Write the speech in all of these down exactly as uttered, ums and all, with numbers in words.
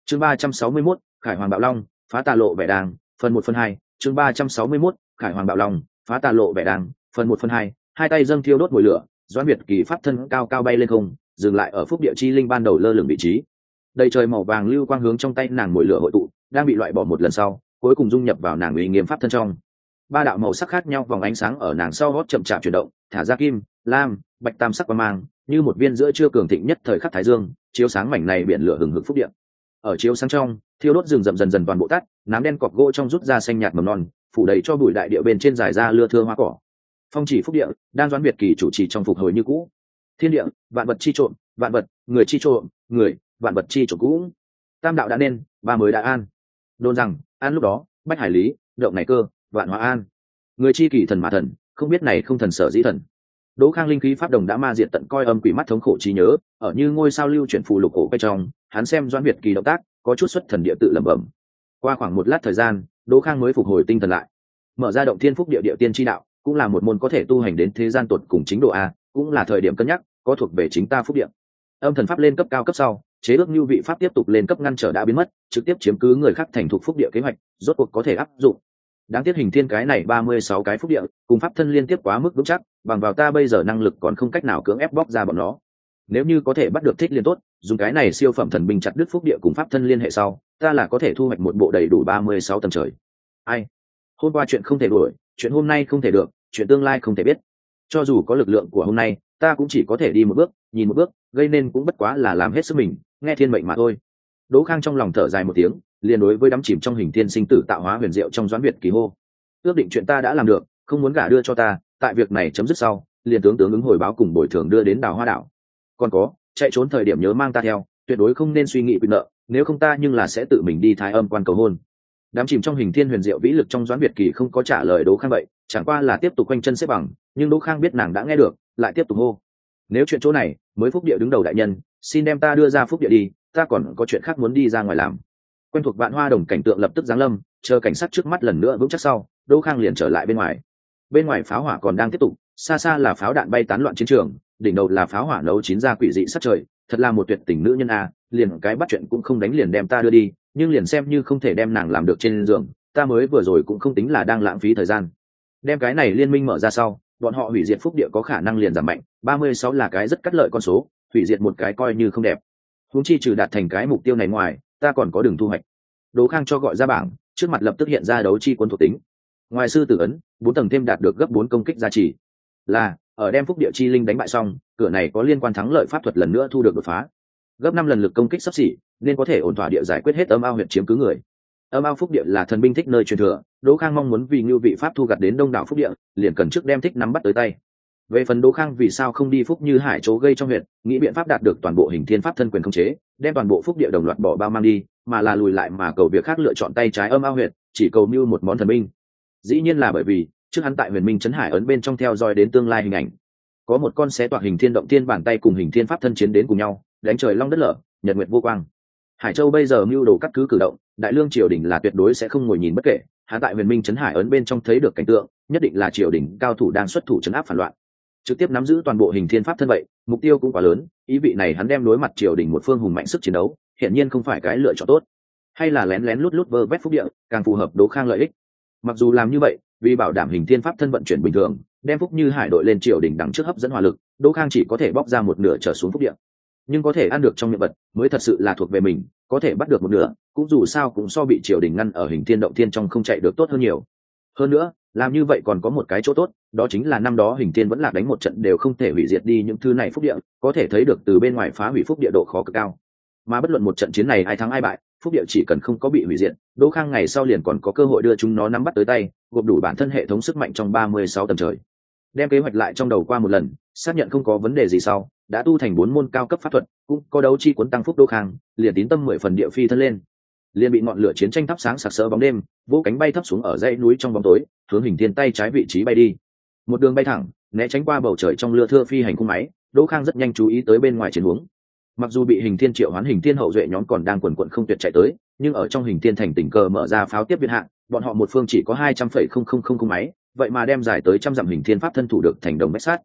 chương ba trăm sáu mươi mốt khải hoàng bạo long phá tà lộ vẻ đàng phần một phần hai chương ba trăm sáu mươi mốt khải hoàng bạo long phá tà lộ vẻ đàng phần một phần hai hai tay dâng thiêu đốt mùi lửa, Doãn Việt Kỳ pháp thân cao cao bay lên không, dừng lại ở phúc địa chi linh ban đầu lơ lửng vị trí. Đầy trời màu vàng lưu quang hướng trong tay nàng mùi lửa hội tụ, đang bị loại bỏ một lần sau, cuối cùng dung nhập vào nàng uy nghiêm pháp thân trong. Ba đạo màu sắc khác nhau vòng ánh sáng ở nàng sau hót chậm chạp chuyển động, thả ra kim, lam, bạch tam sắc quang mang, như một viên giữa trưa cường thịnh nhất thời khắc thái dương, chiếu sáng mảnh này biển lửa hừng hực phúc địa. Ở chiếu sáng trong, thiêu đốt rừng rậm dần dần toàn bộ tắt, nám đen cọp gỗ trong rút ra xanh nhạt mầm non, phủ đầy cho bụi đại địa bên trên dài ra lưa thưa hoa cỏ. Phong chỉ phúc địa đang Doãn Việt Kỳ chủ trì trong phục hồi như cũ. Thiên địa, vạn vật chi trộm, vạn vật, người chi trộm, người, vạn vật chi trộm cũ. Tam đạo đã nên, ba mới đã an. Đồn rằng, an lúc đó, bách hải lý, động này cơ, vạn hóa an. Người chi kỳ thần mà thần, không biết này không thần sở dĩ thần. Đỗ Khang linh khí pháp đồng đã ma diệt tận coi âm quỷ mắt thống khổ trí nhớ, ở như ngôi sao lưu chuyển phù lục cổ quay trong, hắn xem Doãn Việt Kỳ động tác, có chút xuất thần địa tự lẩm bẩm. Qua khoảng một lát thời gian, Đỗ Khang mới phục hồi tinh thần lại. Mở ra động thiên phúc địa địa tiên chi đạo, cũng là một môn có thể tu hành đến thế gian tột cùng chính độ a, cũng là thời điểm cân nhắc, có thuộc về chính ta phúc địa. Âm thần pháp lên cấp cao cấp sau, chế ước như vị pháp tiếp tục lên cấp ngăn trở đã biến mất, trực tiếp chiếm cứ người khác thành thuộc phúc địa kế hoạch, rốt cuộc có thể áp dụng. Đáng tiếc hình thiên cái này ba mươi sáu cái phúc địa, cùng pháp thân liên tiếp quá mức vững chắc, bằng vào ta bây giờ năng lực còn không cách nào cưỡng ép bóc ra bọn nó. Nếu như có thể bắt được thích liên tốt, dùng cái này siêu phẩm thần binh chặt đứt phúc địa cùng pháp thân liên hệ sau, ta là có thể thu hoạch một bộ đầy đủ ba mươi sáu tầng trời. Ai? Hôm qua chuyện không thể đuổi, chuyện hôm nay không thể được, chuyện tương lai không thể biết. Cho dù có lực lượng của hôm nay, ta cũng chỉ có thể đi một bước, nhìn một bước, gây nên cũng bất quá là làm hết sức mình, nghe thiên mệnh mà thôi. Đỗ Khang trong lòng thở dài một tiếng, liền đối với đắm chìm trong hình thiên sinh tử tạo hóa huyền diệu trong Doãn Việt Kỳ hô: ước định chuyện ta đã làm được, không muốn gả đưa cho ta, tại việc này chấm dứt sau, liền tướng tướng ứng hồi báo cùng bồi thường đưa đến Đào Hoa đảo. Còn có, chạy trốn thời điểm nhớ mang ta theo, tuyệt đối không nên suy nghĩ quyền nợ, nếu không ta nhưng là sẽ tự mình đi Thái Âm quan cầu hôn. Đám chìm trong hình thiên huyền diệu vĩ lực trong Doãn Việt Kỳ không có trả lời Đỗ Khang vậy, chẳng qua là tiếp tục quanh chân xếp bằng, nhưng Đỗ Khang biết nàng đã nghe được, lại tiếp tục hô: nếu chuyện chỗ này mới phúc địa đứng đầu đại nhân, xin đem ta đưa ra phúc địa đi, ta còn có chuyện khác muốn đi ra ngoài làm. Quen thuộc Vạn Hoa Đồng cảnh tượng lập tức giáng lâm, chờ cảnh sát trước mắt lần nữa vững chắc sau, Đỗ Khang liền trở lại bên ngoài. Bên ngoài pháo hỏa còn đang tiếp tục, xa xa là pháo đạn bay tán loạn chiến trường, đỉnh đầu là pháo hỏa nấu chín ra quỷ dị sát trời, thật là một tuyệt tình nữ nhân a, liền cái bắt chuyện cũng không đánh liền đem ta đưa đi, nhưng liền xem như không thể đem nàng làm được trên giường, ta mới vừa rồi cũng không tính là đang lãng phí thời gian. Đem cái này liên minh mở ra sau, bọn họ hủy diệt phúc địa có khả năng liền giảm mạnh, ba mươi sáu là cái rất cắt lợi con số, hủy diệt một cái coi như không đẹp. Huống chi trừ đạt thành cái mục tiêu này ngoài, ta còn có đường thu hoạch. Đỗ Khang cho gọi ra bảng, trước mặt lập tức hiện ra đấu chi quân thuộc tính. Ngoài sư tử ấn, bốn tầng thêm đạt được gấp bốn công kích gia trì. Là, ở đem phúc địa chi linh đánh bại xong, cửa này có liên quan thắng lợi pháp thuật lần nữa thu được đột phá. Gấp năm lần lực công kích sắp xỉ, nên có thể ổn thỏa địa giải quyết hết âm ao huyện chiếm cứ người. Âm ao phúc địa là thần binh thích nơi truyền thừa, Đỗ Khang mong muốn vì Ngưu vị pháp thu gặt đến đông đảo phúc địa, liền cần trước đem thích nắm bắt tới tay. Về phần Đỗ Khang vì sao không đi phúc như hải chỗ gây trong huyện, nghĩ biện pháp đạt được toàn bộ hình thiên pháp thân quyền khống chế, đem toàn bộ phúc địa đồng loạt bỏ bao mang đi, mà là lùi lại mà cầu việc khác lựa chọn tay trái âm ao huyện, chỉ cầu mưu một món thần binh. Dĩ nhiên là bởi vì trước hắn tại huyền minh trấn hải ấn bên trong theo dõi đến tương lai hình ảnh, có một con xé toạc hình thiên động thiên bàn tay cùng hình thiên pháp thân chiến đến cùng nhau, đánh trời long đất lở, nhật nguyệt vô quang. Hải Châu bây giờ mưu đồ cắt cứ cử động, đại lương triều đình là tuyệt đối sẽ không ngồi nhìn bất kể, hắn tại huyền minh trấn hải ấn bên trong thấy được cảnh tượng, nhất định là triều đình cao thủ đang xuất thủ trấn áp phản loạn, trực tiếp nắm giữ toàn bộ hình thiên pháp thân vậy, mục tiêu cũng quá lớn, ý vị này hắn đem đối mặt triều đình một phương hùng mạnh sức chiến đấu, hiển nhiên không phải cái lựa chọn tốt. Hay là lén lén lút lút vơ vét phúc địa, càng phù hợp Đỗ Khang lợi ích. Mặc dù làm như vậy, vì bảo đảm hình thiên pháp thân vận chuyển bình thường, đem phúc như hải đội lên triều đình đằng trước hấp dẫn hỏa lực, Đỗ Khang chỉ có thể bóc ra một nửa trở xuống phúc địa. Nhưng có thể ăn được trong miệng vật mới thật sự là thuộc về mình, có thể bắt được một nửa, cũng dù sao cũng so bị triều đình ngăn ở hình thiên động thiên trong không chạy được tốt hơn nhiều. Hơn nữa, làm như vậy còn có một cái chỗ tốt, đó chính là năm đó hình thiên vẫn là đánh một trận đều không thể hủy diệt đi những thứ này phúc địa, có thể thấy được từ bên ngoài phá hủy phúc địa độ khó cực cao. Mà bất luận một trận chiến này ai thắng ai bại, phúc địa chỉ cần không có bị hủy diệt, Đỗ Khang ngày sau liền còn có cơ hội đưa chúng nó nắm bắt tới tay, gộp đủ bản thân hệ thống sức mạnh trong ba mươi sáu tầng trời. Đem kế hoạch lại trong đầu qua một lần, xác nhận không có vấn đề gì sau, đã tu thành bốn môn cao cấp pháp thuật, cũng có đấu chi cuốn tăng phúc Đỗ Khang, liền tín tâm mười phần địa phi thân lên, liền bị ngọn lửa chiến tranh thắp sáng sặc sỡ bóng đêm, vỗ cánh bay thấp xuống ở dãy núi trong bóng tối, hướng hình thiên tay trái vị trí bay đi. Một đường bay thẳng, né tránh qua bầu trời trong lưa thưa phi hành cung máy, Đỗ Khang rất nhanh chú ý tới bên ngoài chiến huống. Mặc dù bị hình thiên triệu hoán hình thiên hậu duệ nhóm còn đang quần quật không tuyệt chạy tới, nhưng ở trong hình thiên thành tình cờ mở ra pháo tiếp viện hạng, bọn họ một phương chỉ có hai trăm phẩy không không không cung máy, vậy mà đem giải tới trăm dặm hình thiên pháp thân thủ được thành đồng bách sát.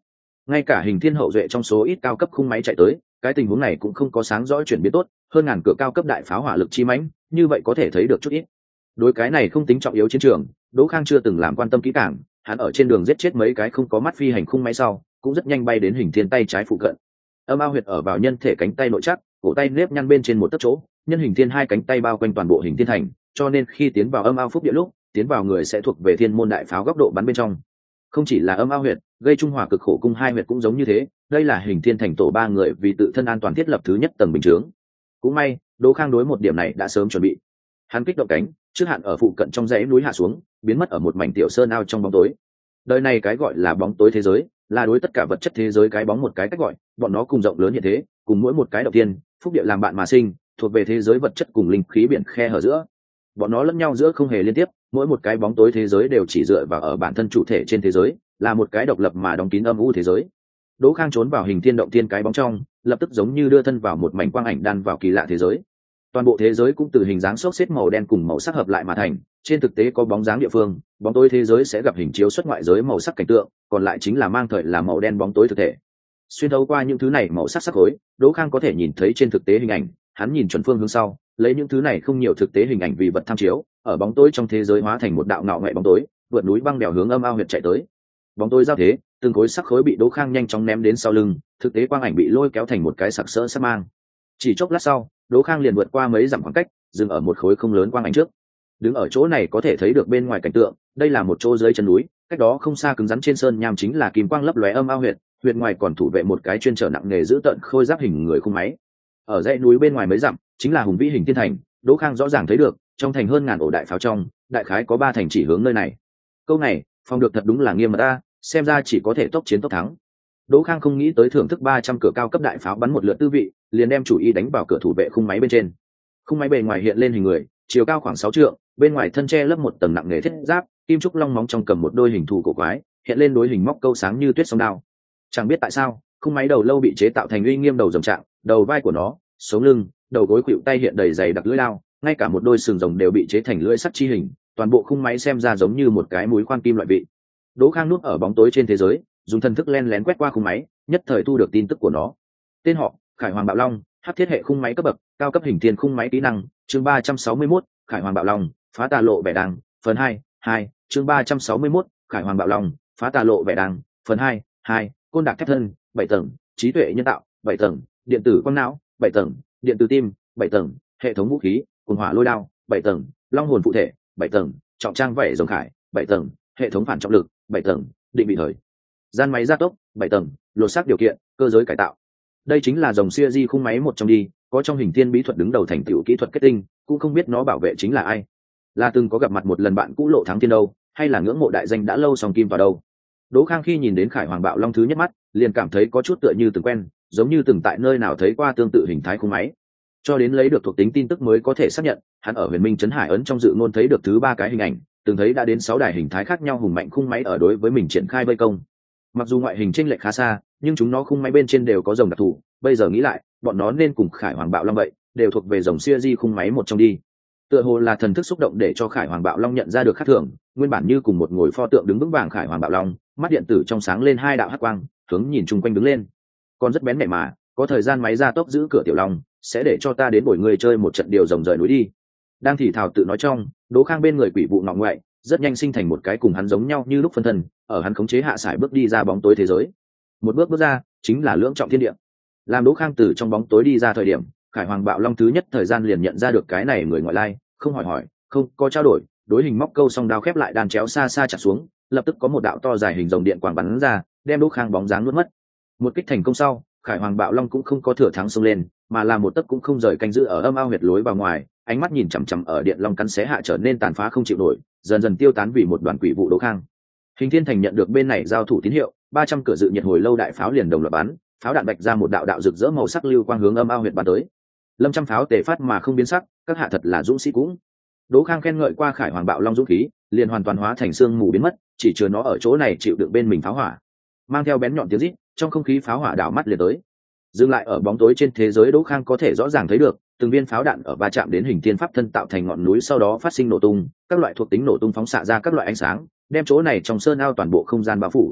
ngay cả hình thiên hậu duệ trong số ít cao cấp khung máy chạy tới, cái tình huống này cũng không có sáng rõ chuyển biến tốt, hơn ngàn cửa cao cấp đại pháo hỏa lực chi mãnh, như vậy có thể thấy được chút ít. Đối cái này không tính trọng yếu chiến trường, Đỗ Khang chưa từng làm quan tâm kỹ càng, hắn ở trên đường giết chết mấy cái không có mắt phi hành khung máy sau, cũng rất nhanh bay đến hình thiên tay trái phụ cận. Âm ao huyệt ở vào nhân thể cánh tay nội chắc, cổ tay nếp nhăn bên trên một tấc chỗ, nhân hình thiên hai cánh tay bao quanh toàn bộ hình thiên thành, cho nên khi tiến vào âm ao phúc địa lúc, tiến vào người sẽ thuộc về thiên môn đại pháo góc độ bắn bên trong. Không chỉ là âm ao huyệt, gây trung hòa cực khổ cung hai huyệt cũng giống như thế, đây là hình thiên thành tổ ba người vì tự thân an toàn thiết lập thứ nhất tầng bình chướng. Cũng may, Đỗ Khang đối một điểm này đã sớm chuẩn bị. Hắn kích động cánh, trước hạn ở phụ cận trong dãy núi hạ xuống, biến mất ở một mảnh tiểu sơn ao trong bóng tối. Đời này cái gọi là bóng tối thế giới, là đối tất cả vật chất thế giới cái bóng một cái cách gọi, bọn nó cùng rộng lớn như thế, cùng mỗi một cái đầu tiên, phúc địa làm bạn mà sinh, thuộc về thế giới vật chất cùng linh khí biển khe hở giữa. Bọn nó lẫn nhau giữa không hề liên tiếp, mỗi một cái bóng tối thế giới đều chỉ dựa vào ở bản thân chủ thể trên thế giới, là một cái độc lập mà đóng kín âm u thế giới. Đỗ Khang trốn vào hình thiên động thiên cái bóng trong, lập tức giống như đưa thân vào một mảnh quang ảnh đan vào kỳ lạ thế giới. Toàn bộ thế giới cũng từ hình dáng xốc xếp màu đen cùng màu sắc hợp lại mà thành, trên thực tế có bóng dáng địa phương, bóng tối thế giới sẽ gặp hình chiếu xuất ngoại giới màu sắc cảnh tượng, còn lại chính là mang thời là màu đen bóng tối thực thể. Xuyên thấu qua những thứ này màu sắc sắc khối, Đỗ Khang có thể nhìn thấy trên thực tế hình ảnh, hắn nhìn chuẩn phương hướng sau, lấy những thứ này không nhiều thực tế hình ảnh vì vật tham chiếu, ở bóng tối trong thế giới hóa thành một đạo ngạo nghệ bóng tối, vượt núi băng đèo hướng âm ao huyệt chạy tới. Bóng tối giao thế, từng khối sắc khối bị Đỗ Khang nhanh chóng ném đến sau lưng, thực tế quang ảnh bị lôi kéo thành một cái sặc sỡ sắc mang. Chỉ chốc lát sau, Đỗ Khang liền vượt qua mấy dặm khoảng cách, dừng ở một khối không lớn quang ảnh trước. Đứng ở chỗ này có thể thấy được bên ngoài cảnh tượng, đây là một chỗ dưới chân núi, cách đó không xa cứng rắn trên sơn nham chính là kim quang lấp lóe âm ao huyệt, huyệt ngoài còn thủ vệ một cái chuyên trở nặng nghề giữ tận khôi giáp hình người khung máy. Ở dãy núi bên ngoài mấy dặm, chính là hùng vĩ hình thiên thành, Đỗ Khang rõ ràng thấy được, trong thành hơn ngàn ổ đại pháo trong, đại khái có ba thành chỉ hướng nơi này. Câu này, phòng được thật đúng là nghiêm mật a, xem ra chỉ có thể tốc chiến tốc thắng. Đỗ Khang không nghĩ tới thưởng thức ba trăm cửa cao cấp đại pháo bắn một lượt tư vị, liền đem chủ ý đánh vào cửa thủ vệ khung máy bên trên. Khung máy bề ngoài hiện lên hình người, chiều cao khoảng sáu trượng, bên ngoài thân che lấp một tầng nặng nghề thiết giáp, kim trúc long móng trong cầm một đôi hình thù cổ quái, hiện lên đối hình móc câu sáng như tuyết song đao. Chẳng biết tại sao, khung máy đầu lâu bị chế tạo thành uy nghiêm đầu rồng trạng, đầu vai của nó, sống lưng, đầu gối khuỷu tay hiện đầy dày đặc lưỡi lao, ngay cả một đôi sừng rồng đều bị chế thành lưỡi sắt chi hình, toàn bộ khung máy xem ra giống như một cái mũi khoan kim loại vị. Đỗ Khang nuốt ở bóng tối trên thế giới, dùng thần thức len lén quét qua khung máy, nhất thời thu được tin tức của nó. Tên họ: Khải Hoàng Bạo Long, hắc thiết hệ khung máy cấp bậc, cao cấp hình thiên khung máy kỹ năng, chương ba trăm sáu mươi mốt, Khải Hoàng Bạo Long, phá tà lộ vẻ đàng, phần hai, hai, chương ba trăm sáu mươi mốt, Khải Hoàng Bạo Long, phá tà lộ vẻ đàng, phần hai, hai, côn đạc thép thân, bảy tầng, trí tuệ nhân tạo, bảy tầng, điện tử quang não, bảy tầng, điện tử tim, bảy tầng, hệ thống vũ khí, cuồng hỏa lôi đao, bảy tầng, long hồn phụ thể, bảy tầng, trọng trang vảy rồng khải, bảy tầng, hệ thống phản trọng lực, bảy tầng, định vị thời gian máy gia tốc, bảy tầng, lột xác điều kiện, cơ giới cải tạo. Đây chính là dòng siêu di khung máy một trong đi, có trong hình thiên bí thuật đứng đầu thành tựu kỹ thuật kết tinh, cũng không biết nó bảo vệ chính là ai. Là từng có gặp mặt một lần bạn cũ Lộ Thắng Thiên đâu, hay là ngưỡng mộ đại danh đã lâu song kim vào đâu. Đỗ Khang khi nhìn đến Khải Hoàng Bạo Long thứ nhất mắt, liền cảm thấy có chút tựa như từng quen, giống như từng tại nơi nào thấy qua tương tự hình thái khung máy. Cho đến lấy được thuộc tính tin tức mới có thể xác nhận, hắn ở Huyền Minh trấn Hải ấn trong dự ngôn thấy được thứ ba cái hình ảnh, từng thấy đã đến sáu đài hình thái khác nhau hùng mạnh khung máy ở đối với mình triển khai vây công. Mặc dù ngoại hình chênh lệch khá xa, nhưng chúng nó khung máy bên trên đều có rồng đặc thù, bây giờ nghĩ lại, bọn nó nên cùng Khải Hoàng Bạo Long vậy, đều thuộc về dòng siêu di khung máy một trong đi. Tựa hồ là thần thức xúc động để cho Khải Hoàng Bạo Long nhận ra được khác thường, nguyên bản như cùng một ngồi pho tượng đứng vững vàng Khải Hoàng Bạo Long, mắt điện tử trong sáng lên hai đạo hắc quang, hướng nhìn chung quanh đứng lên. Còn rất bén mẹ mà, có thời gian máy gia tốc giữ cửa tiểu long, sẽ để cho ta đến bồi người chơi một trận điều rồng rời núi đi. Đang thì thào tự nói trong, Đỗ Khang bên người quỷ vụ ngọ ngoại, rất nhanh sinh thành một cái cùng hắn giống nhau như lúc phân thân, ở hắn khống chế hạ sải bước đi ra bóng tối thế giới. Một bước bước ra, chính là lưỡng trọng thiên địa. Làm Đỗ Khang từ trong bóng tối đi ra thời điểm, Khải Hoàng Bạo Long thứ nhất thời gian liền nhận ra được cái này người ngoại lai, không hỏi hỏi, không có trao đổi, đối hình móc câu song đao khép lại đàn chéo xa xa chặt xuống, lập tức có một đạo to dài hình rồng điện quang bắn ra, đem Đỗ Khang bóng dáng nuốt mất. Một kích thành công sau, Khải Hoàng Bạo Long cũng không có thừa thắng xông lên, mà là một tấc cũng không rời canh giữ ở âm ao huyệt lối vào ngoài, ánh mắt nhìn chằm chằm ở điện long cắn xé hạ trở nên tàn phá không chịu nổi, dần dần tiêu tán vì một đoàn quỷ vụ Đỗ Khang. Hình Thiên Thành nhận được bên này giao thủ tín hiệu, ba trăm cửa dự nhiệt hồi lâu đại pháo liền đồng loạt bắn, pháo đạn bạch ra một đạo đạo rực rỡ màu sắc lưu quang hướng âm ao huyệt bắn tới. Lâm trăm pháo tề phát mà không biến sắc, các hạ thật là dũng sĩ cũng. Đỗ Khang khen ngợi qua Khải Hoàng Bạo Long dũng khí, liền hoàn toàn hóa thành xương mù biến mất, chỉ chừa nó ở chỗ này chịu đựng bên mình pháo hỏa. Mang theo bén nhọn tiếng rít, trong không khí pháo hỏa đảo mắt liền tới. Dừng lại ở bóng tối trên thế giới, Đỗ Khang có thể rõ ràng thấy được, từng viên pháo đạn ở va chạm đến hình thiên pháp thân tạo thành ngọn núi sau đó phát sinh nổ tung, các loại thuộc tính nổ tung phóng xạ ra các loại ánh sáng, đem chỗ này trong sơn ao toàn bộ không gian bao phủ.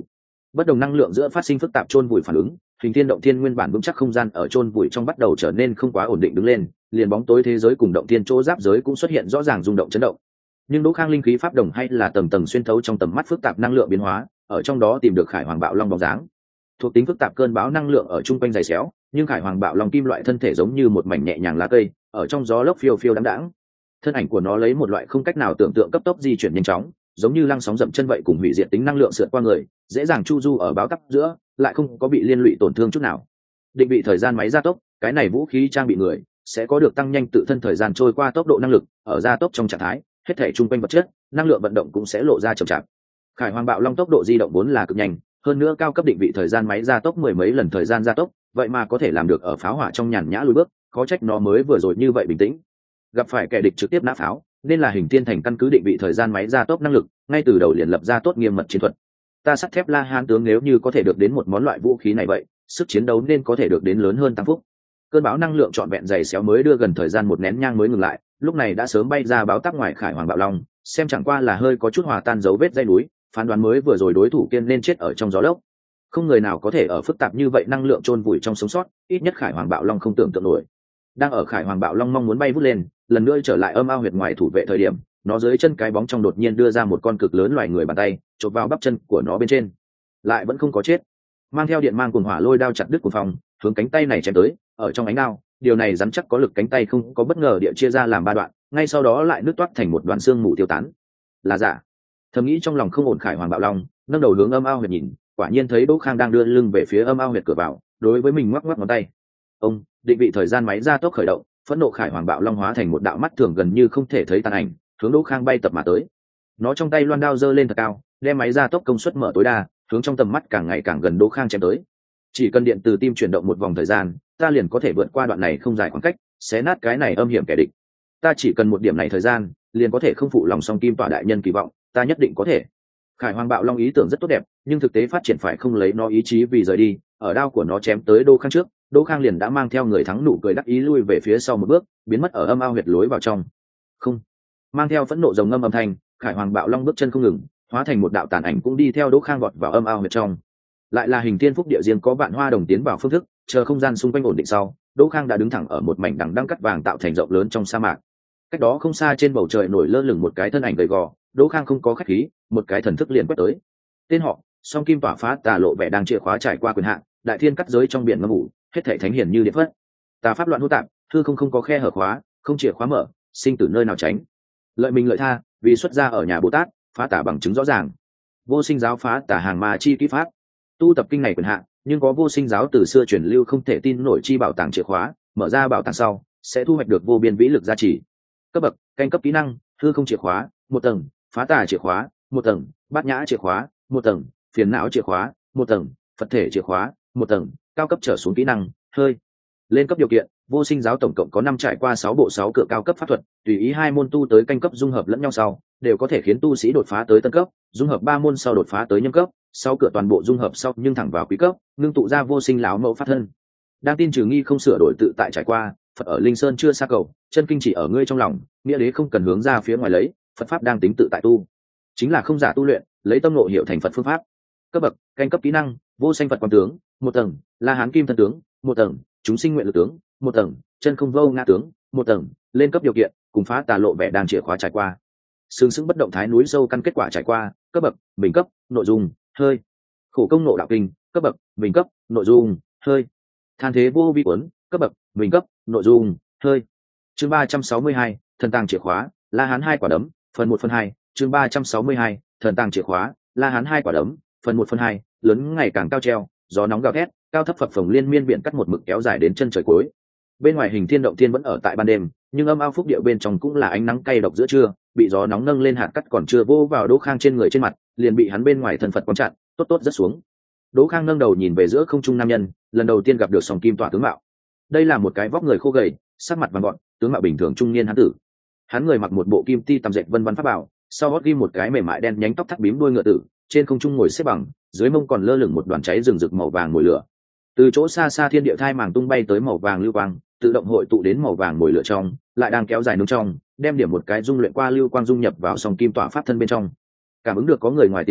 bất đồng năng lượng giữa phát sinh phức tạp chôn vùi phản ứng, hình thiên động thiên nguyên bản vững chắc không gian ở chôn vùi trong bắt đầu trở nên không quá ổn định đứng lên, liền bóng tối thế giới cùng động thiên chỗ giáp giới cũng xuất hiện rõ ràng rung động chấn động. Nhưng Đỗ Khang linh khí pháp đồng hay là tầng tầng xuyên thấu trong tầm mắt phức tạp năng lượng biến hóa, ở trong đó tìm được Khải Hoàng Bạo Long bóng dáng. Thuộc tính phức tạp cơn bão năng lượng ở trung quanh dày xéo, nhưng Khải Hoàng Bạo Long kim loại thân thể giống như một mảnh nhẹ nhàng lá cây, ở trong gió lốc phiêu phiêu đãng đãng. Thân ảnh của nó lấy một loại không cách nào tưởng tượng cấp tốc di chuyển nhanh chóng, giống như lăng sóng dậm chân vậy, cùng hủy diệt tính năng lượng sượt qua người, dễ dàng chu du ở báo táp giữa, lại không có bị liên lụy tổn thương chút nào. Định vị thời gian máy gia tốc, cái này vũ khí trang bị người sẽ có được tăng nhanh tự thân thời gian trôi qua tốc độ năng lực, ở gia tốc trong trạng thái, hết thể trung quanh vật chất, năng lượng vận động cũng sẽ lộ ra chậm chạp. Khải Hoàng Bạo Long tốc độ di động vốn là cực nhanh, hơn nữa cao cấp định vị thời gian máy gia tốc mười mấy lần thời gian gia tốc, vậy mà có thể làm được ở pháo hỏa trong nhàn nhã lùi bước, khó trách nó mới vừa rồi như vậy bình tĩnh. Gặp phải kẻ địch trực tiếp nã pháo, nên là Hình Thiên Thành căn cứ định vị thời gian máy gia tốc năng lực, ngay từ đầu liền lập ra tốt nghiêm mật chiến thuật. Ta sắt thép La Hán tướng nếu như có thể được đến một món loại vũ khí này vậy, sức chiến đấu nên có thể được đến lớn hơn tăng phúc. Cơn bão năng lượng trọn vẹn dày xéo mới đưa gần thời gian một nén nhang mới ngừng lại, lúc này đã sớm bay ra báo táp ngoài Khải Hoàng Bạo Long, xem chẳng qua là hơi có chút hòa tan dấu vết dây núi, phán đoán mới vừa rồi đối thủ kiên nên chết ở trong gió lốc. Không người nào có thể ở phức tạp như vậy năng lượng chôn vùi trong sống sót, ít nhất Khải Hoàng Bạo Long không tưởng tượng nổi. Đang ở Khải Hoàng Bạo Long mong muốn bay vút lên, lần nữa trở lại âm ao huyệt ngoài thủ vệ thời điểm, nó dưới chân cái bóng trong đột nhiên đưa ra một con cực lớn loài người bàn tay, chộp vào bắp chân của nó bên trên, lại vẫn không có chết. Mang theo điện mang cuồng hỏa lôi đao chặt đứt cuồng phòng, hướng cánh tay này chém tới, ở trong ánh đao, điều này rắn chắc có lực cánh tay không có bất ngờ địa chia ra làm ba đoạn, ngay sau đó lại nứt toát thành một đoàn xương mù tiêu tán. Là giả. Thầm nghĩ trong lòng không ổn, Khải Hoàng Bạo Long nâng đầu hướng âm ao huyệt nhìn, quả nhiên thấy Đỗ Khang đang đưa lưng về phía âm ao huyệt cửa vào, đối với mình ngoắc ngoắc ngón tay. Ông định vị thời gian máy gia tốc khởi động, phẫn nộ Khải Hoàng Bạo Long hóa thành một đạo mắt thường gần như không thể thấy tàn ảnh, hướng Đỗ Khang bay tập mà tới. Nó trong tay loan đao giơ lên thật cao, đem máy gia tốc công suất mở tối đa, hướng trong tầm mắt càng ngày càng gần Đỗ Khang chém tới. Chỉ cần điện từ tim chuyển động một vòng thời gian, ta liền có thể vượt qua đoạn này không dài khoảng cách, xé nát cái này âm hiểm kẻ địch. Ta chỉ cần một điểm này thời gian, liền có thể không phụ lòng Song Kim Tỏa đại nhân kỳ vọng, ta nhất định có thể. Khải Hoàng Bạo Long ý tưởng rất tốt đẹp, nhưng thực tế phát triển phải không lấy nó ý chí vì rời đi, ở đao của nó chém tới Đỗ Khang trước, Đỗ Khang liền đã mang theo người thắng nụ cười đắc ý lui về phía sau một bước, biến mất ở âm ao huyệt lối vào trong. Không, mang theo phẫn nộ rồng ngâm âm thanh, Khải Hoàng Bạo Long bước chân không ngừng, hóa thành một đạo tàn ảnh cũng đi theo Đỗ Khang vọt vào âm ao huyệt trong. Lại là Hình Thiên Phúc địa riêng có vạn hoa đồng tiến vào phương thức, chờ không gian xung quanh ổn định sau, Đỗ Khang đã đứng thẳng ở một mảnh đằng đăng cắt vàng tạo thành rộng lớn trong sa mạc. Cách đó không xa trên bầu trời nổi lơ lửng một cái thân ảnh gầy gò, Đỗ Khang không có khách khí, một cái thần thức liền quét tới. Tên họ: Song Kim Tỏa Phá Tà Lộ Vẻ đang chìa khóa trải qua quyền hạn, đại thiên cắt giới trong biển ngâm ngủ, hết thảy thánh hiển như điện phất. Tà pháp loạn hỗn tạp, hư không không có khe hở khóa, không chìa khóa mở, sinh tử nơi nào tránh. Lợi mình lợi tha, vì xuất gia ở nhà Bồ Tát, phá tà bằng chứng rõ ràng. Vô Sinh giáo phá tà hàng ma chi kỹ pháp. Tu tập kinh này quyền hạn, nhưng có Vô Sinh giáo từ xưa truyền lưu không thể tin nổi chi bảo tàng chìa khóa, mở ra bảo tàng sau, sẽ thu hoạch được vô biên vĩ lực gia trì. Cấp bậc: canh cấp kỹ năng, hư không chìa khóa, một tầng, phá tà chìa khóa, một tầng, bát nhã chìa khóa, một tầng, phiền não chìa khóa, một tầng, Phật thể chìa khóa, một tầng, cao cấp trở xuống kỹ năng, hơi. Lên cấp điều kiện: Vô Sinh giáo tổng cộng có năm trải qua sáu bộ sáu cửa cao cấp pháp thuật, tùy ý hai môn tu tới canh cấp dung hợp lẫn nhau sau, đều có thể khiến tu sĩ đột phá tới tân cấp, dung hợp ba môn sau đột phá tới nhâm cấp, sáu cửa toàn bộ dung hợp sau nhưng thẳng vào quý cấp, ngưng tụ ra Vô Sinh lão mẫu pháp thân. Đang tin trừ nghi không sửa đổi tự tại trải qua, Phật ở Linh Sơn chưa xa cầu, chân kinh chỉ ở ngươi trong lòng, nghĩa đế không cần hướng ra phía ngoài lấy, Phật pháp đang tính tự tại tu, chính là không giả tu luyện, lấy tâm ngộ hiểu thành Phật phương pháp. Cấp bậc: canh cấp kỹ năng, Vô Sanh Phật quan tướng, một tầng, La Hán kim thân tướng, một tầng, chúng sinh nguyện lực tướng, một tầng, chân không vô ngã tướng, một tầng. Lên cấp điều kiện: cùng phá tà lộ vẻ đang chìa khóa trải qua, sướng sững bất động thái núi sâu căn kết quả trải qua. Cấp bậc: bình cấp, nội dung, hơi. Khổ công nộ đạo kinh, cấp bậc: bình cấp, nội dung, hơi. Than thế vô vi cuốn, cấp bậc: bình cấp, nội dung, hơi. Chương ba trăm sáu mươi hai, thần tàng chìa khóa, La Hán hai quả đấm, phần một phần hai. Chương ba trăm sáu mươi hai, thần tàng chìa khóa, La Hán hai quả đấm, phần một phần hai. Lớn ngày càng cao treo, gió nóng gào thét, cao thấp phập phồng liên miên biển cắt một mực kéo dài đến chân trời cuối. Bên ngoài Hình Thiên động thiên vẫn ở tại ban đêm, nhưng âm ao phúc địa bên trong cũng là ánh nắng cay độc giữa trưa, bị gió nóng nâng lên hạt cắt còn chưa vô vào Đỗ Khang trên người trên mặt, liền bị hắn bên ngoài thần Phật quán chặn, tốt tốt rất xuống. Đỗ Khang nâng đầu nhìn về giữa không trung nam nhân, lần đầu tiên gặp được Song Kim Tỏa tướng mạo. Đây là một cái vóc người khô gầy, sắc mặt vàng gọn, tướng mạo bình thường trung niên hán tử. Hắn người mặc một bộ kim ti tầm dệt vân vân pháp bảo, sau gót ghi một cái mềm mại đen nhánh tóc thắt bím đuôi ngựa tử, trên không trung ngồi xếp bằng, dưới mông còn lơ lửng một đoàn cháy rừng rực màu vàng mồi lửa. Từ chỗ xa xa thiên địa thai màng tung bay tới màu vàng lưu quang, tự động hội tụ đến màu vàng mồi lửa trong, lại đang kéo dài nướng trong, đem điểm một cái dung luyện qua lưu quang dung nhập vào Song Kim Tỏa pháp thân bên trong. Cảm ứng được có người ngoài tiến vào,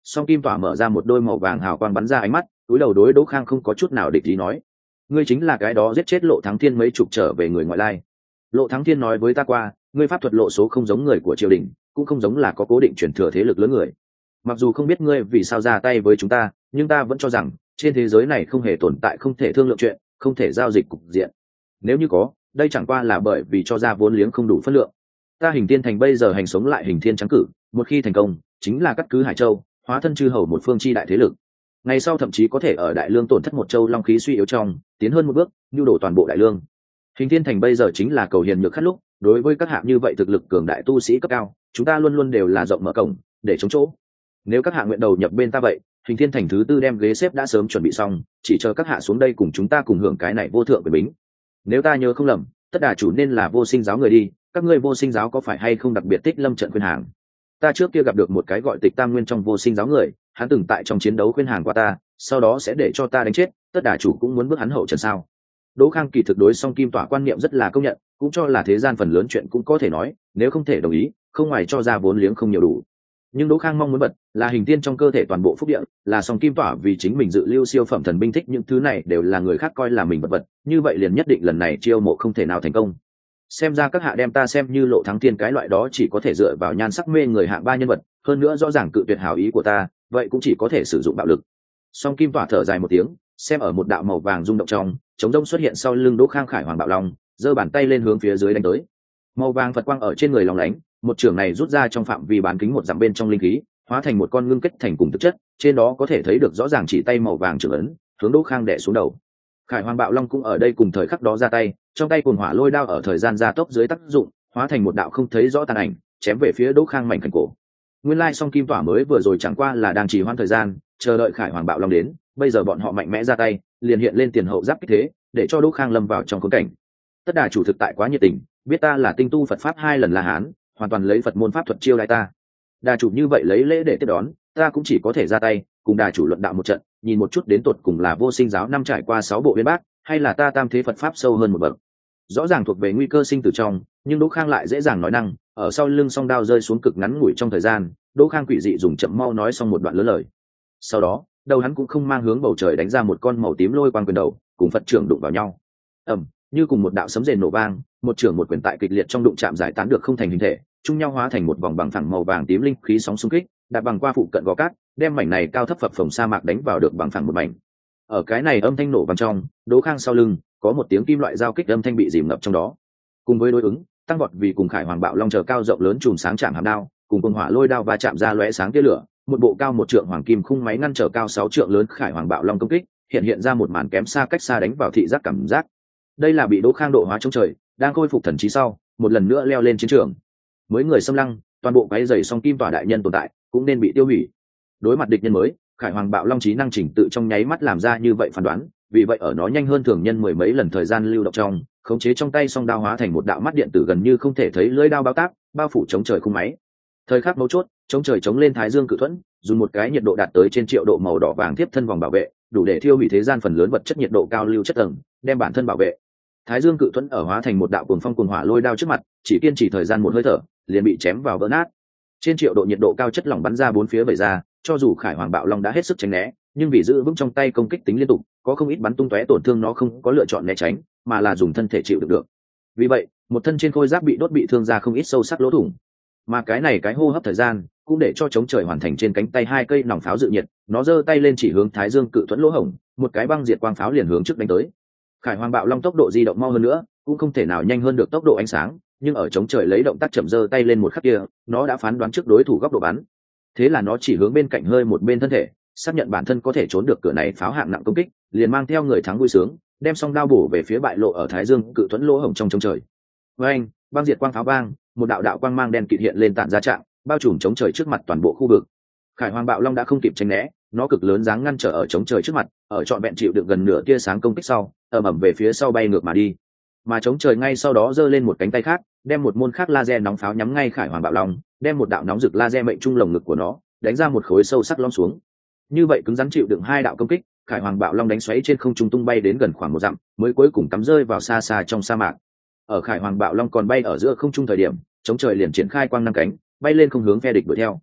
song kim tỏa mở ra một đôi màu vàng hào quang bắn ra ánh mắt, túi đầu đối Đỗ Khang không có chút nào địch ý nói: ngươi chính là cái đó giết chết Lộ Thắng Thiên mấy chục trở về người ngoại lai. Lộ Thắng Thiên nói với ta qua, ngươi pháp thuật lộ số không giống người của triều đình, cũng không giống là có cố định truyền thừa thế lực lớn người. Mặc dù không biết ngươi vì sao ra tay với chúng ta, nhưng ta vẫn cho rằng trên thế giới này không hề tồn tại không thể thương lượng chuyện, không thể giao dịch cục diện. Nếu như có, đây chẳng qua là bởi vì cho ra vốn liếng không đủ phân lượng. Ta Hình Thiên Thành bây giờ hành sống lại Hình Thiên Trắng Cử, một khi thành công, chính là cắt cứ Hải Châu, hóa thân chư hầu một phương chi đại thế lực. Ngày sau thậm chí có thể ở Đại Lương tổn thất một châu long khí suy yếu trong, tiến hơn một bước, nhu đổ toàn bộ Đại Lương. Hình Thiên Thành bây giờ chính là cầu hiền nhược khát lúc, đối với các hạ như vậy thực lực cường đại tu sĩ cấp cao, chúng ta luôn luôn đều là rộng mở cổng để chống chỗ. Nếu các hạ nguyện đầu nhập bên ta vậy, Hình Thiên Thành thứ tư đem ghế xếp đã sớm chuẩn bị xong, chỉ chờ các hạ xuống đây cùng chúng ta cùng hưởng cái này vô thượng quyền bính. Nếu ta nhớ không lầm, tất đà chủ nên là Vô Sinh giáo người đi, các ngươi Vô Sinh giáo có phải hay không đặc biệt tích lâm trận khuyên hàng? Ta trước kia gặp được một cái gọi Tịch Tam Nguyên trong Vô Sinh giáo người, hắn từng tại trong chiến đấu khuyên hàng qua ta, sau đó sẽ để cho ta đánh chết, tất đà chủ cũng muốn bước hắn hậu trần sao? Đỗ Khang kỳ thực đối song kim tỏa quan niệm rất là công nhận, cũng cho là thế gian phần lớn chuyện cũng có thể nói, nếu không thể đồng ý, không ngoài cho ra vốn liếng không nhiều đủ. Nhưng Đỗ Khang mong muốn bật là hình tiên trong cơ thể toàn bộ phúc địa, là song kim tỏa vì chính mình dự lưu siêu phẩm thần binh thích những thứ này đều là người khác coi là mình vật vật, như vậy liền nhất định lần này chiêu mộ không thể nào thành công. Xem ra các hạ đem ta xem như Lộ Thắng Thiên cái loại đó chỉ có thể dựa vào nhan sắc mê người hạng ba nhân vật, hơn nữa rõ ràng cự tuyệt hảo ý của ta, vậy cũng chỉ có thể sử dụng bạo lực. Song kim tỏa thở dài một tiếng, xem ở một đạo màu vàng rung động trong, chống rông xuất hiện sau lưng Đỗ Khang Khải Hoàng Bạo Long, giơ bàn tay lên hướng phía dưới đánh tới. Màu vàng Phật quang ở trên người lòng lánh, một trường này rút ra trong phạm vi bán kính một dặm bên trong linh khí, hóa thành một con ngưng kết thành cùng thực chất, trên đó có thể thấy được rõ ràng chỉ tay màu vàng trường ấn, hướng Đỗ Khang đè xuống đầu. Khải Hoàng Bạo Long cũng ở đây cùng thời khắc đó ra tay, trong tay cuồng hỏa lôi đao ở thời gian gia tốc dưới tác dụng, hóa thành một đạo không thấy rõ tàn ảnh, chém về phía Đỗ Khang mảnh khảnh cổ. Nguyên lai song kim tỏa mới vừa rồi chẳng qua là đang trì hoãn thời gian, chờ đợi Khải Hoàng Bạo Long đến, bây giờ bọn họ mạnh mẽ ra tay, liền hiện lên tiền hậu giáp kích thế, để cho Đỗ Khang lâm vào trong khốn cảnh. Tất đà chủ thực tại quá nhiệt tình, biết ta là tinh tu Phật pháp hai lần La Hán, hoàn toàn lấy Phật môn pháp thuật chiêu đãi ta. Đà chủ như vậy lấy lễ để tiếp đón, ta cũng chỉ có thể ra tay, cùng đà chủ luận đạo một trận, nhìn một chút đến tột cùng là Vô Sinh giáo năm trải qua sáu bộ uyên bác, hay là ta tam thế Phật pháp sâu hơn một bậc. Rõ ràng thuộc về nguy cơ sinh tử trong, nhưng Đỗ Khang lại dễ dàng nói năng, ở sau lưng song đao rơi xuống cực ngắn ngủi trong thời gian, Đỗ Khang quỷ dị dùng chậm mau nói xong một đoạn lớn lời. Sau đó, đầu hắn cũng không mang hướng bầu trời đánh ra một con màu tím lôi quang quyền đầu, cùng Phật trưởng đụng vào nhau. Ầm, như cùng một đạo sấm rền nổ vang, một trưởng một quyền tại kịch liệt trong đụng chạm giải tán được không thành hình thể, chung nhau hóa thành một vòng bằng phẳng màu vàng tím linh khí sóng xung kích, đạp bằng qua phụ cận gò cát, đem mảnh này cao thấp phập phồng sa mạc đánh vào được bằng phẳng một mảnh. Ở cái này âm thanh nổ vang trong, Đỗ Khang sau lưng có một tiếng kim loại giao kích âm thanh bị dìm ngập trong đó. Cùng với đối ứng, tăng vọt vì cùng Khải Hoàng Bạo Long chờ cao rộng lớn chùm sáng chạm hàm đao, cùng cuồng hỏa lôi đao va chạm ra lóe sáng tia lửa, một bộ cao một trượng hoàng kim khung máy ngăn trở cao sáu trượng lớn Khải Hoàng Bạo Long công kích, hiện hiện ra một màn kém xa cách xa đánh vào thị giác cảm giác. Đây là bị Đỗ Khang độ hóa trong trời, đang khôi phục thần trí sau, một lần nữa leo lên chiến trường. Mới người xâm lăng, toàn bộ cái giày song kim tỏa đại nhân tồn tại, cũng nên bị tiêu hủy. Đối mặt địch nhân mới, Khải Hoàng Bạo Long trí năng chỉnh tự trong nháy mắt làm ra như vậy phán đoán, vì vậy ở nó nhanh hơn thường nhân mười mấy lần thời gian lưu động trong, khống chế trong tay song đao hóa thành một đạo mắt điện tử gần như không thể thấy lưỡi đao bao tác, bao phủ chống trời khung máy. Thời khắc mấu chốt, chống trời chống lên Thái Dương cự thuẫn, dùng một cái nhiệt độ đạt tới trên triệu độ màu đỏ vàng tiếp thân vòng bảo vệ, đủ để thiêu hủy thế gian phần lớn vật chất nhiệt độ cao lưu chất tầng, đem bản thân bảo vệ. Thái Dương cự thuẫn ở hóa thành một đạo cuồng phong cuồng hỏa lôi đao trước mặt, chỉ kiên trì thời gian một hơi thở, liền bị chém vào vỡ nát. Trên triệu độ nhiệt độ cao chất lỏng bắn ra bốn phía vẩy ra, cho dù Khải Hoàng Bạo Long đã hết sức tránh né, nhưng vì giữ vững trong tay công kích tính liên tục, có không ít bắn tung tóe tổn thương nó không có lựa chọn né tránh, mà là dùng thân thể chịu được được. Vì vậy, một thân trên khôi giáp bị đốt bị thương ra không ít sâu sắc lỗ thủng. Mà cái này cái hô hấp thời gian, cũng để cho chống trời hoàn thành trên cánh tay hai cây nòng pháo dự nhiệt, nó giơ tay lên chỉ hướng Thái Dương cự thuẫn lỗ hổng, một cái băng diệt quang pháo liền hướng trước đánh tới. Khải Hoàng Bạo Long tốc độ di động mau hơn nữa, cũng không thể nào nhanh hơn được tốc độ ánh sáng, nhưng ở chống trời lấy động tác chậm giơ tay lên một khắc kia, nó đã phán đoán trước đối thủ góc độ bắn. Thế là nó chỉ hướng bên cạnh hơi một bên thân thể, xác nhận bản thân có thể trốn được cửa này pháo hạng nặng công kích, liền mang theo người thắng vui sướng, đem song đao bổ về phía bại lộ ở Thái Dương cự thuẫn lỗ hổng trong chống trời. Với anh, băng diệt quang pháo vang, một đạo đạo quang mang đen kịt hiện lên tản ra trạng, bao trùm chống trời trước mặt toàn bộ khu vực. Khải Hoàng Bạo Long đã không kịp tránh né, nó cực lớn dáng ngăn trở ở chống trời trước mặt, ở trọn vẹn chịu được gần nửa tia sáng công kích sau, ầm ầm về phía sau bay ngược mà đi. Mà chống trời ngay sau đó giơ lên một cánh tay khác, đem một môn khác laser nóng pháo nhắm ngay Khải Hoàng Bạo Long, đem một đạo nóng rực laser mệnh trung lồng ngực của nó, đánh ra một khối sâu sắc lõm xuống. Như vậy cứng rắn chịu đựng hai đạo công kích, Khải Hoàng Bạo Long đánh xoáy trên không trung tung bay đến gần khoảng một dặm, mới cuối cùng cắm rơi vào xa xa trong sa mạc. Ở Khải Hoàng Bạo Long còn bay ở giữa không trung thời điểm, chống trời liền triển khai quang năm cánh, bay lên không hướng phe địch đuổi theo.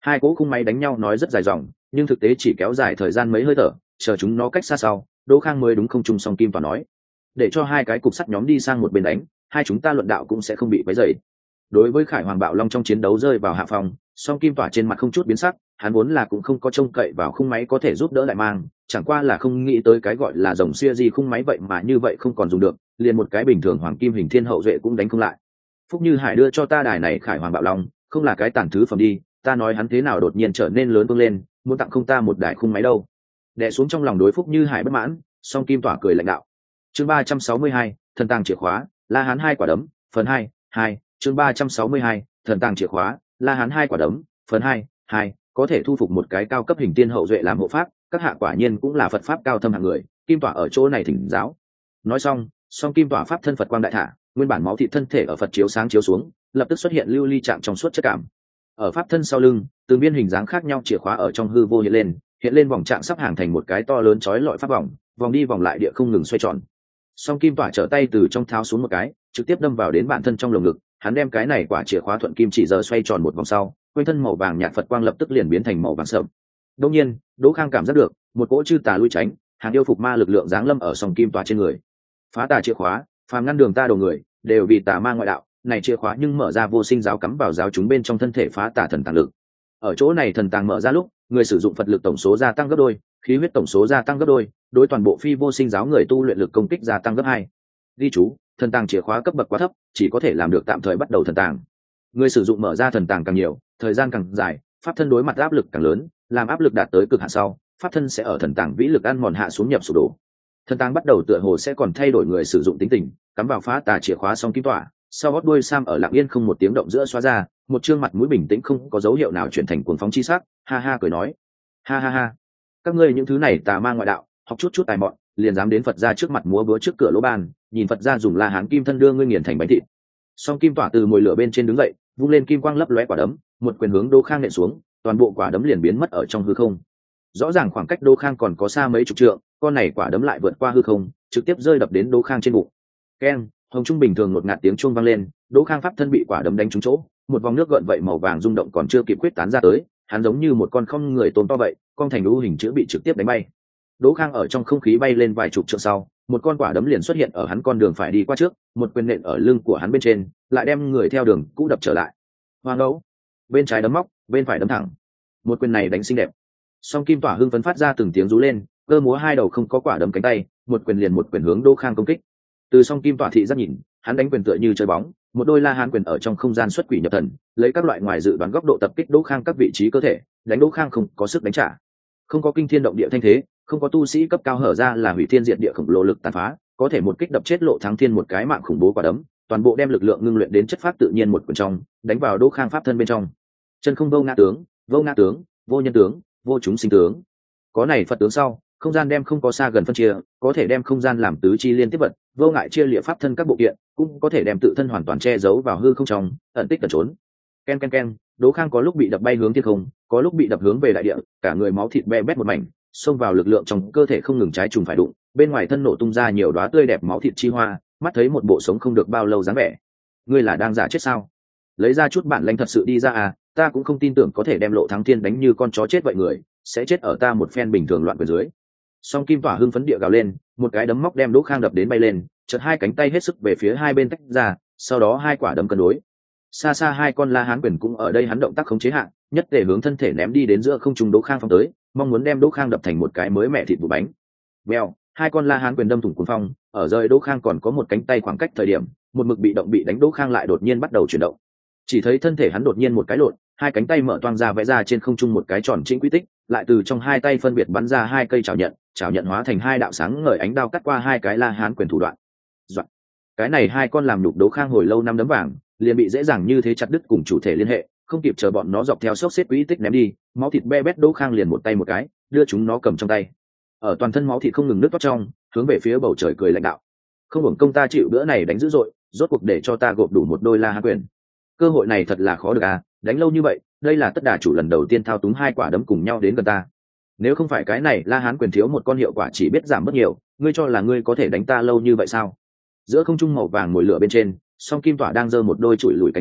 Hai cỗ khung máy đánh nhau nói rất dài dòng, nhưng thực tế chỉ kéo dài thời gian mấy hơi thở, chờ chúng nó cách xa sau, Đỗ Khang mới đúng không trung song kim tỏa nói, để cho hai cái cục sắt nhóm đi sang một bên đánh, hai chúng ta luận đạo cũng sẽ không bị quấy rầy. Đối với Khải Hoàng Bạo Long trong chiến đấu rơi vào hạ phòng, song kim tỏa trên mặt không chút biến sắc, hắn vốn là cũng không có trông cậy vào khung máy có thể giúp đỡ lại mang, chẳng qua là không nghĩ tới cái gọi là rồng xia gì khung máy vậy mà như vậy không còn dùng được, liền một cái bình thường hoàng kim hình thiên hậu duệ cũng đánh không lại. Phúc Như Hải đưa cho ta đài này Khải Hoàng Bạo Long, không là cái tàn thứ phẩm đi, ta nói hắn thế nào đột nhiên trở nên lớn vương lên, muốn tặng không ta một đài khung máy đâu. Đè xuống trong lòng đối Phúc Như Hải bất mãn, song kim tỏa cười lãnh đạo. Chương ba trăm sáu mươi hai, thần tàng chìa khóa, La Hán hai quả đấm, phần hai, hai, chương ba trăm sáu mươi hai, thần tàng chìa khóa, La Hán hai quả đấm, phần hai, hai, có thể thu phục một cái cao cấp hình tiên hậu duệ làm hộ pháp, các hạ quả nhiên cũng là Phật pháp cao thâm hạng người, kim tỏa ở chỗ này thỉnh giáo. Nói xong, song kim tỏa pháp thân Phật quang đại thả, nguyên bản máu thịt thân thể ở Phật chiếu sáng chiếu xuống, lập tức xuất hiện lưu ly trạng trong suốt chất cảm. Ở pháp thân sau lưng, từng viên hình dáng khác nhau chìa khóa ở trong hư vô hiện lên, hiện lên vòng trạng sắp hàng thành một cái to lớn chói lọi pháp vòng, vòng đi vòng lại địa không ngừng xoay tròn. Song kim tỏa trở tay từ trong tháo xuống một cái, trực tiếp đâm vào đến bản thân trong lồng ngực, hắn đem cái này quả chìa khóa thuận kim chỉ giờ xoay tròn một vòng sau, quanh thân màu vàng nhạt Phật quang lập tức liền biến thành màu vàng sậm. Đương nhiên, Đỗ Khang cảm giác được một cỗ chư tà lui tránh, hàng yêu phục ma lực lượng giáng lâm ở song kim tỏa trên người. Phá tà chìa khóa, phàm ngăn đường ta đầu người, đều vì tà ma ngoại đạo, này chìa khóa nhưng mở ra vô sinh giáo cắm vào giáo chúng bên trong thân thể phá tà thần tàng lực. Ở chỗ này thần tàng mở ra lúc, người sử dụng Phật lực tổng số gia tăng gấp đôi, khí huyết tổng số gia tăng gấp đôi, đối toàn bộ phi vô sinh giáo người tu luyện lực công kích gia tăng gấp hai. Ghi chú, thần tàng chìa khóa cấp bậc quá thấp, chỉ có thể làm được tạm thời bắt đầu thần tàng. Người sử dụng mở ra thần tàng càng nhiều, thời gian càng dài, pháp thân đối mặt áp lực càng lớn, làm áp lực đạt tới cực hạn sau, pháp thân sẽ ở thần tàng vĩ lực ăn mòn hạ xuống nhập sụp đổ. Thần tàng bắt đầu tựa hồ sẽ còn thay đổi người sử dụng tính tình, cắm vào phá tà chìa khóa xong kim tỏa, sau gót đuôi sam ở lặng yên không một tiếng động giữa xóa ra, một trương mặt mũi bình tĩnh không có dấu hiệu nào chuyển thành cuồng phóng chi sắc, ha ha cười nói, ha ha ha, các ngươi những thứ này tà ma ngoại đạo, học chút chút tài mọn, liền dám đến Phật gia trước mặt múa búa trước cửa lỗ ban, nhìn Phật gia dùng La Hán kim thân đưa ngươi nghiền thành bánh thịt. Song kim tỏa từ mồi lửa bên trên đứng dậy, vung lên kim quang lấp lóe quả đấm, một quyền hướng Đỗ Khang nện xuống, toàn bộ quả đấm liền biến mất ở trong hư không. Rõ ràng khoảng cách Đỗ Khang còn có xa mấy chục trượng, con này quả đấm lại vượt qua hư không, trực tiếp rơi đập đến Đỗ Khang trên bụng. Keng, hồng trung bình thường một ngạt tiếng chuông vang lên, Đỗ Khang pháp thân bị quả đấm đánh trúng chỗ, một vòng nước gợn vậy màu vàng rung động còn chưa kịp quyết tán ra tới, hắn giống như một con không người tôm to vậy, con thành u hình chữ bị trực tiếp đánh bay. Đỗ Khang ở trong không khí bay lên vài chục trượng sau, một con quả đấm liền xuất hiện ở hắn con đường phải đi qua trước, một quyền nện ở lưng của hắn bên trên, lại đem người theo đường cũ đập trở lại. Hoàng đấu, bên trái đấm móc, bên phải đấm thẳng. Một quyền này đánh xinh đẹp. Song kim tỏa hưng phấn phát ra từng tiếng rú lên, cơ múa hai đầu không có quả đấm cánh tay, một quyền liền một quyền hướng Đỗ Khang công kích. Từ song kim tỏa thị giác nhìn, hắn đánh quyền tựa như chơi bóng, một đôi La Hán quyền ở trong không gian xuất quỷ nhập thần, lấy các loại ngoài dự đoán góc độ tập kích Đỗ Khang các vị trí cơ thể, đánh Đỗ Khang không có sức đánh trả. Không có kinh thiên động địa thanh thế, không có tu sĩ cấp cao hở ra là hủy thiên diệt địa khổng lồ lực tàn phá, có thể một kích đập chết Lộ Thắng Thiên một cái mạng khủng bố quả đấm, toàn bộ đem lực lượng ngưng luyện đến chất pháp tự nhiên một quyền trong, đánh vào Đỗ Khang pháp thân bên trong. Chân không vô ngã tướng, vô ngã tướng, vô nhân tướng, vô chúng sinh tướng. Có này Phật tướng sau, không gian đem không có xa gần phân chia, có thể đem không gian làm tứ chi liên tiếp vật, vô ngại chia liệt pháp thân các bộ kiện, cũng có thể đem tự thân hoàn toàn che giấu vào hư không trong, ẩn tích cẩn trốn. Ken ken ken, Đỗ Khang có lúc bị đập bay hướng thiên không, có lúc bị đập hướng về đại địa, cả người máu thịt be bét một mảnh, xông vào lực lượng trong cơ thể không ngừng trái trùng phải đụng, bên ngoài thân nổ tung ra nhiều đóa tươi đẹp máu thịt chi hoa, mắt thấy một bộ sống không được bao lâu dáng vẻ. Ngươi là đang giả chết sao? Lấy ra chút bản lĩnh thật sự đi ra à, ta cũng không tin tưởng có thể đem Lộ Thắng Thiên đánh như con chó chết vậy người, sẽ chết ở ta một phen bình thường loạn quyền dưới. Song kim tỏa hưng phấn địa gào lên, một cái đấm móc đem Đỗ Khang đập đến bay lên, chợt hai cánh tay hết sức về phía hai bên tách ra, sau đó hai quả đấm cân đối. Xa xa hai con La Hán quyền cũng ở đây hắn động tác khống chế hạn, nhất để hướng thân thể ném đi đến giữa không trung Đỗ Khang phong tới, mong muốn đem Đỗ Khang đập thành một cái mới mẹ thịt vụ bánh. Bèo, hai con La Hán quyền đâm thủng cuốn phong, ở rơi Đỗ Khang còn có một cánh tay khoảng cách thời điểm, một mực bị động bị đánh Đỗ Khang lại đột nhiên bắt đầu chuyển động. Chỉ thấy thân thể hắn đột nhiên một cái lộn, hai cánh tay mở toang ra vẽ ra trên không trung một cái tròn chỉnh quy tích, lại từ trong hai tay phân biệt bắn ra hai cây chảo nhận, chảo nhận hóa thành hai đạo sáng ngời ánh đao cắt qua hai cái La Hán quyền thủ đoạn. Doạn. Cái này hai con làm nhục Đỗ Khang hồi lâu năm đấm vàng, liền bị dễ dàng như thế chặt đứt cùng chủ thể liên hệ, không kịp chờ bọn nó dọc theo xốc xếp quỹ tích ném đi, máu thịt be bét Đỗ Khang liền một tay một cái, đưa chúng nó cầm trong tay. Ở toàn thân máu thịt không ngừng nứt toát trong, hướng về phía bầu trời cười lãnh đạo. Không hưởng công ta chịu bữa này đánh dữ dội, rốt cuộc để cho ta gộp đủ một đôi La Hán quyền. Cơ hội này thật là khó được à, đánh lâu như vậy, đây là tất đà chủ lần đầu tiên thao túng hai quả đấm cùng nhau đến gần ta. Nếu không phải cái này La Hán quyền thiếu một con hiệu quả chỉ biết giảm mất nhiều, ngươi cho là ngươi có thể đánh ta lâu như vậy sao? Giữa không trung màu vàng ngồi lửa bên trên, song kim tỏa đang giơ một đôi chùi lùi cánh tay,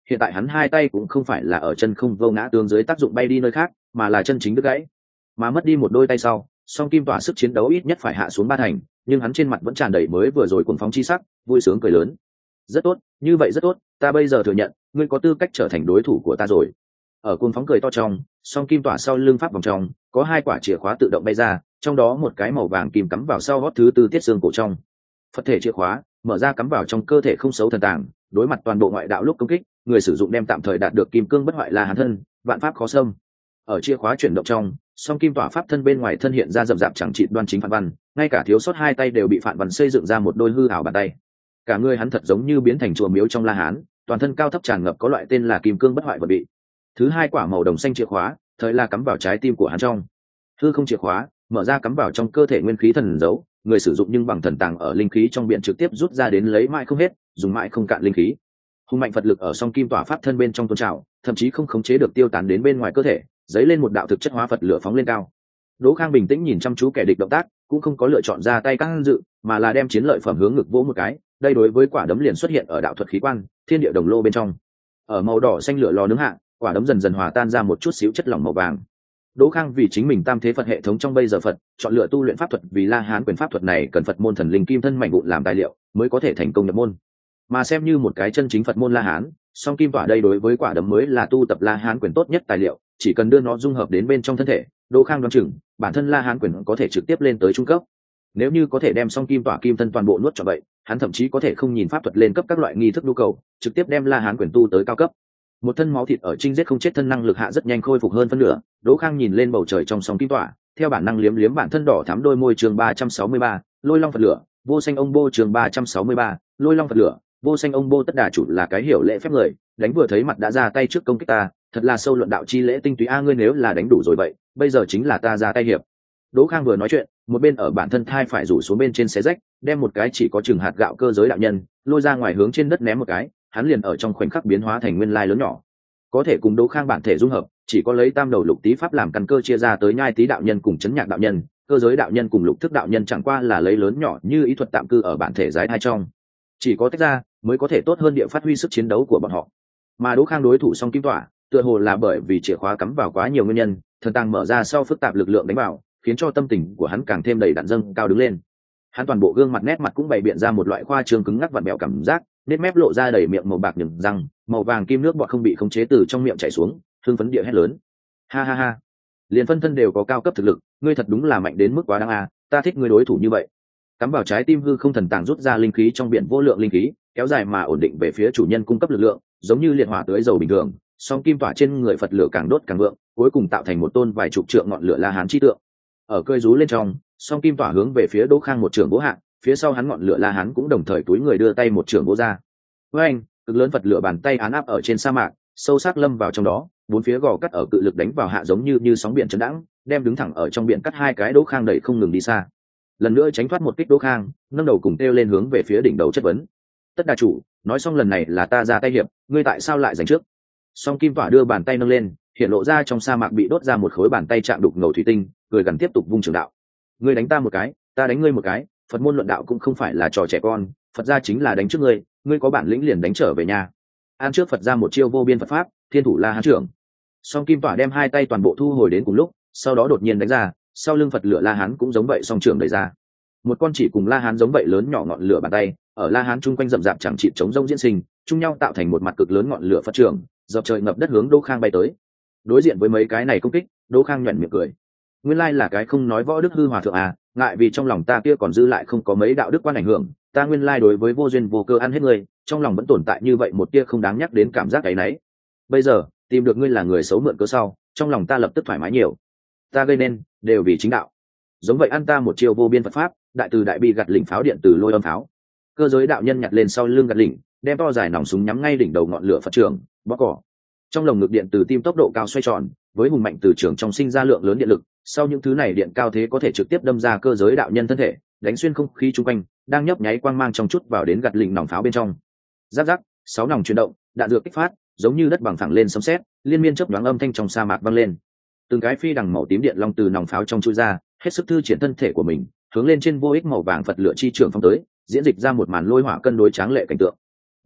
hiện tại hắn hai tay cũng không phải là ở chân không vô ngã tướng dưới tác dụng bay đi nơi khác, mà là chân chính đứt gãy. Mà mất đi một đôi tay sau, song kim tỏa sức chiến đấu ít nhất phải hạ xuống ba thành, nhưng hắn trên mặt vẫn tràn đầy mới vừa rồi cuồng phóng chi sắc, vui sướng cười lớn. Rất tốt, như vậy rất tốt, ta bây giờ thừa nhận, ngươi có tư cách trở thành đối thủ của ta rồi. Ở cuồng phóng cười to trong, song kim tỏa sau lưng pháp vòng trong, có hai quả chìa khóa tự động bay ra, trong đó một cái màu vàng kim cắm vào sau gót thứ tư tiết xương cổ trong. Phật thể chìa khóa mở ra cắm vào trong cơ thể không xấu thần tàng, đối mặt toàn bộ ngoại đạo lúc công kích, người sử dụng đem tạm thời đạt được kim cương bất hoại La Hán thân, vạn pháp khó xâm. Ở chìa khóa chuyển động trong, song kim tỏa pháp thân bên ngoài thân hiện ra rậm rạp chẳng trị đoan chính phản văn, ngay cả thiếu sót hai tay đều bị phản văn xây dựng ra một đôi hư ảo bàn tay. Cả người hắn thật giống như biến thành chùa miếu trong La Hán, toàn thân cao thấp tràn ngập có loại tên là kim cương bất hoại vật bị. Thứ hai quả màu đồng xanh chìa khóa, thời là cắm vào trái tim của hắn trong. Hư không chìa khóa mở ra cắm vào trong cơ thể nguyên khí thần dấu, người sử dụng nhưng bằng thần tàng ở linh khí trong biển trực tiếp rút ra đến lấy mãi không hết, dùng mãi không cạn linh khí. Hùng mạnh Phật lực ở song kim tỏa pháp thân bên trong tôn trào, thậm chí không khống chế được tiêu tán đến bên ngoài cơ thể, dấy lên một đạo thực chất hóa Phật lửa phóng lên cao. Đỗ Khang bình tĩnh nhìn chăm chú kẻ địch động tác, cũng không có lựa chọn ra tay căng dự, mà là đem chiến lợi phẩm hướng ngực vỗ một cái. Đây đối với quả đấm liền xuất hiện ở đạo thuật khí quan, thiên địa đồng lô bên trong. Ở màu đỏ xanh lửa lò nướng hạ, quả đấm dần dần hòa tan ra một chút xíu chất lỏng màu vàng. Đỗ Khang vì chính mình tam thế Phật hệ thống trong bây giờ Phật, chọn lựa tu luyện pháp thuật vì La Hán quyền pháp thuật này cần Phật môn thần linh kim thân mảnh vụn làm tài liệu, mới có thể thành công nhập môn. Mà xem như một cái chân chính Phật môn La Hán, song kim tỏa đây đối với quả đấm mới là tu tập La Hán quyền tốt nhất tài liệu, chỉ cần đưa nó dung hợp đến bên trong thân thể, Đỗ Khang đoán chừng, bản thân La Hán quyền có thể trực tiếp lên tới trung cấp. Nếu như có thể đem song kim tỏa kim thân toàn bộ nuốt cho vậy, hắn thậm chí có thể không nhìn pháp thuật lên cấp các loại nghi thức nhu cầu, trực tiếp đem La Hán quyền tu tới cao cấp. Một thân máu thịt ở trinh giết không chết thân năng lực hạ rất nhanh khôi phục hơn phân nửa. Đỗ Khang nhìn lên bầu trời trong song kim tỏa, theo bản năng liếm liếm bản thân đỏ thắm đôi môi. Chương ba trăm sáu mươi ba, lôi long Phật lửa vô xanh ông bô. Chương ba trăm sáu mươi ba, lôi long Phật lửa vô xanh ông bô. Tất đà chủ là cái hiểu lễ phép người, đánh vừa thấy mặt đã ra tay trước công kích ta, thật là sâu luận đạo chi lễ tinh túy a. Ngươi nếu là đánh đủ rồi vậy, bây giờ chính là ta ra tay hiệp. Đỗ Khang vừa nói chuyện, một bên ở bản thân thai phải rủ xuống bên trên xé rách, đem một cái chỉ có chừng hạt gạo cơ giới đạo nhân lôi ra ngoài hướng trên đất ném một cái, hắn liền ở trong khoảnh khắc biến hóa thành nguyên lai lớn nhỏ. Có thể cùng Đỗ Khang bản thể dung hợp, chỉ có lấy tam đầu lục tý pháp làm căn cơ chia ra tới nhai tý đạo nhân cùng chấn nhạc đạo nhân, cơ giới đạo nhân cùng lục thức đạo nhân chẳng qua là lấy lớn nhỏ như ý thuật tạm cư ở bản thể giái hai trong. Chỉ có tách ra mới có thể tốt hơn địa phát huy sức chiến đấu của bọn họ. Mà Đỗ Khang đối thủ song kim tỏa, tựa hồ là bởi vì chìa khóa cắm vào quá nhiều nguyên nhân, thần tàng mở ra sau phức tạp lực lượng đánh vào, khiến cho tâm tình của hắn càng thêm đầy đặn dâng cao đứng lên. Hắn toàn bộ gương mặt nét mặt cũng bày biện ra một loại khoa trương cứng ngắc vặn bẹo cảm giác, nét mép lộ ra đầy miệng màu bạc nhừng răng, màu vàng kim nước bọt không bị khống chế từ trong miệng chảy xuống, hưng phấn địa hét lớn: ha ha ha, liền phân thân đều có cao cấp thực lực, ngươi thật đúng là mạnh đến mức quá đáng a, ta thích ngươi đối thủ như vậy. Cắm vào trái tim hư không thần tàng rút ra linh khí trong biển vô lượng linh khí, kéo dài mà ổn định về phía chủ nhân cung cấp lực lượng, giống như liệt hỏa tưới dầu bình thường, song kim tỏa trên người Phật lửa càng đốt càng vượng, cuối cùng tạo thành một tôn vài chục trượng ngọn lửa La Hán chi tượng. Ở cơi rú lên trong, song kim tỏa hướng về phía Đỗ Khang một trường vỗ hạ, phía sau hắn ngọn lửa La Hán cũng đồng thời túi người đưa tay một trường vỗ ra. Với anh, cực lớn Phật lửa bàn tay án áp ở trên sa mạc, sâu sắc lâm vào trong đó, bốn phía gò cắt ở cự lực đánh vào hạ giống như như sóng biển chấn đãng, đem đứng thẳng ở trong biển cắt hai cái Đỗ Khang đẩy không ngừng đi xa. Lần nữa tránh thoát một kích Đỗ Khang, nâng đầu cùng kêu lên hướng về phía đỉnh đầu chất vấn: tất đà chủ, nói xong lần này là ta ra tay hiệp, ngươi tại sao lại giành trước? Song kim tỏa đưa bàn tay nâng lên, hiện lộ ra trong sa mạc bị đốt ra một khối bàn tay chạm đục ngầu thủy tinh, cười gần tiếp tục vung trường đạo: ngươi đánh ta một cái, ta đánh ngươi một cái, Phật môn luận đạo cũng không phải là trò trẻ con, Phật gia chính là đánh trước ngươi, ngươi có bản lĩnh liền đánh trở về nhà. An trước Phật ra một chiêu vô biên Phật pháp, thiên thủ La Hán trưởng. Song kim tỏa đem hai tay toàn bộ thu hồi đến cùng lúc, sau đó đột nhiên đánh ra, sau lưng Phật lửa La Hán cũng giống vậy, song trưởng đẩy ra. Một con chỉ cùng La Hán giống vậy lớn nhỏ ngọn lửa bàn tay, ở La Hán chung quanh rậm rạp chẳng chịt chống rông diễn sinh, chung nhau tạo thành một mặt cực lớn ngọn lửa Phật trưởng, dập trời ngập đất hướng Đỗ Khang bay tới. Đối diện với mấy cái này công kích, Đỗ Khang nhuyễn miệng cười. Nguyên lai là cái không nói võ đức hư hòa thượng à, ngại vì trong lòng ta kia còn dư lại không có mấy đạo đức quan ảnh hưởng, ta nguyên lai đối với vô duyên vô cơ ăn hết người, trong lòng vẫn tồn tại như vậy một tia không đáng nhắc đến cảm giác ấy nấy. Bây giờ tìm được ngươi là người xấu mượn cớ sau, trong lòng ta lập tức thoải mái nhiều. Ta gây nên đều vì chính đạo, giống vậy ăn ta một chiêu vô biên Phật pháp, đại từ đại bi gạt lỉnh pháo điện từ lôi âm pháo. Cơ giới đạo nhân nhặt lên sau lưng gạt lỉnh, đem to dài nòng súng nhắm ngay đỉnh đầu ngọn lửa Phật trường, bóc cỏ. Trong lồng ngực điện từ tim tốc độ cao xoay tròn, với hùng mạnh từ trường trong sinh ra lượng lớn điện lực, sau những thứ này điện cao thế có thể trực tiếp đâm ra cơ giới đạo nhân thân thể, đánh xuyên không khí chung quanh, đang nhấp nháy quang mang trong chút vào đến gạt lỉnh nòng pháo bên trong. Rắc rắc, sáu nòng chuyển động, đạn dược kích phát, giống như đất bằng phẳng lên sấm sét, liên miên chớp nhoáng âm thanh trong sa mạc vang lên. Từng cái phi đằng màu tím điện long từ nòng pháo trong chui ra, hết sức thư triển thân thể của mình, hướng lên trên vô ích màu vàng Phật lửa chi trường phong tới, diễn dịch ra một màn lôi hỏa cân đối tráng lệ cảnh tượng. Bành,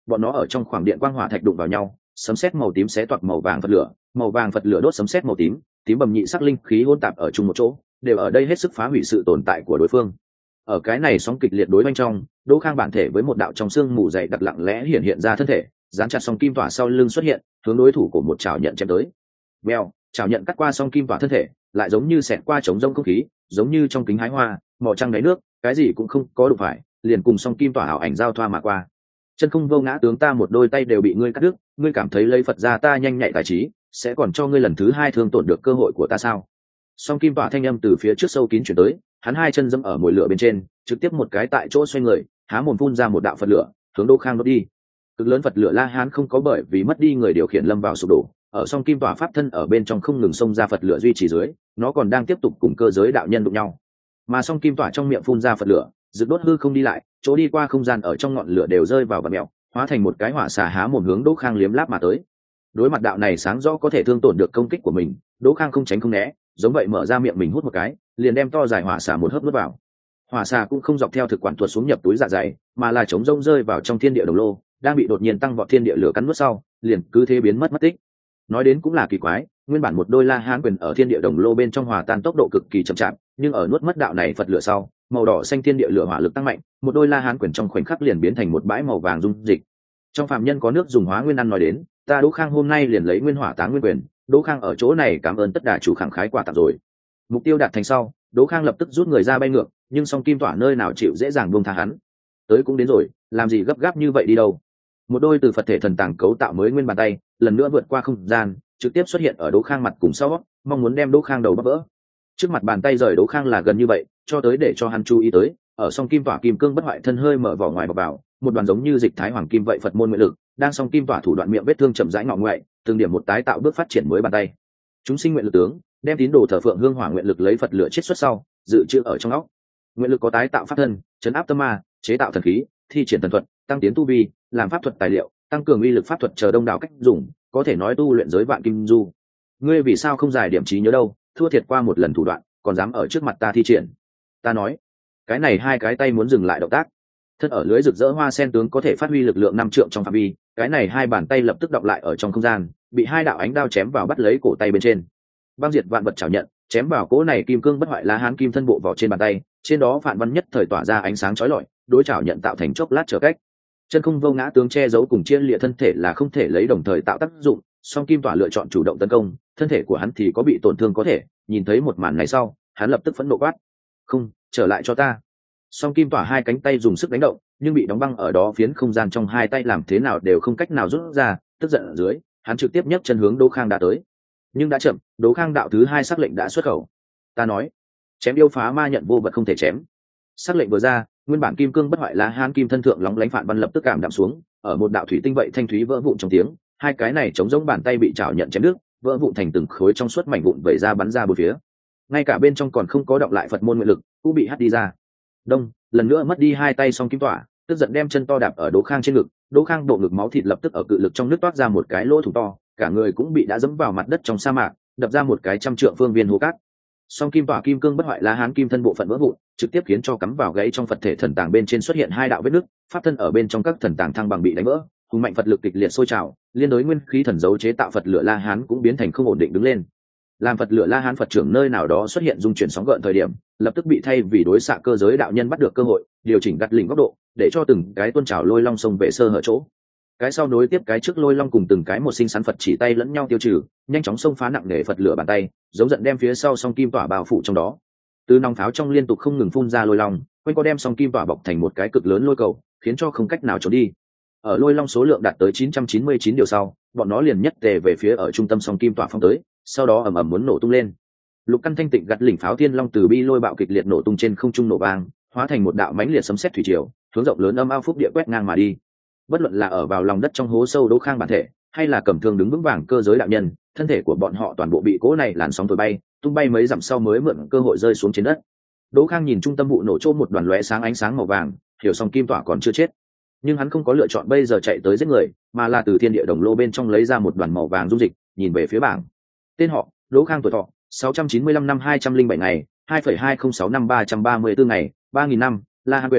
bọn nó ở trong khoảng điện quang hỏa thạch đụng vào nhau, sấm sét màu tím xé toạc màu vàng phật lửa, màu vàng phật lửa đốt sấm sét màu tím, tím bầm nhị sắc linh khí hỗn tạp ở chung một chỗ, đều ở đây hết sức phá hủy sự tồn tại của đối phương. Ở cái này sóng kịch liệt đối bên trong, Đỗ Khang bản thể với một đạo trong xương mù dày đặc lặng lẽ hiện hiện ra thân thể, dán chặt song kim tỏa sau lưng xuất hiện, hướng đối thủ của một chảo nhận chém tới. Bèo, chảo nhận cắt qua song kim tỏa thân thể, lại giống như xẹt qua trống rông không khí, giống như trong kính hái hoa, mỏ trăng đáy nước, cái gì cũng không có đụng phải, liền cùng song kim tỏa ảo ảnh giao thoa mà qua. Chân không vô ngã tướng ta một đôi tay đều bị ngươi cắt đứt, ngươi cảm thấy lấy Phật ra ta nhanh nhạy tài trí, sẽ còn cho ngươi lần thứ hai thương tổn được cơ hội của ta sao? Song kim tỏa thanh âm từ phía trước sâu kín chuyển tới, hắn hai chân dẫm ở mồi lửa bên trên, trực tiếp một cái tại chỗ xoay người, há mồm phun ra một đạo Phật lửa, hướng Đỗ Khang đốt đi. Cực lớn Phật lửa La Hán không có bởi vì mất đi người điều khiển lâm vào sụp đổ, ở song kim tỏa pháp thân ở bên trong không ngừng xông ra Phật lửa duy trì dưới, nó còn đang tiếp tục cùng cơ giới đạo nhân đụng nhau. Mà song kim tỏa trong miệng phun ra Phật lửa, rực đốt hư không đi lại, chỗ đi qua không gian ở trong ngọn lửa đều rơi vào vạt mèo, hóa thành một cái hỏa xà há mồm hướng Đỗ Khang liếm láp mà tới. Đối mặt đạo này sáng rõ có thể thương tổn được công kích của mình, Đỗ Khang không tránh không né, giống vậy mở ra miệng mình hút một cái, liền đem to dài hỏa xà một hớp nuốt vào. Hỏa xà cũng không dọc theo thực quản tuột xuống nhập túi dạ dày, mà là chống rông rơi vào trong thiên địa đồng lô, đang bị đột nhiên tăng vọt thiên địa lửa cắn nuốt sau, liền cứ thế biến mất mất tích. Nói đến cũng là kỳ quái, nguyên bản một đôi La Hán quyền ở thiên địa đồng lô bên trong hòa tan tốc độ cực kỳ chậm chạp, nhưng ở nuốt mất đạo này Phật lửa sau, màu đỏ xanh thiên địa lửa hỏa lực tăng mạnh, một đôi La Hán quyền trong khoảnh khắc liền biến thành một bãi màu vàng dung dịch. Trong phạm nhân có nước dùng hóa nguyên ăn nói đến, ta Đỗ Khang hôm nay liền lấy nguyên hỏa táng nguyên quyền, Đỗ Khang ở chỗ này cảm ơn tất cả chủ khẳng khái quà tặng rồi. Mục tiêu đạt thành sau, Đỗ Khang lập tức rút người ra bay ngược, nhưng song kim tỏa nơi nào chịu dễ dàng buông tha hắn. Tới cũng đến rồi, làm gì gấp gáp như vậy đi đâu? Một đôi từ Phật thể thần tàng cấu tạo mới nguyên bàn tay, lần nữa vượt qua không gian, trực tiếp xuất hiện ở Đỗ Khang mặt cùng sau, mong muốn đem Đỗ Khang đầu bắp vỡ. Trước mặt bàn tay rời Đỗ Khang là gần như vậy, cho tới để cho hắn chú ý tới, ở song kim tỏa kim cương bất hoại thân hơi mở vỏ ngoài bọc vào, một đoàn giống như dịch thái hoàng kim vậy Phật môn nguyện lực, đang song kim tỏa thủ đoạn miệng vết thương chậm rãi ngọ ngoại, từng điểm một tái tạo bước phát triển mới bàn tay. Chúng sinh nguyện lực tướng, đem tín đồ thờ phượng hương hỏa nguyện lực lấy Phật lửa chiết xuất sau, dự trữ ở trong óc. Nguyện lực có tái tạo pháp thân, chấn áp tâm ma, chế tạo thần khí, thi triển thần thuật, tăng tiến tu vi, làm pháp thuật tài liệu, tăng cường uy lực pháp thuật chờ đông đảo cách dùng, có thể nói tu luyện giới vạn kim du. Ngươi vì sao không giải điểm trí nhớ đâu, thua thiệt qua một lần thủ đoạn, còn dám ở trước mặt ta thi triển? Ta nói, cái này hai cái tay muốn dừng lại động tác. Thân ở lưới rực rỡ hoa sen tướng có thể phát huy lực lượng năm trượng trong phạm vi, cái này hai bàn tay lập tức đọng lại ở trong không gian, bị hai đạo ánh đao chém vào bắt lấy cổ tay bên trên. Băng diệt vạn vật chảo nhận, chém vào cỗ này kim cương bất hoại La Hán kim thân bộ vào trên bàn tay, trên đó phản văn nhất thời tỏa ra ánh sáng chói lọi, đối chảo nhận tạo thành chốc lát trở cách. Chân không vô ngã tướng che giấu cùng chia lịa thân thể là không thể lấy đồng thời tạo tác dụng, song kim tỏa lựa chọn chủ động tấn công, thân thể của hắn thì có bị tổn thương có thể. Nhìn thấy một màn này sau, hắn lập tức phẫn nộ quát: "Không, trở lại cho ta!" Song kim tỏa hai cánh tay dùng sức đánh động, nhưng bị đóng băng ở đó phiến không gian trong hai tay làm thế nào đều không cách nào rút ra. Tức giận ở dưới, hắn trực tiếp nhấc chân hướng Đỗ Khang đã tới. Nhưng đã chậm, Đỗ Khang đạo thứ hai sắc lệnh đã xuất khẩu. Ta nói, chém yêu phá ma nhận vô vật không thể chém. Sắc lệnh vừa ra, nguyên bản kim cương bất hoại La Hán kim thân thượng lóng lánh phản văn lập tức cảm đạm xuống, ở một đạo thủy tinh vậy thanh thúy vỡ vụn trong tiếng, hai cái này chống giống bàn tay bị chảo nhận chém đứt, vỡ vụn thành từng khối trong suốt mảnh vụn vẩy ra bắn ra bốn phía. Ngay cả bên trong còn không có đọng lại Phật môn nguyện lực, cũng bị hất đi ra. Đông, lần nữa mất đi hai tay song kim tỏa, tức giận đem chân to đạp ở Đỗ Khang trên ngực, Đỗ Khang bộ ngực máu thịt lập tức ở cự lực trong nước toát ra một cái lỗ thủng to, cả người cũng bị đã dẫm vào mặt đất trong sa mạc, đập ra một cái trăm trượng phương viên hố cát. Song kim tỏa kim cương bất hoại La Hán kim thân bộ phận vỡ vụn, trực tiếp khiến cho cắm vào gáy trong Phật thể thần tàng bên trên xuất hiện hai đạo vết nứt, pháp thân ở bên trong các thần tàng thăng bằng bị đánh vỡ, hùng mạnh Phật lực kịch liệt sôi trào, liên đối nguyên khí thần dấu chế tạo Phật lửa La Hán cũng biến thành không ổn định đứng lên. Làm Phật lửa La Hán Phật trưởng nơi nào đó xuất hiện dung chuyển sóng gợn thời điểm, lập tức bị thay vì đối xạ cơ giới đạo nhân bắt được cơ hội, điều chỉnh gắt lỉnh góc độ, để cho từng cái tuôn trào lôi long sông về sơ hở chỗ. Cái sau nối tiếp cái trước lôi long cùng từng cái một sinh sắn Phật chỉ tay lẫn nhau tiêu trừ, nhanh chóng xông phá nặng nề Phật lửa bàn tay, giống giận đem phía sau song kim tỏa bao phủ trong đó. Từ nòng pháo trong liên tục không ngừng phun ra lôi long, quanh co đem song kim tỏa bọc thành một cái cực lớn lôi cầu, khiến cho không cách nào trốn đi. Ở lôi long số lượng đạt tới chín trăm chín mươi chín điều sau, bọn nó liền nhất tề về phía ở trung tâm song kim tỏa phóng tới, sau đó ầm ầm muốn nổ tung lên. Lục căn thanh tịnh gặt lỉnh pháo thiên long từ bi lôi bạo kịch liệt nổ tung trên không trung nổ vang, hóa thành một đạo mãnh liệt sấm sét thủy triều, hướng rộng lớn âm ao phúc địa quét ngang mà đi. Bất luận là ở vào lòng đất trong hố sâu Đỗ Khang bản thể, hay là cầm thương đứng vững vàng cơ giới đạo nhân, thân thể của bọn họ toàn bộ bị cỗ này làn sóng thổi bay, tung bay mấy dặm sau mới mượn cơ hội rơi xuống trên đất. Đỗ Khang nhìn trung tâm vụ nổ chỗ một đoàn lóe sáng ánh sáng màu vàng, hiểu song kim tỏa còn chưa chết, nhưng hắn không có lựa chọn bây giờ chạy tới giết người, mà là từ thiên địa đồng lô bên trong lấy ra một đoàn màu vàng dung dịch, nhìn về phía bảng. Tên họ: Đỗ Khang, tuổi thọ sáu trăm chín mươi lăm năm hai trăm linh bảy ngày, hai phẩy hai không sáu năm ba trăm ba mươi tư ngày, ba nghìn năm, La Hán quyền,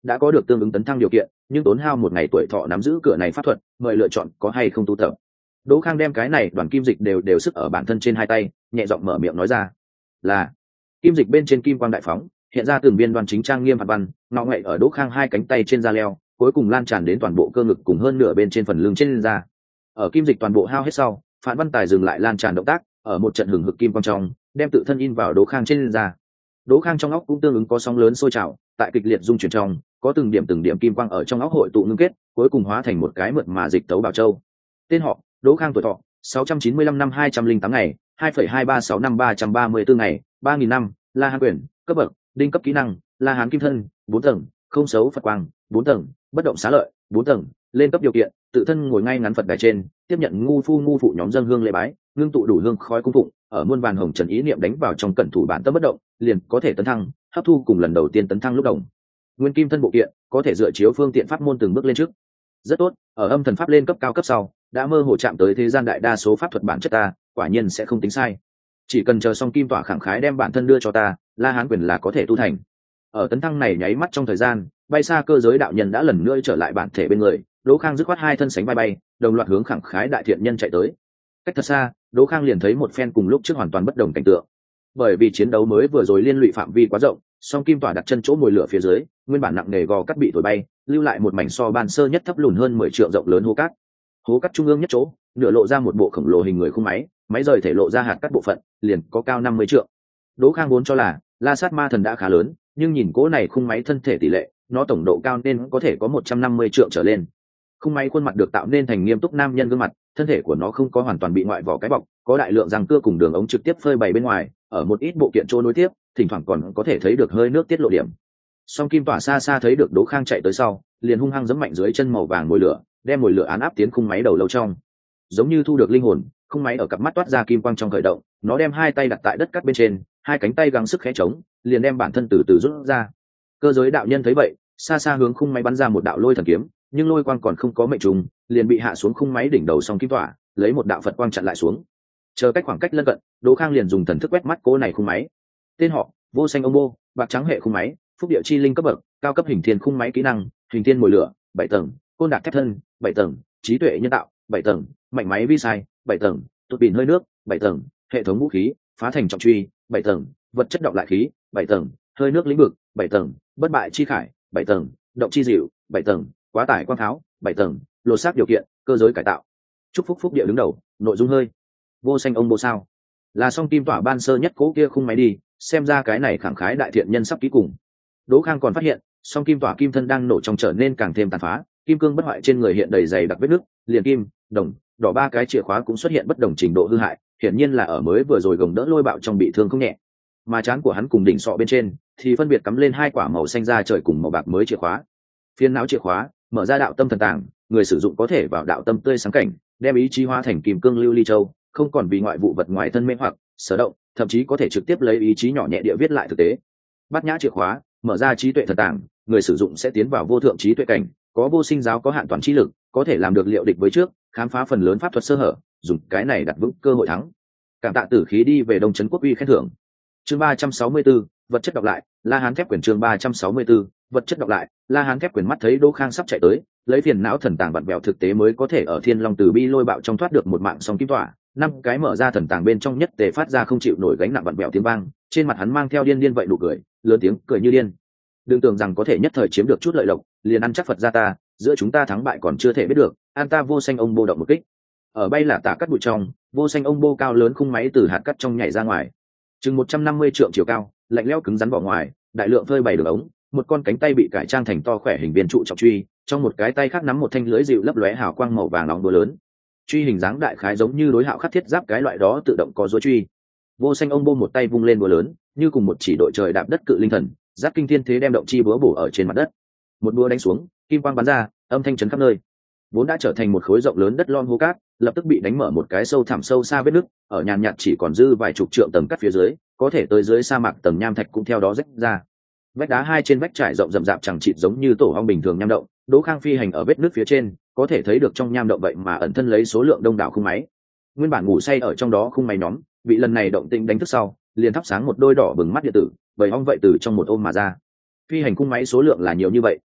đã có được tương ứng tấn thăng điều kiện, nhưng tốn hao một ngày tuổi thọ nắm giữ cửa này pháp thuật, mời lựa chọn có hay không tu tập. Đỗ Khang đem cái này đoàn kim dịch đều đều sức ở bản thân trên hai tay, nhẹ giọng mở miệng nói ra là. Kim dịch bên trên kim quang đại phóng, hiện ra từng viên đoàn chính trang nghiêm phạt văn, ngọ ngậy ở Đỗ Khang hai cánh tay trên da leo, cuối cùng lan tràn đến toàn bộ cơ ngực cùng hơn nửa bên trên phần lưng trên da. Ở kim dịch toàn bộ hao hết sau, phạt văn tài dừng lại lan tràn động tác, ở một trận hừng hực kim quang trong, đem tự thân in vào Đỗ Khang trên da. Đỗ Khang trong óc cũng tương ứng có sóng lớn sôi trào, tại kịch liệt dung chuyển trong, có từng điểm từng điểm kim quang ở trong óc hội tụ ngưng kết, cuối cùng hóa thành một cái mượt mà dịch tấu bảo châu. Tên họ: Đỗ Khang, tuổi thọ sáu trăm chín mươi lăm năm hai trăm linh tám ngày, hai phẩy hai ba sáu năm ba trăm ba mươi tư ngày, ba nghìn năm. La Hán quyền, cấp bậc đinh cấp, kỹ năng La Hán kim thân, bốn tầng, không xấu Phật quang, bốn tầng, bất động xá lợi, bốn tầng. Lên cấp điều kiện: tự thân ngồi ngay ngắn Phật đài trên, tiếp nhận ngu phu ngu phụ nhóm dâng hương lễ bái, ngưng tụ đủ hương khói cung phụng, ở muôn vàn hồng trần ý niệm đánh vào trong cẩn thủ bản tâm bất động, liền có thể tấn thăng, hấp thu cùng lần đầu tiên tấn thăng lúc đồng. Nguyên kim thân bộ kiện, có thể dựa chiếu phương tiện pháp môn từng bước lên trước. Rất tốt, ở âm thần pháp lên cấp cao cấp sau, đã mơ hồ chạm tới thế gian đại đa số pháp thuật bản chất ta, quả nhiên sẽ không tính sai. Chỉ cần chờ xong kim tỏa khẳng khái đem bản thân đưa cho ta, La Hán quyền là có thể tu thành. Ở tấn thăng này nháy mắt trong thời gian, bay xa cơ giới đạo nhân đã lần nữa trở lại bản thể bên người, Đỗ Khang dứt khoát hai thân sánh bay bay, đồng loạt hướng khẳng khái đại thiện nhân chạy tới. Cách thật xa, Đỗ Khang liền thấy một phen cùng lúc trước hoàn toàn bất đồng cảnh tượng. Bởi vì chiến đấu mới vừa rồi liên lụy phạm vi quá rộng, song kim tỏa đặt chân chỗ mồi lửa phía dưới, nguyên bản nặng nề gò cắt bị thổi bay, lưu lại một mảnh so ban sơ nhất thấp lùn hơn mười trượng rộng lớn hố cát. Hố cát trung ương nhất chỗ, nửa lộ ra một bộ khổng lồ hình người khung máy, máy rời thể lộ ra hạt cắt bộ phận, liền có cao năm mươi trượng. Đỗ Khang vốn cho là La Sát Ma Thần đã khá lớn, nhưng nhìn cỗ này khung máy thân thể tỷ lệ, nó tổng độ cao nên có thể có một trăm năm mươi trượng trở lên. Khung máy khuôn mặt được tạo nên thành nghiêm túc nam nhân gương mặt, thân thể của nó không có hoàn toàn bị ngoại vỏ cái bọc, có đại lượng răng cưa cùng đường ống trực tiếp phơi bày bên ngoài, ở một ít bộ kiện chỗ nối tiếp, thỉnh thoảng còn có thể thấy được hơi nước tiết lộ điểm. Song kim tỏa xa xa thấy được Đỗ Khang chạy tới sau, liền hung hăng giẫm mạnh dưới chân màu vàng mồi lửa, đem mồi lửa án áp tiến khung máy đầu lâu trong. Giống như thu được linh hồn, khung máy ở cặp mắt toát ra kim quang trong khởi động, nó đem hai tay đặt tại đất cắt bên trên, hai cánh tay gắng sức khẽ trống, liền đem bản thân từ từ rút ra. Cơ giới đạo nhân thấy vậy, xa xa hướng khung máy bắn ra một đạo lôi thần kiếm, nhưng lôi quang còn không có mệnh trùng, liền bị hạ xuống khung máy đỉnh đầu song kim tỏa, lấy một đạo Phật quang chặn lại xuống. Chờ cách khoảng cách lân cận, Đỗ Khang liền dùng thần thức quét mắt cô này khung máy. Tên họ: Vô Xanh Ông Bô, bạc trắng hệ khung máy, phúc địa chi linh cấp bậc, cao cấp hình thiên khung máy kỹ năng, hình thiên mồi lửa, bảy tầng, côn đạt thép thân, bảy tầng, trí tuệ nhân tạo, bảy tầng, mạnh máy vi sai, bảy tầng, tụt bìn hơi nước, bảy tầng, hệ thống vũ khí, phá thành trọng truy, bảy tầng, vật chất độc lại khí, bảy tầng, hơi nước lĩnh vực, bảy tầng, bất bại chi khải, bảy tầng, động chi dịu, bảy tầng, quá tải quang tháo, bảy tầng, lột xác điều kiện, cơ giới cải tạo. Chúc phúc phúc địa đứng đầu, nội dung hơi. Vô Xanh Ông Bô sao? Là song kim tỏa ban sơ nhất cố kia khung máy đi, xem ra cái này khẳng khái đại thiện nhân sắp ký cùng. Đỗ Khang còn phát hiện, song kim tỏa kim thân đang nổ trong trở nên càng thêm tàn phá, kim cương bất hoại trên người hiện đầy dày đặc vết nứt, liền kim, đồng, đỏ ba cái chìa khóa cũng xuất hiện bất đồng trình độ hư hại, hiển nhiên là ở mới vừa rồi gồng đỡ lôi bạo trong bị thương không nhẹ. Mà trán của hắn cùng đỉnh sọ bên trên thì phân biệt cắm lên hai quả màu xanh da trời cùng màu bạc mới chìa khóa. Phiên não chìa khóa mở ra đạo tâm thần tàng, người sử dụng có thể vào đạo tâm tươi sáng cảnh, đem ý chí hóa thành kim cương lưu ly châu, không còn vì ngoại vụ vật ngoài thân mê hoặc sở động, thậm chí có thể trực tiếp lấy ý chí nhỏ nhẹ địa viết lại thực tế. Bát nhã chìa khóa mở ra trí tuệ thần tàng, người sử dụng sẽ tiến vào vô thượng trí tuệ cảnh, có vô sinh giáo có hạn toàn trí lực, có thể làm được liệu địch với trước, khám phá phần lớn pháp thuật sơ hở, dùng cái này đặt vững cơ hội thắng. Cảm tạ tử khí đi về Đông Trấn Quốc uy khen thưởng. Chương ba trăm sáu mươi tư, vật chất đọc lại, La Hán thép quyền. Chương ba trăm sáu mươi tư, vật chất đọc lại, La Hán thép quyền. Mắt thấy Đỗ Khang sắp chạy tới, lấy phiền não thần tàng vặn vẹo thực tế mới có thể ở Thiên Long Từ Bi lôi bạo trong thoát được một mạng song kim tỏa, năm cái mở ra thần tàng bên trong nhất tề phát ra không chịu nổi gánh nặng vặn vẹo tiếng vang, trên mặt hắn mang theo điên điên vậy nụ cười, lớn tiếng cười như điên. Đừng tưởng rằng có thể nhất thời chiếm được chút lợi lộc, liền ăn chắc Phật gia ta, giữa chúng ta thắng bại còn chưa thể biết được, an ta Vô Xanh Ông Bô động một kích. Ở bay là tả cắt bụi trong, Vô Xanh Ông Bô cao lớn khung máy từ hạt cắt trong nhảy ra ngoài, chừng một trăm năm mươi trượng chiều cao, lạnh lẽo cứng rắn vỏ ngoài, đại lượng phơi bày đường ống, một con cánh tay bị cải trang thành to khỏe hình viên trụ trọng truy, trong một cái tay khác nắm một thanh lưới dịu lấp lóe hào quang màu vàng nóng búa lớn. Truy hình dáng đại khái giống như đối hạo khắc thiết giáp cái loại đó tự động có rối truy. Vô Xanh Ông Bô một tay vung lên búa lớn, như cùng một chỉ đội trời đạp đất cự linh thần, giáp kinh thiên thế đem động chi búa bổ ở trên mặt đất. Một búa đánh xuống, kim quang bắn ra, âm thanh chấn khắp nơi. Vốn đã trở thành một khối rộng lớn đất lon hố cát, lập tức bị đánh mở một cái sâu thẳm sâu xa vết nứt, ở nhàn nhạt chỉ còn dư vài chục trượng tầng cắt phía dưới, có thể tới dưới sa mạc tầng nham thạch cũng theo đó rách ra. Vách đá hai trên vách trải rộng rậm rạp chẳng chịt giống như tổ ong bình thường nham động, Đỗ Khang phi hành ở vết nứt phía trên, có thể thấy được trong nham động vậy mà ẩn thân lấy số lượng đông đảo khung máy. Nguyên bản ngủ say ở trong đó khung máy nhóm, bị lần này động tĩnh đánh thức sau, liền thắp sáng một đôi đỏ bừng mắt điện tử, bầy ong vậy từ trong một ôm mà ra. Phi hành khung máy số lượng là nhiều như vậy,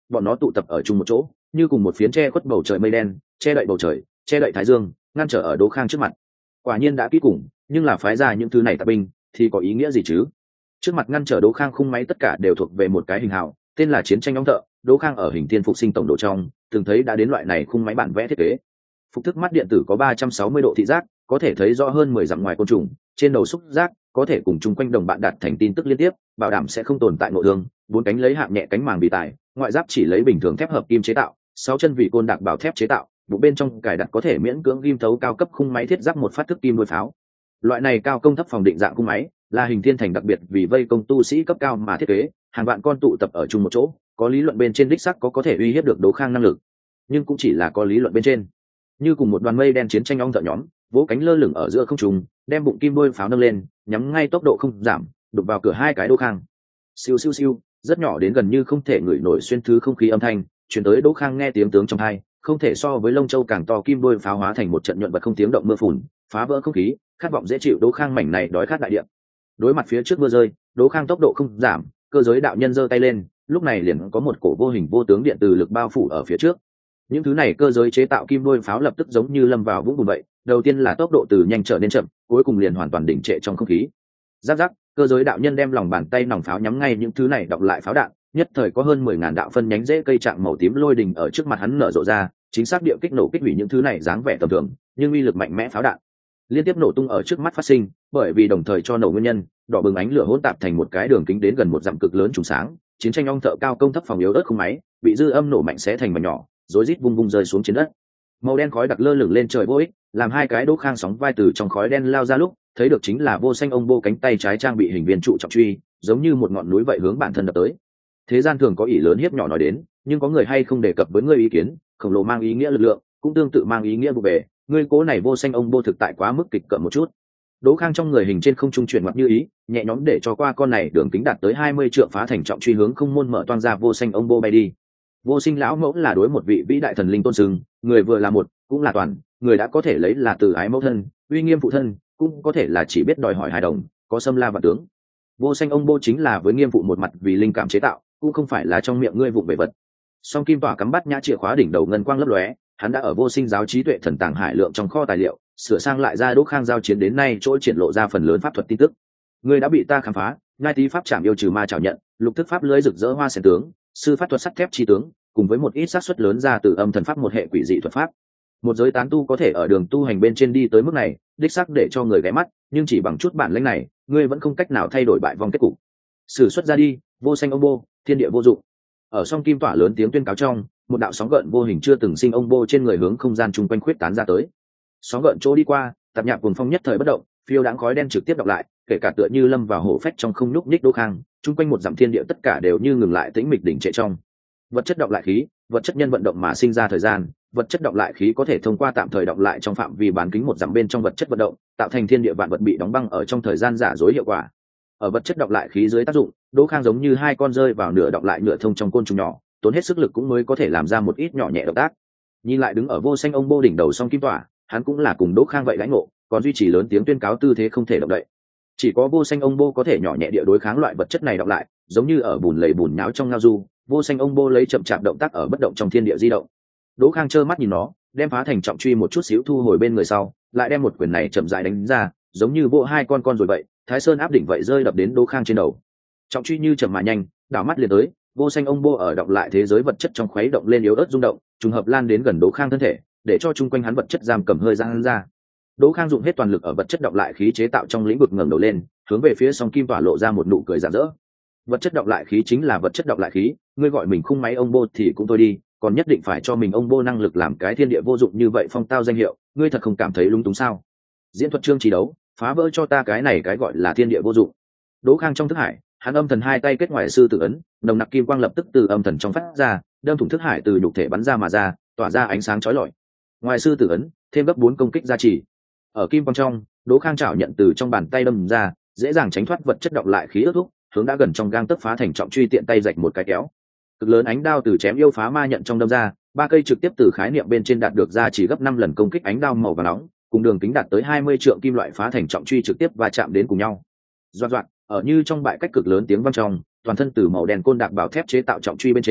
bọn nó tụ tập ở chung một chỗ, như cùng một phiến che khuất bầu trời mây đen, che đậy bầu trời, che đậy thái dương, ngăn trở ở Đỗ Khang trước mặt. Quả nhiên đã kỹ cùng, nhưng là phái ra những thứ này tạp binh thì có ý nghĩa gì chứ? Trước mặt ngăn trở Đỗ Khang khung máy tất cả đều thuộc về một cái hình hào, tên là chiến tranh ong thợ. Đỗ Khang ở hình thiên phục sinh tổng độ trong từng thấy đã đến loại này khung máy bản vẽ thiết kế. Phục thức mắt điện tử có ba trăm sáu mươi độ thị giác, có thể thấy rõ hơn mười dặm ngoài côn trùng, trên đầu xúc giác có thể cùng chung quanh đồng bạn đạt thành tin tức liên tiếp, bảo đảm sẽ không tồn tại nội thương. Bốn cánh lấy hạng nhẹ cánh màng bì tài, ngoại giáp chỉ lấy bình thường thép hợp kim chế tạo, sáu chân vì côn đạc bảo thép chế tạo, bụng bên trong cài đặt có thể miễn cưỡng ghim thấu cao cấp khung máy thiết giáp một phát thức kim đuôi pháo. Loại này cao công thấp phòng định dạng khung máy là hình thiên thành đặc biệt vì vây công tu sĩ cấp cao mà thiết kế, hàng vạn con tụ tập ở chung một chỗ, có lý luận bên trên đích sắc có có thể uy hiếp được Đỗ Khang năng lực, nhưng cũng chỉ là có lý luận bên trên. Như cùng một đoàn mây đen chiến tranh ong thợ nhóm, vỗ cánh lơ lửng ở giữa không trung, đem bụng kim đuôi pháo nâng lên, nhắm ngay tốc độ không giảm, đục vào cửa hai cái Đỗ Khang. Siêu siêu siêu, rất nhỏ đến gần như không thể ngửi nổi xuyên thứ không khí âm thanh, truyền tới Đỗ Khang nghe tiếng tướng trong tai, không thể so với lông châu càng to kim đuôi pháo hóa thành một trận nhuận vật không tiếng động mưa phùn, phá vỡ không khí, khát vọng dễ chịu Đỗ Khang mảnh này đói khát đại địa. Đối mặt phía trước mưa rơi, Đỗ Khang tốc độ không giảm, cơ giới đạo nhân giơ tay lên, lúc này liền có một cổ vô hình vô tướng điện từ lực bao phủ ở phía trước. Những thứ này cơ giới chế tạo kim đuôi pháo lập tức giống như lâm vào vũng bùn vậy, đầu tiên là tốc độ từ nhanh trở nên chậm, cuối cùng liền hoàn toàn đình trệ trong không khí. Rắc rắc, cơ giới đạo nhân đem lòng bàn tay nòng pháo nhắm ngay những thứ này đọc lại pháo đạn, nhất thời có hơn mười ngàn đạo phân nhánh rễ cây trạng màu tím lôi đình ở trước mặt hắn nở rộ ra, chính xác địa kích nổ kích hủy những thứ này dáng vẻ tầm thường, nhưng uy lực mạnh mẽ pháo đạn liên tiếp nổ tung ở trước mắt phát sinh, bởi vì đồng thời cho nổ nguyên nhân, đỏ bừng ánh lửa hỗn tạp thành một cái đường kính đến gần một dặm cực lớn trùng sáng, chiến tranh ong thợ cao công thấp phòng yếu ớt không máy, bị dư âm nổ mạnh xé thành mảnh nhỏ, rối rít vung vung rơi xuống trên đất. Màu đen khói đặc lơ lửng lên trời vô ích, làm hai cái Đỗ Khang sóng vai từ trong khói đen lao ra lúc, thấy được chính là vô xanh ông bô cánh tay trái trang bị hình viên trụ trọng truy, giống như một ngọn núi vậy hướng bản thân đập tới. Thế gian thường có ỷ lớn hiếp nhỏ nói đến, nhưng có người hay không đề cập với người ý kiến, khổng lồ mang ý nghĩa lực lượng, cũng tương tự mang ý nghĩa vụ về, ngươi cố này vô xanh ông bô thực tại quá mức kịch cợm một chút. Đỗ Khang trong người hình trên không trung chuyển ngoặt như ý, nhẹ nhõm để cho qua con này đường kính đạt tới hai mươi trượng phá thành trọng truy hướng không môn mở toang ra vô xanh ông bô bay đi. Vô sinh lão mẫu là đối một vị vĩ đại thần linh tôn sừng, người vừa là một, cũng là toàn, người đã có thể lấy là từ ái mẫu thân, uy nghiêm phụ thân, cũng có thể là chỉ biết đòi hỏi hài đồng, có xâm la và tướng. Vô xanh ông bô chính là với nghiêm phụ một mặt vì linh cảm chế tạo, cũng không phải là trong miệng ngươi vụng về vật. Song kim tỏa cắm bắt nhã chìa khóa đỉnh đầu ngân quang lấp lóe, hắn đã ở vô sinh giáo trí tuệ thần tàng hải lượng trong kho tài liệu, sửa sang lại ra Đỗ Khang giao chiến đến nay chỗ triển lộ ra phần lớn pháp thuật tin tức. Ngươi đã bị ta khám phá, ngai tí pháp trảm yêu trừ ma trảo nhận, lục thức pháp lưới rực rỡ hoa sen tướng, sư pháp thuật sắt thép chi tướng, cùng với một ít xác suất lớn ra từ âm thần pháp một hệ quỷ dị thuật pháp. Một giới tán tu có thể ở đường tu hành bên trên đi tới mức này, đích xác để cho người ghé mắt, nhưng chỉ bằng chút bản lĩnh này, ngươi vẫn không cách nào thay đổi bại vong kết cục. Sử xuất ra đi, vô xanh ông bô, thiên địa vô dụng. Ở song kim tỏa lớn tiếng tuyên cáo trong, một đạo sóng gợn vô hình chưa từng sinh ông bô trên người hướng không gian chung quanh khuyết tán ra tới. Sóng gợn chỗ đi qua, tạp nhạc cuồng phong nhất thời bất động, phiêu đãng khói đen trực tiếp đọc lại, kể cả tựa như lâm vào hổ phách trong không nhúc nhích Đỗ Khang, chung quanh một dặm thiên địa tất cả đều như ngừng lại tĩnh mịch đỉnh trệ trong. Vật chất đọc lại khí, vật chất nhân vận động mà sinh ra thời gian, vật chất đọc lại khí có thể thông qua tạm thời đọc lại trong phạm vi bán kính một dặm bên trong vật chất vận động, tạo thành thiên địa vạn vật bị đóng băng ở trong thời gian giả dối hiệu quả. Ở vật chất đọc lại khí dưới tác dụng, Đỗ Khang giống như hai con rơi vào nửa đọc lại nửa thông trong côn trùng nhỏ, tốn hết sức lực cũng mới có thể làm ra một ít nhỏ nhẹ động tác. Nhìn lại đứng ở vô xanh ông bô đỉnh đầu song kim tỏa, hắn cũng là cùng Đỗ Khang vậy lãnh ngộ, còn duy trì lớn tiếng tuyên cáo tư thế không thể động đậy. Chỉ có vô xanh ông bô có thể nhỏ nhẹ địa đối kháng loại vật chất này đọc lại, giống như ở bùn lầy bùn nháo trong ngao du, vô xanh ông bô lấy chậm chạp động tác ở bất động trong thiên địa di động. Đỗ Khang trơ mắt nhìn nó, đem phá thành trọng truy một chút xíu thu hồi bên người sau, lại đem một quyền này chậm rãi đánh ra, giống như vỗ hai con con rồi vậy, Thái Sơn áp đỉnh vậy rơi đập đến Đỗ Khang trên đầu. Trọng truy như chậm mà nhanh, đảo mắt liền tới, vô xanh ông bô ở động lại thế giới vật chất trong khuấy động lên yếu ớt rung động, trùng hợp lan đến gần Đỗ Khang thân thể, để cho chung quanh hắn vật chất giam cầm hơi giãn ra. Đỗ Khang dùng hết toàn lực ở vật chất động lại khí chế tạo trong lĩnh vực ngẩng đầu lên, hướng về phía song kim tỏa lộ ra một nụ cười rạng rỡ. Vật chất động lại khí chính là vật chất động lại khí, ngươi gọi mình khung máy ông bô thì cũng thôi đi, còn nhất định phải cho mình ông bô năng lực làm cái thiên địa vô dụng như vậy phong tao danh hiệu, ngươi thật không cảm thấy lung túng sao? Diễn thuật chương trí đấu, phá vỡ cho ta cái này cái gọi là thiên địa vô dụng. Đỗ Khang trong thức hải, hắn âm thần hai tay kết ngoài sư tử ấn, nồng nặc kim quang lập tức từ âm thần trong phát ra, đâm thủng thức hải từ nhục thể bắn ra mà ra, tỏa ra ánh sáng chói lọi. Ngoài sư tử ấn, thêm gấp bốn công kích gia trì. Ở kim quang trong, Đỗ Khang chảo nhận từ trong bàn tay đâm ra, dễ dàng tránh thoát vật chất động lại khí ước thúc, hướng đã gần trong gang tấc phá thành trọng truy tiện tay rạch một cái kéo. Cực lớn ánh đao từ chém yêu phá ma nhận trong đâm ra, ba cây trực tiếp từ khái niệm bên trên đạt được ra chỉ gấp năm lần công kích ánh đao màu vàng nóng, cùng đường kính đạt tới hai mươi trượng kim loại phá thành trọng truy trực tiếp va chạm đến cùng nhau. Doạt doạt, ở như trong bại cách cực lớn tiếng vang trong, toàn thân từ màu đen côn đạc bảo thép chế tạo trọng truy bên trên,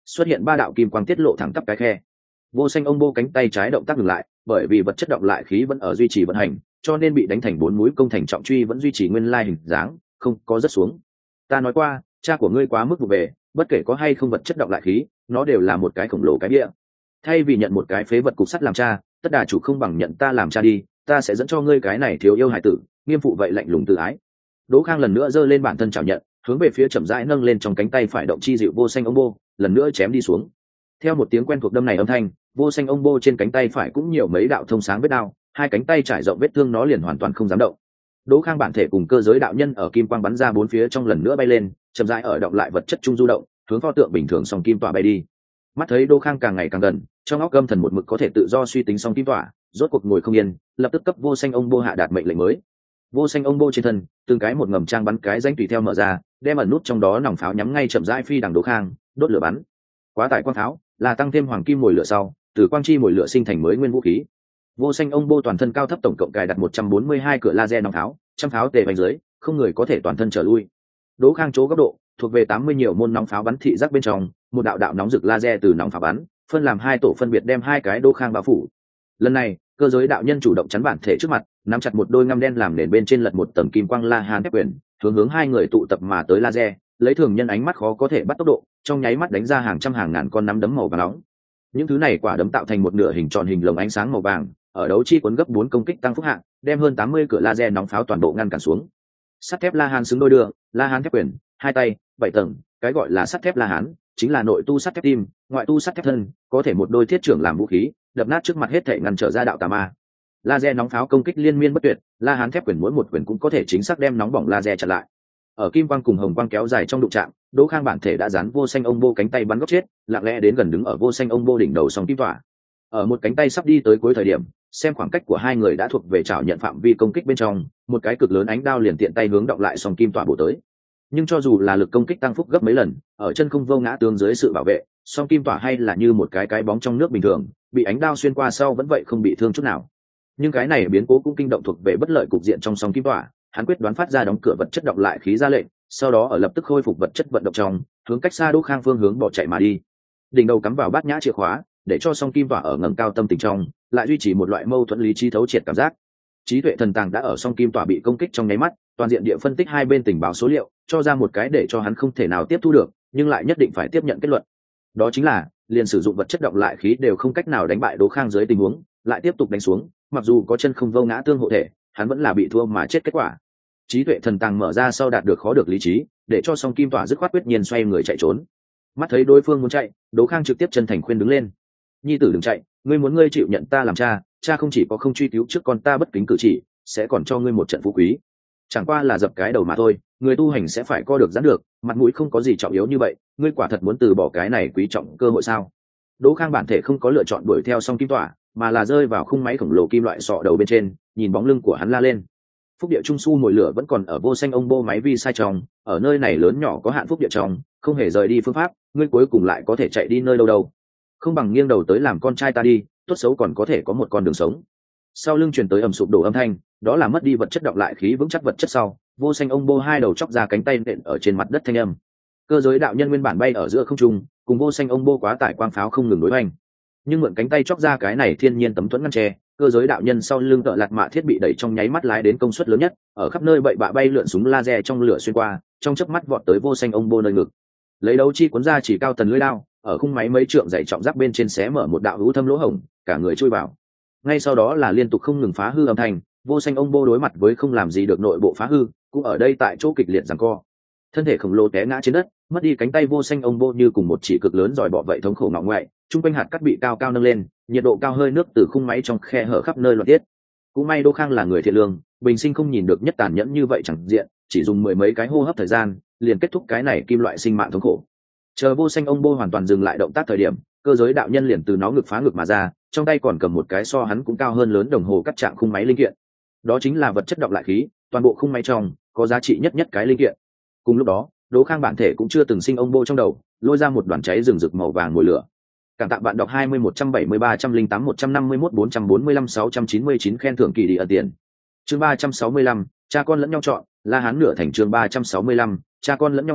xuất hiện ba đạo kim quang tiết lộ thẳng tắp cái khe. Vô Xanh ông bô cánh tay trái động tác ngừng lại, bởi vì vật chất động lại khí vẫn ở duy trì vận hành, cho nên bị đánh thành bốn mũi công thành trọng truy vẫn duy trì nguyên lai hình dáng, không có rớt xuống. Ta nói qua, cha của ngươi quá mức vụ về, bất kể có hay không vật chất động lại khí, nó đều là một cái khổng lồ cái bia. Thay vì nhận một cái phế vật cục sắt làm cha, tất đà chủ không bằng nhận ta làm cha đi, ta sẽ dẫn cho ngươi cái này thiếu yêu hải tử, nghiêm phụ vậy lạnh lùng tự ái. Đỗ Khang lần nữa giơ lên bản thân chào nhận, hướng về phía chậm rãi nâng lên trong cánh tay phải động chi dịu Vô Xanh ông bô, lần nữa chém đi xuống. Theo một tiếng quen thuộc đâm này âm thanh, Vô Xanh ông bô trên cánh tay phải cũng nhiều mấy đạo thông sáng vết đao, hai cánh tay trải rộng vết thương nó liền hoàn toàn không dám động. Đỗ Khang bản thể cùng cơ giới đạo nhân ở kim quang bắn ra bốn phía trong lần nữa bay lên, chậm rãi ở động lại vật chất trung du động, hướng pho tượng bình thường song kim tỏa bay đi. Mắt thấy Đỗ Khang càng ngày càng gần, trong óc âm thần một mực có thể tự do suy tính song kim tỏa, rốt cuộc ngồi không yên, lập tức cấp Vô Xanh ông bô hạ đạt mệnh lệnh mới. Vô Xanh ông bô trên thân, từng cái một ngầm trang bắn cái danh tùy theo mở ra, đem ẩn nút trong đó nòng pháo nhắm ngay chậm rãi phi đằng Đỗ Khang, đốt lửa bắn. Quá tải quang pháo là tăng thêm hoàng kim mồi lửa sau, từ quang chi mồi lửa sinh thành mới nguyên vũ khí. Vô Xanh ông bô toàn thân cao thấp tổng cộng cài đặt một trăm bốn mươi hai cửa laser nòng pháo, trăm pháo tề bánh dưới, không người có thể toàn thân trở lui. Đỗ Khang chỗ góc độ thuộc về tám mươi nhiều môn nòng pháo bắn thị giác bên trong, một đạo đạo nóng rực laser từ nòng pháo bắn, phân làm hai tổ phân biệt đem hai cái Đỗ Khang bao phủ. Lần này, cơ giới đạo nhân chủ động chắn bản thể trước mặt, nắm chặt một đôi ngăm đen làm nền bên trên lật một tầng kim quang la hàn thép quyền, hướng hướng hai người tụ tập mà tới laser, lấy thường nhân ánh mắt khó có thể bắt tốc độ, trong nháy mắt đánh ra hàng trăm hàng ngàn con nắm đấm màu vàng nóng. Những thứ này quả đấm tạo thành một nửa hình tròn hình lồng ánh sáng màu vàng, ở đấu chi cuốn gấp bốn công kích tăng phúc hạng, đem hơn tám mươi cửa laser nóng pháo toàn bộ ngăn cản xuống. Sắt thép la hán xứng đôi đường, la hán thép quyền, hai tay, bảy tầng, cái gọi là sắt thép la hán, chính là nội tu sắt thép tim, ngoại tu sắt thép thân, có thể một đôi thiết trưởng làm vũ khí, đập nát trước mặt hết thể ngăn trở ra đạo tà ma. Laser nóng pháo công kích liên miên bất tuyệt, la hán thép quyền mỗi một quyền cũng có thể chính xác đem nóng bỏng laser chặn lại. Ở kim quang cùng hồng quang kéo dài trong đụng chạm, Đỗ Khang bản thể đã dán Vô Xanh ông bô cánh tay bắn góc chết, lặng lẽ đến gần đứng ở Vô Xanh ông bô đỉnh đầu song kim tỏa. Ở một cánh tay sắp đi tới cuối thời điểm, xem khoảng cách của hai người đã thuộc về chảo nhận phạm vi công kích bên trong, một cái cực lớn ánh đao liền tiện tay hướng động lại song kim tỏa bổ tới. Nhưng cho dù là lực công kích tăng phúc gấp mấy lần, ở chân không vô ngã tướng dưới sự bảo vệ, song kim tỏa hay là như một cái cái bóng trong nước bình thường, bị ánh đao xuyên qua sau vẫn vậy không bị thương chút nào. Nhưng cái này biến cố cũng kinh động thuộc về bất lợi cục diện trong song kim tỏa, hắn quyết đoán phát ra đóng cửa vật chất động lại khí ra lệnh, sau đó ở lập tức khôi phục vật chất vận động trong, hướng cách xa Đỗ Khang phương hướng bỏ chạy mà đi. Đỉnh đầu cắm vào bát nhã chìa khóa, để cho song kim tỏa ở ngầm cao tâm tình trong, lại duy trì một loại mâu thuẫn lý trí thấu triệt cảm giác. Trí tuệ thần tàng đã ở song kim tỏa bị công kích trong nháy mắt, toàn diện địa phân tích hai bên tình báo số liệu, cho ra một cái để cho hắn không thể nào tiếp thu được, nhưng lại nhất định phải tiếp nhận kết luận. Đó chính là, liền sử dụng vật chất động lại khí đều không cách nào đánh bại Đỗ Khang dưới tình huống, lại tiếp tục đánh xuống, mặc dù có chân không vô ngã tương hộ thể, hắn vẫn là bị thua mà chết kết quả. Trí tuệ thần tàng mở ra sau đạt được khó được lý trí, để cho song kim tỏa dứt khoát quyết nhiên xoay người chạy trốn. Mắt thấy đối phương muốn chạy, Đỗ Khang trực tiếp chân thành khuyên đứng lên: nhi tử đừng chạy, ngươi muốn ngươi chịu nhận ta làm cha, cha không chỉ có không truy cứu trước con ta bất kính cử chỉ, sẽ còn cho ngươi một trận phú quý. Chẳng qua là dập cái đầu mà thôi, người tu hành sẽ phải co được giãn được, mặt mũi không có gì trọng yếu như vậy, ngươi quả thật muốn từ bỏ cái này quý trọng cơ hội sao? Đỗ Khang bản thể không có lựa chọn đuổi theo song kim tỏa, mà là rơi vào khung máy khổng lồ kim loại sọ đầu bên trên, nhìn bóng lưng của hắn la lên. Phúc địa trung su mồi lửa vẫn còn ở Vô Xanh ông bô máy vi sai trong, ở nơi này lớn nhỏ có hạn phúc địa trong, không hề rời đi phương pháp, ngươi cuối cùng lại có thể chạy đi nơi đâu đâu. Không bằng nghiêng đầu tới làm con trai ta đi, tốt xấu còn có thể có một con đường sống. Sau lưng truyền tới ầm sụp đổ âm thanh, đó là mất đi vật chất động lại khí vững chắc vật chất sau, Vô Xanh ông bô hai đầu chọc ra cánh tay nện ở trên mặt đất thanh âm. Cơ giới đạo nhân nguyên bản bay ở giữa không trung, cùng Vô Xanh ông bô quá tải quang pháo không ngừng đối hoành. Nhưng mượn cánh tay chọc ra cái này thiên nhiên tấm thuẫn ngăn che, cơ giới đạo nhân sau lưng tợ lạt mạ thiết bị đẩy trong nháy mắt lái đến công suất lớn nhất, ở khắp nơi bậy bạ bay lượn súng laser trong lửa xuyên qua, trong chớp mắt vọt tới Vô Xanh ông bô nơi ngực. Lấy đấu chi cuốn ra chỉ cao tần lưỡi đao, ở khung máy mấy trượng dày trọng giáp bên trên xé mở một đạo hữu thâm lỗ hổng, cả người chui vào. Ngay sau đó là liên tục không ngừng phá hư âm thanh, Vô Xanh ông bô đối mặt với không làm gì được nội bộ phá hư, cũng ở đây tại chỗ kịch liệt giằng co. Thân thể khổng lồ té ngã trên đất, mất đi cánh tay Vô Xanh ông bô như cùng một chỉ cực lớn giỏi bọ vậy thống khổ ngọ ngoại, trung quanh hạt cát bị cao cao nâng lên, nhiệt độ cao hơi nước từ khung máy trong khe hở khắp nơi loạn tiết. Cũng may Đỗ Khang là người thiện lương, bình sinh không nhìn được nhất tàn nhẫn như vậy chẳng diện, chỉ dùng mười mấy cái hô hấp thời gian, liền kết thúc cái này kim loại sinh mạng thống khổ. Chờ Vô Xanh ông bô hoàn toàn dừng lại động tác thời điểm, cơ giới đạo nhân liền từ nó ngực phá ngực mà ra, trong tay còn cầm một cái so hắn cũng cao hơn lớn đồng hồ cắt trạng khung máy linh kiện. Đó chính là vật chất động lại khí, toàn bộ khung máy trong có giá trị nhất nhất cái linh kiện. Cùng lúc đó, Đỗ Khang bản thể cũng chưa từng sinh ông bô trong đầu, lôi ra một đoàn cháy rừng rực màu vàng mồi lửa. Cảm tạ bạn đọc hai mươi, một trăm bảy mươi ba, một trăm lẻ tám, một trăm năm mươi mốt, bốn trăm bốn mươi lăm, sáu trăm chín mươi chín khen thưởng kỳ đi ẩn tiền. Chương ba trăm sáu mươi lăm, cha con lẫn nhau chọn, La Hán nửa thành chương ba trăm sáu mươi lăm, cha con lẫn nhau chọn,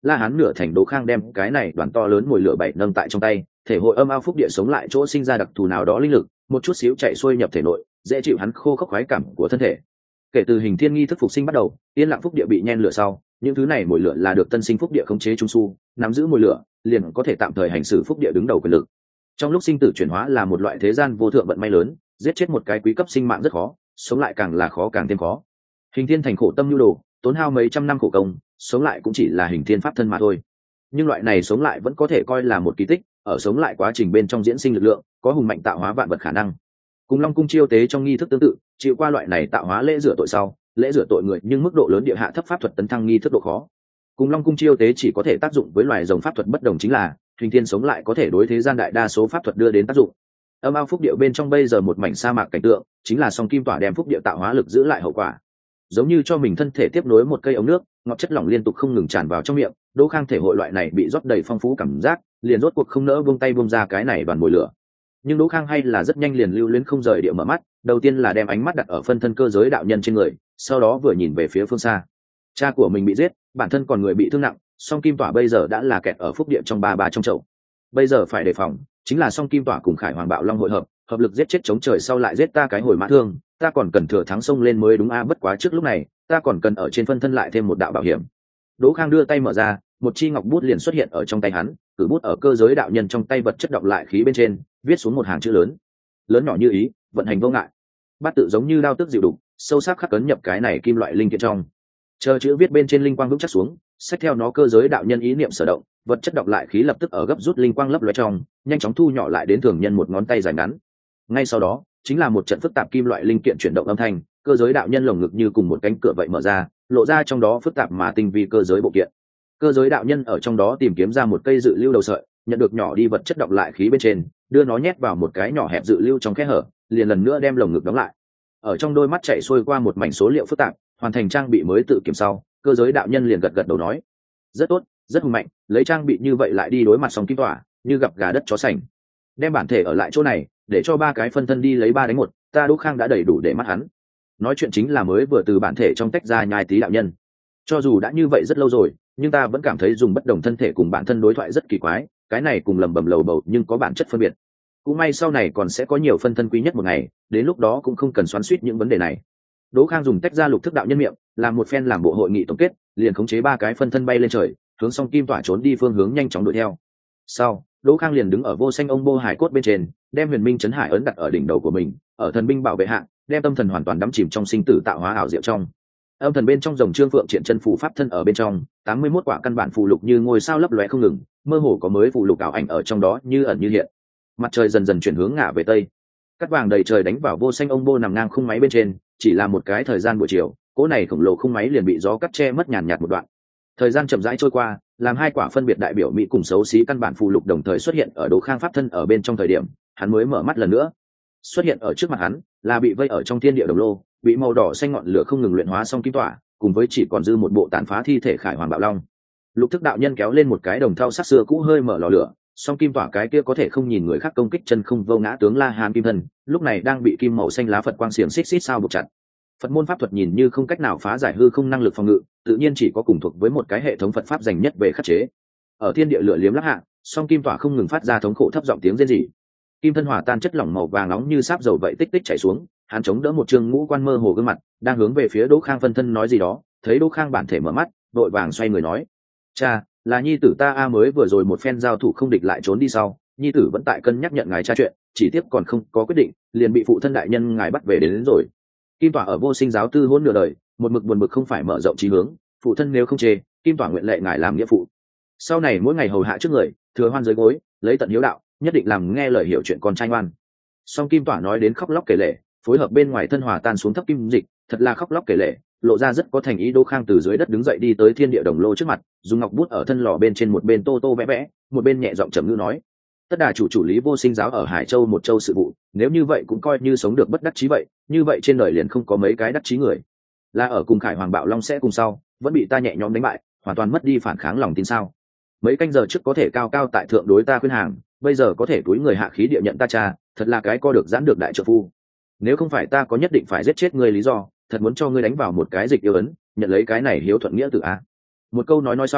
La Hán nửa thành Đỗ Khang đem cái này đoàn to lớn mùi lửa bảy nâng tại trong tay, thể hội âm ao phúc địa sống lại chỗ sinh ra đặc thù nào đó linh lực, một chút xíu chạy xuôi nhập thể nội, dễ chịu hắn khô khốc khoái cảm của thân thể. Kể từ hình thiên nghi thức phục sinh bắt đầu, yên lặng phúc địa bị nhen lửa sau, những thứ này mùi lửa là được tân sinh phúc địa khống chế trung su, nắm giữ mùi lửa, liền có thể tạm thời hành xử phúc địa đứng đầu quyền lực. Trong lúc sinh tử chuyển hóa là một loại thế gian vô thượng vận may lớn, giết chết một cái quý cấp sinh mạng rất khó, sống lại càng là khó càng thêm khó. Hình thiên thành khổ tâm nhu đồ, tốn hao mấy trăm năm khổ công, sống lại cũng chỉ là hình thiên pháp thân mà thôi. Nhưng loại này sống lại vẫn có thể coi là một kỳ tích, ở sống lại quá trình bên trong diễn sinh lực lượng, có hùng mạnh tạo hóa vạn vật khả năng. Cùng Long cung chiêu tế trong nghi thức tương tự, chịu qua loại này tạo hóa lễ rửa tội sau, lễ rửa tội người nhưng mức độ lớn địa hạ thấp pháp thuật tấn thăng nghi thức độ khó. Cùng Long cung chiêu tế chỉ có thể tác dụng với loài rồng pháp thuật bất đồng chính là, hình thiên sống lại có thể đối thế gian đại đa số pháp thuật đưa đến tác dụng. Âm ao phúc địa bên trong bây giờ một mảnh sa mạc cảnh tượng, chính là song kim tỏa đem phúc địa tạo hóa lực giữ lại hậu quả. Giống như cho mình thân thể tiếp nối một cây ống nước, ngọt chất lỏng liên tục không ngừng tràn vào trong miệng, Đỗ Khang thể hội loại này bị rót đầy phong phú cảm giác, liền rốt cuộc không nỡ buông tay buông ra cái này đoàn mồi lửa. Nhưng Đỗ Khang hay là rất nhanh liền lưu luyến không rời địa mở mắt, đầu tiên là đem ánh mắt đặt ở phân thân cơ giới đạo nhân trên người, sau đó vừa nhìn về phía phương xa. Cha của mình bị giết, bản thân còn người bị thương nặng, song kim tỏa bây giờ đã là kẹt ở phúc địa trong ba ba trong chậu. Bây giờ phải đề phòng, chính là song kim tỏa cùng Khải Hoàng Bạo Long hội hợp, hợp lực giết chết chống trời sau lại giết ta cái hồi mã thương, ta còn cần thừa thắng sông lên mới đúng a, bất quá trước lúc này, ta còn cần ở trên phân thân lại thêm một đạo bảo hiểm. Đỗ Khang đưa tay mở ra, một chi ngọc bút liền xuất hiện ở trong tay hắn, cử bút ở cơ giới đạo nhân trong tay vật chất đọng lại khí bên trên, viết xuống một hàng chữ lớn. Lớn nhỏ như ý, vận hành vô ngại. Bát tự giống như đao tức dịu đục, sâu sắc khắc cấn nhập cái này kim loại linh kiện trong. Chờ chữ viết bên trên linh quang vững chắc xuống, xét theo nó cơ giới đạo nhân ý niệm sở động, vật chất đọng lại khí lập tức ở gấp rút linh quang lấp lóe trong, nhanh chóng thu nhỏ lại đến thường nhân một ngón tay dài ngắn. Ngay sau đó, chính là một trận phức tạp kim loại linh kiện chuyển động âm thanh, cơ giới đạo nhân lồng ngực như cùng một cánh cửa vậy mở ra, lộ ra trong đó phức tạp mà tinh vi cơ giới bộ kiện. Cơ giới đạo nhân ở trong đó tìm kiếm ra một cây dự lưu đầu sợi, nhận được nhỏ đi vật chất đọng lại khí bên trên, đưa nó nhét vào một cái nhỏ hẹp dự lưu trong kẽ hở, liền lần nữa đem lồng ngực đóng lại. Ở trong đôi mắt chạy xuôi qua một mảnh số liệu phức tạp, hoàn thành trang bị mới tự kiểm sau, cơ giới đạo nhân liền gật gật đầu nói: rất tốt, rất hùng mạnh, lấy trang bị như vậy lại đi đối mặt song kim tỏa, như gặp gà đất chó sành. Đem bản thể ở lại chỗ này, để cho ba cái phân thân đi lấy ba đánh một, ta Đỗ Khang đã đầy đủ để mắt hắn. Nói chuyện chính là mới vừa từ bản thể trong tách ra nhai tí đạo nhân. Cho dù đã như vậy rất lâu rồi, nhưng ta vẫn cảm thấy dùng bất đồng thân thể cùng bản thân đối thoại rất kỳ quái, cái này cùng lầm bầm lầu bầu nhưng có bản chất phân biệt. Cũng may sau này còn sẽ có nhiều phân thân quý nhất một ngày, đến lúc đó cũng không cần xoắn xuýt những vấn đề này. Đỗ Khang dùng tách ra lục thức đạo nhân miệng, làm một phen làm bộ hội nghị tổng kết, liền khống chế ba cái phân thân bay lên trời, hướng song kim tỏa trốn đi phương hướng nhanh chóng đuổi theo. Sau, Đỗ Khang liền đứng ở vô xanh ông bô hải cốt bên trên, đem huyền minh chấn hải ấn đặt ở đỉnh đầu của mình, ở thần binh bảo vệ hạ, đem tâm thần hoàn toàn đắm chìm trong sinh tử tạo hóa ảo diệu trong. Âm thần bên trong rồng trương phượng triển chân phù pháp thân ở bên trong, tám mươi mốt quả căn bản phù lục như ngôi sao lấp lóe không ngừng, mơ hồ có mới phù lục ảo ảnh ở trong đó như ẩn như hiện. Mặt trời dần dần chuyển hướng ngả về tây, cát vàng đầy trời đánh vào vô xanh ông bô nằm ngang khung máy bên trên, chỉ là một cái thời gian buổi chiều, cỗ này khổng lồ khung máy liền bị gió cắt che mất nhàn nhạt một đoạn. Thời gian chậm rãi trôi qua, làm hai quả phân biệt đại biểu mỹ cùng xấu xí căn bản phù lục đồng thời xuất hiện ở Đỗ Khang pháp thân ở bên trong thời điểm, hắn mới mở mắt lần nữa. Xuất hiện ở trước mặt hắn là bị vây ở trong thiên địa đồng lô, bị màu đỏ xanh ngọn lửa không ngừng luyện hóa xong kim tỏa, cùng với chỉ còn dư một bộ tàn phá thi thể Khải Hoàng Bạo Long. Lục thức đạo nhân kéo lên một cái đồng thau sắc xưa cũ hơi mở lò lửa, song kim tỏa cái kia có thể không nhìn người khác công kích chân không vô ngã tướng La Hán kim thân, lúc này đang bị kim màu xanh lá Phật quang xiềng xích xích sao buộc chặt. Phật môn pháp thuật nhìn như không cách nào phá giải hư không năng lực phòng ngự, tự nhiên chỉ có cùng thuộc với một cái hệ thống Phật pháp dành nhất về khắc chế. Ở thiên địa lửa liếm lắc hạ, song kim tỏa không ngừng phát ra thống khổ thấp giọng tiếng rên rỉ. Kim thân hòa tan chất lỏng màu vàng nóng như sáp dầu vậy tích tích chảy xuống, hắn chống đỡ một trương ngũ quan mơ hồ gương mặt, đang hướng về phía Đỗ Khang phân thân nói gì đó, thấy Đỗ Khang bản thể mở mắt, vội vàng xoay người nói: "Cha, là nhi tử ta a, mới vừa rồi một phen giao thủ không địch lại trốn đi sau, nhi tử vẫn tại cân nhắc nhận ngài tra chuyện, chỉ tiếc còn không có quyết định, liền bị phụ thân đại nhân ngài bắt về đến, đến rồi." Kim tỏa ở vô sinh giáo tư hôn nửa đời, một mực buồn bực không phải mở rộng trí hướng, phụ thân nếu không chê, Kim tỏa nguyện lệ ngài làm nghĩa phụ. Sau này mỗi ngày hầu hạ trước người, thừa hoan dưới gối, lấy tận hiếu đạo, nhất định làm nghe lời hiểu chuyện con trai ngoan. Song Kim tỏa nói đến khóc lóc kể lể, phối hợp bên ngoài thân hòa tan xuống thấp kim dịch, thật là khóc lóc kể lể, lộ ra rất có thành ý. Đỗ Khang từ dưới đất đứng dậy đi tới thiên địa đồng lô trước mặt, dùng ngọc bút ở thân lò bên trên một bên tô tô vẽ vẽ, một bên nhẹ giọng trầm ngữ nói: "Tất đà chủ chủ lý vô sinh giáo ở Hải Châu một châu sự vụ, nếu như vậy cũng coi như sống được bất đắc chí vậy, như vậy trên đời liền không có mấy cái đắc chí người. Là ở cùng Khải Hoàng Bạo Long sẽ cùng sau, vẫn bị ta nhẹ nhõm đánh bại, hoàn toàn mất đi phản kháng lòng tin sao? Mấy canh giờ trước có thể cao cao tại thượng đối ta khuyên hàng, bây giờ có thể túi người hạ khí địa nhận ta cha, thật là cái co được giãn được đại trợ phu. Nếu không phải ta có nhất định phải giết chết ngươi lý do, thật muốn cho ngươi đánh vào một cái dịch yêu ấn, nhận lấy cái này hiếu thuận nghĩa tự a." Một câu nói nói xong,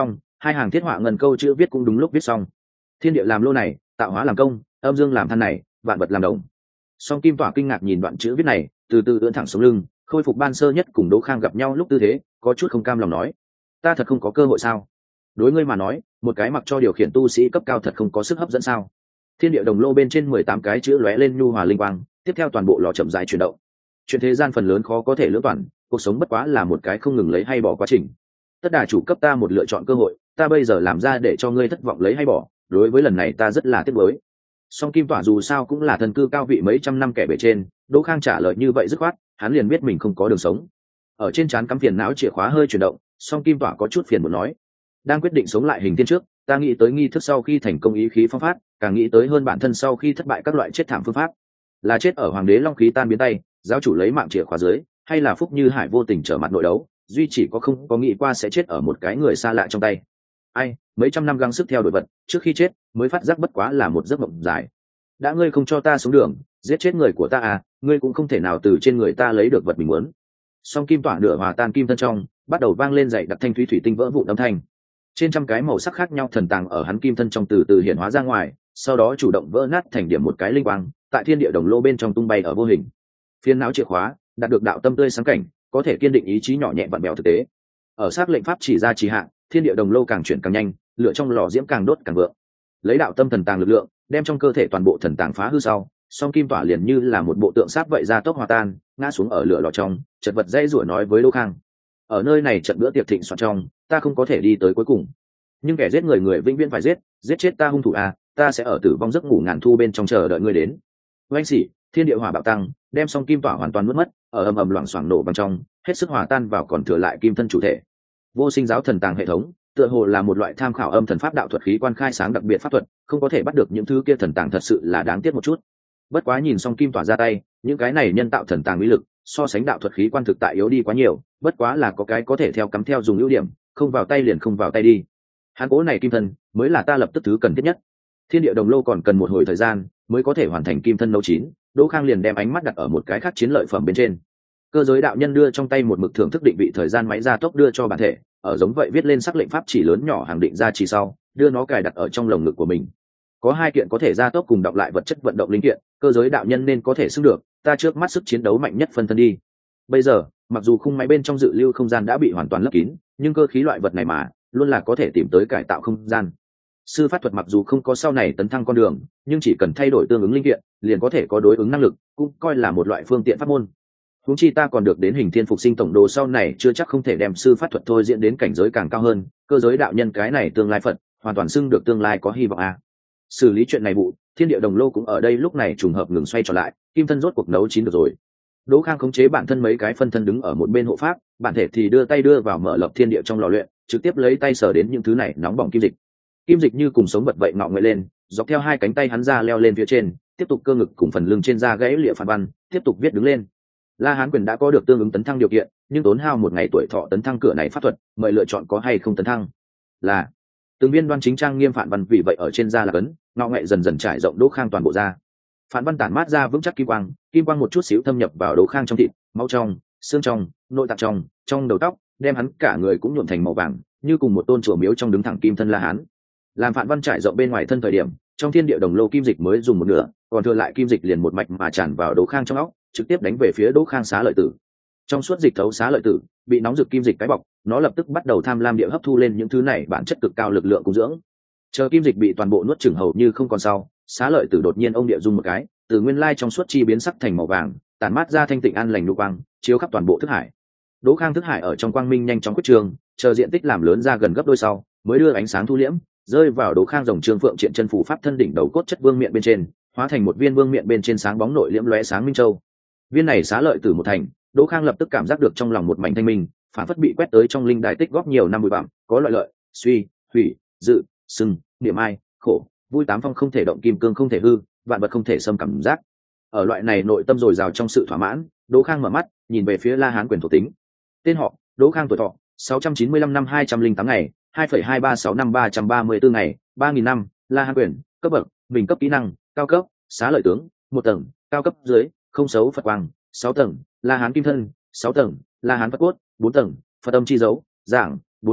hai hàng thiết họa ngân câu chữ viết cũng đúng lúc viết xong. Thiên địa làm lô này, tạo hóa làm công, âm dương làm than này, vạn vật làm đồng. Song Kim Tỏa kinh ngạc nhìn đoạn chữ viết này, từ từ ưỡn thẳng sống lưng, khôi phục ban sơ nhất cùng Đỗ Khang gặp nhau lúc tư thế, có chút không cam lòng nói: ta thật không có cơ hội sao? Đối ngươi mà nói, một cái mặc cho điều khiển tu sĩ cấp cao thật không có sức hấp dẫn sao? Thiên địa đồng lô bên trên mười tám cái chữ lóe lên nhu hòa linh quang, tiếp theo toàn bộ lò chậm rãi chuyển động. Chuyện thế gian phần lớn khó có thể lưỡng toàn, cuộc sống bất quá là một cái không ngừng lấy hay bỏ quá trình. Tất đà chủ cấp ta một lựa chọn cơ hội, ta bây giờ làm ra để cho ngươi thất vọng lấy hay bỏ, đối với lần này ta rất là tiếc nuối. Song Kim Tỏa dù sao cũng là thần cư cao vị mấy trăm năm kẻ bề trên, Đỗ Khang trả lời như vậy dứt khoát, hắn liền biết mình không có đường sống. Ở trên trán cắm phiền não chìa khóa hơi chuyển động, Song Kim Tỏa có chút phiền muốn nói: đang quyết định sống lại hình thiên trước, ta nghĩ tới nghi thức sau khi thành công ý khí phong phát, càng nghĩ tới hơn bản thân sau khi thất bại các loại chết thảm phương pháp. Là chết ở hoàng đế long khí tan biến tay, giáo chủ lấy mạng chìa khóa dưới, hay là Phúc Như Hải vô tình trở mặt nội đấu, duy chỉ có không có nghĩ qua sẽ chết ở một cái người xa lạ trong tay. Ai, mấy trăm năm gắng sức theo đuổi vật, trước khi chết mới phát giác bất quá là một giấc mộng dài. Đã ngươi không cho ta xuống đường, giết chết người của ta à, ngươi cũng không thể nào từ trên người ta lấy được vật mình muốn. Song Kim Tỏa nửa hòa tan kim thân trong, bắt đầu vang lên dậy đặc thanh thúy thủy tinh vỡ vụn âm thanh. Trên trăm cái màu sắc khác nhau thần tàng ở hắn kim thân trong từ từ hiện hóa ra ngoài, sau đó chủ động vỡ nát thành điểm một cái linh quang, tại thiên địa đồng lô bên trong tung bay ở vô hình. Phiên não chìa khóa đạt được đạo tâm tươi sáng cảnh, có thể kiên định ý chí nhỏ nhẹ vặn bèo thực tế. Ở sát lệnh pháp chỉ ra trì hạ, thiên địa đồng lô càng chuyển càng nhanh, lửa trong lò diễm càng đốt càng vượng. Lấy đạo tâm thần tàng lực lượng, đem trong cơ thể toàn bộ thần tàng phá hư sau, Song Kim Tỏa liền như là một bộ tượng sáp vậy ra tốc hòa tan, ngã xuống ở lửa lò trong, chật vật dây rủa nói với Đỗ Khang: ở nơi này trận bữa tiệc thịnh soạn trong, ta không có thể đi tới cuối cùng, nhưng kẻ giết người người vĩnh viễn phải giết, giết chết ta hung thủ à, ta sẽ ở tử vong giấc ngủ ngàn thu bên trong chờ đợi ngươi đến. Oanh xỉ, thiên địa hỏa bạo tăng, đem Song Kim Tỏa hoàn toàn mất mất, ở ầm ầm loảng xoảng nổ bằng trong, hết sức hòa tan vào còn thừa lại kim thân chủ thể. Vô Sinh giáo thần tàng hệ thống, tựa hồ là một loại tham khảo âm thần pháp đạo thuật khí quan khai sáng đặc biệt pháp thuật, không có thể bắt được những thứ kia thần tàng thật sự là đáng tiếc một chút. Bất quá nhìn Song Kim Tỏa ra tay, những cái này nhân tạo thần tàng uy lực, so sánh đạo thuật khí quan thực tại yếu đi quá nhiều, bất quá là có cái có thể theo cắm theo dùng ưu điểm, không vào tay liền không vào tay đi. Hắn cố này kim thân mới là ta lập tức thứ cần thiết nhất. Thiên địa đồng lô còn cần một hồi thời gian mới có thể hoàn thành kim thân nấu chín, Đỗ Khang liền đem ánh mắt đặt ở một cái khác chiến lợi phẩm bên trên. Cơ giới đạo nhân đưa trong tay một mực thưởng thức định vị thời gian máy gia tốc đưa cho bản thể, ở giống vậy viết lên sắc lệnh pháp chỉ lớn nhỏ hàng định ra chỉ sau, đưa nó cài đặt ở trong lồng ngực của mình. Có hai kiện có thể gia tốc cùng đọc lại vật chất vận động linh kiện, cơ giới đạo nhân nên có thể xứng được, ta trước mắt sức chiến đấu mạnh nhất phân thân đi. Bây giờ, mặc dù khung máy bên trong dự lưu không gian đã bị hoàn toàn lấp kín, nhưng cơ khí loại vật này mà luôn là có thể tìm tới cải tạo không gian. Sư pháp thuật mặc dù không có sau này tấn thăng con đường, nhưng chỉ cần thay đổi tương ứng linh kiện, liền có thể có đối ứng năng lực, cũng coi là một loại phương tiện pháp môn. Huống chi ta còn được đến hình thiên phục sinh tổng đồ sau này chưa chắc không thể đem sư pháp thuật thôi diễn đến cảnh giới càng cao hơn, cơ giới đạo nhân cái này tương lai phật, hoàn toàn xưng được tương lai có hy vọng à. Xử lý chuyện này vụ, thiên địa đồng lô cũng ở đây lúc này trùng hợp ngừng xoay trở lại, kim thân rốt cuộc nấu chín được rồi. Đỗ Khang khống chế bản thân mấy cái phân thân đứng ở một bên hộ pháp, bản thể thì đưa tay đưa vào mở lập thiên địa trong lò luyện, trực tiếp lấy tay sờ đến những thứ này nóng bỏng kim dịch. Kim dịch như cùng sống vật vậy ngọ nguậy lên, dọc theo hai cánh tay hắn ra leo lên phía trên, tiếp tục cơ ngực cùng phần lưng trên da gãy lịa phản văn, tiếp tục viết đứng lên. La Hán quyền đã có được tương ứng tấn thăng điều kiện, nhưng tốn hao một ngày tuổi thọ tấn thăng cửa này pháp thuật, mời lựa chọn có hay không tấn thăng. Là từng viên đoan chính trang nghiêm phản văn vì vậy ở trên da là cấn, ngọ nguậy dần dần trải rộng Đỗ Khang toàn bộ da. Phản văn tản mát ra vững chắc kim quang, kim quang một chút xíu thâm nhập vào Đỗ Khang trong thịt, máu trong, xương trong, nội tạng trong, trong đầu tóc, đem hắn cả người cũng nhuộm thành màu vàng, như cùng một tôn chùa miếu trong đứng thẳng kim thân La Hán. Làm phản văn trải rộng bên ngoài thân thời điểm, trong thiên địa đồng lô kim dịch mới dùng một nửa, còn thừa lại kim dịch liền một mạch mà tràn vào Đỗ Khang trong óc, trực tiếp đánh về phía Đỗ Khang xá lợi tử. Trong suốt dịch thấu xá lợi tử, bị nóng rực kim dịch cái bọc, nó lập tức bắt đầu tham lam địa hấp thu lên những thứ này bản chất cực cao lực lượng cung dưỡng. Chờ kim dịch bị toàn bộ nuốt chửng hầu như không còn sau, xá lợi tử đột nhiên ông địa dung một cái, từ nguyên lai trong suốt chi biến sắc thành màu vàng, tản mát ra thanh tịnh an lành nụ quang, chiếu khắp toàn bộ thức hải. Đỗ Khang thức hải ở trong quang minh nhanh chóng quyết trường, chờ diện tích làm lớn ra gần gấp đôi sau, mới đưa ánh sáng thu liễm, rơi vào Đỗ Khang rồng trường phượng triện chân phủ pháp thân đỉnh đầu cốt chất vương miện bên trên, hóa thành một viên vương miện bên trên sáng bóng nội liễm lóe sáng minh châu. Viên này xá lợi tử một thành, Đỗ Khang lập tức cảm giác được trong lòng một mảnh thanh minh, phản phất bị quét tới trong linh đài tích góp nhiều năm bụi bặm, có loại lợi, suy, hủy, dự, sưng, niệm ai, khổ, vui tám phong không thể động kim cương không thể hư, vạn vật không thể xâm cảm giác. Ở loại này nội tâm dồi dào trong sự thỏa mãn, Đỗ Khang mở mắt, nhìn về phía La Hán quyền thuộc tính. Tên họ: Đỗ Khang, tuổi thọ sáu trăm chín mươi lăm năm hai trăm linh tám ngày, hai phẩy hai ba sáu năm ba trăm ba mươi tư ngày, ba nghìn năm. La Hán quyền, cấp bậc: bình cấp kỹ năng, cao cấp, xá lợi tướng, một tầng, cao cấp dưới, không xấu Phật quang, sáu tầng, La Hán kim thân, sáu tầng, La Hán Phật cốt, bốn tầng, Phật âm chi dấu, giảng, bốn tầng,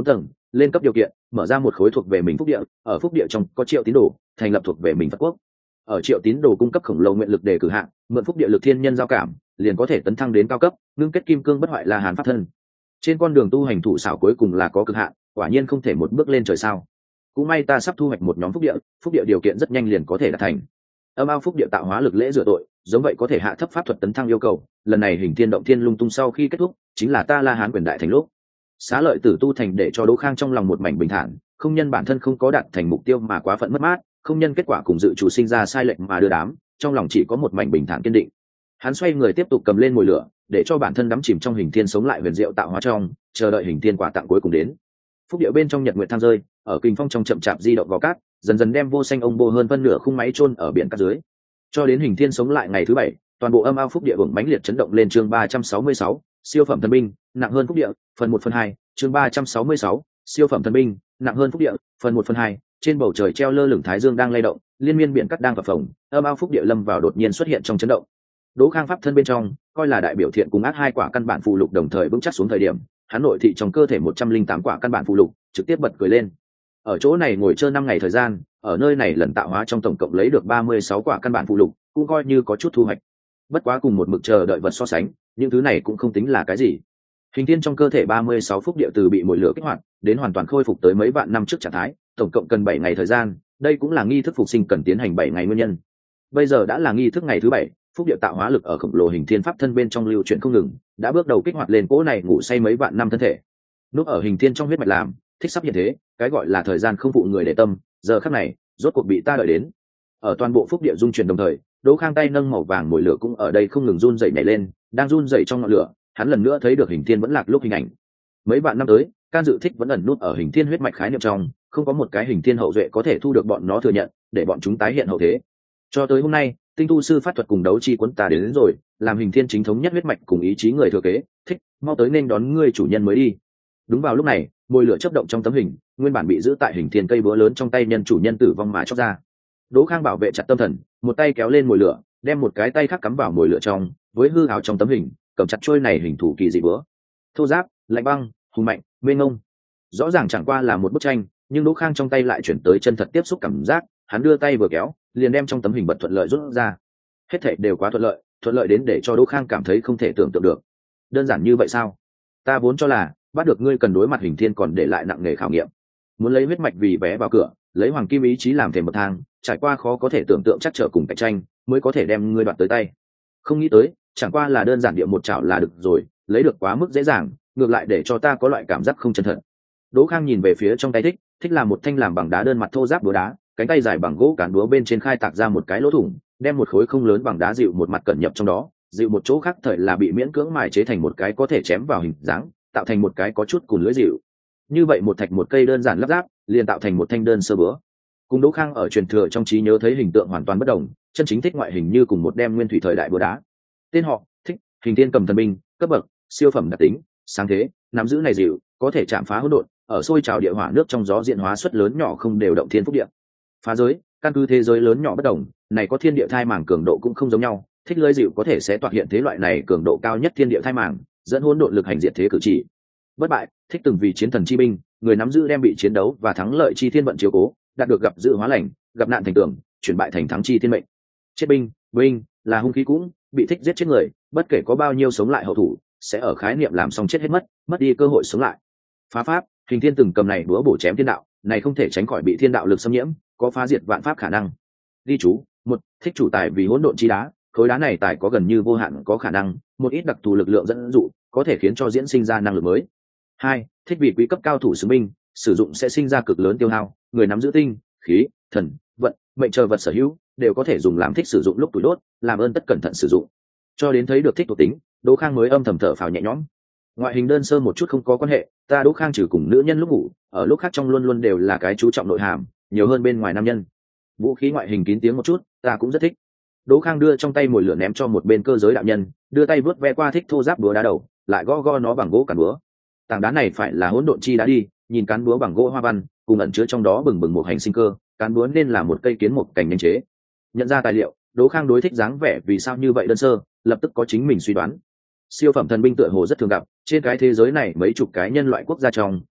lên cấp điều kiện, mở ra một khối thuộc về mình phúc địa, ở phúc địa trong có triệu tín đồ, thành lập thuộc về mình Phật quốc. Ở triệu tín đồ cung cấp khổng lồ nguyện lực để cử hạng, mượn phúc địa lực thiên nhân giao cảm, liền có thể tấn thăng đến cao cấp, ngưng kết kim cương bất hoại La Hán pháp thân. Trên con đường tu hành thủ xảo cuối cùng là có cực hạn, quả nhiên không thể một bước lên trời sao. Cũng may ta sắp thu hoạch một nhóm phúc địa, phúc địa điều kiện rất nhanh liền có thể đạt thành. Âm ao phúc địa tạo hóa lực lễ rửa tội, giống vậy có thể hạ thấp pháp thuật tấn thăng yêu cầu. Lần này hình thiên động thiên lung tung sau khi kết thúc, chính là ta La Hán quyền đại thành lúc. Xá lợi tử tu thành để cho Đỗ Khang trong lòng một mảnh bình thản, không nhân bản thân không có đạt thành mục tiêu mà quá phận mất mát, không nhân kết quả cùng dự chủ sinh ra sai lệch mà đưa đám, trong lòng chỉ có một mảnh bình thản kiên định. Hắn xoay người tiếp tục cầm lên mồi lửa, để cho bản thân đắm chìm trong hình thiên sống lại huyền diệu tạo hóa trong, chờ đợi hình thiên quả tặng cuối cùng đến. Phúc điệu bên trong nhật nguyệt thang rơi, ở kinh phong trong chậm chạp di động gò cát, dần dần đem vô xanh ông bô hơn phân nửa khung máy chôn ở biển cát dưới. Cho đến hình thiên sống lại ngày thứ bảy, toàn bộ âm ao phúc địa vượng mãnh liệt chấn động lên. Chương ba trăm sáu mươi sáu, siêu phẩm thần binh, nặng hơn phúc địa, phần một phần hai. Chương ba trăm sáu mươi sáu, siêu phẩm thần binh, nặng hơn phúc địa, phần một phần hai. Trên bầu trời treo lơ lửng thái dương đang lay động, liên miên biển cát đang phập phồng, âm ao phúc địa lâm vào đột nhiên xuất hiện trong chấn động. Đỗ Khang pháp thân bên trong, coi là đại biểu thiện cùng ác hai quả căn bản phụ lục đồng thời vững chắc xuống thời điểm, hắn nội thị trong cơ thể một trăm linh tám quả căn bản phụ lục, trực tiếp bật cười lên. Ở chỗ này ngồi chơi năm ngày thời gian, ở nơi này lần tạo hóa trong tổng cộng lấy được ba mươi sáu quả căn bản phụ lục, cũng coi như có chút thu hoạch. Bất quá cùng một mực chờ đợi vật so sánh, những thứ này cũng không tính là cái gì. Hình thiên trong cơ thể ba mươi sáu phúc địa từ bị mồi lửa kích hoạt, đến hoàn toàn khôi phục tới mấy vạn năm trước trạng thái, tổng cộng cần bảy ngày thời gian, đây cũng là nghi thức phục sinh cần tiến hành bảy ngày nguyên nhân. Bây giờ đã là nghi thức ngày thứ bảy, phúc địa tạo hóa lực ở khổng lồ hình thiên pháp thân bên trong lưu chuyển không ngừng, đã bước đầu kích hoạt lên cỗ này ngủ say mấy vạn năm thân thể. Núp ở hình thiên trong huyết mạch làm, thích sắp hiện thế, cái gọi là thời gian không phụ người để tâm, giờ khắc này, rốt cuộc bị ta đợi đến. Ở toàn bộ phúc địa dung chuyển đồng thời, Đỗ Khang tay nâng màu vàng mồi lửa cũng ở đây không ngừng run rẩy nhảy lên, đang run rẩy trong ngọn lửa, hắn lần nữa thấy được hình thiên vẫn lạc lúc hình ảnh. Mấy vạn năm tới, can dự thích vẫn ẩn nút ở hình thiên huyết mạch khái niệm trong, không có một cái hình thiên hậu duệ có thể thu được bọn nó thừa nhận, để bọn chúng tái hiện hậu thế. Cho tới hôm nay, tinh tu sư pháp thuật cùng đấu chi cuốn ta đến, đến rồi, làm hình thiên chính thống nhất huyết mạch cùng ý chí người thừa kế, thích, mau tới nên đón ngươi chủ nhân mới đi. Đúng vào lúc này, mồi lửa chớp động trong tấm hình, nguyên bản bị giữ tại hình thiên cây búa lớn trong tay nhân chủ nhân tử vong mà chóc ra. Đỗ Khang bảo vệ chặt tâm thần, một tay kéo lên mồi lửa, đem một cái tay khác cắm vào mồi lửa trong, với hư áo trong tấm hình, cầm chặt trôi này hình thủ kỳ dị búa. Thô giáp, lạnh băng, hùng mạnh, mênh mông. Rõ ràng chẳng qua là một bức tranh, nhưng Đỗ Khang trong tay lại chuyển tới chân thật tiếp xúc cảm giác, hắn đưa tay vừa kéo, liền đem trong tấm hình bật thuận lợi rút ra. Hết thảy đều quá thuận lợi, thuận lợi đến để cho Đỗ Khang cảm thấy không thể tưởng tượng được. Đơn giản như vậy sao? Ta vốn cho là bắt được ngươi cần đối mặt hình thiên còn để lại nặng nề khảo nghiệm, muốn lấy huyết mạch vì vé vào cửa, lấy hoàng kim ý chí làm thềm bậc thang, trải qua khó có thể tưởng tượng chắc trở cùng cạnh tranh, mới có thể đem ngươi đoạt tới tay. Không nghĩ tới, chẳng qua là đơn giản địa một chảo là được rồi, lấy được quá mức dễ dàng, ngược lại để cho ta có loại cảm giác không chân thật. Đỗ Khang nhìn về phía trong tay thích, thích là một thanh làm bằng đá đơn mặt thô ráp búa đá, cánh tay dài bằng gỗ cán búa bên trên khai tạc ra một cái lỗ thủng, đem một khối không lớn bằng đá dịu một mặt cẩn nhập trong đó, dịu một chỗ khác thời là bị miễn cưỡng mài chế thành một cái có thể chém vào hình dáng, tạo thành một cái có chút cùn lưỡi dịu. Như vậy một thạch một cây đơn giản lắp ráp, liền tạo thành một thanh đơn sơ búa. Cùng Đỗ Khang ở truyền thừa trong trí nhớ thấy hình tượng hoàn toàn bất đồng, chân chính thích ngoại hình như cùng một đem nguyên thủy thời đại búa đá. Tên họ, thích, hình thiên cầm thần binh, cấp bậc, siêu phẩm đặc tính, sáng thế, nắm giữ này dịu, có thể chạm phá hỗn độn, ở sôi trào địa hỏa nước trong gió diện hóa suất lớn nhỏ không đều động thiên phúc địa. Phá giới, căn cứ thế giới lớn nhỏ bất đồng, này có thiên địa thai màng cường độ cũng không giống nhau, thích lưỡi dịu có thể sẽ toạc hiện thế loại này cường độ cao nhất thiên địa thai màng, dẫn hỗn độn lực hành diệt thế cử chỉ. Bất bại, thích từng vì chiến thần chi binh, người nắm giữ đem bị chiến đấu và thắng lợi chi thiên vận chiếu cố, đạt được gặp dự hóa lành, gặp nạn thành tưởng, chuyển bại thành thắng chi thiên mệnh. Chết binh, binh là hung khí cũng, bị thích giết chết người, bất kể có bao nhiêu sống lại hậu thủ, sẽ ở khái niệm làm xong chết hết mất, mất đi cơ hội sống lại. Phá pháp, hình thiên từng cầm này búa bổ chém thiên đạo, này không thể tránh khỏi bị thiên đạo lực xâm nhiễm, có phá diệt vạn pháp khả năng. Ghi chú, một, thích chủ tài vì hỗn độn chi đá, khối đá này tài có gần như vô hạn có khả năng, một ít đặc thù lực lượng dẫn dụ, có thể khiến cho diễn sinh ra năng lực mới. Hai, thích vì quý cấp cao thủ xứng binh, sử dụng sẽ sinh ra cực lớn tiêu hao, người nắm giữ tinh, khí, thần, vận, mệnh chờ vật sở hữu, đều có thể dùng làm thích sử dụng lúc tuổi đốt, làm ơn tất cẩn thận sử dụng. Cho đến thấy được thích thuộc tính, Đỗ Khang mới âm thầm thở phào nhẹ nhõm. Ngoại hình đơn sơ một chút không có quan hệ, ta Đỗ Khang trừ cùng nữ nhân lúc ngủ, ở lúc khác trong luôn luôn đều là cái chú trọng nội hàm, nhiều hơn bên ngoài nam nhân. Vũ khí ngoại hình kín tiếng một chút, ta cũng rất thích. Đỗ Khang đưa trong tay mồi lửa ném cho một bên cơ giới đạo nhân, đưa tay vớt ve qua thích thô giáp búa đá đầu, lại gõ gõ nó bằng gỗ cán búa. Tảng đá này phải là hỗn độn chi đá đi, nhìn cán búa bằng gỗ hoa văn, cùng ẩn chứa trong đó bừng bừng một hành sinh cơ, cán búa nên là một cây kiến một cảnh nhanh chế. Nhận ra tài liệu, Đỗ Khang đối thích dáng vẻ vì sao như vậy đơn sơ, lập tức có chính mình suy đoán. Siêu phẩm thần binh tựa hồ rất thường gặp, trên cái thế giới này mấy chục cái nhân loại quốc gia trong,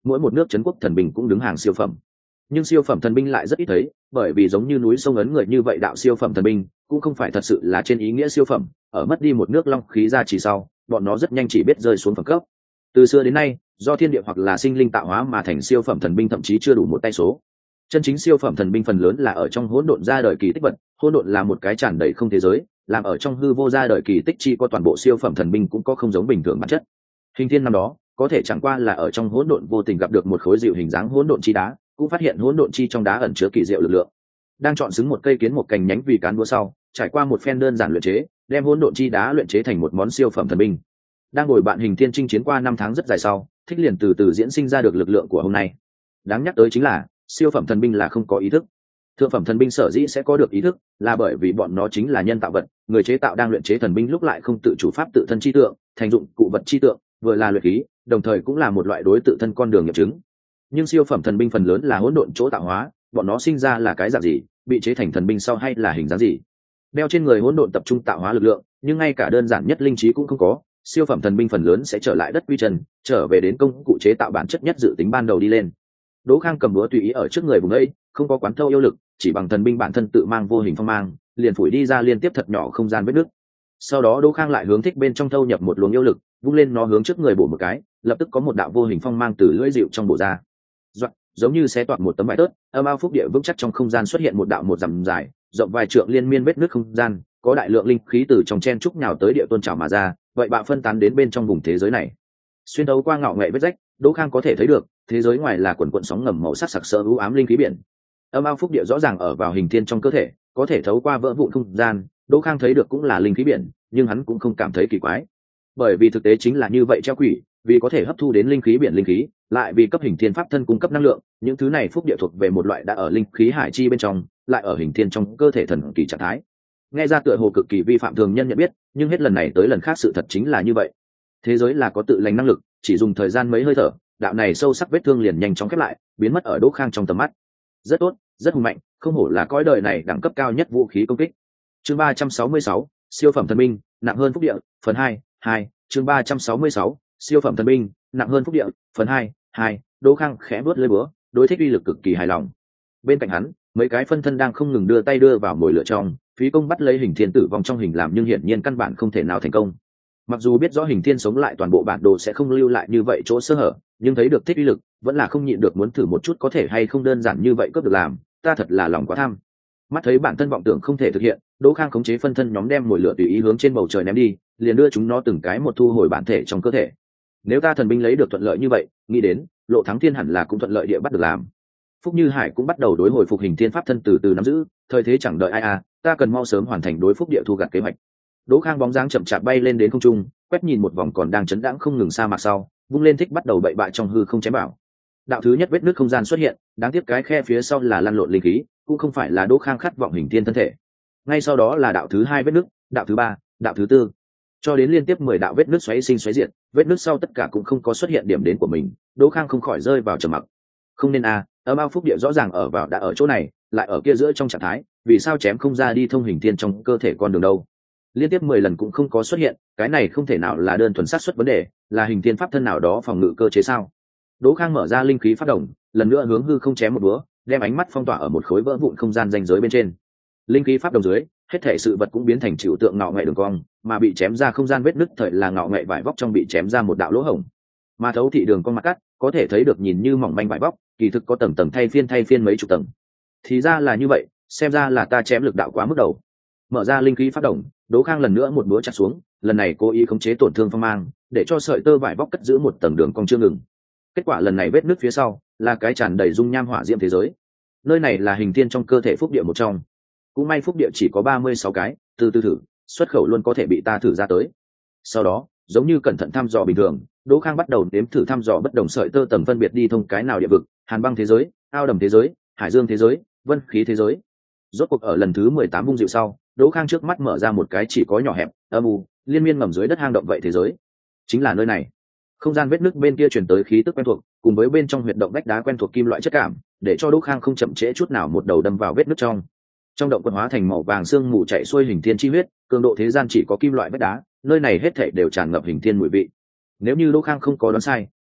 mỗi một nước trấn quốc thần binh cũng đứng hàng siêu phẩm. Nhưng siêu phẩm thần binh lại rất ít thấy, bởi vì giống như núi sông ấn người như vậy đạo siêu phẩm thần binh cũng không phải thật sự là trên ý nghĩa siêu phẩm, ở mất đi một nước long khí ra chỉ sau, bọn nó rất nhanh chỉ biết rơi xuống phẩm cấp. Từ xưa đến nay, do thiên địa hoặc là sinh linh tạo hóa mà thành siêu phẩm thần binh thậm chí chưa đủ một tay số. Chân chính siêu phẩm thần binh phần lớn là ở trong hỗn độn ra đời kỳ tích vật, hỗn độn là một cái tràn đầy không thế giới, làm ở trong hư vô ra đời kỳ tích chi có toàn bộ siêu phẩm thần binh cũng có không giống bình thường bản chất. Hình thiên năm đó, có thể chẳng qua là ở trong hỗn độn vô tình gặp được một khối dịu hình dáng hỗn độn chi đá, cũng phát hiện hỗn độn chi trong đá ẩn chứa kỳ diệu lực lượng. Đang chọn xứng một cây kiến một cành nhánh vì cán búa sau, trải qua một phen đơn giản luyện chế, đem hỗn độn chi đá luyện chế thành một món siêu phẩm thần binh. Đang ngồi bạn hình thiên chinh chiến qua năm tháng rất dài sau, thích liền từ từ diễn sinh ra được lực lượng của hôm nay. Đáng nhắc tới chính là, siêu phẩm thần binh là không có ý thức. Thượng phẩm thần binh sở dĩ sẽ có được ý thức, là bởi vì bọn nó chính là nhân tạo vật, người chế tạo đang luyện chế thần binh lúc lại không tự chủ pháp tự thân chi tượng, thành dụng cụ vật chi tượng, vừa là luyện khí, đồng thời cũng là một loại đối tự thân con đường nghiệm chứng. Nhưng siêu phẩm thần binh phần lớn là hỗn độn chỗ tạo hóa, bọn nó sinh ra là cái dạng gì, bị chế thành thần binh sau hay là hình dáng gì. Đeo trên người hỗn độn tập trung tạo hóa lực lượng, nhưng ngay cả đơn giản nhất linh trí cũng không có, siêu phẩm thần binh phần lớn sẽ trở lại đất quy trần, trở về đến công cụ chế tạo bản chất nhất dự tính ban đầu đi lên. Đỗ Khang cầm búa tùy ý ở trước người vùng ấy, không có quán thâu yêu lực, chỉ bằng thần binh bản thân tự mang vô hình phong mang, liền phủi đi ra liên tiếp thật nhỏ không gian vết nứt. Sau đó Đỗ Khang lại hướng thích bên trong thâu nhập một luồng yêu lực, vung lên nó hướng trước người bổ một cái, lập tức có một đạo vô hình phong mang từ lưỡi dịu trong bổ ra. Doạn, giống như xé toạc một tấm vải tớt, âm ao phúc địa vững chắc trong không gian xuất hiện một đạo một dặm dài, rộng vài trượng liên miên vết nứt không gian, có đại lượng linh khí từ trong chen trúc nhào tới địa tôn trào mà ra, vậy bạo phân tán đến bên trong vùng thế giới này. Xuyên thấu qua ngạo nghệ vết rách, Đỗ Khang có thể thấy được, thế giới ngoài là quần quần sóng ngầm màu sắc sặc sỡ u ám linh khí biển. Âm ao phúc địa rõ ràng ở vào hình thiên trong cơ thể, có thể thấu qua vỡ vụn không gian, Đỗ Khang thấy được cũng là linh khí biển, nhưng hắn cũng không cảm thấy kỳ quái. Bởi vì thực tế chính là như vậy treo quỷ, vì có thể hấp thu đến linh khí biển linh khí, lại vì cấp hình thiên pháp thân cung cấp năng lượng, những thứ này phúc địa thuộc về một loại đã ở linh khí hải chi bên trong, lại ở hình thiên trong cơ thể thần kỳ trạng thái. Nghe ra tựa hồ cực kỳ vi phạm thường nhân nhận biết, nhưng hết lần này tới lần khác sự thật chính là như vậy. Thế giới là có tự lành năng lực, chỉ dùng thời gian mấy hơi thở, đạo này sâu sắc vết thương liền nhanh chóng khép lại, biến mất ở Đỗ Khang trong tầm mắt. Rất tốt, rất hùng mạnh, không hổ là cõi đời này đẳng cấp cao nhất vũ khí công kích. Chương ba trăm sáu mươi sáu, siêu phẩm thần binh, nặng hơn phúc địa, phần hai, hai, chương ba trăm sáu mươi sáu, siêu phẩm thần binh, nặng hơn phúc địa, phần hai, hai, Đỗ Khang khẽ bước lưỡi búa, đối thích uy lực cực kỳ hài lòng. Bên cạnh hắn, mấy cái phân thân đang không ngừng đưa tay đưa vào mồi lửa trong, phí công bắt lấy hình thiên tử vong trong hình làm nhưng hiển nhiên căn bản không thể nào thành công. Mặc dù biết rõ hình thiên sống lại toàn bộ bản đồ sẽ không lưu lại như vậy chỗ sơ hở, nhưng thấy được thích uy lực, vẫn là không nhịn được muốn thử một chút có thể hay không đơn giản như vậy cướp được làm, ta thật là lòng quá tham. Mắt thấy bản thân vọng tưởng không thể thực hiện, Đỗ Khang khống chế phân thân nhóm đem mồi lửa tùy ý hướng trên bầu trời ném đi, liền đưa chúng nó từng cái một thu hồi bản thể trong cơ thể. Nếu ta thần binh lấy được thuận lợi như vậy, nghĩ đến Lộ Thắng Thiên hẳn là cũng thuận lợi địa bắt được làm. Phúc Như Hải cũng bắt đầu đối hồi phục hình thiên pháp thân từ từ nắm giữ, thời thế chẳng đợi ai à, ta cần mau sớm hoàn thành đối phúc địa thu gặt kế hoạch. Đỗ Khang bóng dáng chậm chạp bay lên đến không trung, quét nhìn một vòng còn đang chấn đãng không ngừng sa mạc sau, vung lên thích bắt đầu bậy bại trong hư không chém bảo. Đạo thứ nhất vết nứt không gian xuất hiện, đáng tiếc cái khe phía sau là lăn lộn linh khí, cũng không phải là Đỗ Khang khát vọng hình thiên thân thể. Ngay sau đó là đạo thứ hai vết nứt, đạo thứ ba, đạo thứ tư, cho đến liên tiếp mười đạo vết nứt xoáy sinh xoáy diệt, vết nứt sau tất cả cũng không có xuất hiện điểm đến của mình, Đỗ Khang không khỏi rơi vào trầm mặc. Không nên à, âm ao phúc địa rõ ràng ở vào đã ở chỗ này, lại ở kia giữa trong trạng thái, vì sao chém không ra đi thông hình thiên trong cơ thể con đường đâu? Liên tiếp mười lần cũng không có xuất hiện, cái này không thể nào là đơn thuần sát xuất vấn đề, là hình thiên pháp thân nào đó phòng ngự cơ chế sao? Đỗ Khang mở ra linh khí phát động, lần nữa hướng hư không chém một búa, đem ánh mắt phong tỏa ở một khối vỡ vụn không gian ranh giới bên trên. Linh khí pháp đồng dưới, hết thể sự vật cũng biến thành chịu tượng ngạo nghệ đường cong, mà bị chém ra không gian vết nứt thời là ngạo nghệ vải vóc trong bị chém ra một đạo lỗ hổng. Mà thấu thị đường cong mặt cắt, có thể thấy được nhìn như mỏng manh vải vóc, kỳ thực có tầng tầng thay phiên thay phiên mấy chục tầng. Thì ra là như vậy, xem ra là ta chém lực đạo quá mức đầu. Mở ra linh khí phát động, Đỗ Khang lần nữa một búa chặt xuống, lần này cố ý khống chế tổn thương phong mang, để cho sợi tơ vải vóc cất giữ một tầng đường cong chưa ngừng. Kết quả lần này vết nứt phía sau là cái tràn đầy dung nham hỏa diễm thế giới. Nơi này là hình thiên trong cơ thể phúc địa một trong. Cũng may phúc địa chỉ có ba mươi sáu cái, từ từ thử, xuất khẩu luôn có thể bị ta thử ra tới. Sau đó, giống như cẩn thận thăm dò bình thường, Đỗ Khang bắt đầu nếm thử thăm dò bất đồng sợi tơ tầng phân biệt đi thông cái nào địa vực, hàn băng thế giới, ao đầm thế giới, hải dương thế giới, vân khí thế giới. Rốt cuộc ở lần thứ mười tám vung dịu sau, Đỗ Khang trước mắt mở ra một cái chỉ có nhỏ hẹp, âm u, liên miên ngầm dưới đất hang động vậy thế giới. Chính là nơi này. Không gian vết nứt bên kia truyền tới khí tức quen thuộc, cùng với bên trong huyệt động vách đá quen thuộc kim loại chất cảm, để cho Đỗ Khang không chậm trễ chút nào một đầu đâm vào vết nứt trong. Trong động quần hóa thành màu vàng sương mù chạy xuôi hình thiên chi huyết, cường độ thế gian chỉ có kim loại vách đá, nơi này hết thảy đều tràn ngập hình thiên mùi vị. Nếu như Đỗ Khang không có đoán sai,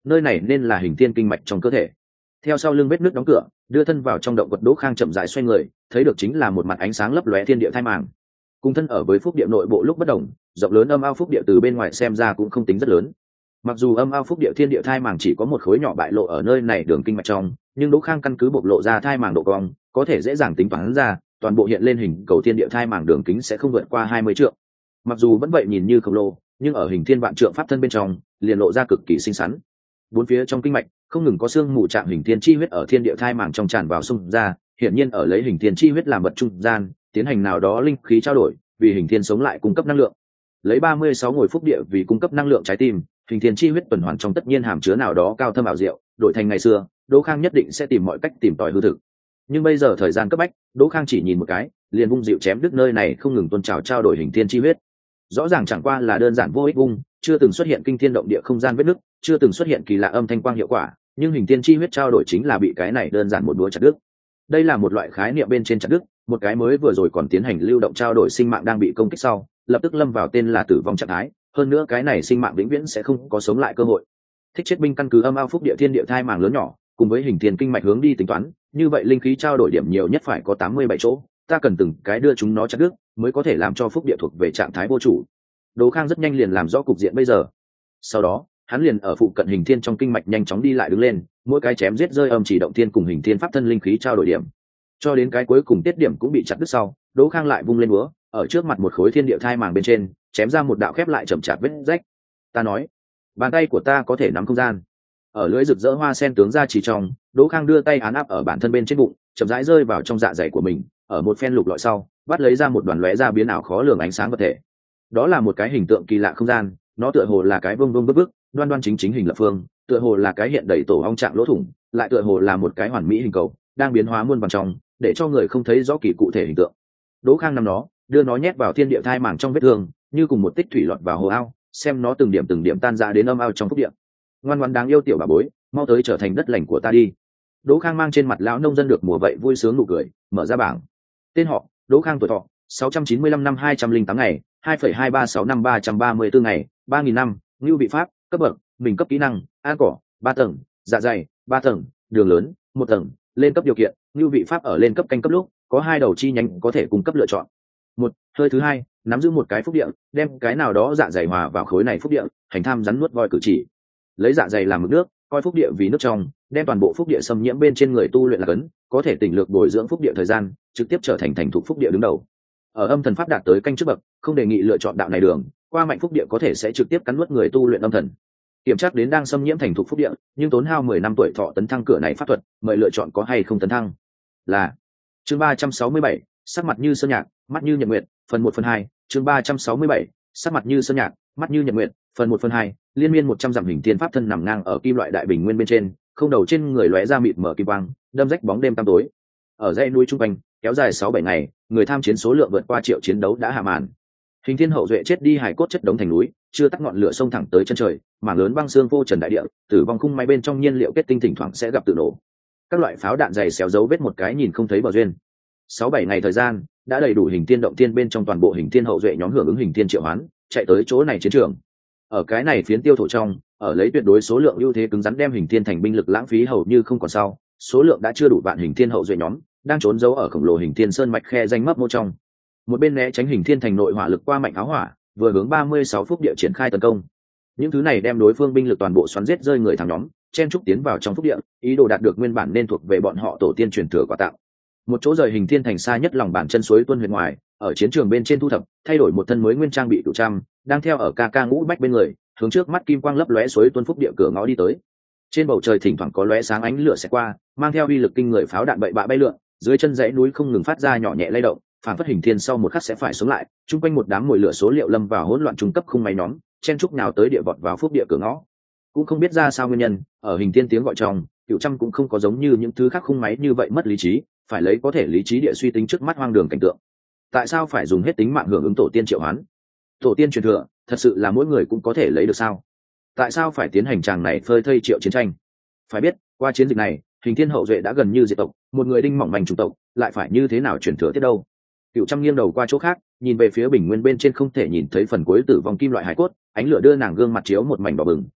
nơi này nên là hình thiên kinh mạch trong cơ thể. Theo sau lưng vết nước đóng cửa, đưa thân vào trong động vật, Đỗ Khang chậm rãi xoay người, thấy được chính là một mặt ánh sáng lấp lóe thiên địa thai màng. Cùng thân ở với phúc địa nội bộ lúc bất đồng, rộng lớn âm ao phúc địa từ bên ngoài xem ra cũng không tính rất lớn. Mặc dù âm ao phúc địa thiên địa thai màng chỉ có một khối nhỏ bại lộ ở nơi này đường kinh mạch trong, nhưng Đỗ Khang căn cứ bộc lộ ra thai màng độ cong, có thể dễ dàng tính toán ra, toàn bộ hiện lên hình cầu thiên địa thai màng đường kính sẽ không vượt qua hai mươi trượng. Mặc dù vẫn vậy nhìn như khổng lồ, nhưng ở hình thiên vạn trượng pháp thân bên trong, liền lộ ra cực kỳ xinh xắn. Bốn phía trong kinh mạch không ngừng có xương mù trạng hình thiên chi huyết ở thiên địa thai màng trong tràn vào xung ra, hiển nhiên ở lấy hình thiên chi huyết làm vật trung gian, tiến hành nào đó linh khí trao đổi, vì hình thiên sống lại cung cấp năng lượng. Lấy ba mươi sáu ngồi phúc địa vì cung cấp năng lượng trái tim, hình thiên chi huyết tuần hoàn trong tất nhiên hàm chứa nào đó cao thâm ảo diệu, đổi thành ngày xưa, Đỗ Khang nhất định sẽ tìm mọi cách tìm tòi hư thực. Nhưng bây giờ thời gian cấp bách, Đỗ Khang chỉ nhìn một cái, liền vung dịu chém đứt nơi này không ngừng tuôn trào trao đổi hình thiên chi huyết. Rõ ràng chẳng qua là đơn giản vô ích vung, chưa từng xuất hiện kinh thiên động địa không gian vết nứt, chưa từng xuất hiện kỳ lạ âm thanh quang hiệu quả, nhưng hình thiên chi huyết trao đổi chính là bị cái này đơn giản một đũa chặt đứt. Đây là một loại khái niệm bên trên chặt đứt, một cái mới vừa rồi còn tiến hành lưu động trao đổi sinh mạng đang bị công kích sau, lập tức lâm vào tên là tử vong trạng thái, hơn nữa cái này sinh mạng vĩnh viễn sẽ không có sống lại cơ hội. Thích chết binh căn cứ âm ao phúc địa thiên địa thai màng lớn nhỏ, cùng với hình thiên kinh mạch hướng đi tính toán, như vậy linh khí trao đổi điểm nhiều nhất phải có tám mươi bảy chỗ, ta cần từng cái đưa chúng nó chặt đứt, mới có thể làm cho phúc địa thuộc về trạng thái vô chủ. Đỗ Khang rất nhanh liền làm rõ cục diện bây giờ. Sau đó, hắn liền ở phụ cận hình thiên trong kinh mạch nhanh chóng đi lại đứng lên, mỗi cái chém giết rơi âm chỉ động thiên cùng hình thiên pháp thân linh khí trao đổi điểm. Cho đến cái cuối cùng tiết điểm cũng bị chặt đứt sau, Đỗ Khang lại vung lên búa, ở trước mặt một khối thiên địa thai màng bên trên, chém ra một đạo khép lại chậm chạp vết rách. Ta nói, bàn tay của ta có thể nắm không gian. Ở lưỡi rực rỡ hoa sen tướng ra chỉ trong, Đỗ Khang đưa tay án áp ở bản thân bên trên bụng, chậm rãi rơi vào trong dạ dày của mình, ở một phen lục lọi sau, bắt lấy ra một đoàn lóe ra biến ảo khó lường ánh sáng vật thể. Đó là một cái hình tượng kỳ lạ không gian, nó tựa hồ là cái vương vương bức bức, đoan đoan chính chính hình lập phương, tựa hồ là cái hiện đầy tổ ong trạng lỗ thủng, lại tựa hồ là một cái hoàn mỹ hình cầu, đang biến hóa muôn vàn trong, để cho người không thấy rõ kỳ cụ thể hình tượng. Đỗ Khang nắm nó, đưa nó nhét vào thiên địa thai màng trong vết thương, như cùng một tích thủy lọt vào hồ ao, xem nó từng điểm từng điểm tan ra đến âm ao trong phúc địa. Ngoan ngoãn đáng yêu tiểu bà bối, mau tới trở thành đất lành của ta đi. Đỗ Khang mang trên mặt lão nông dân được mùa vậy vui sướng nụ cười, mở ra bảng. Tên họ: Đỗ Khang, tuổi thọ sáu trăm chín mươi lăm năm hai trăm linh tám ngày, hai phẩy hai ba sáu năm ba trăm ba mươi tư ngày, ba nghìn năm, ngưu vị pháp, cấp bậc, mình cấp kỹ năng, an cỏ, ba tầng, dạ dày, ba tầng, đường lớn, một tầng, lên cấp điều kiện, ngưu vị pháp ở lên cấp canh cấp lúc, có hai đầu chi nhánh có thể cung cấp lựa chọn. Một, hơi thứ hai, nắm giữ một cái phúc địa, đem cái nào đó dạ dày hòa vào khối này phúc địa, hành tham rắn nuốt voi cử chỉ. Lấy dạ dày làm mực nước, coi phúc địa vì nước trong, đem toàn bộ phúc địa xâm nhiễm bên trên người tu luyện là cấn, có thể tỉnh lược bồi dưỡng phúc địa thời gian, trực tiếp trở thành thành thục phúc địa đứng đầu. Ở âm thần pháp đạt tới canh trước bậc, không đề nghị lựa chọn đạo này đường, qua mạnh phúc địa có thể sẽ trực tiếp cắn nuốt người tu luyện âm thần. Kiểm tra đến đang xâm nhiễm thành thục phúc địa, nhưng tốn hao mười năm tuổi thọ tấn thăng cửa này pháp thuật, mời lựa chọn có hay không tấn thăng. Là chương ba trăm sáu mươi bảy, sắc mặt như sơn nhạc, mắt như nhật nguyệt, phần một phần hai, chương ba trăm sáu mươi bảy, sắc mặt như sơn nhạc, mắt như nhật nguyệt, phần một phần hai, liên miên một trăm dặm hình thiên pháp thân nằm ngang ở kim loại đại bình nguyên bên trên, không đầu trên người lóe ra mịt mở kim quang, đâm rách bóng đêm tăm tối. Ở dãy núi trung quanh, kéo dài sáu bảy ngày, người tham chiến số lượng vượt qua triệu chiến đấu đã hạ màn. Hình thiên hậu duệ chết đi hải cốt chất đống thành núi, chưa tắt ngọn lửa sông thẳng tới chân trời, mảng lớn băng xương vô trần đại địa, tử vong khung máy bên trong nhiên liệu kết tinh thỉnh thoảng sẽ gặp tự nổ. Các loại pháo đạn dày xéo dấu vết một cái nhìn không thấy bờ duyên. Sáu bảy ngày thời gian, đã đầy đủ hình thiên động thiên bên trong toàn bộ hình thiên hậu duệ nhóm hưởng ứng hình thiên triệu hoán, chạy tới chỗ này chiến trường. Ở cái này phiến tiêu thổ trong, ở lấy tuyệt đối số lượng ưu thế cứng rắn đem hình thiên thành binh lực lãng phí hầu như không còn sau, số lượng đã chưa đủ vạn hình thiên hậu duệ nhóm đang trốn giấu ở khổng lồ hình thiên sơn mạch khe danh mấp mô trong. Một bên né tránh hình thiên thành nội hỏa lực qua mạnh áo hỏa, vừa hướng ba mươi sáu phúc địa triển khai tấn công. Những thứ này đem đối phương binh lực toàn bộ xoắn giết rơi người thằng nhóm, chen trúc tiến vào trong phúc địa, ý đồ đạt được nguyên bản nên thuộc về bọn họ tổ tiên truyền thừa quà tặng. Một chỗ rời hình thiên thành xa nhất lòng bản chân suối tuôn huyện ngoài, ở chiến trường bên trên thu thập, thay đổi một thân mới nguyên trang bị đủ trăm, đang theo ở ca ca ngũ bách bên người, hướng trước mắt kim quang lấp lóe suối tuôn phúc địa cửa ngõ đi tới. Trên bầu trời thỉnh thoảng có lóe sáng ánh lửa sẽ qua, mang theo uy lực kinh người pháo đạn bậy bạ bay lượn, dưới chân dãy núi không ngừng phát ra nhỏ nhẹ lay động, phản phất hình thiên sau một khắc sẽ phải xuống lại, chung quanh một đám mồi lửa số liệu lâm vào hỗn loạn trung cấp khung máy nhóm, chen trúc nào tới địa vọt vào phúc địa cửa ngõ. Cũng không biết ra sao nguyên nhân, ở hình thiên tiếng gọi trong, Cửu Trăm cũng không có giống như những thứ khác khung máy như vậy mất lý trí, phải lấy có thể lý trí địa suy tính trước mắt hoang đường cảnh tượng. Tại sao phải dùng hết tính mạng hưởng ứng tổ tiên triệu hoán? Tổ tiên truyền thừa, thật sự là mỗi người cũng có thể lấy được sao? Tại sao phải tiến hành tràng này phơi thây triệu chiến tranh? Phải biết, qua chiến dịch này, hình thiên hậu duệ đã gần như diệt tộc, một người đinh mỏng manh chủng tộc, lại phải như thế nào truyền thừa tiếp đâu? Cửu Trăm nghiêng đầu qua chỗ khác, nhìn về phía bình nguyên bên trên không thể nhìn thấy phần cuối tử vong kim loại hải cốt, ánh lửa đưa nàng gương mặt chiếu một mảnh đỏ bừng,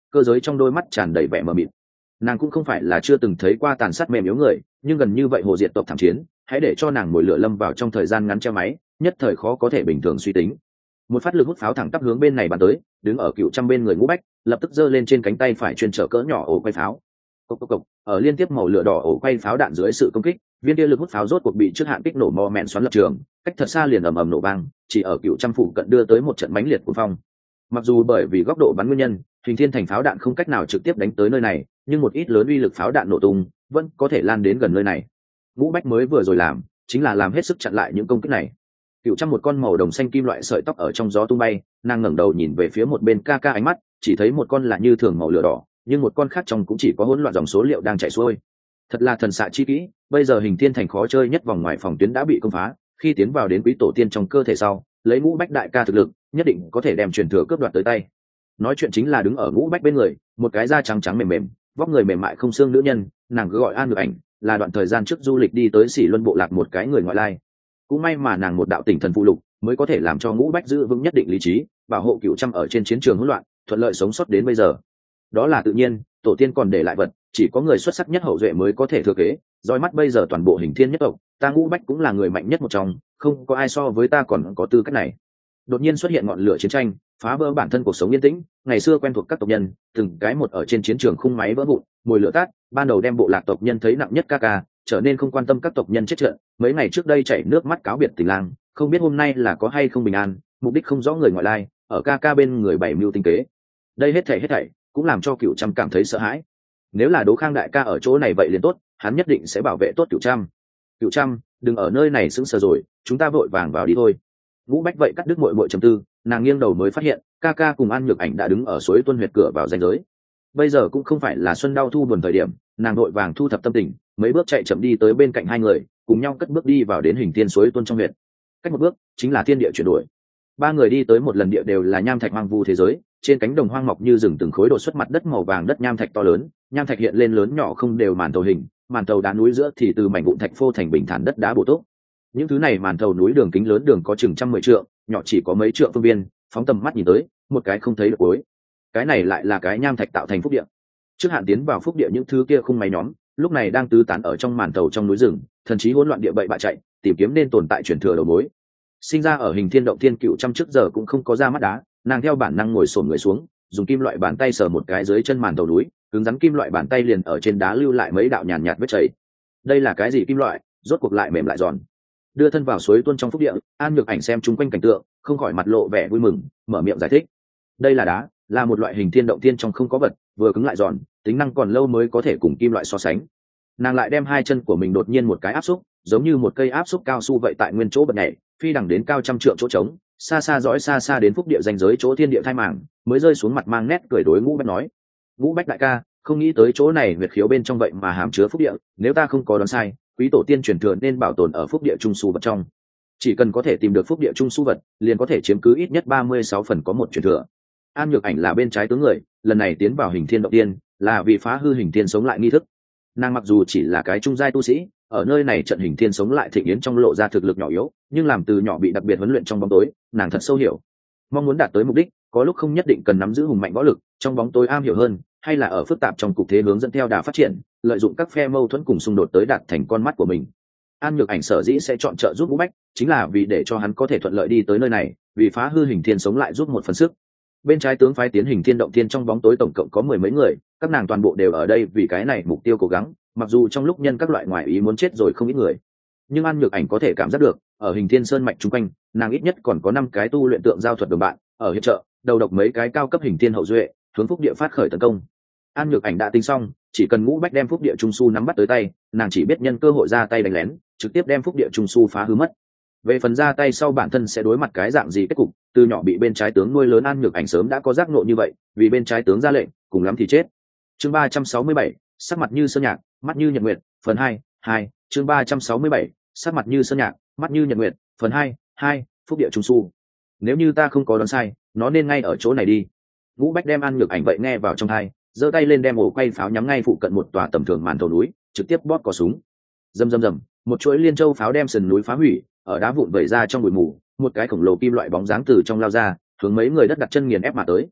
cơ giới trong đôi mắt tràn đầy vẻ mờ mịt. Nàng cũng không phải là chưa từng thấy qua tàn sát mềm yếu người, nhưng gần như vậy hồ diệt tộc thảm chiến, hãy để cho nàng mồi lửa lâm vào trong thời gian ngắn treo máy, nhất thời khó có thể bình thường suy tính. Một phát lực hút pháo thẳng tắp hướng bên này bắn tới, đứng ở cựu trăm bên người Ngũ Bách lập tức giơ lên trên cánh tay phải chuyên trở cỡ nhỏ ổ quay pháo. Cộc cộc cộc, ở liên tiếp màu lửa đỏ ổ quay pháo đạn dưới sự công kích, viên kia lực hút pháo rốt cuộc bị trước hạn kích nổ mò mẹn xoắn lập trường, cách thật xa liền ầm ầm nổ vang, chỉ ở cựu trăm phủ cận đưa tới một trận mãnh liệt cuồng phong. Mặc dù bởi vì góc độ bắn nguyên nhân, Hình Thiên Thành pháo đạn không cách nào trực tiếp đánh tới nơi này, nhưng một ít lớn uy lực pháo đạn nổ tung vẫn có thể lan đến gần nơi này. Ngũ Bách mới vừa rồi làm chính là làm hết sức chặn lại những công kích này. Cựu trăm một con màu đồng xanh kim loại sợi tóc ở trong gió tung bay, nàng ngẩng đầu nhìn về phía một bên ca ca ánh mắt chỉ thấy một con là như thường màu lửa đỏ, nhưng một con khác trong cũng chỉ có hỗn loạn dòng số liệu đang chạy xuôi. Thật là thần xạ chi kỹ, bây giờ Hình Thiên Thành khó chơi nhất vòng ngoài phòng tuyến đã bị công phá, khi tiến vào đến quý tổ tiên trong cơ thể sau, lấy Ngũ Bách đại ca thực lực, nhất định có thể đem truyền thừa cướp đoạt tới tay. Nói chuyện chính là đứng ở Ngũ Bách bên người, một cái da trắng trắng mềm mềm, vóc người mềm mại không xương nữ nhân, nàng cứ gọi An Nhược Ảnh, là đoạn thời gian trước du lịch đi tới Sỉ Luân bộ lạc một cái người ngoại lai. Cũng may mà nàng một đạo tỉnh thần phụ lục, mới có thể làm cho Ngũ Bách giữ vững nhất định lý trí, bảo hộ cựu trăm ở trên chiến trường hỗn loạn, thuận lợi sống sót đến bây giờ. Đó là tự nhiên, tổ tiên còn để lại vật, chỉ có người xuất sắc nhất hậu duệ mới có thể thừa kế. Dõi mắt bây giờ toàn bộ Hình Thiên nhất tộc, ta Ngũ Bách cũng là người mạnh nhất một trong, không có ai so với ta còn có tư cách này. Đột nhiên xuất hiện ngọn lửa chiến tranh, phá vỡ bản thân cuộc sống yên tĩnh. Ngày xưa quen thuộc các tộc nhân, từng cái một ở trên chiến trường khung máy vỡ vụn, mùi lửa tắt. Ban đầu đem bộ lạc tộc nhân thấy nặng nhất ca ca, trở nên không quan tâm các tộc nhân chết trận. Mấy ngày trước đây chảy nước mắt cáo biệt tình lang, không biết hôm nay là có hay không bình an. Mục đích không rõ người ngoại lai, ở ca ca bên người bảy mưu tinh kế. Đây hết thảy hết thảy cũng làm cho Cửu Trăm cảm thấy sợ hãi. Nếu là Đỗ Khang đại ca ở chỗ này vậy liền tốt, hắn nhất định sẽ bảo vệ tốt Cửu Trăm. Cửu Trăm, đừng ở nơi này sững sờ rồi, chúng ta vội vàng vào đi thôi. Ngũ Bách vậy cắt đứt muội muội trầm tư, nàng nghiêng đầu mới phát hiện, ca ca cùng An Nhược Ảnh đã đứng ở suối tuân huyệt cửa vào ranh giới. Bây giờ cũng không phải là xuân đau thu buồn thời điểm, nàng vội vàng thu thập tâm tình, mấy bước chạy chậm đi tới bên cạnh hai người, cùng nhau cất bước đi vào đến Hình Thiên suối tuân trong huyệt. Cách một bước chính là thiên địa chuyển đổi. Ba người đi tới một lần địa đều là nham thạch hoang vu thế giới, trên cánh đồng hoang mọc như rừng từng khối đột xuất mặt đất màu vàng đất nham thạch to lớn, nham thạch hiện lên lớn nhỏ không đều màn tàu hình, màn tàu đá núi giữa thì từ mảnh vụn thạch phô thành bình thản đất đá bổ túc. Những thứ này màn tàu núi đường kính lớn đường có chừng trăm mười trượng, nhỏ chỉ có mấy trượng phương viên, phóng tầm mắt nhìn tới, một cái không thấy được cuối. Cái này lại là cái nham thạch tạo thành phúc địa. Trước hạn tiến vào phúc địa những thứ kia khung máy nhóm, lúc này đang tứ tán ở trong màn tàu trong núi rừng, thần trí hỗn loạn địa bậy bạ chạy, tìm kiếm nên tồn tại truyền thừa đầu mối. Sinh ra ở Hình Thiên động thiên Cựu Trăm trước giờ cũng không có ra mắt đá, nàng theo bản năng ngồi xổm người xuống, dùng kim loại bàn tay sờ một cái dưới chân màn tàu núi, cứng rắn kim loại bàn tay liền ở trên đá lưu lại mấy đạo nhàn nhạt vết chảy. Đây là cái gì kim loại, rốt cuộc lại mềm lại giòn. Đưa thân vào suối tuôn trong phúc địa, An Nhược Ảnh xem chung quanh cảnh tượng, không khỏi mặt lộ vẻ vui mừng, mở miệng giải thích. Đây là đá, là một loại hình thiên động thiên trong không có vật, vừa cứng lại giòn, tính năng còn lâu mới có thể cùng kim loại so sánh. Nàng lại đem hai chân của mình đột nhiên một cái áp xúc, giống như một cây áp xúc cao su vậy tại nguyên chỗ bật nhảy, phi đằng đến cao trăm trượng chỗ trống, xa xa dõi xa xa đến phúc địa danh giới chỗ thiên địa thai màng, mới rơi xuống mặt mang nét cười đối Ngũ Bách nói: Ngũ Bách đại ca, không nghĩ tới chỗ này huyệt khiếu bên trong vậy mà hàm chứa phúc địa, nếu ta không có đoán sai, quý tổ tiên truyền thừa nên bảo tồn ở phúc địa trung su vật trong. Chỉ cần có thể tìm được phúc địa trung su vật, liền có thể chiếm cứ ít nhất ba mươi sáu phần có một truyền thừa. An Nhược Ảnh là bên trái tướng người, lần này tiến vào Hình Thiên động tiên, là vì phá hư Hình Thiên sống lại nghi thức. Nàng mặc dù chỉ là cái trung giai tu sĩ, ở nơi này trận Hình Thiên sống lại thịnh yến trong lộ ra thực lực nhỏ yếu, nhưng làm từ nhỏ bị đặc biệt huấn luyện trong bóng tối, nàng thật sâu hiểu. Mong muốn đạt tới mục đích, có lúc không nhất định cần nắm giữ hùng mạnh võ lực, trong bóng tối am hiểu hơn, hay là ở phức tạp trong cục thế hướng dẫn theo đà phát triển, lợi dụng các phe mâu thuẫn cùng xung đột tới đạt thành con mắt của mình. An Nhược Ảnh sở dĩ sẽ chọn trợ giúp Ngũ Bách, chính là vì để cho hắn có thể thuận lợi đi tới nơi này, vì phá hư Hình Thiên sống lại giúp một phần sức. Bên trái tướng phái tiến Hình Thiên động thiên trong bóng tối tổng cộng có mười mấy người, các nàng toàn bộ đều ở đây vì cái này mục tiêu cố gắng, mặc dù trong lúc nhân các loại ngoại ý muốn chết rồi không ít người, nhưng An Nhược Ảnh có thể cảm giác được, ở Hình Thiên sơn mạch chung quanh, nàng ít nhất còn có năm cái tu luyện tượng giao thuật đồng bạn, ở hiệp trợ, đầu độc mấy cái cao cấp Hình Thiên hậu duệ, hướng phúc địa phát khởi tấn công. An Nhược Ảnh đã tính xong, chỉ cần Ngũ Bách đem phúc địa trung su nắm bắt tới tay, nàng chỉ biết nhân cơ hội ra tay đánh lén, trực tiếp đem phúc địa trung su phá hư mất. Về phần ra tay sau bản thân sẽ đối mặt cái dạng gì kết cục, từ nhỏ bị bên trái tướng nuôi lớn An Nhược Ảnh sớm đã có giác ngộ như vậy, vì bên trái tướng ra lệnh, cùng lắm thì chết. Chương ba trăm sáu mươi bảy, sắc mặt như sơn nhạc, mắt như nhật nguyệt, phần hai, hai, chương ba trăm sáu mươi bảy, sắc mặt như sơn nhạc, mắt như nhật nguyệt, phần hai, hai, phúc địa trung su. Nếu như ta không có đoán sai, nó nên ngay ở chỗ này đi. Ngũ Bách đem An Nhược Ảnh vậy nghe vào trong tai, giơ tay lên đem ổ quay pháo nhắm ngay phụ cận một tòa tầm thường màn thầu núi, trực tiếp bóp cò súng. Rầm rầm rầm, một chuỗi liên châu pháo đem sườn núi phá hủy, ở đá vụn vẩy ra trong bụi mù, một cái khổng lồ kim loại bóng dáng từ trong lao ra, hướng mấy người đất đặt chân nghiền ép mà tới.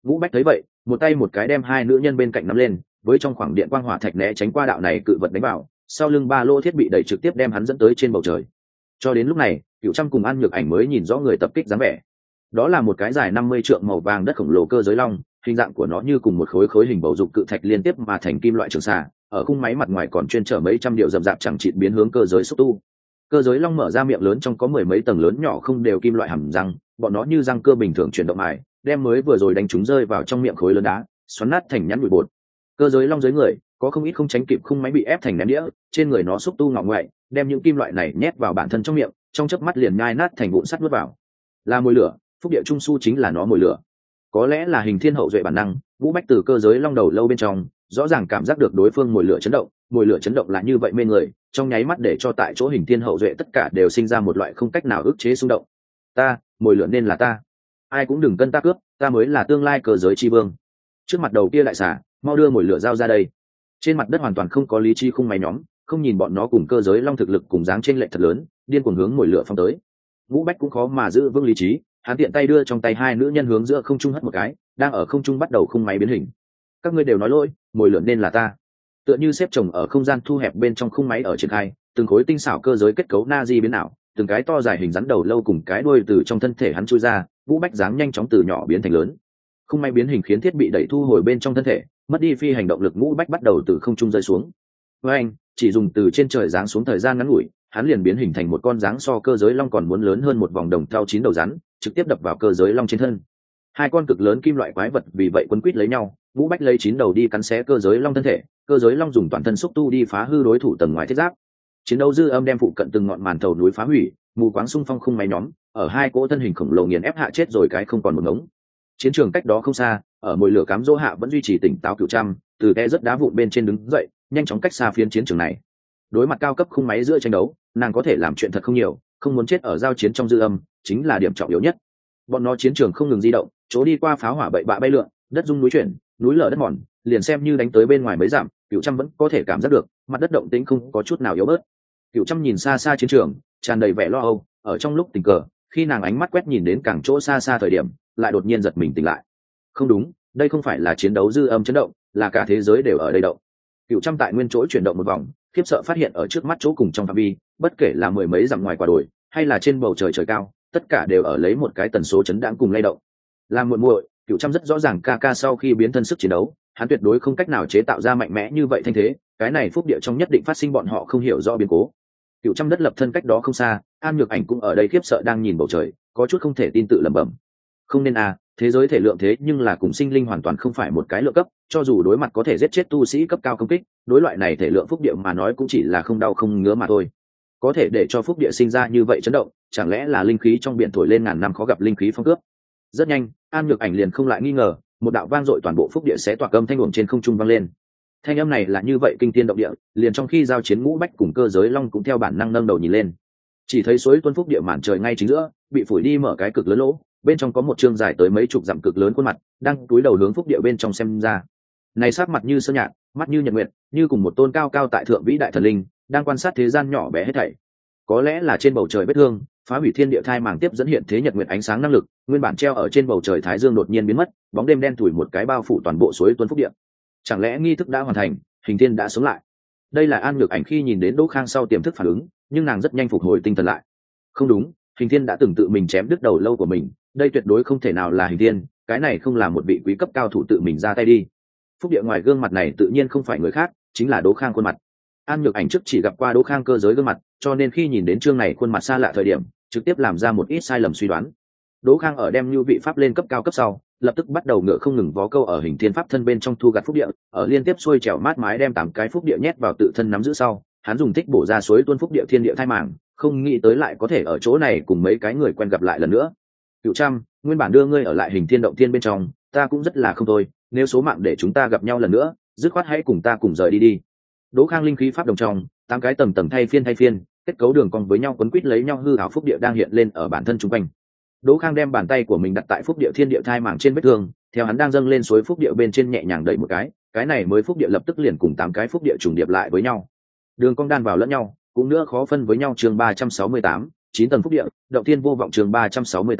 Vũ Bách thấy vậy, một tay một cái đem hai nữ nhân bên cạnh nắm lên, với trong khoảng điện quang hỏa thạch né tránh qua đạo này cự vật đánh vào, sau lưng ba lô thiết bị đẩy trực tiếp đem hắn dẫn tới trên bầu trời. Cho đến lúc này, Cửu Trăm cùng An Nhược Ảnh mới nhìn rõ người tập kích dáng vẻ. Đó là một cái dài năm mươi trượng màu vàng đất khổng lồ cơ giới long, hình dạng của nó như cùng một khối khối hình bầu dục cự thạch liên tiếp mà thành kim loại trường xà, ở khung máy mặt ngoài còn chuyên chở mấy trăm điệu rậm rạp chẳng chịt biến hướng cơ giới xúc tu. Cơ giới long mở ra miệng lớn trong có mười mấy tầng lớn nhỏ không đều kim loại hàm răng, bọn nó như răng cơ bình thường chuyển động mài, đem mới vừa rồi đánh chúng rơi vào trong miệng khối lớn đá, xoắn nát thành nhắn bụi bột. Cơ giới long dưới người có không ít không tránh kịp khung máy bị ép thành ném đĩa, trên người nó xúc tu ngọ ngoại, đem những kim loại này nhét vào bản thân trong miệng, trong chớp mắt liền nhai nát thành vụn sắt nuốt vào. Là mồi lửa, phúc địa trung su chính là nó mồi lửa. Có lẽ là hình thiên hậu duệ bản năng, Vũ Bách từ cơ giới long đầu lâu bên trong rõ ràng cảm giác được đối phương mồi lửa chấn động, mồi lửa chấn động là như vậy mê người, trong nháy mắt để cho tại chỗ hình thiên hậu duệ tất cả đều sinh ra một loại không cách nào ức chế xung động. Ta, mồi lửa nên là ta, ai cũng đừng cân ta cướp, ta mới là tương lai cơ giới chi vương. Trước mặt đầu kia lại xả, mau đưa mồi lửa dao ra đây. Trên mặt đất hoàn toàn không có lý trí khung máy nhóm, không nhìn bọn nó cùng cơ giới long thực lực cùng dáng trên lệch thật lớn, điên cuồng hướng mồi lửa phong tới. Vũ Bách cũng khó mà giữ vững lý trí, hắn tiện tay đưa trong tay hai nữ nhân hướng giữa không trung hất một cái, đang ở không trung bắt đầu khung máy biến hình. Các ngươi đều nói lỗi, mồi lửa nên là ta. Tựa như xếp chồng ở không gian thu hẹp bên trong khung máy ở triển khai, từng khối tinh xảo cơ giới kết cấu na di biến ảo, từng cái to dài hình rắn đầu lâu cùng cái đuôi từ trong thân thể hắn chui ra, Vũ Bách dáng nhanh chóng từ nhỏ biến thành lớn. Khung máy biến hình khiến thiết bị đẩy thu hồi bên trong thân thể, mất đi phi hành động lực, Vũ Bách bắt đầu từ không trung rơi xuống. Với anh, chỉ dùng từ trên trời giáng xuống thời gian ngắn ngủi, hắn liền biến hình thành một con dáng so cơ giới long còn muốn lớn hơn một vòng đồng thau chín đầu rắn, trực tiếp đập vào cơ giới long trên thân. Hai con cực lớn kim loại quái vật vì vậy quấn quýt lấy nhau, Vũ Bách lấy chín đầu đi cắn xé cơ giới long thân thể, cơ giới long dùng toàn thân xúc tu đi phá hư đối thủ tầng ngoài thiết giáp. Chiến đấu dư âm đem phụ cận từng ngọn màn thầu núi phá hủy, mù quáng xung phong khung máy nhóm, ở hai cỗ thân hình khổng lồ nghiền ép hạ chết rồi cái không còn một ngống. Chiến trường cách đó không xa, ở mồi lửa cám dỗ hạ vẫn duy trì tỉnh táo Cửu Trăm, từ té rất đá vụn bên trên đứng dậy, nhanh chóng cách xa phiến chiến trường này. Đối mặt cao cấp khung máy giữa tranh đấu, nàng có thể làm chuyện thật không nhiều, không muốn chết ở giao chiến trong dư âm chính là điểm trọng yếu nhất. Bọn nó chiến trường không ngừng di động, chỗ đi qua pháo hỏa bậy bạ bay lượn, đất rung núi chuyển, núi lở đất mòn, liền xem như đánh tới bên ngoài mấy dặm, Cửu Trăm vẫn có thể cảm giác được mặt đất động tĩnh không có chút nào yếu bớt. Cửu Trăm nhìn xa xa chiến trường, tràn đầy vẻ lo âu, ở trong lúc tình cờ, khi nàng ánh mắt quét nhìn đến càng chỗ xa xa thời điểm, lại đột nhiên giật mình tỉnh lại. Không đúng, đây không phải là chiến đấu dư âm chấn động, là cả thế giới đều ở đây động. Cửu Trăm tại nguyên chỗ chuyển động một vòng, khiếp sợ phát hiện ở trước mắt chỗ cùng trong phạm vi, bất kể là mười mấy dặm ngoài quả đồi, hay là trên bầu trời trời cao, tất cả đều ở lấy một cái tần số chấn đãng cùng lay động. Làm muội muội, Cửu Trăm rất rõ ràng ca ca sau khi biến thân sức chiến đấu, hắn tuyệt đối không cách nào chế tạo ra mạnh mẽ như vậy thanh thế, cái này phúc địa trong nhất định phát sinh bọn họ không hiểu rõ biến cố. Cửu Trăm đất lập thân cách đó không xa, An Nhược Ảnh cũng ở đây khiếp sợ đang nhìn bầu trời, có chút không thể tin tự lẩm bẩm. Không nên à, thế giới thể lượng thế nhưng là cùng sinh linh hoàn toàn không phải một cái lượng cấp, cho dù đối mặt có thể giết chết tu sĩ cấp cao công kích, đối loại này thể lượng phúc địa mà nói cũng chỉ là không đau không ngứa mà thôi. Có thể để cho phúc địa sinh ra như vậy chấn động, chẳng lẽ là linh khí trong biển thổi lên ngàn năm khó gặp linh khí phong cướp? Rất nhanh, An Nhược Ảnh liền không lại nghi ngờ, một đạo vang dội toàn bộ phúc địa sẽ tỏa âm thanh uổng trên không trung vang lên. Thanh âm này là như vậy kinh thiên động địa, liền trong khi giao chiến Ngũ Bách cùng cơ giới long cũng theo bản năng nâng đầu nhìn lên. Chỉ thấy suối tuôn phúc địa màn trời ngay chính giữa, bị phủi đi mở cái cực lớn lỗ, bên trong có một chương dài tới mấy chục dặm cực lớn khuôn mặt, đang túi đầu hướng phúc địa bên trong xem ra. Này sắc mặt như sơn nhạt, mắt như nhật nguyệt, như cùng một tôn cao cao tại thượng vĩ đại thần linh, đang quan sát thế gian nhỏ bé hết thảy. Có lẽ là trên bầu trời vết thương, phá hủy thiên địa thai màng tiếp dẫn hiện thế nhật nguyệt ánh sáng năng lực, nguyên bản treo ở trên bầu trời thái dương đột nhiên biến mất, bóng đêm đen thủi một cái bao phủ toàn bộ suối tuôn phúc địa. Chẳng lẽ nghi thức đã hoàn thành, hình thiên đã sống lại? Đây là An Nhược Ảnh khi nhìn đến Đỗ Khang sau tiềm thức phản ứng, nhưng nàng rất nhanh phục hồi tinh thần lại. Không đúng, hình thiên đã từng tự mình chém đứt đầu lâu của mình, đây tuyệt đối không thể nào là hình thiên, cái này không là một vị quý cấp cao thủ tự mình ra tay đi. Phúc địa ngoài gương mặt này tự nhiên không phải người khác, chính là Đỗ Khang khuôn mặt. An Nhược Ảnh trước chỉ gặp qua Đỗ Khang cơ giới gương mặt, cho nên khi nhìn đến chương này khuôn mặt xa lạ thời điểm, trực tiếp làm ra một ít sai lầm suy đoán. Đỗ Khang ở đem lưu vị pháp lên cấp cao cấp sau, lập tức bắt đầu ngựa không ngừng vó câu ở hình thiên pháp thân bên trong thu gặt phúc địa, ở liên tiếp xuôi trèo mát mái đem tám cái phúc địa nhét vào tự thân nắm giữ sau, hắn dùng tích bổ ra suối tuôn phúc địa thiên địa thai màng, không nghĩ tới lại có thể ở chỗ này cùng mấy cái người quen gặp lại lần nữa. Cửu Trăm, nguyên bản đưa ngươi ở lại hình thiên động thiên bên trong, ta cũng rất là không thôi, nếu số mạng để chúng ta gặp nhau lần nữa, dứt khoát hãy cùng ta cùng rời đi đi. Đỗ Khang linh khí pháp đồng trong, tám cái tầng tầng thay phiên thay phiên, kết cấu đường cong với nhau quấn quýt lấy nhau hư ảo phúc địa đang hiện lên ở bản thân chúng quanh. Đỗ Khang đem bàn tay của mình đặt tại phúc địa thiên địa thai màng trên vết thương, theo hắn đang dâng lên suối phúc địa bên trên nhẹ nhàng đẩy một cái, cái này mới phúc địa lập tức liền cùng tám cái phúc địa trùng điệp lại với nhau. Đường cong đan vào lẫn nhau, cũng nữa khó phân với nhau. Chương ba trăm sáu mươi tám, chín tầng phúc địa, động thiên vô vọng. Chương ba trăm sáu mươi tám,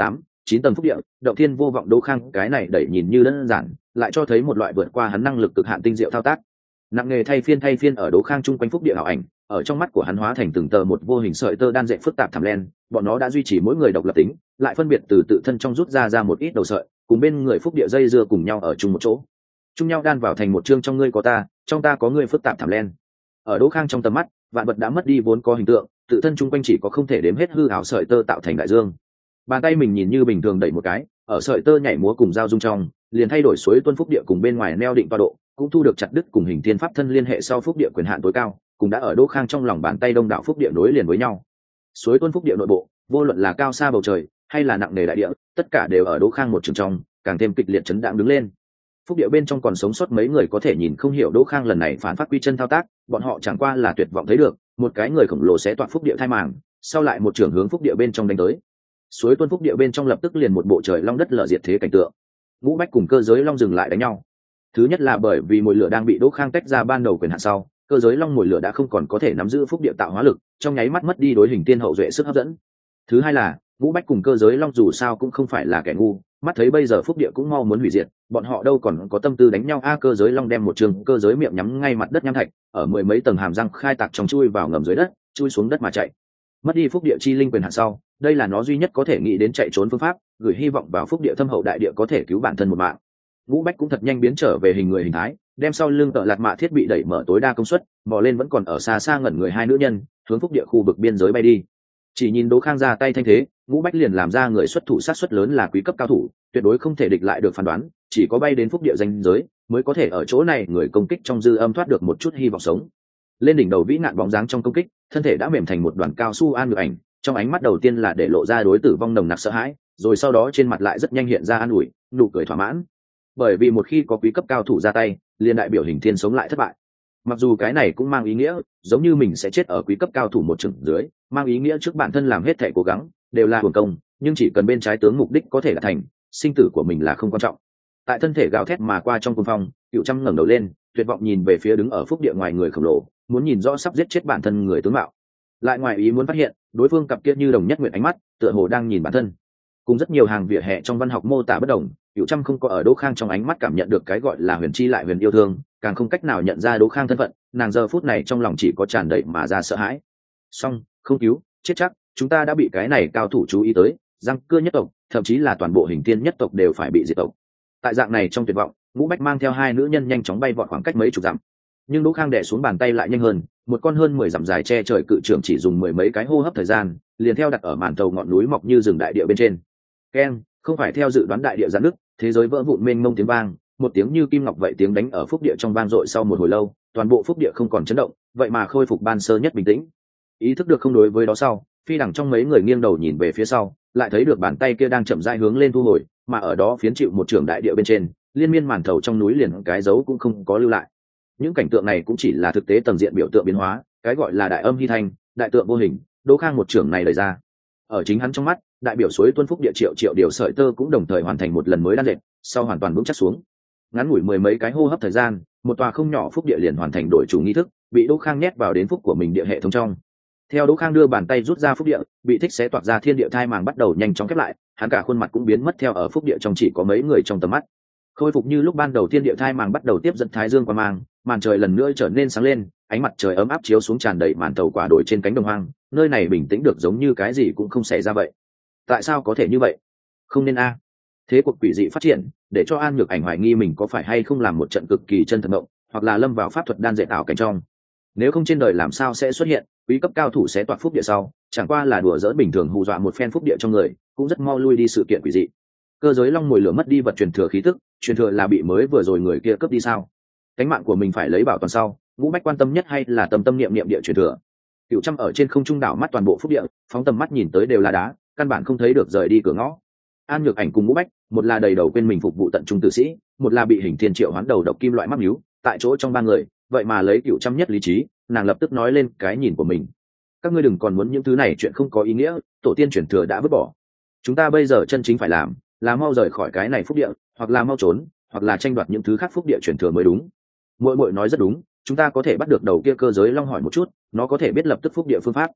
chín tầng phúc địa, động thiên vô vọng. Đỗ Khang cái này đẩy nhìn như đơn giản, lại cho thấy một loại vượt qua hắn năng lực cực hạn tinh diệu thao tác. Nặng nghề thay phiên thay phiên ở Đỗ Khang chung quanh phúc địa ảo ảnh, ở trong mắt của hắn hóa thành từng tờ một vô hình sợi tơ đan dệt phức tạp thẳm len, bọn nó đã duy trì mỗi người độc lập tính, lại phân biệt từ tự thân trong rút ra ra một ít đầu sợi, cùng bên người phúc địa dây dưa cùng nhau ở chung một chỗ, chung nhau đan vào thành một chương trong ngươi có ta, trong ta có ngươi phức tạp thẳm len. Ở Đỗ Khang trong tầm mắt, vạn vật đã mất đi vốn có hình tượng, tự thân chung quanh chỉ có không thể đếm hết hư ảo sợi tơ tạo thành đại dương. Bàn tay mình nhìn như bình thường đẩy một cái, ở sợi tơ nhảy múa cùng giao dung trong, liền thay đổi suối tuân phúc địa cùng bên ngoài neo định tọa độ, cũng thu được chặt đứt cùng hình thiên pháp thân liên hệ sau phúc địa quyền hạn tối cao, cũng đã ở Đỗ Khang trong lòng bàn tay đông đảo phúc địa nối liền với nhau. Suối tuân phúc địa nội bộ, vô luận là cao xa bầu trời hay là nặng nề đại địa, tất cả đều ở Đỗ Khang một trường trong, càng thêm kịch liệt chấn động đứng lên. Phúc địa bên trong còn sống sót mấy người có thể nhìn không hiểu Đỗ Khang lần này phản phát quy chân thao tác, bọn họ chẳng qua là tuyệt vọng thấy được một cái người khổng lồ sẽ toạc phúc địa thai màng, sau lại một trường hướng phúc địa bên trong đánh tới. Suối tuân phúc địa bên trong lập tức liền một bộ trời long đất lở diệt thế cảnh tượng. Ngũ Bách cùng cơ giới long dừng lại đánh nhau. Thứ nhất là bởi vì mồi lửa đang bị Đỗ Khang tách ra ban đầu quyền hạn sau, cơ giới long mồi lửa đã không còn có thể nắm giữ phúc địa tạo hóa lực, trong nháy mắt mất đi đối hình tiên hậu duệ sức hấp dẫn. Thứ hai là Ngũ Bách cùng cơ giới long dù sao cũng không phải là kẻ ngu, mắt thấy bây giờ phúc địa cũng mau muốn hủy diệt, bọn họ đâu còn có tâm tư đánh nhau. A cơ giới long đem một trường cơ giới miệng nhắm ngay mặt đất nham thạch, ở mười mấy tầng hàm răng khai tạc trong chui vào ngầm dưới đất, chui xuống đất mà chạy. Mất đi phúc địa chi linh quyền hạn sau, đây là nó duy nhất có thể nghĩ đến chạy trốn phương pháp, gửi hy vọng vào phúc địa thâm hậu đại địa có thể cứu bản thân một mạng. Ngũ Bách cũng thật nhanh biến trở về hình người hình thái, đem sau lưng tợ lạt mạ thiết bị đẩy mở tối đa công suất, mò lên vẫn còn ở xa xa ngẩn người hai nữ nhân, hướng phúc địa khu vực biên giới bay đi. Chỉ nhìn Đỗ Khang ra tay thanh thế, Ngũ Bách liền làm ra người xuất thủ sát suất lớn là quý cấp cao thủ, tuyệt đối không thể địch lại được phán đoán, chỉ có bay đến phúc địa danh giới mới có thể ở chỗ này người công kích trong dư âm thoát được một chút hy vọng sống. Lên đỉnh đầu vĩ nạn bóng dáng trong công kích, thân thể đã mềm thành một đoàn cao su An Nhược Ảnh, trong ánh mắt đầu tiên là để lộ ra đối tử vong nồng nặc sợ hãi, rồi sau đó trên mặt lại rất nhanh hiện ra an ủi, nụ cười thỏa mãn. Bởi vì một khi có quý cấp cao thủ ra tay, liền đại biểu hình thiên sống lại thất bại. Mặc dù cái này cũng mang ý nghĩa giống như mình sẽ chết ở quý cấp cao thủ một chừng dưới, mang ý nghĩa trước bản thân làm hết thảy cố gắng đều là hưởng công, nhưng chỉ cần bên trái tướng mục đích có thể đạt thành, sinh tử của mình là không quan trọng. Tại thân thể gào thét mà qua trong cuồng phong, Cựu Trăm ngẩng đầu lên, tuyệt vọng nhìn về phía đứng ở phúc địa ngoài người khổng lồ, muốn nhìn rõ sắp giết chết bản thân người tướng mạo. Lại ngoài ý muốn phát hiện, đối phương cặp kia như đồng nhất nguyện ánh mắt, tựa hồ đang nhìn bản thân. Cùng rất nhiều hàng vỉa hè trong văn học mô tả bất đồng, Cựu Trăm không có ở Đỗ Khang trong ánh mắt cảm nhận được cái gọi là huyền chi lại huyền yêu thương, càng không cách nào nhận ra Đỗ Khang thân phận, nàng giờ phút này trong lòng chỉ có tràn đầy mà ra sợ hãi. Song, không cứu, chết chắc, chúng ta đã bị cái này cao thủ chú ý tới, răng cưa nhất tộc, thậm chí là toàn bộ hình tiên nhất tộc đều phải bị diệt tộc. Tại dạng này trong tuyệt vọng, Ngũ Bách mang theo hai nữ nhân nhanh chóng bay vọt khoảng cách mấy chục dặm. Nhưng Đỗ Khang đè xuống bàn tay lại nhanh hơn, một con hơn mười dặm dài che trời cự trưởng chỉ dùng mười mấy cái hô hấp thời gian, liền theo đặt ở màn tàu ngọn núi mọc như rừng đại địa bên trên. Keng, không phải theo dự đoán đại địa giãn nứt, thế giới vỡ vụn mênh mông tiếng vang, một tiếng như kim ngọc vậy tiếng đánh ở phúc địa trong vang dội sau một hồi lâu, toàn bộ phúc địa không còn chấn động, vậy mà khôi phục ban sơ nhất bình tĩnh. Ý thức được không đối với đó sau, phi đằng trong mấy người nghiêng đầu nhìn về phía sau, lại thấy được bàn tay kia đang chậm rãi hướng lên thu hồi, mà ở đó phiến chịu một trường đại địa bên trên, liên miên màn thầu trong núi liền cái dấu cũng không có lưu lại. Những cảnh tượng này cũng chỉ là thực tế tầng diện biểu tượng biến hóa, cái gọi là đại âm hy thanh, đại tượng vô hình, Đỗ Khang một trường này lời ra. Ở chính hắn trong mắt, đại biểu suối tuân phúc địa triệu triệu điều sợi tơ cũng đồng thời hoàn thành một lần mới đan dệt, sau hoàn toàn vững chắc xuống. Ngắn ngủi mười mấy cái hô hấp thời gian, một tòa không nhỏ phúc địa liền hoàn thành đổi chủ nghi thức, bị Đỗ Khang nhét vào đến phúc của mình địa hệ thống trong. Theo Đỗ Khang đưa bàn tay rút ra phúc địa, bị thích xé toạc ra thiên địa thai màng bắt đầu nhanh chóng khép lại, hắn cả khuôn mặt cũng biến mất theo ở phúc địa trong chỉ có mấy người trong tầm mắt. Khôi phục như lúc ban đầu thiên địa thai màng bắt đầu tiếp dẫn thái dương qua màng, màn trời lần nữa trở nên sáng lên, ánh mặt trời ấm áp chiếu xuống tràn đầy màn tàu quả đổi trên cánh đồng hoang, nơi này bình tĩnh được giống như cái gì cũng không xảy ra vậy. Tại sao có thể như vậy? Không nên a. Thế cuộc quỷ dị phát triển, để cho An Nhược Ảnh hoài nghi mình có phải hay không làm một trận cực kỳ chân thật động, hoặc là lâm vào pháp thuật đan dệt ảo cảnh trong. Nếu không trên đời làm sao sẽ xuất hiện quý cấp cao thủ sẽ toạc phúc địa sau, chẳng qua là đùa giỡn bình thường hù dọa một phen phúc địa trong người, cũng rất mau lui đi sự kiện quỷ dị. Cơ giới long mồi lửa mất đi vật truyền thừa khí tức, truyền thừa là bị mới vừa rồi người kia cướp đi sao? Cánh mạng của mình phải lấy bảo toàn sau, Ngũ Bách quan tâm nhất hay là tâm tâm niệm niệm địa truyền thừa. Cựu Trăm ở trên không trung đảo mắt toàn bộ phúc địa, phóng tầm mắt nhìn tới đều là đá, căn bản không thấy được rời đi cửa ngõ. An Nhược Ảnh cùng Ngũ Bách, một là đầy đầu quên mình phục vụ tận trung tử sĩ, một là bị hình thiên triệu hoán đầu độc kim loại mắc níu, tại chỗ trong ba người, vậy mà lấy Cựu Trăm nhất lý trí, nàng lập tức nói lên cái nhìn của mình. Các ngươi đừng còn muốn những thứ này chuyện không có ý nghĩa, tổ tiên truyền thừa đã vứt bỏ. Chúng ta bây giờ chân chính phải làm, là mau rời khỏi cái này phúc địa, hoặc là mau trốn, hoặc là tranh đoạt những thứ khác phúc địa truyền thừa mới đúng. Muội muội nói rất đúng, chúng ta có thể bắt được đầu kia cơ giới long hỏi một chút, nó có thể biết lập tức phúc địa phương pháp.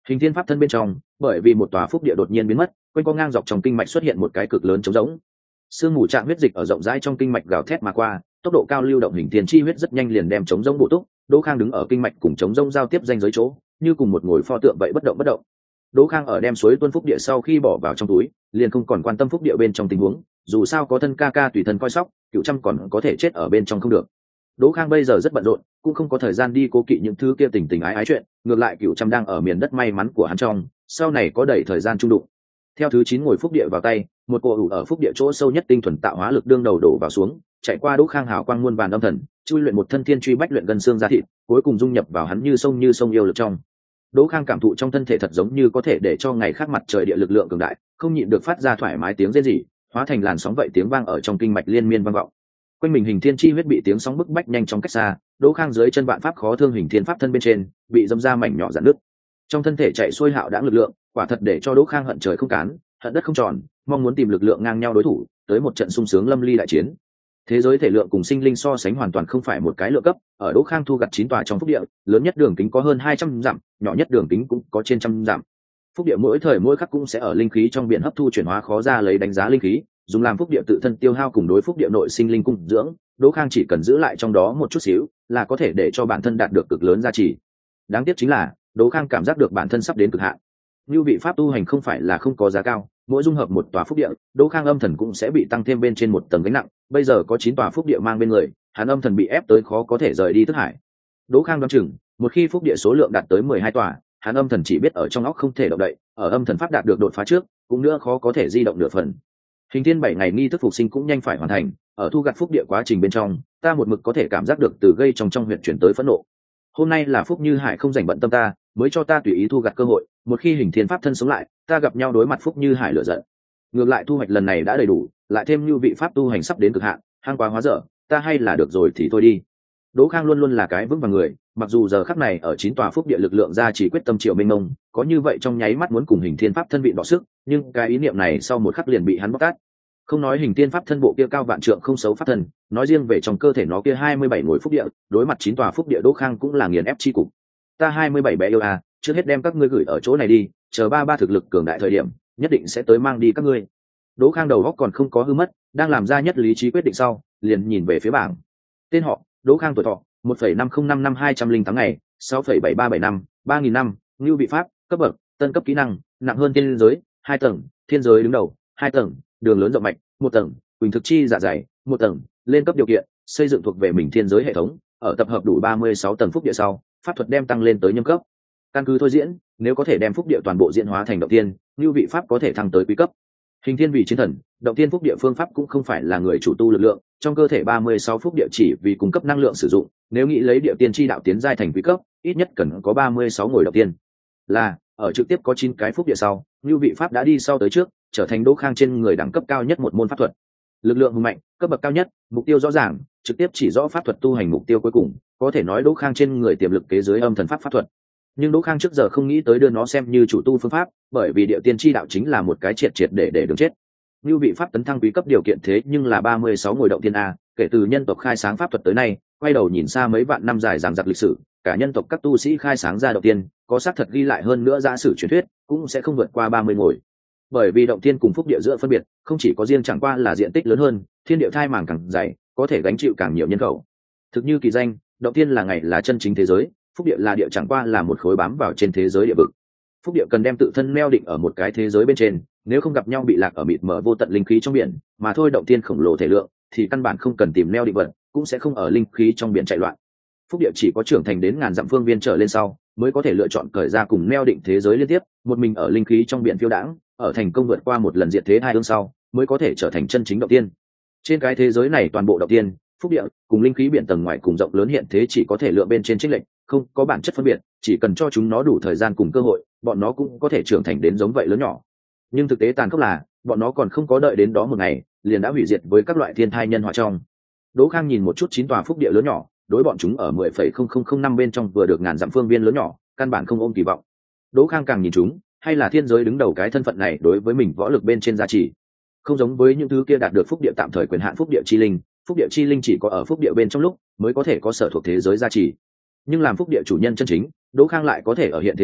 Hình thiên pháp thân bên trong, bởi vì một tòa phúc địa đột nhiên biến mất, quanh co ngang dọc trong kinh mạch xuất hiện một cái cực lớn trống rỗng. Sương mù trạng huyết dịch ở rộng rãi trong kinh mạch gào thét mà qua, tốc độ cao lưu động hình thiên chi huyết rất nhanh liền đem trống rỗng bổ túc. Đỗ Khang đứng ở kinh mạch cùng trống rỗng giao tiếp danh giới chỗ, như cùng một ngồi pho tượng vậy bất động bất động. Đỗ Khang ở đem suối tuôn phúc địa sau khi bỏ vào trong túi, liền không còn quan tâm phúc địa bên trong tình huống, dù sao có thân ca ca tùy thân coi sóc, cựu trăm còn có thể chết ở bên trong không được. Đỗ Khang bây giờ rất bận rộn, cũng không có thời gian đi cố kỵ những thứ kia tình tình ái ái chuyện, ngược lại cựu trăm đang ở miền đất may mắn của hắn trong, sau này có đầy thời gian trung đụng. Theo thứ chín ngồi phúc địa vào tay, một cỗ ủ ở phúc địa chỗ sâu nhất tinh thuần tạo hóa lực đương đầu đổ vào xuống, chạy qua Đỗ Khang hào quang muôn vàn âm thần, chui luyện một thân thiên truy bách luyện gần xương ra thịt, cuối cùng dung nhập vào hắn như sông như sông yêu lực trong. Đỗ Khang cảm thụ trong thân thể thật giống như có thể để cho ngày khác mặt trời địa lực lượng cường đại, không nhịn được phát ra thoải mái tiếng rên rỉ, hóa thành làn sóng vậy tiếng vang ở trong kinh mạch liên miên vang vọng. Quanh mình hình thiên chi huyết bị tiếng sóng bức bách nhanh chóng cách xa, Đỗ Khang dưới chân vạn pháp khó thương hình thiên pháp thân bên trên, bị dâm ra mảnh nhỏ rạn nứt. Trong thân thể chạy xuôi hạo đãng lực lượng, quả thật để cho Đỗ Khang hận trời không cán, hận đất không tròn, mong muốn tìm lực lượng ngang nhau đối thủ, tới một trận sung sướng lâm ly đại chiến. Thế giới thể lượng cùng sinh linh so sánh hoàn toàn không phải một cái lượng cấp, ở Đỗ Khang thu gặt chín tòa trong phúc địa, lớn nhất đường kính có hơn hai trăm dặm, nhỏ nhất đường kính cũng có trên trăm dặm. Phúc địa mỗi thời mỗi khắc cũng sẽ ở linh khí trong biển hấp thu chuyển hóa khó ra lấy đánh giá linh khí, dùng làm phúc địa tự thân tiêu hao cùng đối phúc địa nội sinh linh cung dưỡng, Đỗ Khang chỉ cần giữ lại trong đó một chút xíu, là có thể để cho bản thân đạt được cực lớn giá trị. Đáng tiếc chính là, Đỗ Khang cảm giác được bản thân sắp đến cực hạn. Như vị pháp tu hành không phải là không có giá cao, mỗi dung hợp một tòa phúc địa, Đỗ Khang âm thần cũng sẽ bị tăng thêm bên trên một tầng gánh nặng, bây giờ có chín tòa phúc địa mang bên người, hắn âm thần bị ép tới khó có thể rời đi thức hải. Đỗ Khang đoán chừng, một khi phúc địa số lượng đạt tới mười hai tòa, hắn âm thần chỉ biết ở trong óc không thể động đậy, ở âm thần pháp đạt được đột phá trước, cũng nữa khó có thể di động nửa phần. Hình thiên bảy ngày nghi thức phục sinh cũng nhanh phải hoàn thành, ở thu gặt phúc địa quá trình bên trong, ta một mực có thể cảm giác được từ gây trong trong huyện chuyển tới phẫn nộ. Hôm nay là Phúc Như Hải không dành bận tâm ta, mới cho ta tùy ý thu gặt cơ hội, một khi hình thiên pháp thân sống lại, ta gặp nhau đối mặt Phúc Như Hải lửa giận. Ngược lại thu hoạch lần này đã đầy đủ, lại thêm như vị pháp tu hành sắp đến cực hạn, hang quá hóa dở, ta hay là được rồi thì thôi đi. Đỗ Khang luôn luôn là cái vững vàng người, mặc dù giờ khắc này ở chín tòa phúc địa lực lượng ra chỉ quyết tâm triệu mênh mông, có như vậy trong nháy mắt muốn cùng hình thiên pháp thân vị đọ sức, nhưng cái ý niệm này sau một khắc liền bị hắn bóc tát. Không nói hình thiên pháp thân bộ kia cao vạn trượng không xấu pháp thân, nói riêng về trong cơ thể nó kia hai mươi bảy ngồi phúc địa, đối mặt chín tòa phúc địa Đỗ Khang cũng là nghiền ép chi cục. Ta hai mươi bảy bé yêu à, trước hết đem các ngươi gửi ở chỗ này đi, chờ ba ba thực lực cường đại thời điểm, nhất định sẽ tới mang đi các ngươi. Đỗ Khang đầu óc còn không có hư mất, đang làm ra nhất lý trí quyết định sau, liền nhìn về phía bảng. Tên họ: Đỗ Khang, tuổi thọ một phẩy năm không năm năm hai trăm linh tám ngày, sáu phẩy bảy ba bảy năm, ba nghìn năm, ngưu vị pháp, cấp bậc, tân cấp kỹ năng, nặng hơn thiên giới, hai tầng, thiên giới đứng đầu, hai tầng, đường lớn rộng mạch, một tầng, quỳnh thực chi dạ dày, một tầng, lên cấp điều kiện, xây dựng thuộc về mình thiên giới hệ thống, ở tập hợp đủ ba mươi sáu tầng phúc địa sau, pháp thuật đem tăng lên tới nhâm cấp. Căn cứ thôi diễn, nếu có thể đem phúc địa toàn bộ diễn hóa thành động tiên, ngưu vị pháp có thể thăng tới quý cấp. Hình thiên vị chiến thần, động tiên phúc địa phương pháp cũng không phải là người chủ tu lực lượng, trong cơ thể ba mươi sáu phúc địa chỉ vì cung cấp năng lượng sử dụng, nếu nghĩ lấy địa tiên chi đạo tiến giai thành quý cấp, ít nhất cần có ba mươi sáu ngồi động tiên. Là, ở trực tiếp có chín cái phúc địa sau, như vị pháp đã đi sau tới trước, trở thành Đỗ Khang trên người đẳng cấp cao nhất một môn pháp thuật. Lực lượng hùng mạnh, cấp bậc cao nhất, mục tiêu rõ ràng, trực tiếp chỉ rõ pháp thuật tu hành mục tiêu cuối cùng, có thể nói Đỗ Khang trên người tiềm lực kế dưới âm thần pháp pháp thuật. Nhưng Đỗ Khang trước giờ không nghĩ tới đưa nó xem như chủ tu phương pháp, bởi vì địa tiên chi đạo chính là một cái triệt triệt để để đường chết. Như vị pháp tấn thăng quý cấp điều kiện thế nhưng là ba mươi sáu ngồi động tiên a, kể từ nhân tộc khai sáng pháp thuật tới nay, quay đầu nhìn xa mấy vạn năm dài dằng dặc lịch sử, cả nhân tộc các tu sĩ khai sáng ra động tiên, có xác thật ghi lại hơn nữa giả sử truyền thuyết, cũng sẽ không vượt qua ba mươi ngồi. Bởi vì động tiên cùng phúc địa giữa phân biệt, không chỉ có riêng chẳng qua là diện tích lớn hơn, thiên địa thai màng càng dày, có thể gánh chịu càng nhiều nhân khẩu. Thực như kỳ danh, động tiên là ngày là chân chính thế giới, phúc địa là địa chẳng qua là một khối bám vào trên thế giới địa vực. Phúc địa cần đem tự thân neo định ở một cái thế giới bên trên, nếu không gặp nhau bị lạc ở mịt mờ vô tận linh khí trong biển, mà thôi động tiên khổng lồ thể lượng, thì căn bản không cần tìm neo định vật, cũng sẽ không ở linh khí trong biển chạy loạn. Phúc địa chỉ có trưởng thành đến ngàn dặm phương viên trở lên sau, mới có thể lựa chọn cởi ra cùng neo định thế giới liên tiếp, một mình ở linh khí trong biển phiêu đãng, ở thành công vượt qua một lần diệt thế hai ương sau, mới có thể trở thành chân chính động tiên. Trên cái thế giới này toàn bộ động tiên, phúc địa cùng linh khí biển tầng ngoài cùng rộng lớn hiện thế chỉ có thể lựa bên trên chênh lệch, không có bản chất phân biệt, chỉ cần cho chúng nó đủ thời gian cùng cơ hội, bọn nó cũng có thể trưởng thành đến giống vậy lớn nhỏ. Nhưng thực tế tàn khốc là, bọn nó còn không có đợi đến đó một ngày, liền đã hủy diệt với các loại thiên thai nhân họa trong. Đỗ Khang nhìn một chút chín tòa phúc địa lớn nhỏ, đối bọn chúng ở mười phẩy không không không năm bên trong vừa được ngàn dặm phương viên lớn nhỏ, căn bản không ôm kỳ vọng. Đỗ Khang càng nhìn chúng, hay là thiên giới đứng đầu cái thân phận này đối với mình võ lực bên trên giá trị. Không giống với những thứ kia đạt được phúc địa tạm thời quyền hạn phúc địa chi linh, phúc địa chi linh chỉ có ở phúc địa bên trong lúc mới có thể có sở thuộc thế giới giá trị. Nhưng làm phúc địa chủ nhân chân chính, Đỗ Khang lại có thể ở hiện thế trong,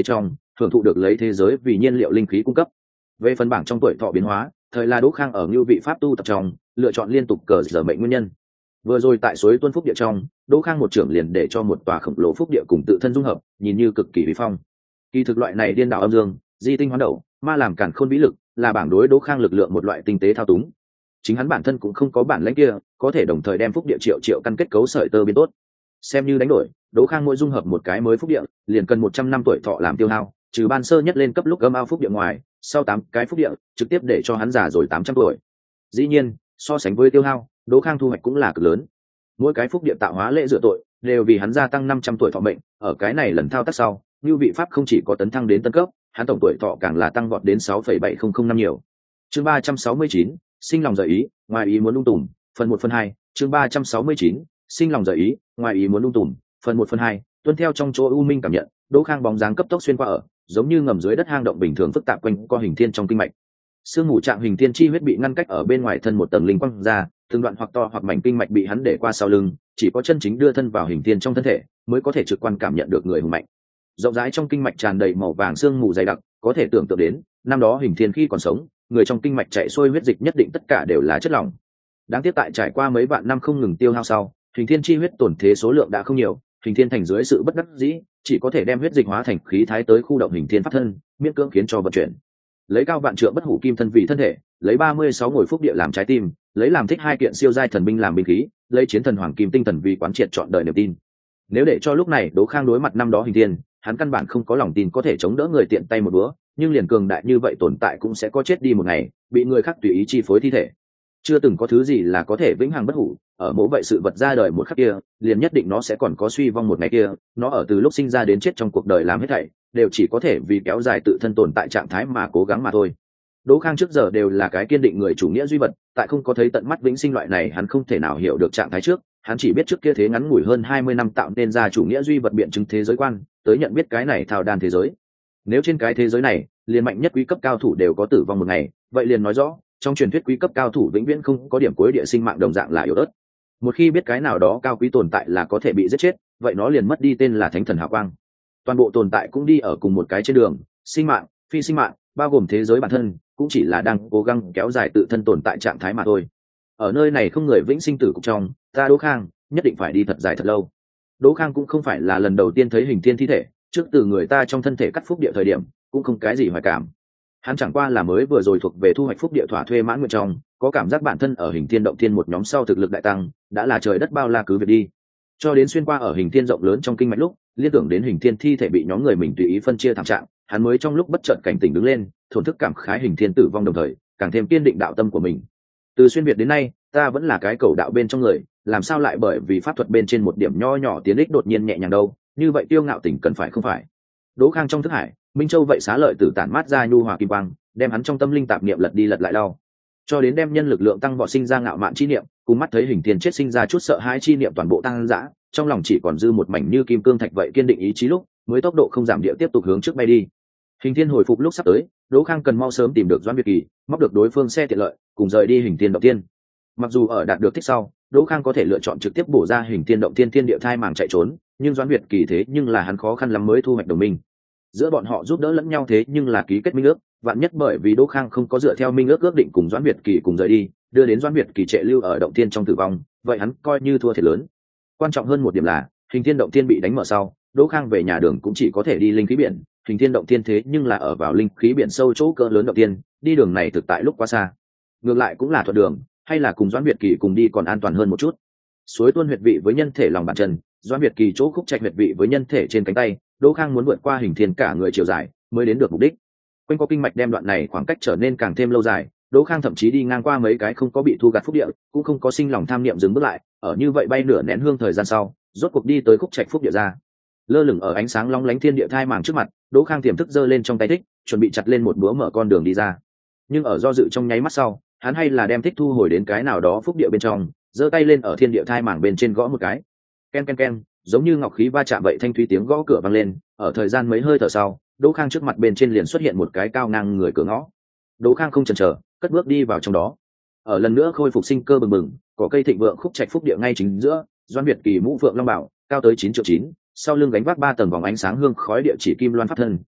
hưởng thụ được lấy thế giới vì nhiên liệu linh khí cung cấp. Về phần bảng trong tuổi thọ biến hóa, thời là Đỗ Khang ở ngưu vị pháp tu tập trong lựa chọn liên tục cờ giờ mệnh nguyên nhân. Vừa rồi tại suối tuân phúc địa trong, Đỗ Khang một trưởng liền để cho một tòa khổng lồ phúc địa cùng tự thân dung hợp, nhìn như cực kỳ uy phong. Kỳ thực loại này điên đảo âm dương, di tinh hoán đầu, ma làm cản khôn vĩ lực, là bảng đối Đỗ Khang lực lượng một loại tinh tế thao túng. Chính hắn bản thân cũng không có bản lĩnh kia, có thể đồng thời đem phúc địa triệu triệu căn kết cấu sợi tơ biến tốt. Xem như đánh đổi, Đỗ Khang mỗi dung hợp một cái mới phúc địa, liền cần một trăm năm tuổi thọ làm tiêu hao, trừ ban sơ nhất lên cấp lúc gâm ao phúc địa ngoài, sau tám cái phúc địa, trực tiếp để cho hắn già rồi tám trăm tuổi. Dĩ nhiên, so sánh với tiêu hao, Đỗ Khang thu hoạch cũng là cực lớn. Mỗi cái phúc địa tạo hóa lễ dựa tội, đều vì hắn gia tăng năm trăm tuổi thọ mệnh, ở cái này lần thao tác sau, Nưu vị pháp không chỉ có tấn thăng đến tân cấp, hắn tổng tuổi thọ càng là tăng vọt đến sáu phẩy bảy không không năm nhiều. Chương ba trăm sáu mươi chín, sinh lòng rời ý, ngoài ý muốn lung tùm, phần một phần hai, chương ba trăm sáu mươi chín, sinh lòng rời ý, ngoài ý muốn lung tùm, phần một phần hai, tuân theo trong chỗ u minh cảm nhận, Đỗ Khang bóng dáng cấp tốc xuyên qua ở, giống như ngầm dưới đất hang động bình thường phức tạp quanh co hình thiên trong kinh mạch. Sương mù trạng hình thiên chi huyết bị ngăn cách ở bên ngoài thân một tầng linh quang ra, từng đoạn hoặc to hoặc mảnh kinh mạch bị hắn để qua sau lưng, chỉ có chân chính đưa thân vào hình thiên trong thân thể, mới có thể trực quan cảm nhận được người hùng mạnh. Rộng rãi trong kinh mạch tràn đầy màu vàng sương mù dày đặc, có thể tưởng tượng đến, năm đó hình thiên khi còn sống, người trong kinh mạch chạy xuôi huyết dịch nhất định tất cả đều là chất lỏng. Đáng tiếc tại trải qua mấy vạn năm không ngừng tiêu hao sau, hình thiên chi huyết tổn thế số lượng đã không nhiều, hình thiên thành dưới sự bất đắc dĩ, chỉ có thể đem huyết dịch hóa thành khí thái tới khu động hình thiên pháp thân, miễn cưỡng khiến cho vận chuyển. Lấy cao vạn trượng bất hủ kim thân vì thân thể, lấy ba mươi sáu ngồi phúc địa làm trái tim, lấy làm thích hai kiện siêu giai thần binh làm binh khí, lấy chiến thần hoàng kim tinh thần vì quán triệt trọn đời niềm tin. Nếu để cho lúc này Đỗ Khang đối mặt năm đó hình thiên, hắn căn bản không có lòng tin có thể chống đỡ người tiện tay một búa, nhưng liền cường đại như vậy tồn tại cũng sẽ có chết đi một ngày, bị người khác tùy ý chi phối thi thể. Chưa từng có thứ gì là có thể vĩnh hằng bất hủ, ở mỗi vậy sự vật ra đời một khắc kia, liền nhất định nó sẽ còn có suy vong một ngày kia, nó ở từ lúc sinh ra đến chết trong cuộc đời làm hết thảy, đều chỉ có thể vì kéo dài tự thân tồn tại trạng thái mà cố gắng mà thôi. Đỗ Khang trước giờ đều là cái kiên định người chủ nghĩa duy vật, tại không có thấy tận mắt vĩnh sinh loại này hắn không thể nào hiểu được trạng thái trước, hắn chỉ biết trước kia thế ngắn ngủi hơn hai mươi năm tạo nên ra chủ nghĩa duy vật biện chứng thế giới quan, tới nhận biết cái này thao đàn thế giới. Nếu trên cái thế giới này, liền mạnh nhất quý cấp cao thủ đều có tử vong một ngày, vậy liền nói rõ, trong truyền thuyết quý cấp cao thủ vĩnh viễn không có điểm cuối địa sinh mạng đồng dạng là yếu ớt. Một khi biết cái nào đó cao quý tồn tại là có thể bị giết chết, vậy nó liền mất đi tên là thánh thần hào quang. Toàn bộ tồn tại cũng đi ở cùng một cái trên đường, sinh mạng, phi sinh mạng, bao gồm thế giới bản thân, cũng chỉ là đang cố gắng kéo dài tự thân tồn tại trạng thái mà thôi. Ở nơi này không người vĩnh sinh tử cục trong, ta Đỗ Khang nhất định phải đi thật dài thật lâu. Đỗ Khang cũng không phải là lần đầu tiên thấy hình thiên thi thể, trước từ người ta trong thân thể cắt phúc địa thời điểm, cũng không cái gì hoài cảm. Hắn chẳng qua là mới vừa rồi thuộc về thu hoạch phúc địa thỏa thuê mãn nguyện trong, có cảm giác bản thân ở hình thiên động thiên một nhóm sau thực lực đại tăng, đã là trời đất bao la cứ việc đi. Cho đến xuyên qua ở hình thiên rộng lớn trong kinh mạch lúc, liên tưởng đến hình thiên thi thể bị nhóm người mình tùy ý phân chia thảm trạng, hắn mới trong lúc bất chợt cảnh tỉnh đứng lên, thổn thức cảm khái hình thiên tử vong đồng thời, càng thêm kiên định đạo tâm của mình. Từ xuyên việt đến nay, ta vẫn là cái cầu đạo bên trong người, làm sao lại bởi vì pháp thuật bên trên một điểm nho nhỏ tiến ích đột nhiên nhẹ nhàng đâu, như vậy tiêu ngạo tỉnh cần phải không phải. Đỗ Khang trong thức hải, Minh Châu vậy xá lợi tử tản mát ra nhu hòa kim quang, đem hắn trong tâm linh tạp niệm lật đi lật lại đau, cho đến đem nhân lực lượng tăng vọt sinh ra ngạo mạn chi niệm, cùng mắt thấy hình thiên chết sinh ra chút sợ hãi chi niệm toàn bộ tăng dã, trong lòng chỉ còn dư một mảnh như kim cương thạch vậy kiên định ý chí lúc, mới tốc độ không giảm địa tiếp tục hướng trước bay đi. Hình thiên hồi phục lúc sắp tới, Đỗ Khang cần mau sớm tìm được Doãn Việt Kỳ, móc được đối phương xe tiện lợi, cùng rời đi hình thiên động tiên. Mặc dù ở đạt được thích sau, Đỗ Khang có thể lựa chọn trực tiếp bổ ra hình thiên động thiên thiên địa thai màng chạy trốn, nhưng Doãn Việt Kỳ thế nhưng là hắn khó khăn lắm mới thu hoạch đồng minh. Giữa bọn họ giúp đỡ lẫn nhau thế nhưng là ký kết minh ước, vạn nhất bởi vì Đỗ Khang không có dựa theo minh ước ước định cùng Doãn Việt Kỳ cùng rời đi, đưa đến Doãn Việt Kỳ trệ lưu ở động thiên trong tử vong, vậy hắn coi như thua thiệt lớn. Quan trọng hơn một điểm là, hình thiên động thiên bị đánh mở sau, Đỗ Khang về nhà đường cũng chỉ có thể đi linh khí biển, hình thiên động thiên thế nhưng là ở vào linh khí biển sâu chỗ cỡ lớn động thiên, đi đường này thực tại lúc quá xa. Ngược lại cũng là thuận đường, hay là cùng Doãn Việt Kỳ cùng đi còn an toàn hơn một chút. Suối tuôn huyệt vị với nhân thể lòng bàn chân, Doãn Việt Kỳ chỗ khúc trạch huyệt vị với nhân thể trên cánh tay, Đỗ Khang muốn vượt qua hình thiên cả người chiều dài, mới đến được mục đích. Quanh co kinh mạch đem đoạn này khoảng cách trở nên càng thêm lâu dài, Đỗ Khang thậm chí đi ngang qua mấy cái không có bị thu gặt phúc địa, cũng không có sinh lòng tham niệm dừng bước lại, ở như vậy bay nửa nén hương thời gian sau, rốt cuộc đi tới khúc trạch phúc địa ra. Lơ lửng ở ánh sáng long lánh thiên địa thai màng trước mặt, Đỗ Khang tiềm thức giơ lên trong tay thích, chuẩn bị chặt lên một búa mở con đường đi ra. Nhưng ở do dự trong nháy mắt sau, hắn hay là đem thích thu hồi đến cái nào đó phúc địa bên trong, giơ tay lên ở thiên địa thai màng bên trên gõ một cái. Ken ken ken, giống như ngọc khí va chạm vậy thanh thúy tiếng gõ cửa vang lên, ở thời gian mấy hơi thở sau, Đỗ Khang trước mặt bên trên liền xuất hiện một cái cao ngang người cửa ngõ. Đỗ Khang không chần chờ, cất bước đi vào trong đó. Ở lần nữa khôi phục sinh cơ bừng bừng, có cây thịnh vượng khúc trạch phúc địa ngay chính giữa, Doãn Việt Kỳ mũ phượng long bảo, cao tới chín triệu chín, sau lưng gánh vác ba tầng vòng ánh sáng hương khói địa chỉ kim loan pháp thân,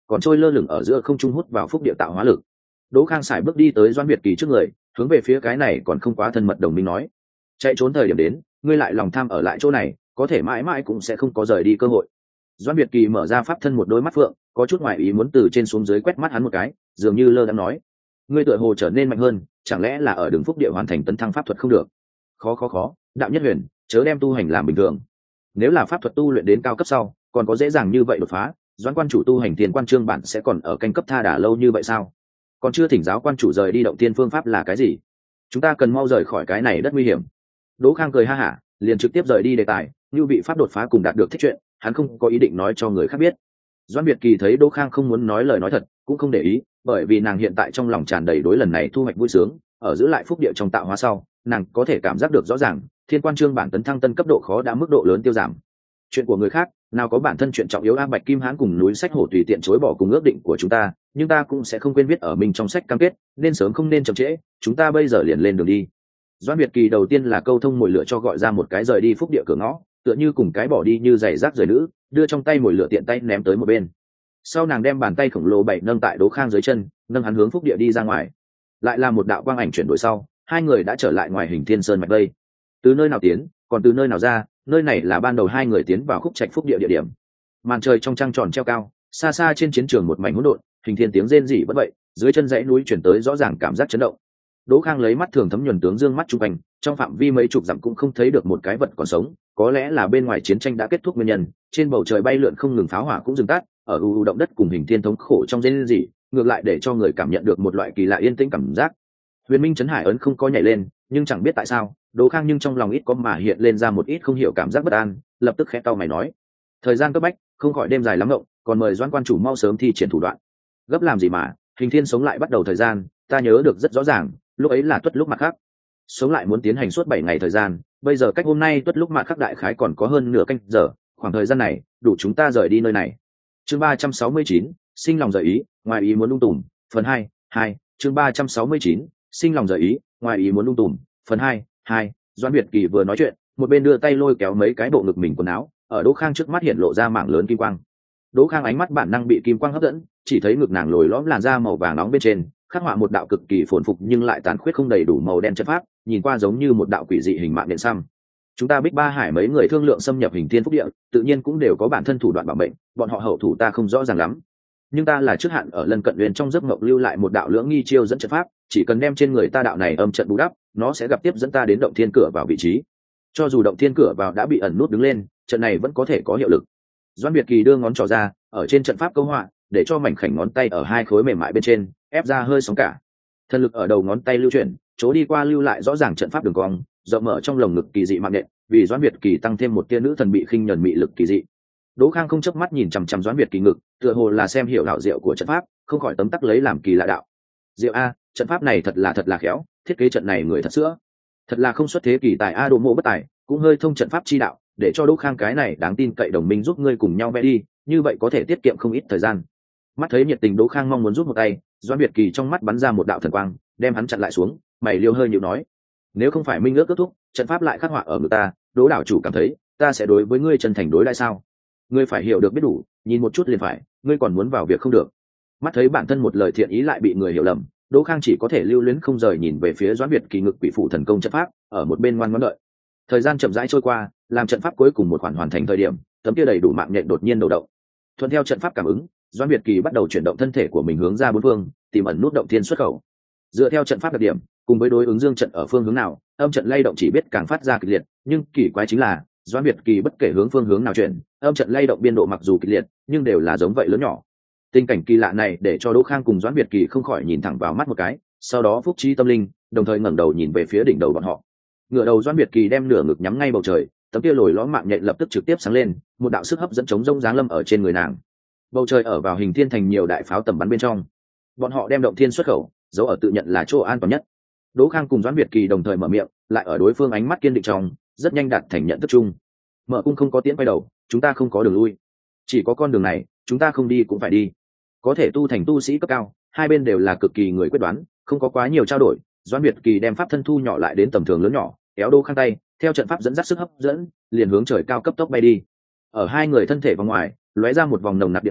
còn trôi lơ lửng ở giữa không trung hút vào phúc địa tạo hóa lực. Đỗ Khang sải bước đi tới Doãn Việt Kỳ trước người, hướng về phía cái này còn không quá thân mật đồng minh nói: chạy trốn thời điểm đến, ngươi lại lòng tham ở lại chỗ này, có thể mãi mãi cũng sẽ không có rời đi cơ hội. Doãn Việt Kỳ mở ra pháp thân một đôi mắt phượng, có chút ngoại ý muốn từ trên xuống dưới quét mắt hắn một cái, dường như lơ đãng nói: ngươi tựa hồ trở nên mạnh hơn, chẳng lẽ là ở đường phúc địa hoàn thành tấn thăng pháp thuật không được? Khó khó khó, đạo nhất huyền, chớ đem tu hành làm bình thường. Nếu là pháp thuật tu luyện đến cao cấp sau, còn có dễ dàng như vậy đột phá, Doãn quan chủ tu hành tiền quan trương bản sẽ còn ở canh cấp tha đà lâu như vậy sao? Còn chưa thỉnh giáo quan chủ rời đi động tiên phương pháp là cái gì? Chúng ta cần mau rời khỏi cái này đất nguy hiểm. Đỗ Khang cười ha hả, liền trực tiếp rời đi đề tài, như bị pháp đột phá cùng đạt được thích chuyện, hắn không có ý định nói cho người khác biết. Doãn Việt Kỳ thấy Đỗ Khang không muốn nói lời nói thật, cũng không để ý, bởi vì nàng hiện tại trong lòng tràn đầy đối lần này thu hoạch vui sướng, ở giữ lại phúc địa trong tạo hóa sau, nàng có thể cảm giác được rõ ràng, thiên quan trương bản tấn thăng tân cấp độ khó đã mức độ lớn tiêu giảm. Chuyện của người khác, nào có bản thân chuyện trọng yếu. A Bạch Kim Hãn cùng núi sách hổ tùy tiện chối bỏ cùng ước định của chúng ta, nhưng ta cũng sẽ không quên viết ở mình trong sách cam kết, nên sớm không nên chậm trễ, chúng ta bây giờ liền lên đường đi. Doãn Việt Kỳ đầu tiên là câu thông mồi lửa cho gọi ra một cái rời đi phúc địa cửa ngõ, tựa như cùng cái bỏ đi như giày rác rời nữ, đưa trong tay mồi lửa tiện tay ném tới một bên. Sau nàng đem bàn tay khổng lồ bảy nâng tại Đỗ Khang dưới chân, nâng hắn hướng phúc địa đi ra ngoài. Lại là một đạo quang ảnh chuyển đổi sau, hai người đã trở lại ngoài Hình Thiên Sơn mạch đây. Từ nơi nào tiến, còn từ nơi nào ra, nơi này là ban đầu hai người tiến vào khúc trạch phúc địa địa điểm. Màn trời trong trăng tròn treo cao, xa xa trên chiến trường một mảnh hỗn độn, Hình Thiên tiếng rên rỉ bất vậy, dưới chân dãy núi chuyển tới rõ ràng cảm giác chấn động. Đỗ Khang lấy mắt thường thấm nhuần tướng dương mắt trung quanh, trong phạm vi mấy chục dặm cũng không thấy được một cái vật còn sống, có lẽ là bên ngoài chiến tranh đã kết thúc nguyên nhân. Trên bầu trời bay lượn không ngừng pháo hỏa cũng dừng tắt, ở u động đất cùng Hình Thiên thống khổ trong rên rỉ, ngược lại để cho người cảm nhận được một loại kỳ lạ yên tĩnh cảm giác. Huyền Minh Trấn Hải ấn không có nhảy lên, nhưng chẳng biết tại sao, Đỗ Khang nhưng trong lòng ít có mà hiện lên ra một ít không hiểu cảm giác bất an, lập tức khẽ cau mày nói: thời gian cấp bách, không khỏi đêm dài lắm ngộng, còn mời Doãn quan chủ mau sớm thi triển thủ đoạn. Gấp làm gì mà, Hình Thiên sống lại bắt đầu thời gian, ta nhớ được rất rõ ràng, lúc ấy là tuất lúc mặt khác. Sống lại muốn tiến hành suốt bảy ngày thời gian, bây giờ cách hôm nay tuất lúc mặt khác đại khái còn có hơn nửa canh giờ, khoảng thời gian này đủ chúng ta rời đi nơi này. Chương ba trăm sáu mươi chín, sinh lòng rời ý, ngoài ý muốn lung tùm, phần hai, hai, chương ba trăm sáu mươi chín, sinh lòng rời ý, ngoài ý muốn lung tùm, phần hai, hai. Doãn Việt Kỳ vừa nói chuyện, một bên đưa tay lôi kéo mấy cái bộ ngực mình quần áo, ở Đỗ Khang trước mắt hiện lộ ra mảng lớn kim quang. Đỗ Khang ánh mắt bản năng bị kim quang hấp dẫn, chỉ thấy ngực nàng lồi lõm làn da màu vàng nóng bên trên, khắc họa một đạo cực kỳ phồn phục nhưng lại tàn khuyết không đầy đủ màu đen chất pháp, nhìn qua giống như một đạo quỷ dị hình mạng điện xăm. Chúng ta Bích Ba Hải mấy người thương lượng xâm nhập Hình Thiên phúc địa, tự nhiên cũng đều có bản thân thủ đoạn bảo mệnh, bọn họ hậu thủ ta không rõ ràng lắm. Nhưng ta là trước hạn ở lần cận huyền trong giấc mộng lưu lại một đạo lưỡng nghi chiêu dẫn trận pháp, chỉ cần đem trên người ta đạo này âm trận bù đắp, nó sẽ gặp tiếp dẫn ta đến động thiên cửa vào vị trí. Cho dù động thiên cửa vào đã bị ẩn nút đứng lên, trận này vẫn có thể có hiệu lực. Doãn Biệt Kỳ đưa ngón trỏ ra, ở trên trận pháp câu họa, để cho mảnh khảnh ngón tay ở hai khối mềm mại bên trên ép ra hơi sóng cả. Thần lực ở đầu ngón tay lưu chuyển, chỗ đi qua lưu lại rõ ràng trận pháp đường cong, rộng mở trong lồng ngực kỳ dị mạng nện, vì Doãn Biệt Kỳ tăng thêm một tia nữ thần bị khinh nhẫn mị lực kỳ dị. Đỗ Khang không chớp mắt nhìn chằm chằm Doãn Biệt Kỳ ngực, tựa hồ là xem hiểu đạo diệu của trận pháp, không khỏi tấm tắc lấy làm kỳ lạ đạo. Diệu a, trận pháp này thật là thật là khéo, thiết kế trận này người thật sữa. Thật là không xuất thế kỳ tài a, Đỗ Mộ bất tài, cũng hơi thông trận pháp chi đạo, để cho Đỗ Khang cái này đáng tin cậy đồng minh giúp ngươi cùng nhau vẽ đi, như vậy có thể tiết kiệm không ít thời gian. Mắt thấy nhiệt tình Đỗ Khang mong muốn giúp một tay, Doãn Biệt Kỳ trong mắt bắn ra một đạo thần quang, đem hắn chặn lại xuống, mày liêu hơi nhịu nói: nếu không phải minh ước kết thúc, trận pháp lại khắc họa ở người ta, Đỗ đảo chủ cảm thấy ta sẽ đối với ngươi chân thành đối đãi sao? Ngươi phải hiểu được biết đủ, nhìn một chút liền phải, ngươi còn muốn vào việc không được. Mắt thấy bản thân một lời thiện ý lại bị người hiểu lầm, Đỗ Khang chỉ có thể lưu luyến không rời nhìn về phía Doãn Biệt Kỳ ngực quỷ phụ thần công trận pháp, ở một bên ngoan ngoãn đợi. Thời gian chậm rãi trôi qua, làm trận pháp cuối cùng một khoản hoàn thành thời điểm, tấm kia đầy đủ mạng nhện đột nhiên đầu động. Thuận theo trận pháp cảm ứng, Doãn Biệt Kỳ bắt đầu chuyển động thân thể của mình hướng ra bốn phương, tìm ẩn nút động thiên xuất khẩu. Dựa theo trận pháp đặc điểm, cùng với đối ứng dương trận ở phương hướng nào, âm trận lay động chỉ biết càng phát ra kịch liệt, nhưng kỳ quái chính là, Doãn Biệt Kỳ bất kể hướng phương hướng nào chuyển, âm trận lay động biên độ mặc dù kịch liệt, nhưng đều là giống vậy lớn nhỏ. Tình cảnh kỳ lạ này để cho Đỗ Khang cùng Doãn Biệt Kỳ không khỏi nhìn thẳng vào mắt một cái, sau đó phúc trí tâm linh, đồng thời ngẩng đầu nhìn về phía đỉnh đầu bọn họ. Ngửa đầu Doãn Biệt Kỳ đem nửa ngực nhắm ngay bầu trời, tấm kia lồi lõm mạng nhện lập tức trực tiếp sáng lên, một đạo sức hấp dẫn chống rông giáng lâm ở trên người nàng. Bầu trời ở vào Hình Thiên thành nhiều đại pháo tầm bắn bên trong. Bọn họ đem động thiên xuất khẩu giấu ở tự nhận là chỗ an toàn nhất. Đỗ Khang cùng Doãn Biệt Kỳ đồng thời mở miệng, lại ở đối phương ánh mắt kiên định trong, rất nhanh đạt thành nhận thức chung. Mở cung không có tiễn quay đầu, chúng ta không có đường lui, chỉ có con đường này, chúng ta không đi cũng phải đi. Có thể tu thành tu sĩ cấp cao, hai bên đều là cực kỳ người quyết đoán, không có quá nhiều trao đổi. Doãn Biệt Kỳ đem pháp thân thu nhỏ lại đến tầm thường lớn nhỏ, kéo Đỗ Khang tay, theo trận pháp dẫn dắt sức hấp dẫn, liền hướng trời cao cấp tốc bay đi. Ở hai người thân thể vào ngoài, lóe ra một vòng nồng nặc điện quang,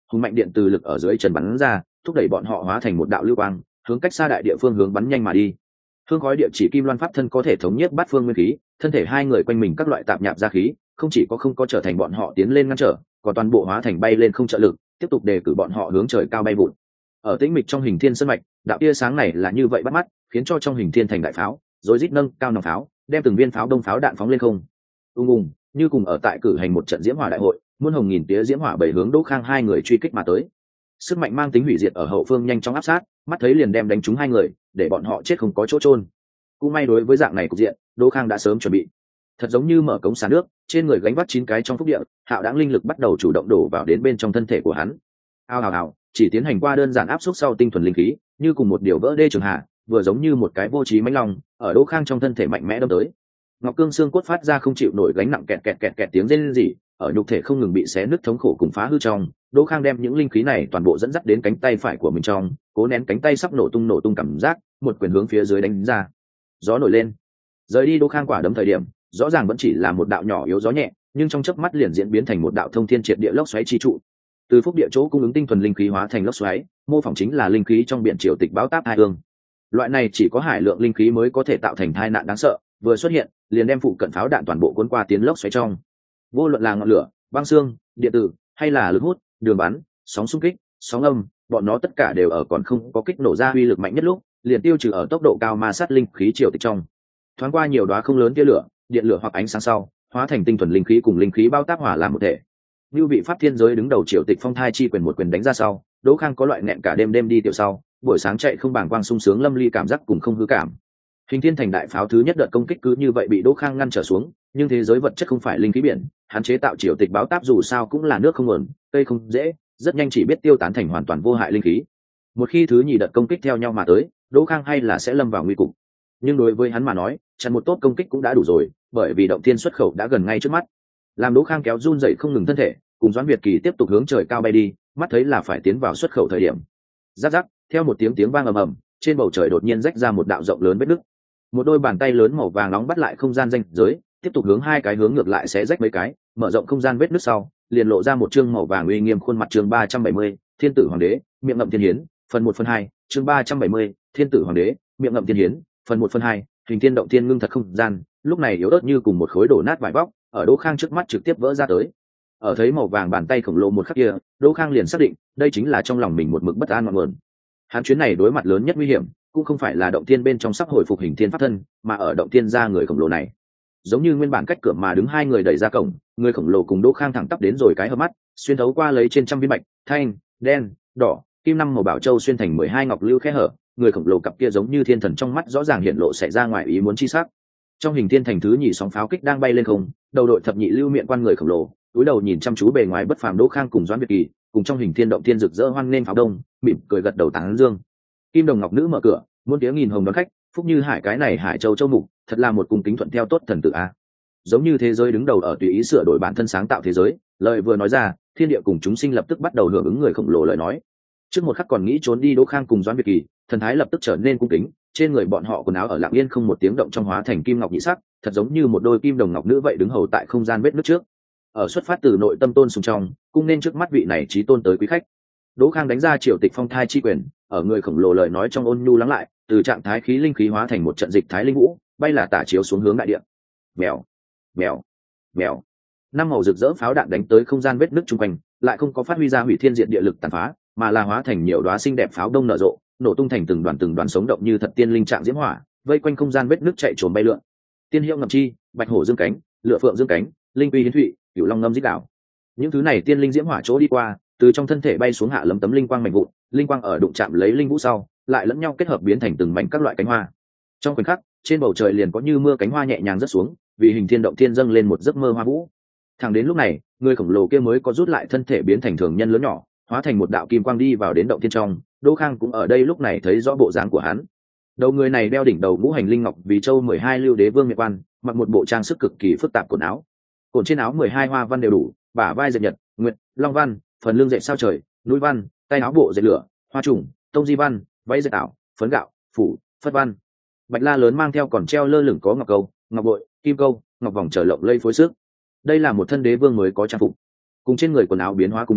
hùng mạnh điện từ lực ở dưới trần bắn ra, thúc đẩy bọn họ hóa thành một đạo lưu quang, hướng cách xa đại địa phương hướng bắn nhanh mà đi. Hương khói địa chỉ kim loan pháp thân có thể thống nhất bát phương nguyên khí, thân thể hai người quanh mình các loại tạp nhạp ra khí, không chỉ có không có trở thành bọn họ tiến lên ngăn trở, còn toàn bộ hóa thành bay lên không trợ lực, tiếp tục đề cử bọn họ hướng trời cao bay vụt. Ở tĩnh mịch trong hình thiên sơn mạch, đạo tia sáng này là như vậy bắt mắt, khiến cho trong hình thiên thành đại pháo, rồi rít nâng cao nòng pháo, đem từng viên pháo đông pháo đạn phóng lên không. Ung ung, như cùng ở tại cử hành một trận diễm hỏa đại hội, muôn hồng nghìn tía diễm hỏa bảy hướng Đỗ Khang hai người truy kích mà tới. Sức mạnh mang tính hủy diệt ở hậu phương nhanh chóng áp sát, mắt thấy liền đem đánh trúng hai người, để bọn họ chết không có chỗ chôn. Cũng may đối với dạng này cục diện, Đỗ Khang đã sớm chuẩn bị. Thật giống như mở cống xả nước, trên người gánh vác chín cái trong phúc địa, hạo đãng linh lực bắt đầu chủ động đổ vào đến bên trong thân thể của hắn. Ao hào hào, chỉ tiến hành qua đơn giản áp suất sau tinh thuần linh khí, như cùng một điều vỡ đê trường hạ, vừa giống như một cái vô trí mãnh long, ở Đỗ Khang trong thân thể mạnh mẽ đâm tới. Ngọc cương xương cốt phát ra không chịu nổi gánh nặng kẹt kẹt kẹt kẹt tiếng rên rỉ, ở nhục thể không ngừng bị xé nứt thống khổ cùng phá hư trong, Đỗ Khang đem những linh khí này toàn bộ dẫn dắt đến cánh tay phải của mình trong, cố nén cánh tay sắp nổ tung nổ tung cảm giác, một quyền hướng phía dưới đánh ra. Gió nổi lên. Rời đi Đỗ Khang quả đấm thời điểm, rõ ràng vẫn chỉ là một đạo nhỏ yếu gió nhẹ, nhưng trong chớp mắt liền diễn biến thành một đạo thông thiên triệt địa lốc xoáy chi trụ. Từ phúc địa chỗ cung ứng tinh thuần linh khí hóa thành lốc xoáy, mô phỏng chính là linh khí trong biển triều tịch báo táp hai hương. Loại này chỉ có hải lượng linh khí mới có thể tạo thành tai nạn đáng sợ, vừa xuất hiện, liền đem phụ cận pháo đạn toàn bộ cuốn qua tiến lốc xoáy trong. Vô luận là ngọn lửa, băng xương, điện tử, hay là lực hút, đường bắn, sóng xung kích, sóng âm, bọn nó tất cả đều ở còn không có kích nổ ra uy lực mạnh nhất lúc, liền tiêu trừ ở tốc độ cao ma sát linh khí triều tịch trong. Thoáng qua nhiều đóa không lớn tia lửa, điện lửa hoặc ánh sáng sau, hóa thành tinh thuần linh khí cùng linh khí bao tác hỏa làm một thể. Như vị pháp thiên giới đứng đầu triều tịch phong thai chi quyền một quyền đánh ra sau, Đỗ Khang có loại nẹn cả đêm đêm đi tiểu sau, buổi sáng chạy không bảng quang sung sướng lâm ly cảm giác cùng không hư cảm. Hình thiên thành đại pháo thứ nhất đợt công kích cứ như vậy bị Đỗ Khang ngăn trở xuống, nhưng thế giới vật chất không phải linh khí biển, hắn chế tạo triều tịch báo táp dù sao cũng là nước không nguồn, cây không dễ, rất nhanh chỉ biết tiêu tán thành hoàn toàn vô hại linh khí. Một khi thứ nhì đợt công kích theo nhau mà tới, Đỗ Khang hay là sẽ lâm vào nguy cục. Nhưng đối với hắn mà nói, chặn một tốt công kích cũng đã đủ rồi, bởi vì động thiên xuất khẩu đã gần ngay trước mắt. Làm Đỗ Khang kéo run dậy không ngừng thân thể, cùng Doãn Việt Kỳ tiếp tục hướng trời cao bay đi, mắt thấy là phải tiến vào xuất khẩu thời điểm. Rắc rắc, theo một tiếng tiếng vang ầm ầm, trên bầu trời đột nhiên rách ra một đạo rộng lớn vết nứt. Một đôi bàn tay lớn màu vàng nóng bắt lại không gian ranh giới, tiếp tục hướng hai cái hướng ngược lại sẽ rách mấy cái, mở rộng không gian vết nứt sau, liền lộ ra một chương màu vàng uy nghiêm khuôn mặt. Chương ba trăm bảy mươi, Thiên tử hoàng đế, miệng ngậm thiên hiến, phần một phần hai. Chương ba trăm bảy mươi, Thiên tử hoàng đế, miệng ngậm thiên hiến, phần một phần hai. Hình thiên động thiên ngưng thật không gian, lúc này yếu ớt như cùng một khối đổ nát vải vóc, ở Đỗ Khang trước mắt trực tiếp vỡ ra tới. Ở thấy màu vàng bàn tay khổng lồ một khắc kia, Đỗ Khang liền xác định, đây chính là trong lòng mình một mực bất an ngọn nguồn. Hắn chuyến này đối mặt lớn nhất nguy hiểm, cũng không phải là động thiên bên trong sắp hồi phục hình thiên pháp thân, mà ở động thiên ra người khổng lồ này. Giống như nguyên bản cách cửa mà đứng hai người đẩy ra cổng, người khổng lồ cùng Đỗ Khang thẳng tắp đến rồi cái hở mắt, xuyên thấu qua lấy trên trăm viên bạch, thanh, đen, đỏ, kim năm màu bảo châu xuyên thành mười hai ngọc lưu khe hở, người khổng lồ cặp kia giống như thiên thần trong mắt rõ ràng hiện lộ xảy ra ngoài ý muốn chi sắc. Trong hình thiên thành thứ nhì sóng pháo kích đang bay lên không, đầu đội thập nhị lưu miệng quan người khổng lồ, cúi đầu nhìn chăm chú bề ngoài bất phàm Đỗ Khang cùng Doãn Việt Kỳ, cùng trong hình thiên động thiên rực rỡ hoan nên pháo đông, mỉm cười gật đầu tán dương. Kim đồng ngọc nữ mở cửa, muôn tiếng nghìn hồng đón khách, phúc như hải cái này hải châu châu mục, thật là một cung kính thuận theo tốt thần tử a. Giống như thế giới đứng đầu ở tùy ý sửa đổi bản thân sáng tạo thế giới, lời vừa nói ra, thiên địa cùng chúng sinh lập tức bắt đầu hưởng ứng người khổng lồ lời nói. Trước một khắc còn nghĩ trốn đi Đỗ Khang cùng Doãn Việt Kỳ, thần thái lập tức trở nên cung kính, trên người bọn họ quần áo ở lặng yên không một tiếng động trong hóa thành kim ngọc nhị sắc, thật giống như một đôi kim đồng ngọc nữ vậy đứng hầu tại không gian vết nứt trước. Ở xuất phát từ nội tâm tôn sùng trong, cung nên trước mắt vị này chí tôn tới quý khách. Đỗ Khang đánh ra triều tịch phong thai chi quyền, ở người khổng lồ lời nói trong ôn nhu lắng lại, từ trạng thái khí linh khí hóa thành một trận dịch thái linh vũ, bay là tả chiếu xuống hướng đại địa. Mèo, mèo, mèo. Năm màu rực rỡ pháo đạn đánh tới không gian vết nứt chung quanh, lại không có phát huy ra hủy thiên diệt địa lực tàn phá, mà là hóa thành nhiều đóa xinh đẹp pháo đông nở rộ, nổ tung thành từng đoàn từng đoàn sống động như thật tiên linh trạng diễm hỏa, vây quanh không gian vết nứt chạy trốn bay lượn. Tiên hiệu ngậm chi, bạch hổ dương cánh, lựa phượng dương cánh, linh uy hiến thụy, cửu long ngâm dích đảo. Những thứ này tiên linh diễm hỏa chỗ đi qua, từ trong thân thể bay xuống hạ lấm tấm linh quang mảnh vụn, linh quang ở đụng chạm lấy linh vũ sau, lại lẫn nhau kết hợp biến thành từng mảnh các loại cánh hoa. Trong khoảnh khắc, trên bầu trời liền có như mưa cánh hoa nhẹ nhàng rớt xuống, vì hình thiên động thiên dâng lên một giấc mơ hoa vũ. Thẳng đến lúc này, người khổng lồ kia mới có rút lại thân thể biến thành thường nhân lớn nhỏ, hóa thành một đạo kim quang đi vào đến động thiên trong. Đỗ Khang cũng ở đây lúc này thấy rõ bộ dáng của hắn. Đầu người này đeo đỉnh đầu ngũ hành linh ngọc vì châu mười hai lưu đế vương miệng quan, mặc một bộ trang sức cực kỳ phức tạp quần áo. Cồn trên áo mười hai hoa văn đều đủ, bả vai dệt nhật, nguyệt, long văn, phần lưng dệt sao trời, núi văn, tay áo bộ dệt lửa, hoa trùng, tông di văn, váy dệt ảo, phấn gạo, phủ, phất văn. Bạch la lớn mang theo còn treo lơ lửng có ngọc câu, ngọc bội, kim câu, ngọc vòng trở lộng lây phối sức. Đây là một thân đế vương mới có trang phục. Cùng trên người quần áo biến hóa cùng nhau,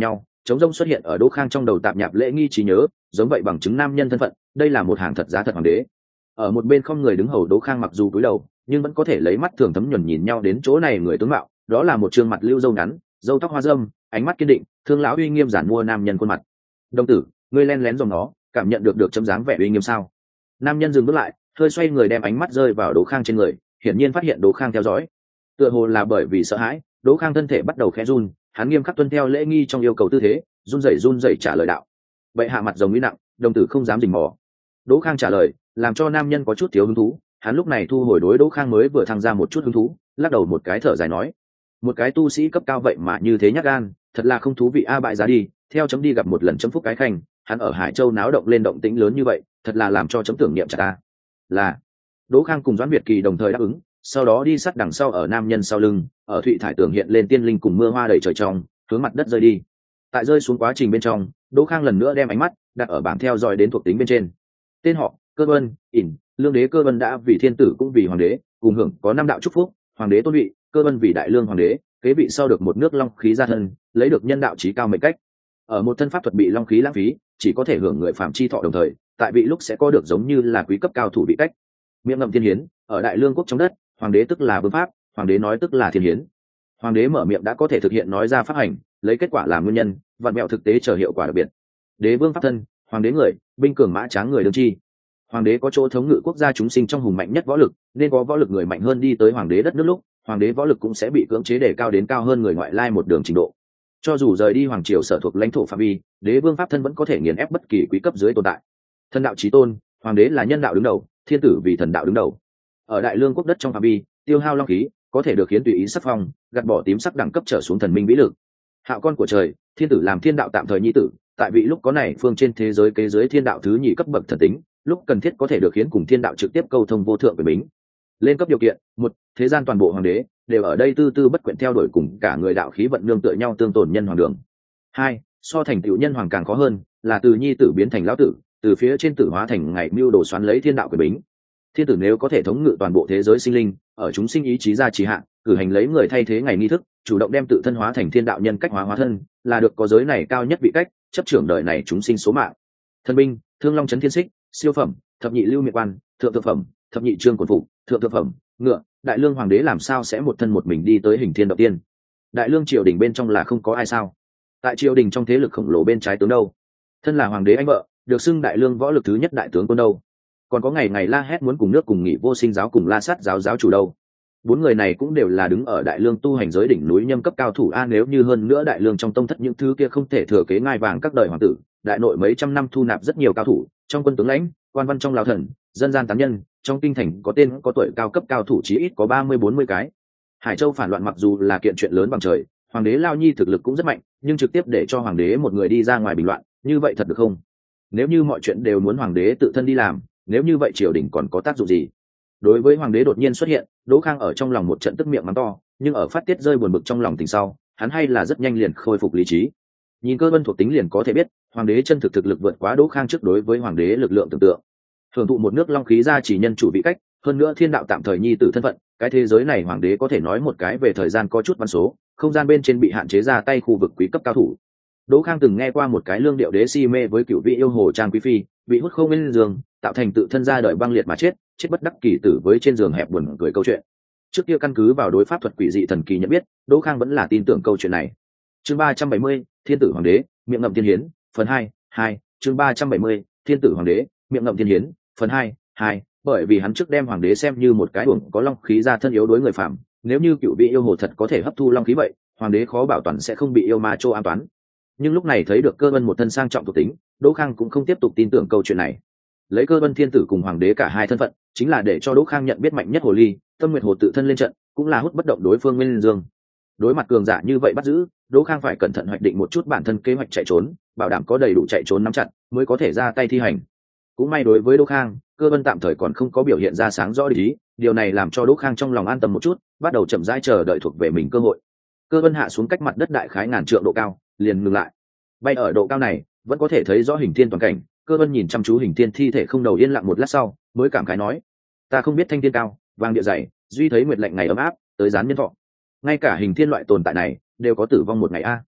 Trống rông xuất hiện ở Đỗ Khang trong đầu tạp nhạp lễ nghi trí nhớ, giống vậy bằng chứng nam nhân thân phận, đây là một hàng thật giá thật hoàng đế. Ở một bên không người đứng hầu Đỗ Khang mặc dù cúi đầu, nhưng vẫn có thể lấy mắt thường thấm nhuần nhìn nhau đến chỗ này người tướng mạo, đó là một trương mặt lưu râu ngắn, râu tóc hoa râm, ánh mắt kiên định, thương lão uy nghiêm giản mua nam nhân khuôn mặt. Đồng tử, ngươi len lén dòng nó, cảm nhận được được chấm dáng vẻ uy nghiêm sao? Nam nhân dừng bước lại, hơi xoay người đem ánh mắt rơi vào Đỗ Khang trên người, hiển nhiên phát hiện Đỗ Khang theo dõi. Tựa hồ là bởi vì sợ hãi, Đỗ Khang thân thể bắt đầu khẽ run, hắn nghiêm khắc tuân theo lễ nghi trong yêu cầu tư thế, run rẩy run rẩy trả lời đạo. Vậy hạ mặt rồng uy nặng, đồng tử không dám rình mò. Đỗ Khang trả lời, làm cho nam nhân có chút thiếu hứng thú, hắn lúc này thu hồi đối Đỗ Khang mới vừa thăng ra một chút hứng thú, lắc đầu một cái thở dài nói, một cái tu sĩ cấp cao vậy mà như thế nhát gan, thật là không thú vị a, bại giá đi, theo chấm đi gặp một lần chấm phúc cái khanh, hắn ở Hải Châu náo động lên động tĩnh lớn như vậy, thật là làm cho chấm tưởng niệm chả ta. Là. Đỗ Khang cùng Doãn Việt Kỳ đồng thời đáp ứng, sau đó đi sát đằng sau ở nam nhân sau lưng, ở thụy thải tường hiện lên tiên linh cùng mưa hoa đầy trời trong, hướng mặt đất rơi đi. Tại rơi xuống quá trình bên trong, Đỗ Khang lần nữa đem ánh mắt đặt ở bảng theo dõi đến thuộc tính bên trên. Tên họ: Cơ Vân, ỉn, lương đế Cơ Vân đã vì thiên tử cũng vì hoàng đế, cùng hưởng có năm đạo chúc phúc, hoàng đế tôn vị, Cơ Vân vì đại lương hoàng đế, kế vị sau được một nước long khí gia thân, lấy được nhân đạo chí cao mệnh cách. Ở một thân pháp thuật bị long khí lãng phí, chỉ có thể hưởng người phạm chi thọ đồng thời, tại vị lúc sẽ có được giống như là quý cấp cao thủ vị cách. Miệng ngậm thiên hiến, ở đại lương quốc trong đất, hoàng đế tức là vương pháp, hoàng đế nói tức là thiên hiến. Hoàng đế mở miệng đã có thể thực hiện nói ra pháp hành, lấy kết quả làm nguyên nhân, vặn mẹo thực tế chờ hiệu quả đặc biệt. Đế vương pháp thân, hoàng đế người, binh cường mã tráng người đương chi. Hoàng đế có chỗ thống ngự quốc gia chúng sinh trong hùng mạnh nhất võ lực, nên có võ lực người mạnh hơn đi tới hoàng đế đất nước lúc, hoàng đế võ lực cũng sẽ bị cưỡng chế đề cao đến cao hơn người ngoại lai một đường trình độ. Cho dù rời đi hoàng triều sở thuộc lãnh thổ phạm vi, đế vương pháp thân vẫn có thể nghiền ép bất kỳ quý cấp dưới tồn tại. Thần đạo chí tôn, hoàng đế là nhân đạo đứng đầu, thiên tử vì thần đạo đứng đầu. Ở đại lương quốc đất trong phạm vi, tiêu hao long khí, có thể được khiến tùy ý sắc phong, gạt bỏ tím sắc đẳng cấp trở xuống thần minh vĩ lực. Hạo con của trời, thiên tử làm thiên đạo tạm thời nhi tử, tại vị lúc có này phương trên thế giới kế giới thiên đạo thứ nhì cấp bậc thần tính, lúc cần thiết có thể được khiến cùng thiên đạo trực tiếp câu thông vô thượng quyền bính. Lên cấp điều kiện: một, thế gian toàn bộ hoàng đế đều ở đây tư tư bất quyện theo đuổi cùng cả người đạo khí vận nương tựa nhau tương tổn nhân hoàng đường. Hai, so thành tựu nhân hoàng càng khó hơn, là từ nhi tử biến thành lão tử, từ phía trên tử hóa thành ngày mưu đồ xoắn lấy thiên đạo quyền bính. Thiên tử nếu có thể thống ngự toàn bộ thế giới sinh linh, ở chúng sinh ý chí ra trì hạn, cử hành lấy người thay thế ngày nghi thức, chủ động đem tự thân hóa thành thiên đạo nhân cách hóa hóa thân, là được có giới này cao nhất vị cách, chấp trưởng đời này chúng sinh số mạng. Thân binh: Thương Long chấn thiên xích, siêu phẩm, thập nhị lưu miệt quan, thượng thượng phẩm, thập nhị trương quần phục, thượng thượng phẩm, ngựa. Đại lương hoàng đế làm sao sẽ một thân một mình đi tới hình thiên động tiên? Đại lương triều đình bên trong là không có ai sao? Tại triều đình trong thế lực khổng lồ bên trái tướng đâu? Thân là hoàng đế anh vợ, được xưng đại lương võ lực thứ nhất đại tướng quân đâu? Còn có ngày ngày la hét muốn cùng nước cùng nghị vô sinh giáo cùng la sát giáo giáo chủ đâu? Bốn người này cũng đều là đứng ở đại lương tu hành giới đỉnh núi nhâm cấp cao thủ a. Nếu như hơn nữa đại lương trong tông thất những thứ kia không thể thừa kế ngai vàng các đời hoàng tử, đại nội mấy trăm năm thu nạp rất nhiều cao thủ, trong quân tướng lãnh, quan văn trong lao thần, dân gian tán nhân, trong kinh thành có tên có tuổi cao cấp cao thủ chí ít có ba mươi bốn mươi cái. Hải Châu phản loạn mặc dù là kiện chuyện lớn bằng trời, hoàng đế Lao Nhi thực lực cũng rất mạnh, nhưng trực tiếp để cho hoàng đế một người đi ra ngoài bình loạn, như vậy thật được không? Nếu như mọi chuyện đều muốn hoàng đế tự thân đi làm, nếu như vậy triều đình còn có tác dụng gì? Đối với hoàng đế đột nhiên xuất hiện, Đỗ Khang ở trong lòng một trận tức miệng mắng to, nhưng ở phát tiết rơi buồn bực trong lòng tình sau, hắn hay là rất nhanh liền khôi phục lý trí. Nhìn cơ vân thuộc tính liền có thể biết, hoàng đế chân thực thực lực vượt quá Đỗ Khang trước đối với hoàng đế lực lượng tưởng tượng. Hưởng thụ một nước long khí ra chỉ nhân chủ vị cách, hơn nữa thiên đạo tạm thời nhi tử thân phận, cái thế giới này hoàng đế có thể nói một cái về thời gian có chút văn số, không gian bên trên bị hạn chế ra tay khu vực quý cấp cao thủ. Đỗ Khang từng nghe qua một cái lương điệu đế si mê với cựu vị yêu hồ Trang quý phi, bị hút không lên giường, tạo thành tự thân ra đời băng liệt mà chết, chết bất đắc kỳ tử với trên giường hẹp buồn cười câu chuyện. Trước kia căn cứ vào đối pháp thuật quỷ dị thần kỳ nhận biết, Đỗ Khang vẫn là tin tưởng câu chuyện này. Chương ba trăm bảy mươi, Thiên tử hoàng đế, miệng ngậm thiên hiến, phần hai, hai, chương ba trăm bảy mươi, Thiên tử hoàng đế, miệng ngậm thiên hiến, phần hai, hai, bởi vì hắn trước đem hoàng đế xem như một cái uổng có long khí ra thân yếu đối người phạm, nếu như cựu vị yêu hồ thật có thể hấp thu long khí vậy, hoàng đế khó bảo toàn sẽ không bị yêu ma trô an toán. Nhưng lúc này thấy được cơ vân một thân sang trọng thuộc tính, Đỗ Khang cũng không tiếp tục tin tưởng câu chuyện này. Lấy cơ vân thiên tử cùng hoàng đế cả hai thân phận, chính là để cho Đỗ Khang nhận biết mạnh nhất hồ ly, Tâm Nguyệt Hồ tự thân lên trận, cũng là hút bất động đối phương Nguyên Dương. Đối mặt cường giả như vậy bắt giữ, Đỗ Khang phải cẩn thận hoạch định một chút bản thân kế hoạch chạy trốn, bảo đảm có đầy đủ chạy trốn nắm chặt, mới có thể ra tay thi hành. Cũng may đối với Đỗ Khang, cơ vân tạm thời còn không có biểu hiện ra sáng rõ ý, điều này làm cho Đỗ Khang trong lòng an tâm một chút, bắt đầu chậm rãi chờ đợi thuộc về mình cơ hội. Cơ vân hạ xuống cách mặt đất đại khái ngàn trượng độ cao, liền ngừng lại. Bay ở độ cao này, vẫn có thể thấy rõ hình thiên toàn cảnh. Cơ vân nhìn chăm chú hình thiên thi thể không đầu yên lặng một lát sau, mới cảm khái nói: ta không biết thanh thiên cao, vàng địa dày, duy thấy nguyệt lạnh ngày ấm áp, tới gián nhân thọ. Ngay cả hình thiên loại tồn tại này đều có tử vong một ngày a.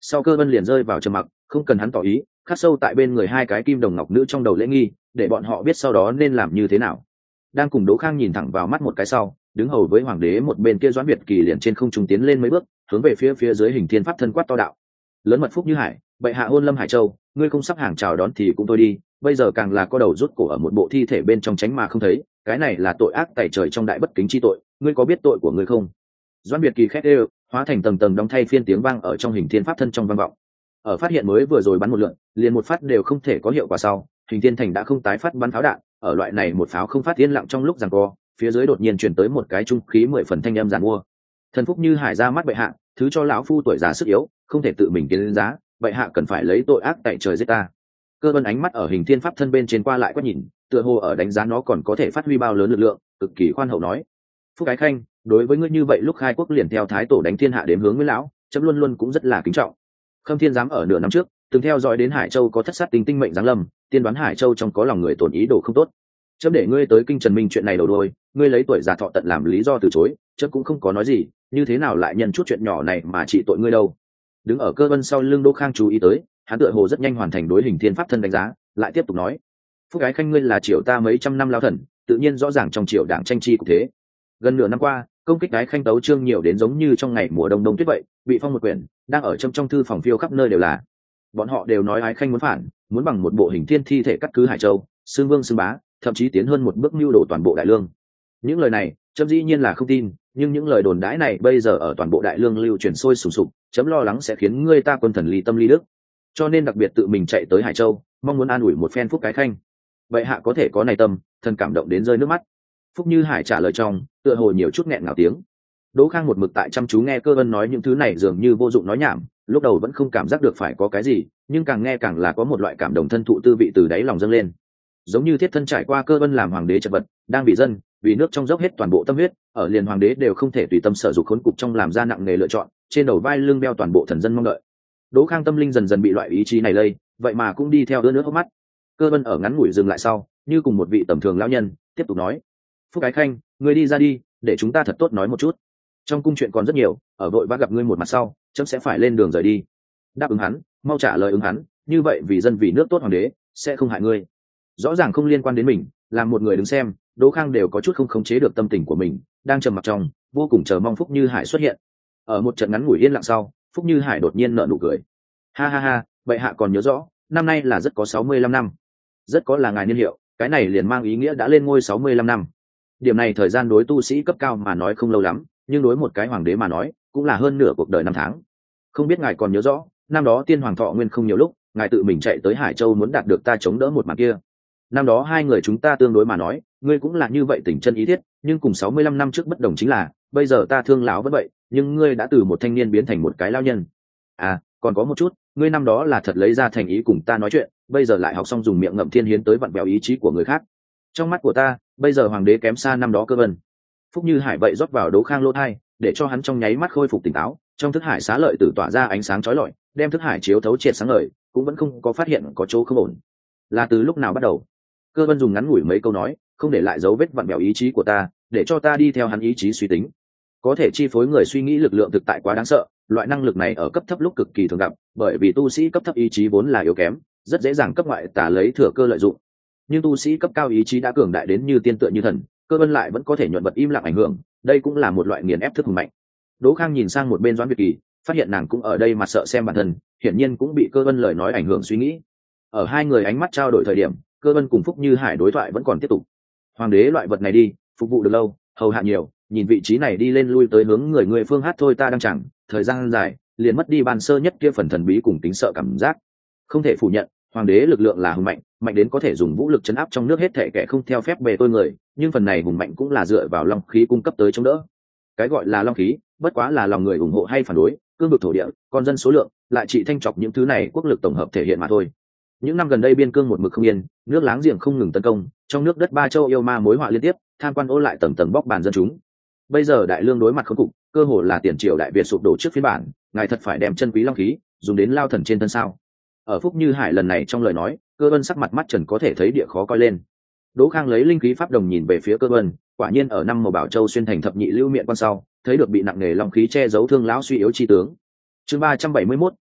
Sau Cơ Vân liền rơi vào trầm mặc, không cần hắn tỏ ý, khắc sâu tại bên người hai cái kim đồng ngọc nữ trong đầu lễ nghi, để bọn họ biết sau đó nên làm như thế nào. Đang cùng Đỗ Khang nhìn thẳng vào mắt một cái sau, đứng hầu với hoàng đế một bên kia Doãn Việt Kỳ liền trên không trung tiến lên mấy bước, hướng về phía phía dưới hình thiên pháp thân quát to đạo: lớn mật Phúc Như Hải, bệ hạ hôn Lâm Hải Châu, ngươi không sắp hàng chào đón thì cũng thôi đi, bây giờ càng là có đầu rút cổ ở một bộ thi thể bên trong tránh mà không thấy, cái này là tội ác tày trời trong đại bất kính chi tội, ngươi có biết tội của ngươi không? Doãn Việt Kỳ khét đều, hóa thành tầng tầng đóng thay phiên tiếng vang ở trong hình thiên pháp thân trong vang vọng. Ở phát hiện mới vừa rồi bắn một lượn, liền một phát đều không thể có hiệu quả sau, hình thiên thành đã không tái phát bắn pháo đạn, ở loại này một pháo không phát yên lặng trong lúc giằng co, phía dưới đột nhiên truyền tới một cái trung khí mười phần thanh âm giàn mua. Thần Phúc Như Hải ra mắt bệ hạ, thứ cho lão phu tuổi già sức yếu, không thể tự mình kiến giá, bệ hạ cần phải lấy tội ác tại trời giết ta. Cơ Vân ánh mắt ở hình thiên pháp thân bên trên qua lại quét nhìn, tựa hồ ở đánh giá nó còn có thể phát huy bao lớn lực lượng, cực kỳ khoan hậu nói: Phúc Ái Khanh, đối với ngươi như vậy lúc khai quốc liền theo thái tổ đánh thiên hạ đếm hướng với lão, chấm luôn luôn cũng rất là kính trọng. Khâm Thiên giám ở nửa năm trước từng theo dõi đến Hải Châu có thất sát tinh tinh mệnh giáng lâm, tiên đoán Hải Châu trong có lòng người tổn ý đồ không tốt. Chấm để ngươi tới kinh Trần Minh chuyện này đầu đuôi, ngươi lấy tuổi già thọ tận làm lý do từ chối, chấm cũng không có nói gì, như thế nào lại nhận chút chuyện nhỏ này mà trị tội ngươi đâu? Đứng ở Cơ Vân sau lưng Đỗ Khang chú ý tới, hắn tựa hồ rất nhanh hoàn thành đối hình thiên pháp thân đánh giá, lại tiếp tục nói: Phúc Ái Khanh, ngươi là triều ta mấy trăm năm lao thần, tự nhiên rõ ràng trong triều đảng tranh chi cũng thế. Gần nửa năm qua, công kích Ái Khanh tấu chương nhiều đến giống như trong ngày mùa đông đông tuyết vậy, bị phong một quyển, đang ở trong trong thư phòng phiêu khắp nơi đều là. Bọn họ đều nói Ái Khanh muốn phản, muốn bằng một bộ hình thiên thi thể cắt cứ Hải Châu, xương vương xương bá, thậm chí tiến hơn một bước mưu đồ toàn bộ đại lương. Những lời này, chấm dĩ nhiên là không tin, nhưng những lời đồn đãi này bây giờ ở toàn bộ đại lương lưu truyền sôi sùng sục, chấm lo lắng sẽ khiến ngươi ta quân thần ly tâm ly đức, cho nên đặc biệt tự mình chạy tới Hải Châu, mong muốn an ủi một phen Phúc Cái Khanh. Vậy hạ có thể có này tâm, thần cảm động đến rơi nước mắt. Phúc Như Hải trả lời trong, tựa hồ nhiều chút nghẹn ngào tiếng. Đỗ Khang một mực tại chăm chú nghe Cơ Vân nói những thứ này dường như vô dụng nói nhảm, lúc đầu vẫn không cảm giác được phải có cái gì, nhưng càng nghe càng là có một loại cảm động thân thụ tư vị từ đáy lòng dâng lên. Giống như thiết thân trải qua Cơ Vân làm hoàng đế chật vật, đang vì dân, vì nước trong dốc hết toàn bộ tâm huyết, ở liền hoàng đế đều không thể tùy tâm sở dục khốn cục trong làm ra nặng nề lựa chọn, trên đầu vai lưng đeo toàn bộ thần dân mong đợi. Đỗ Khang tâm linh dần dần bị loại ý chí này lây, vậy mà cũng đi theo ướt nước hốc mắt. Cơ Vân ở ngắn ngủi dừng lại sau, như cùng một vị tầm thường lão nhân, tiếp tục nói: Phúc Cái Khanh, ngươi đi ra đi, để chúng ta thật tốt nói một chút. Trong cung chuyện còn rất nhiều, ở vội vã gặp ngươi một mặt sau, chấm sẽ phải lên đường rời đi. Đáp ứng hắn, mau trả lời ứng hắn, như vậy vì dân vì nước tốt hoàng đế sẽ không hại ngươi. Rõ ràng không liên quan đến mình, làm một người đứng xem, Đỗ Khang đều có chút không khống chế được tâm tình của mình, đang trầm mặc trong, vô cùng chờ mong Phúc Như Hải xuất hiện. Ở một trận ngắn ngủi yên lặng sau, Phúc Như Hải đột nhiên nở nụ cười. Ha ha ha, bệ hạ còn nhớ rõ, năm nay là rất có sáu mươi lăm năm. Rất có là ngài niên hiệu, cái này liền mang ý nghĩa đã lên ngôi sáu mươi lăm năm. Điểm này thời gian đối tu sĩ cấp cao mà nói không lâu lắm, nhưng đối một cái hoàng đế mà nói, cũng là hơn nửa cuộc đời năm tháng. Không biết ngài còn nhớ rõ, năm đó tiên hoàng thọ nguyên không nhiều lúc, ngài tự mình chạy tới Hải Châu muốn đạt được ta chống đỡ một màn kia. Năm đó hai người chúng ta tương đối mà nói, ngươi cũng là như vậy tình chân ý thiết, nhưng cùng sáu mươi lăm năm trước bất đồng chính là, bây giờ ta thương lão vẫn vậy, nhưng ngươi đã từ một thanh niên biến thành một cái lao nhân. À, còn có một chút, ngươi năm đó là thật lấy ra thành ý cùng ta nói chuyện, bây giờ lại học xong dùng miệng ngậm thiên hiến tới vặn vẹo ý chí của người khác. Trong mắt của ta, bây giờ hoàng đế kém xa năm đó Cơ Vân. Phúc Như Hải vậy rót vào Đỗ Khang lỗ thai, để cho hắn trong nháy mắt khôi phục tỉnh táo, trong thức hải xá lợi tử tỏa ra ánh sáng chói lọi, đem thức hải chiếu thấu triệt sáng ngời, cũng vẫn không có phát hiện có chỗ không ổn. Là từ lúc nào bắt đầu? Cơ Vân dùng ngắn ngủi mấy câu nói, không để lại dấu vết vặn vẹo ý chí của ta, để cho ta đi theo hắn ý chí suy tính. Có thể chi phối người suy nghĩ lực lượng thực tại quá đáng sợ, loại năng lực này ở cấp thấp lúc cực kỳ thường gặp, bởi vì tu sĩ cấp thấp ý chí vốn là yếu kém, rất dễ dàng cấp ngoại tà lấy thừa cơ lợi dụng. Nhưng tu sĩ cấp cao ý chí đã cường đại đến như tiên tựa như thần, Cơ Vân lại vẫn có thể nhuận vật im lặng ảnh hưởng, đây cũng là một loại nghiền ép thức hùng mạnh. Đỗ Khang nhìn sang một bên Doãn Việt Kỳ, phát hiện nàng cũng ở đây mà sợ xem bản thân, hiển nhiên cũng bị Cơ Vân lời nói ảnh hưởng suy nghĩ. Ở hai người ánh mắt trao đổi thời điểm, Cơ Vân cùng Phúc Như Hải đối thoại vẫn còn tiếp tục. Hoàng đế loại vật này đi, phục vụ được lâu, hầu hạ nhiều, nhìn vị trí này đi lên lui tới hướng người người phương hát thôi ta đang chẳng, thời gian dài, liền mất đi ban sơ nhất kia phần thần bí cùng tính sợ cảm giác. Không thể phủ nhận, hoàng đế lực lượng là hùng mạnh, mạnh đến có thể dùng vũ lực chấn áp trong nước hết thảy kẻ không theo phép bề tôi người, nhưng phần này hùng mạnh cũng là dựa vào long khí cung cấp tới chống đỡ. Cái gọi là long khí, bất quá là lòng người ủng hộ hay phản đối, cương vực thổ địa, con dân số lượng, lại trị thanh trọc những thứ này quốc lực tổng hợp thể hiện mà thôi. Những năm gần đây biên cương một mực không yên, nước láng giềng không ngừng tấn công, trong nước đất ba châu yêu ma mối họa liên tiếp, tham quan ô lại tầng tầng bóc bàn dân chúng. Bây giờ đại lương đối mặt khốn cục, cơ hồ là tiền triều đại Việt sụp đổ trước phiên bản, ngài thật phải đem chân quý long khí dùng đến lao thần trên thân sao? Ở Phúc Như Hải lần này trong lời nói, Cơ Vân sắc mặt mắt trần có thể thấy địa khó coi lên. Đỗ Khang lấy linh khí pháp đồng nhìn về phía Cơ Vân, quả nhiên ở năm màu bảo châu xuyên thành thập nhị lưu miệng quan sau, thấy được bị nặng nghề long khí che giấu thương lão suy yếu chi tướng. Chương ba trăm bảy mươi mốt,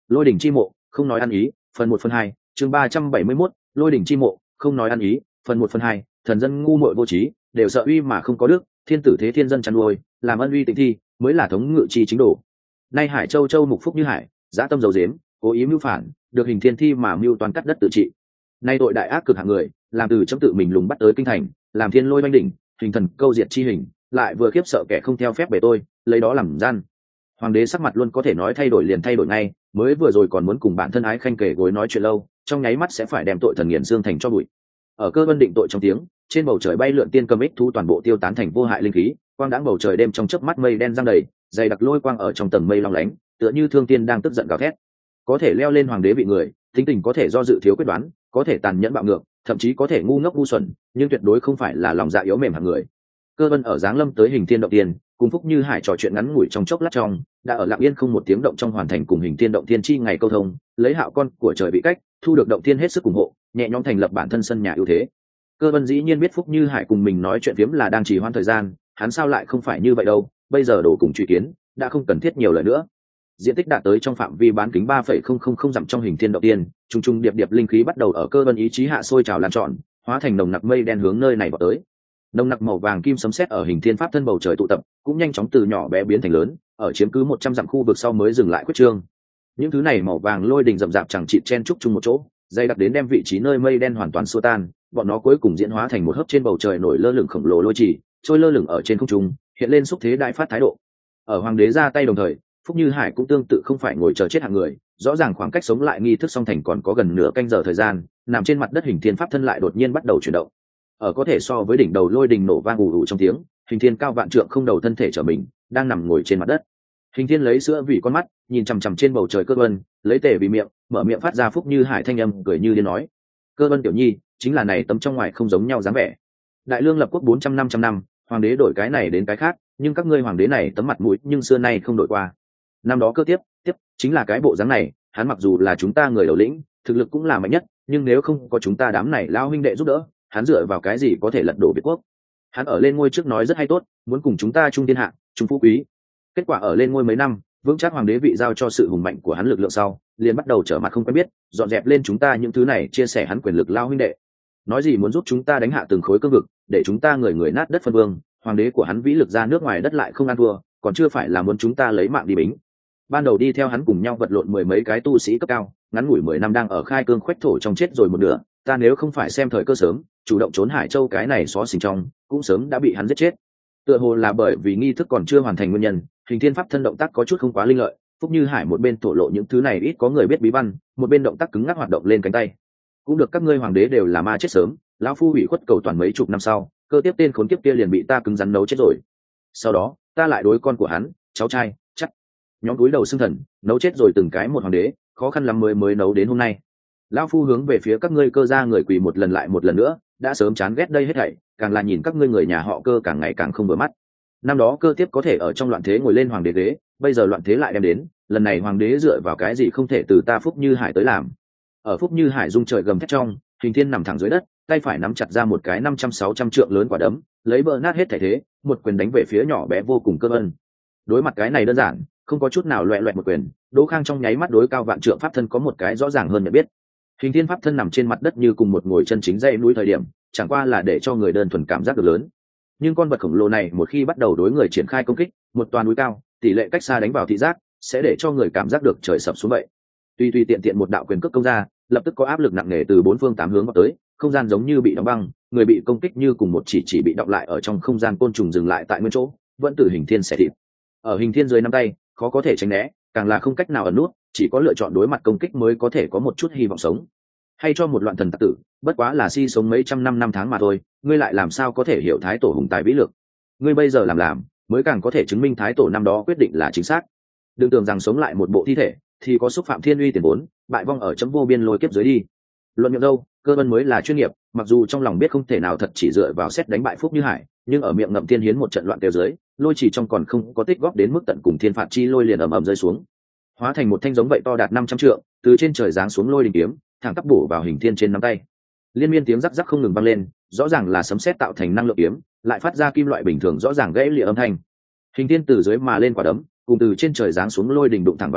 lôi đỉnh chi mộ không nói ăn ý, phần một phần hai, chương ba trăm bảy mươi mốt, lôi đỉnh chi mộ không nói ăn ý, phần một phần hai, thần dân ngu muội vô trí, đều sợ uy mà không có đức, thiên tử thế thiên dân chăn nuôi, làm ân uy tịnh thi mới là thống ngự chi chính đồ. Nay Hải Châu Châu mục phúc như hải, dã tâm dầu dếm, cố ý mưu phản, được hình thiên thi mà mưu toán cắt đất tự trị. Nay tội đại ác cực hạng người, làm từ chấm tự mình lùng bắt tới kinh thành, làm thiên lôi oanh đỉnh, hình thần câu diệt chi hình, lại vừa khiếp sợ kẻ không theo phép bề tôi, lấy đó làm gian. Hoàng đế sắc mặt luôn có thể nói thay đổi liền thay đổi ngay, mới vừa rồi còn muốn cùng bản thân ái khanh kể gối nói chuyện lâu, trong nháy mắt sẽ phải đem tội thần nghiền xương thành cho bụi. Ở cơ vân định tội trong tiếng, trên bầu trời bay lượn tiên cầm ích thú toàn bộ tiêu tán thành vô hại linh khí, quang đãng bầu trời đêm trong chớp mắt mây đen giăng đầy, dày đặc lôi quang ở trong tầng mây long lánh, tựa như thương tiên đang tức giận gào thét. Có thể leo lên hoàng đế vị người, tính tình có thể do dự thiếu quyết đoán, có thể tàn nhẫn bạo ngược, thậm chí có thể ngu ngốc ngu xuẩn, nhưng tuyệt đối không phải là lòng dạ yếu mềm hạng người. Cơ vân ở giáng lâm tới hình thiên động tiên, cùng Phúc Như Hải trò chuyện ngắn ngủi trong chốc lát trong, đã ở lặng yên không một tiếng động trong hoàn thành cùng hình thiên động tiên chi ngày câu thông, lấy hạo con của trời bị cách, thu được động tiên hết sức ủng hộ, nhẹ nhõm thành lập bản thân sân nhà ưu thế. Cơ vân dĩ nhiên biết Phúc Như Hải cùng mình nói chuyện phiếm là đang trì hoãn thời gian, hắn sao lại không phải như vậy đâu, bây giờ đổ cùng truy kiến, đã không cần thiết nhiều lời nữa. Diện tích đạt tới trong phạm vi bán kính ba phẩy không không không dặm trong hình thiên động tiên, trung trung điệp điệp linh khí bắt đầu ở cơ vân ý chí hạ sôi trào lan trọn, hóa thành nồng nặc mây đen hướng nơi này vào tới. Nồng nặc màu vàng kim sấm sét ở hình thiên pháp thân bầu trời tụ tập, cũng nhanh chóng từ nhỏ bé biến thành lớn, ở chiếm cứ một trăm dặm khu vực sau mới dừng lại quyết trương. Những thứ này màu vàng lôi đình rậm rạp chẳng chịt chen chúc chung một chỗ, dày đặc đến đem vị trí nơi mây đen hoàn toàn xua tan, bọn nó cuối cùng diễn hóa thành một hớp trên bầu trời nổi lơ lửng khổng lồ lôi trì, trôi lơ lửng ở trên không trung, hiện lên xúc thế đại phát thái độ. Ở hoàng đế ra tay đồng thời, Phúc Như Hải cũng tương tự không phải ngồi chờ chết hạng người, rõ ràng khoảng cách sống lại nghi thức song thành còn có gần nửa canh giờ thời gian, nằm trên mặt đất hình thiên pháp thân lại đột nhiên bắt đầu chuyển động. Ở có thể so với đỉnh đầu lôi đình nổ vang ù ù trong tiếng, hình thiên cao vạn trượng không đầu thân thể trở mình, đang nằm ngồi trên mặt đất. Hình thiên lấy sữa vì con mắt, nhìn chằm chằm trên bầu trời cơ vân, lấy tề vì miệng, mở miệng phát ra Phúc Như Hải thanh âm cười như điên nói: "Cơ vân tiểu nhi, chính là này tấm trong ngoài không giống nhau dáng vẻ. Đại lương lập quốc bốn trăm năm trăm năm, hoàng đế đổi cái này đến cái khác, nhưng các ngươi hoàng đế này tấm mặt mũi nhưng xưa nay không đổi qua. Năm đó cơ tiếp, tiếp chính là cái bộ dáng này, hắn mặc dù là chúng ta người đầu lĩnh, thực lực cũng là mạnh nhất, nhưng nếu không có chúng ta đám này lao huynh đệ giúp đỡ, hắn dựa vào cái gì có thể lật đổ Việt quốc? Hắn ở lên ngôi trước nói rất hay tốt, muốn cùng chúng ta chung thiên hạ, chung phú quý. Kết quả ở lên ngôi mấy năm, vững chắc hoàng đế vị giao cho sự hùng mạnh của hắn lực lượng sau, liền bắt đầu trở mặt không quen biết, dọn dẹp lên chúng ta những thứ này, chia sẻ hắn quyền lực lao huynh đệ. Nói gì muốn giúp chúng ta đánh hạ từng khối cương vực, để chúng ta người người nát đất phân vương, hoàng đế của hắn vĩ lực ra nước ngoài đất lại không ăn thua, còn chưa phải là muốn chúng ta lấy mạng đi bính. Ban đầu đi theo hắn cùng nhau vật lộn mười mấy cái tu sĩ cấp cao, ngắn ngủi mười năm đang ở khai cương khoách thổ trong chết rồi một nửa, ta nếu không phải xem thời cơ sớm, chủ động trốn Hải Châu cái này xó xỉnh trong, cũng sớm đã bị hắn giết chết. Tựa hồ là bởi vì nghi thức còn chưa hoàn thành nguyên nhân, hình thiên pháp thân động tác có chút không quá linh lợi, Phúc Như Hải một bên thổ lộ những thứ này ít có người biết bí văn, một bên động tác cứng ngắc hoạt động lên cánh tay. Cũng được các ngươi hoàng đế đều là ma chết sớm, lão phu bị khuất cầu toàn mấy chục năm sau, cơ tiếp tên khốn kiếp kia liền bị ta cứng rắn nấu chết rồi. Sau đó, ta lại đối con của hắn, cháu trai, chắc nhóm túi đầu xương thần, nấu chết rồi từng cái một hoàng đế, khó khăn lắm mới mới nấu đến hôm nay. Lão phu hướng về phía các ngươi cơ gia người quỳ một lần lại một lần nữa, đã sớm chán ghét đây hết thảy, càng là nhìn các ngươi người nhà họ cơ càng ngày càng không vừa mắt. Năm đó cơ tiếp có thể ở trong loạn thế ngồi lên hoàng đế ghế, bây giờ loạn thế lại đem đến, lần này hoàng đế dựa vào cái gì không thể từ ta Phúc Như Hải tới làm. Ở Phúc Như Hải rung trời gầm thét trong, hình thiên nằm thẳng dưới đất, tay phải nắm chặt ra một cái năm trăm sáu trăm trượng lớn quả đấm, lấy bờ nát hết thảy thế, một quyền đánh về phía nhỏ bé vô cùng cơ ân. Đối mặt cái này đơn giản, không có chút nào loẹ loẹt một quyền, Đỗ Khang trong nháy mắt đối cao vạn trượng pháp thân có một cái rõ ràng hơn nhận biết. Hình thiên pháp thân nằm trên mặt đất như cùng một ngồi chân chính dãy núi thời điểm, chẳng qua là để cho người đơn thuần cảm giác được lớn. Nhưng con vật khổng lồ này một khi bắt đầu đối người triển khai công kích, một toàn núi cao, tỷ lệ cách xa đánh vào thị giác, sẽ để cho người cảm giác được trời sập xuống vậy. Tuy tuy tiện tiện một đạo quyền cước công ra, lập tức có áp lực nặng nề từ bốn phương tám hướng vào tới, không gian giống như bị đóng băng, người bị công kích như cùng một chỉ chỉ bị đọng lại ở trong không gian, côn trùng dừng lại tại nguyên chỗ, vẫn từ hình thiên xẻ thịt. Ở hình thiên dưới năm tay, khó có thể tránh né, càng là không cách nào ẩn nút, chỉ có lựa chọn đối mặt công kích mới có thể có một chút hy vọng sống. Hay cho một loạn thần tặc tử, bất quá là si sống mấy trăm năm năm tháng mà thôi, ngươi lại làm sao có thể hiểu thái tổ hùng tài vĩ lực? Ngươi bây giờ làm làm, mới càng có thể chứng minh thái tổ năm đó quyết định là chính xác. Đừng tưởng rằng sống lại một bộ thi thể thì có xúc phạm thiên uy tiền vốn, bại vong ở chấm vô biên lôi kiếp dưới đi. Luận miệng đâu, cơ vân mới là chuyên nghiệp, mặc dù trong lòng biết không thể nào thật chỉ dựa vào xét đánh bại Phúc Như Hải, nhưng ở miệng ngậm thiên hiến một trận loạn kêu dưới, lôi chỉ trong còn không có tích góp đến mức tận cùng thiên phạt chi lôi liền ầm ầm rơi xuống, hóa thành một thanh giống vậy to đạt năm trăm trượng, từ trên trời giáng xuống lôi đình kiếm, thẳng tắp bổ vào hình thiên trên nắm tay. Liên miên tiếng rắc rắc không ngừng vang lên, rõ ràng là sấm sét tạo thành năng lượng kiếm, lại phát ra kim loại bình thường rõ ràng gãy lìa âm thanh. Hình thiên từ dưới mà lên quả đấm, cùng từ trên trời giáng xuống lôi đình đụng thẳng vào nhau,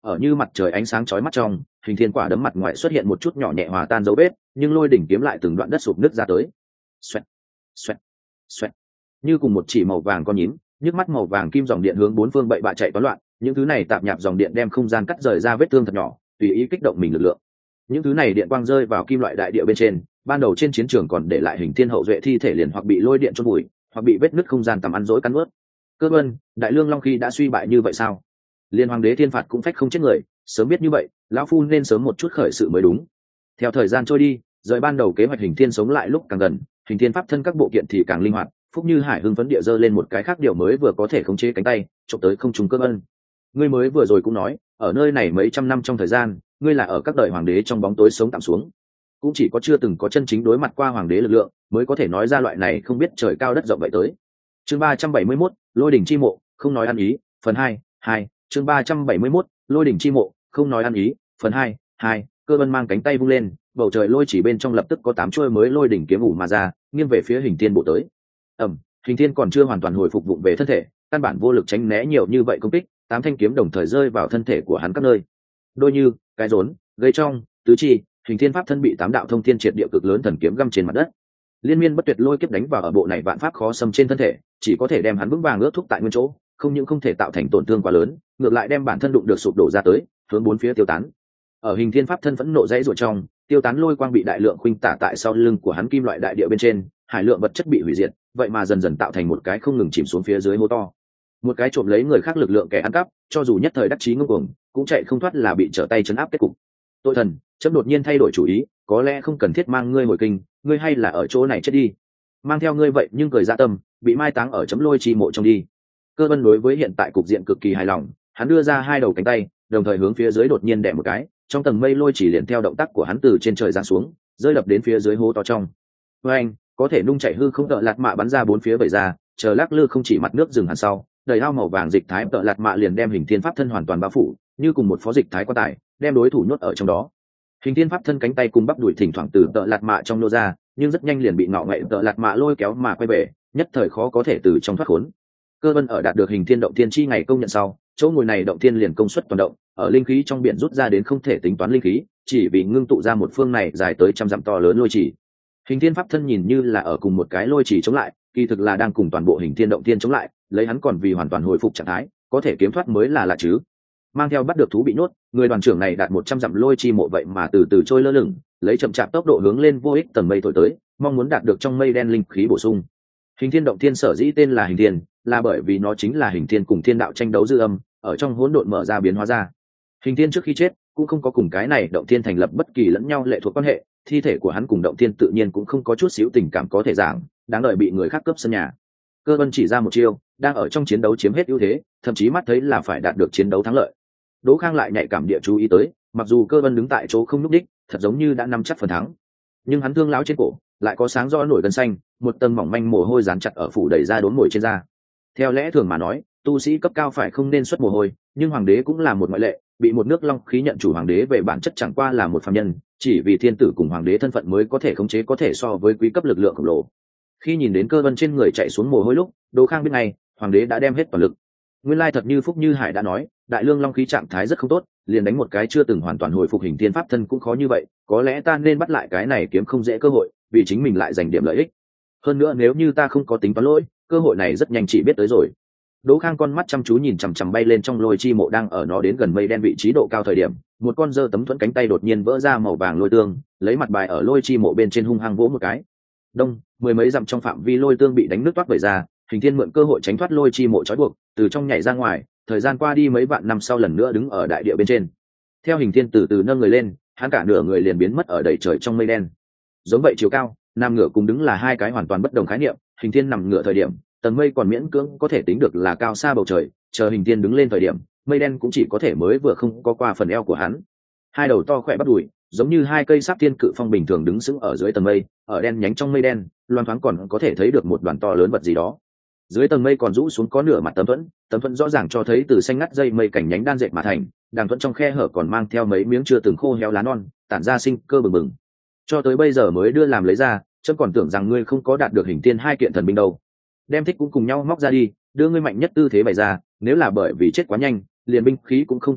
ở như mặt trời ánh sáng chói mắt trong, hình thiên quả đấm mặt ngoài xuất hiện một chút nhỏ nhẹ hòa tan dấu vết, nhưng lôi đỉnh kiếm lại từng đoạn đất sụp nứt ra tới. Xoẹt, xoẹt, xoẹt. Như cùng một chỉ màu vàng con nhím, nhức mắt màu vàng kim dòng điện hướng bốn phương bậy bạ chạy toán loạn, những thứ này tạp nhạp dòng điện đem không gian cắt rời ra vết thương thật nhỏ, tùy ý kích động mình lực lượng. Những thứ này điện quang rơi vào kim loại đại địa bên trên, ban đầu trên chiến trường còn để lại hình thiên hậu duệ thi thể liền hoặc bị lôi điện chôn vùi, hoặc bị vết nứt không gian tầm ăn rối cắn nuốt. Cơ Vân, Đại Lương Long khi đã suy bại như vậy sao? Liên Hoàng đế thiên phạt cũng phách không chết người, sớm biết như vậy, lão phu nên sớm một chút khởi sự mới đúng. Theo thời gian trôi đi, rời ban đầu kế hoạch hình thiên sống lại lúc càng gần, hình thiên pháp thân các bộ kiện thì càng linh hoạt. Phúc Như Hải hưng phấn địa giơ lên một cái khác điều mới vừa có thể khống chế cánh tay, chụp tới không trùng Cơ Vân. Ngươi mới vừa rồi cũng nói, ở nơi này mấy trăm năm trong thời gian, ngươi là ở các đời hoàng đế trong bóng tối sống tạm xuống, cũng chỉ có chưa từng có chân chính đối mặt qua hoàng đế lực lượng, mới có thể nói ra loại này không biết trời cao đất rộng vậy tới. Chương ba trăm bảy mươi mốt, Lôi đỉnh chi mộ, không nói ăn ý, phần hai, hai, chương ba trăm bảy mươi mốt, Lôi đỉnh chi mộ, không nói ăn ý, phần hai, hai, Cơ Vân mang cánh tay vung lên, bầu trời lôi chỉ bên trong lập tức có tám chuôi mới lôi đỉnh kiếm ủ mà ra, nghiêng về phía hình thiên bộ tới. Ầm, hình thiên còn chưa hoàn toàn hồi phục vụng về thân thể, căn bản vô lực tránh né nhiều như vậy công kích, tám thanh kiếm đồng thời rơi vào thân thể của hắn các nơi. Đôi như, cái rốn, gây trong, tứ chi, hình thiên pháp thân bị tám đạo thông thiên triệt địa cực lớn thần kiếm găm trên mặt đất. Liên miên bất tuyệt lôi kiếp đánh vào ở bộ này vạn pháp khó xâm trên thân thể, chỉ có thể đem hắn vững vàng ước thúc tại nguyên chỗ, không những không thể tạo thành tổn thương quá lớn, ngược lại đem bản thân đụng được sụp đổ ra tới, hướng bốn phía tiêu tán. Ở hình thiên pháp thân phẫn nộ dãy rủa trong, tiêu tán lôi quang bị đại lượng khuynh tả tại sau lưng của hắn kim loại đại địa bên trên, hải lượng vật chất bị hủy diệt, vậy mà dần dần tạo thành một cái không ngừng chìm xuống phía dưới hố to. Một cái trộm lấy người khác lực lượng kẻ ăn cắp, cho dù nhất thời đắc chí ngông cuồng, cũng chạy không thoát là bị trở tay chấn áp kết cục. Tội thần, chấm đột nhiên thay đổi chủ ý, có lẽ không cần thiết mang ngươi hồi kinh, ngươi hay là ở chỗ này chết đi. Mang theo ngươi vậy nhưng cười dạ tâm, bị mai táng ở chấm lôi chi mộ trong đi. Cơ Vân đối với hiện tại cục diện cực kỳ hài lòng, hắn đưa ra hai đầu cánh tay, đồng thời hướng phía dưới đột nhiên đè một cái, trong tầng mây lôi chỉ liền theo động tác của hắn từ trên trời giáng xuống, rơi đập đến phía dưới hố to trong. Với anh, có thể nung chảy hư không tợ lạt mạ bắn ra bốn phía vẩy ra, chờ lắc lư không chỉ mặt nước dừng hẳn sau, đầy ao màu vàng dịch thái tợ lạt mạ liền đem hình thiên pháp thân hoàn toàn bao phủ, như cùng một phó dịch thái quan tài, đem đối thủ nhốt ở trong đó. Hình thiên pháp thân cánh tay cùng bắp đùi thỉnh thoảng từ tợ lạt mạ trong nô ra, nhưng rất nhanh liền bị ngọ ngậy tợ lạt mạ lôi kéo mà quay về, nhất thời khó có thể từ trong thoát khốn. Cơ Vân ở đạt được hình thiên động thiên chi ngày công nhận sau, chỗ ngồi này động thiên liền công suất toàn động, ở linh khí trong biển rút ra đến không thể tính toán linh khí, chỉ vì ngưng tụ ra một phương này dài tới trăm dặm to lớn lôi chỉ. Hình thiên pháp thân nhìn như là ở cùng một cái lôi chỉ chống lại, kỳ thực là đang cùng toàn bộ hình thiên động thiên chống lại, lấy hắn còn vì hoàn toàn hồi phục trạng thái, có thể kiếm thoát mới là lạ chứ. Mang theo bắt được thú bị nhốt, người đoàn trưởng này đạt một trăm dặm lôi chi mộ vậy mà từ từ trôi lơ lửng, lấy chậm chạp tốc độ hướng lên vô ích tầng mây thổi tới, mong muốn đạt được trong mây đen linh khí bổ sung. Hình thiên động thiên sở dĩ tên là hình thiên, là bởi vì nó chính là hình thiên cùng thiên đạo tranh đấu dư âm, ở trong hỗn độn mở ra biến hóa ra. Hình thiên trước khi chết cũng không có cùng cái này động thiên thành lập bất kỳ lẫn nhau lệ thuộc quan hệ, thi thể của hắn cùng động thiên tự nhiên cũng không có chút xíu tình cảm có thể giảng, đáng đợi bị người khác cướp sân nhà. Cơ Vân chỉ ra một chiêu, đang ở trong chiến đấu chiếm hết ưu thế, thậm chí mắt thấy là phải đạt được chiến đấu thắng lợi. Đỗ Khang lại nhạy cảm địa chú ý tới, mặc dù Cơ Vân đứng tại chỗ không nhúc đích, thật giống như đã nắm chắc phần thắng, nhưng hắn thương láo trên cổ lại có sáng rõ nổi gân xanh, một tầng mỏng manh mồ hôi dán chặt ở phủ đầy ra đốn mồi trên da. Theo lẽ thường mà nói, tu sĩ cấp cao phải không nên xuất mồ hôi, nhưng hoàng đế cũng là một ngoại lệ, bị một nước long khí nhận chủ hoàng đế về bản chất chẳng qua là một phàm nhân, chỉ vì thiên tử cùng hoàng đế thân phận mới có thể khống chế có thể so với quý cấp lực lượng khổng lồ. Khi nhìn đến Cơ Vân trên người chạy xuống mồ hôi lúc, Đỗ Khang biết ngay, hoàng đế đã đem hết toàn lực. Nguyên lai thật như Phúc Như Hải đã nói, đại lương long khí trạng thái rất không tốt, liền đánh một cái chưa từng hoàn toàn hồi phục hình thiên pháp thân cũng khó như vậy, có lẽ ta nên bắt lại cái này kiếm không dễ cơ hội, vì chính mình lại giành điểm lợi ích. Hơn nữa nếu như ta không có tính toán lỗi, cơ hội này rất nhanh chỉ biết tới rồi. Đỗ Khang con mắt chăm chú nhìn chằm chằm bay lên trong lôi chi mộ đang ở nó đến gần mây đen vị trí độ cao thời điểm, một con dơ tấm thuẫn cánh tay đột nhiên vỡ ra màu vàng lôi tương, lấy mặt bài ở lôi chi mộ bên trên hung hăng vỗ một cái. Đông, mười mấy dặm trong phạm vi lôi tương bị đánh nứt toát vẩy ra, Hình Thiên mượn cơ hội tránh thoát lôi chi mộ trói buộc, từ trong nhảy ra ngoài, thời gian qua đi mấy vạn năm sau lần nữa đứng ở đại địa bên trên. Theo Hình Thiên từ từ nâng người lên, hắn cả nửa người liền biến mất ở đầy trời trong mây đen. Giống vậy chiều cao, nằm ngửa cùng đứng là hai cái hoàn toàn bất đồng khái niệm, Hình Thiên nằm ngửa thời điểm, tầng mây còn miễn cưỡng có thể tính được là cao xa bầu trời, chờ Hình Thiên đứng lên thời điểm, mây đen cũng chỉ có thể mới vừa không có qua phần eo của hắn. Hai đầu to khỏe bắp đùi, giống như hai cây sáp thiên cự phong bình thường đứng sững ở dưới tầng mây, ở đen nhánh trong mây đen, loan thoáng còn có thể thấy được một đoàn to lớn vật gì đó. Dưới tầng mây còn rũ xuống có nửa mặt tấm thuẫn, tấm thuẫn rõ ràng cho thấy từ xanh ngắt dây mây cảnh nhánh đan dệt mà thành, đàng thuẫn trong khe hở còn mang theo mấy miếng chưa từng khô héo lá non, tản ra sinh cơ bừng bừng. Cho tới bây giờ mới đưa làm lấy ra, chấm còn tưởng rằng ngươi không có đạt được Hình Thiên hai kiện thần binh đâu. Đem thích cũng cùng nhau móc ra đi, đưa ngươi mạnh nhất tư thế bày ra, nếu là bởi vì chết quá nhanh, liền binh khí cũng không kịp móc,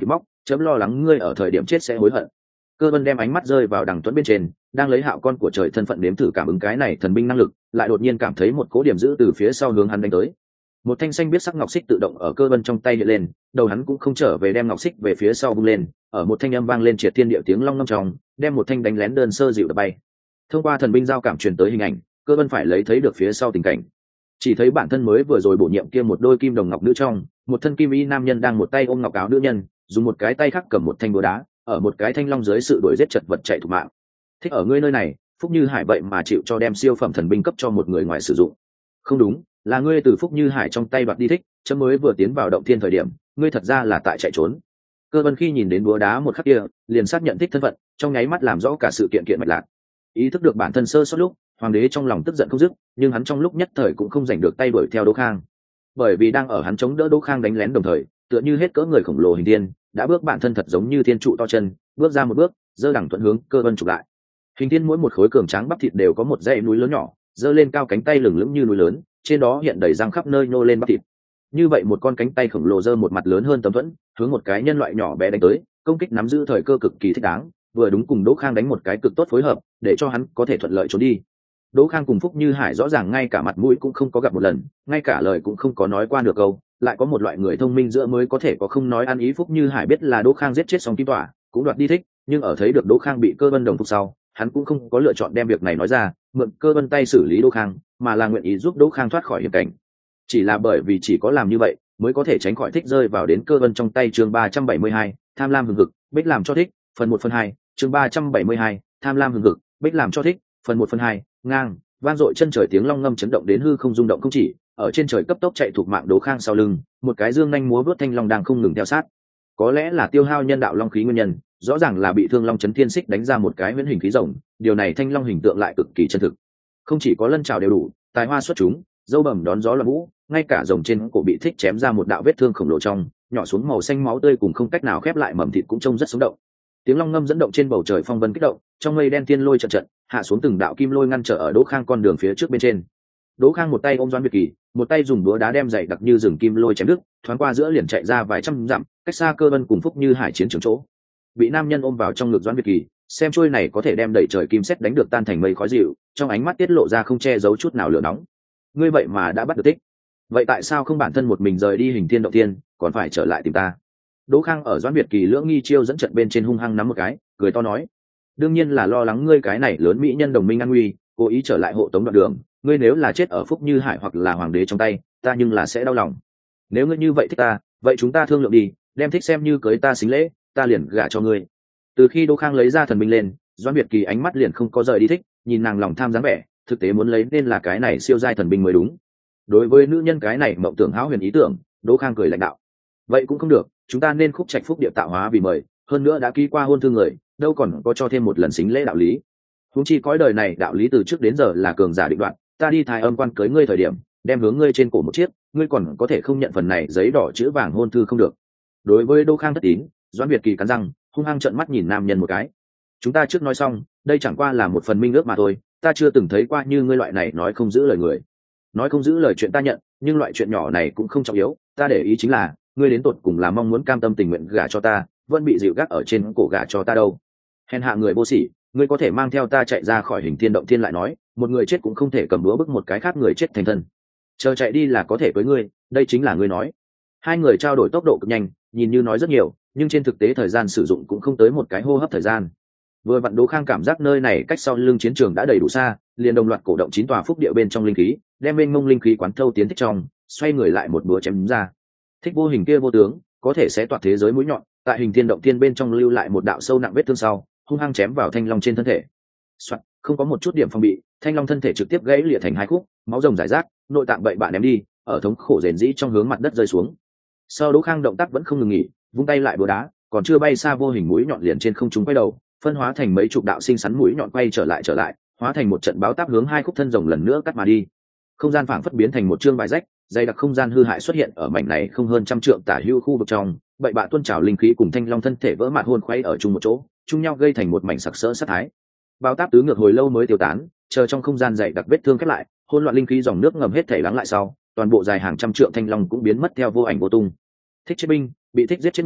chấm lo lắng ngươi ở thời điểm chết sẽ hối hận. Cơ Vân đem ánh mắt rơi vào Đằng Tuấn bên trên, đang lấy Hạo con của trời thân phận nếm thử cảm ứng cái này thần binh năng lực, lại đột nhiên cảm thấy một cố điểm giữ từ phía sau hướng hắn đánh tới. Một thanh xanh biết sắc ngọc xích tự động ở Cơ Vân trong tay hiện lên, đầu hắn cũng không trở về đem ngọc xích về phía sau vung lên, ở một thanh âm vang lên triệt thiên địa tiếng long ngâm trong, đem một thanh đánh lén đơn sơ dịu đập bay. Thông qua thần binh giao cảm truyền tới hình ảnh, Cơ Vân phải lấy thấy được phía sau tình cảnh. Chỉ thấy bản thân mới vừa rồi bổ nhiệm kia một đôi kim đồng ngọc nữ trong, một thân kim y nam nhân đang một tay ôm ngọc áo nữ nhân, dùng một cái tay khác cầm một thanh búa đá, ở một cái thanh long dưới sự đuổi giết chật vật chạy thục mạng. Thích ở ngươi nơi này, Phúc Như Hải vậy mà chịu cho đem siêu phẩm thần binh cấp cho một người ngoài sử dụng. Không đúng, là ngươi từ Phúc Như Hải trong tay đoạt đi thích, chấm mới vừa tiến vào động thiên thời điểm, ngươi thật ra là tại chạy trốn. Cơ Vân khi nhìn đến búa đá một khắc kia, liền xác nhận thích thân phận, trong nháy mắt làm rõ cả sự kiện kiện mạch lạc. Ý thức được bản thân sơ sót lúc, hoàng đế trong lòng tức giận không dứt, nhưng hắn trong lúc nhất thời cũng không giành được tay đuổi theo Đỗ Khang. Bởi vì đang ở hắn chống đỡ Đỗ Khang đánh lén đồng thời, tựa như hết cỡ người khổng lồ hình thiên, đã bước bản thân thật giống như thiên trụ to chân, bước ra một bước, giơ đẳng thuận hướng Cơ Vân chụp lại. Hình thiên mỗi một khối cường tráng bắp thịt đều có một dãy núi lớn nhỏ, giơ lên cao cánh tay lửng lững như núi lớn, trên đó hiện đầy răng khắp nơi nô lên bắp thịt. Như vậy một con cánh tay khổng lồ giơ một mặt lớn hơn tấm thuẫn, hướng một cái nhân loại nhỏ bé đánh tới, công kích nắm giữ thời cơ cực kỳ thích đáng, vừa đúng cùng Đỗ Khang đánh một cái cực tốt phối hợp, để cho hắn có thể thuận lợi trốn đi. Đỗ Khang cùng Phúc Như Hải rõ ràng ngay cả mặt mũi cũng không có gặp một lần, ngay cả lời cũng không có nói qua được câu, lại có một loại người thông minh giữa mới có thể có không nói ăn ý. Phúc Như Hải biết là Đỗ Khang giết chết Song Kim Tỏa, cũng đoạt đi thích, nhưng ở thấy được Đỗ Khang bị Cơ Vân đồng phục sau, hắn cũng không có lựa chọn đem việc này nói ra, mượn Cơ Vân tay xử lý Đỗ Khang, mà là nguyện ý giúp Đỗ Khang thoát khỏi hiểm cảnh. Chỉ là bởi vì chỉ có làm như vậy, mới có thể tránh khỏi thích rơi vào đến Cơ Vân trong tay. Chương ba trăm bảy mươi hai, tham lam hừng hực, bích làm cho thích, phần một phần hai. Chương ba trăm bảy mươi hai, tham lam hừng hực, bích làm cho thích, phần một phần hai. Ngang, vang dội chân trời tiếng long ngâm chấn động đến hư không rung động không chỉ, ở trên trời cấp tốc chạy thuộc mạng Đỗ Khang sau lưng, một cái dương nhanh múa vớt thanh long đang không ngừng theo sát. Có lẽ là tiêu hao nhân đạo long khí nguyên nhân, rõ ràng là bị thương long chấn thiên xích đánh ra một cái huyễn hình khí rồng, điều này thanh long hình tượng lại cực kỳ chân thực. Không chỉ có lân trào đều đủ, tài hoa xuất chúng, dâu bẩm đón gió là vũ, ngay cả rồng trên cổ bị thích chém ra một đạo vết thương khổng lồ trong, nhỏ xuống màu xanh máu tươi cùng không cách nào khép lại mầm thịt cũng trông rất sống động. Tiếng long ngâm dẫn động trên bầu trời phong vân kích động, trong mây đen tiên lôi trận trận, hạ xuống từng đạo kim lôi ngăn trở ở Đỗ Khang con đường phía trước bên trên. Đỗ Khang một tay ôm Doãn Việt Kỳ, một tay dùng búa đá đem dày đặc như rừng kim lôi chém đứt, thoáng qua giữa liền chạy ra vài trăm dặm, cách xa Cơ Vân cùng Phúc Như Hải chiến trường chỗ. Bị nam nhân ôm vào trong ngực Doãn Việt Kỳ, xem trôi này có thể đem đẩy trời kim sét đánh được tan thành mây khói dịu, trong ánh mắt tiết lộ ra không che giấu chút nào lửa nóng. Ngươi vậy mà đã bắt được tích, vậy tại sao không bản thân một mình rời đi Hình Thiên động thiên, còn phải trở lại tìm ta? Đỗ Khang ở Doãn Việt Kỳ lưỡng nghi chiêu dẫn trận bên trên hung hăng nắm một cái, cười to nói: đương nhiên là lo lắng ngươi cái này lớn mỹ nhân đồng minh an nguy, cố ý trở lại hộ tống đoạn đường. Ngươi nếu là chết ở Phúc Như Hải hoặc là hoàng đế trong tay, ta nhưng là sẽ đau lòng. Nếu ngươi như vậy thích ta, vậy chúng ta thương lượng đi, đem thích xem như cưới ta xính lễ, ta liền gả cho ngươi. Từ khi Đỗ Khang lấy ra thần binh lên, Doãn Việt Kỳ ánh mắt liền không có rời đi thích, nhìn nàng lòng tham dáng vẻ, thực tế muốn lấy nên là cái này siêu giai thần binh mới đúng. Đối với nữ nhân cái này mộng tưởng hão huyền ý tưởng, Đỗ Khang cười lãnh đạo: vậy cũng không được, chúng ta nên khúc trạch phúc địa tạo hóa vì mời, hơn nữa đã ký qua hôn thư người, đâu còn có cho thêm một lần xính lễ đạo lý. Huống chi cõi đời này đạo lý từ trước đến giờ là cường giả định đoạn, ta đi thái âm quan cưới ngươi thời điểm, đem hướng ngươi trên cổ một chiếc, ngươi còn có thể không nhận phần này giấy đỏ chữ vàng hôn thư không được. Đối với Đỗ Khang thất tín, Doãn Việt Kỳ cắn răng, hung hăng trợn mắt nhìn nam nhân một cái. Chúng ta trước nói xong, đây chẳng qua là một phần minh ước mà thôi, ta chưa từng thấy qua như ngươi loại này nói không giữ lời người. Nói không giữ lời chuyện ta nhận, nhưng loại chuyện nhỏ này cũng không trọng yếu, ta để ý chính là ngươi đến tột cùng là mong muốn cam tâm tình nguyện gả cho ta, vẫn bị dịu gác ở trên cổ gả cho ta đâu. Hèn hạ người vô sỉ, ngươi có thể mang theo ta chạy ra khỏi Hình Thiên động thiên lại nói, một người chết cũng không thể cầm búa bức một cái khác người chết thành thân. Chờ chạy đi là có thể với ngươi, đây chính là ngươi nói. Hai người trao đổi tốc độ cực nhanh, nhìn như nói rất nhiều, nhưng trên thực tế thời gian sử dụng cũng không tới một cái hô hấp thời gian. Vừa vặn Đỗ Khang cảm giác nơi này cách sau lưng chiến trường đã đầy đủ xa, liền đồng loạt cổ động chín tòa phúc địa bên trong linh khí, đem bên mông linh khí quán thâu tiến thích trong, xoay người lại một búa chém ra. Thích vô hình kia vô tướng, có thể sẽ toạc thế giới mũi nhọn, tại Hình Thiên động thiên bên trong lưu lại một đạo sâu nặng vết thương sau, hung hăng chém vào thanh long trên thân thể. Soạn, không có một chút điểm phòng bị, thanh long thân thể trực tiếp gãy lìa thành hai khúc, máu rồng rải rác, nội tạng bậy bạ ném đi, ở thống khổ rền rĩ trong hướng mặt đất rơi xuống. Sau Đỗ Khang động tác vẫn không ngừng nghỉ, vung tay lại búa đá, còn chưa bay xa vô hình mũi nhọn liền trên không trung quay đầu, phân hóa thành mấy chục đạo sinh sắn mũi nhọn quay trở lại trở lại, hóa thành một trận báo táp hướng hai khúc thân rồng lần nữa cắt mà đi. Không gian phảng phất biến thành một chương bài rách, dày đặc không gian hư hại xuất hiện ở mảnh này không hơn trăm trượng tả hữu khu vực trong, bậy bạ tuôn trào linh khí cùng thanh long thân thể vỡ mạn hôn khuấy ở chung một chỗ, chung nhau gây thành một mảnh sặc sỡ sát thái. Báo táp tứ ngược hồi lâu mới tiêu tán, chờ trong không gian dày đặc vết thương khép lại, hỗn loạn linh khí dòng nước ngầm hết thể lắng lại sau, toàn bộ dài hàng trăm trượng thanh long cũng biến mất theo vô ảnh vô tung. Thích chết binh, bị thích giết chết người,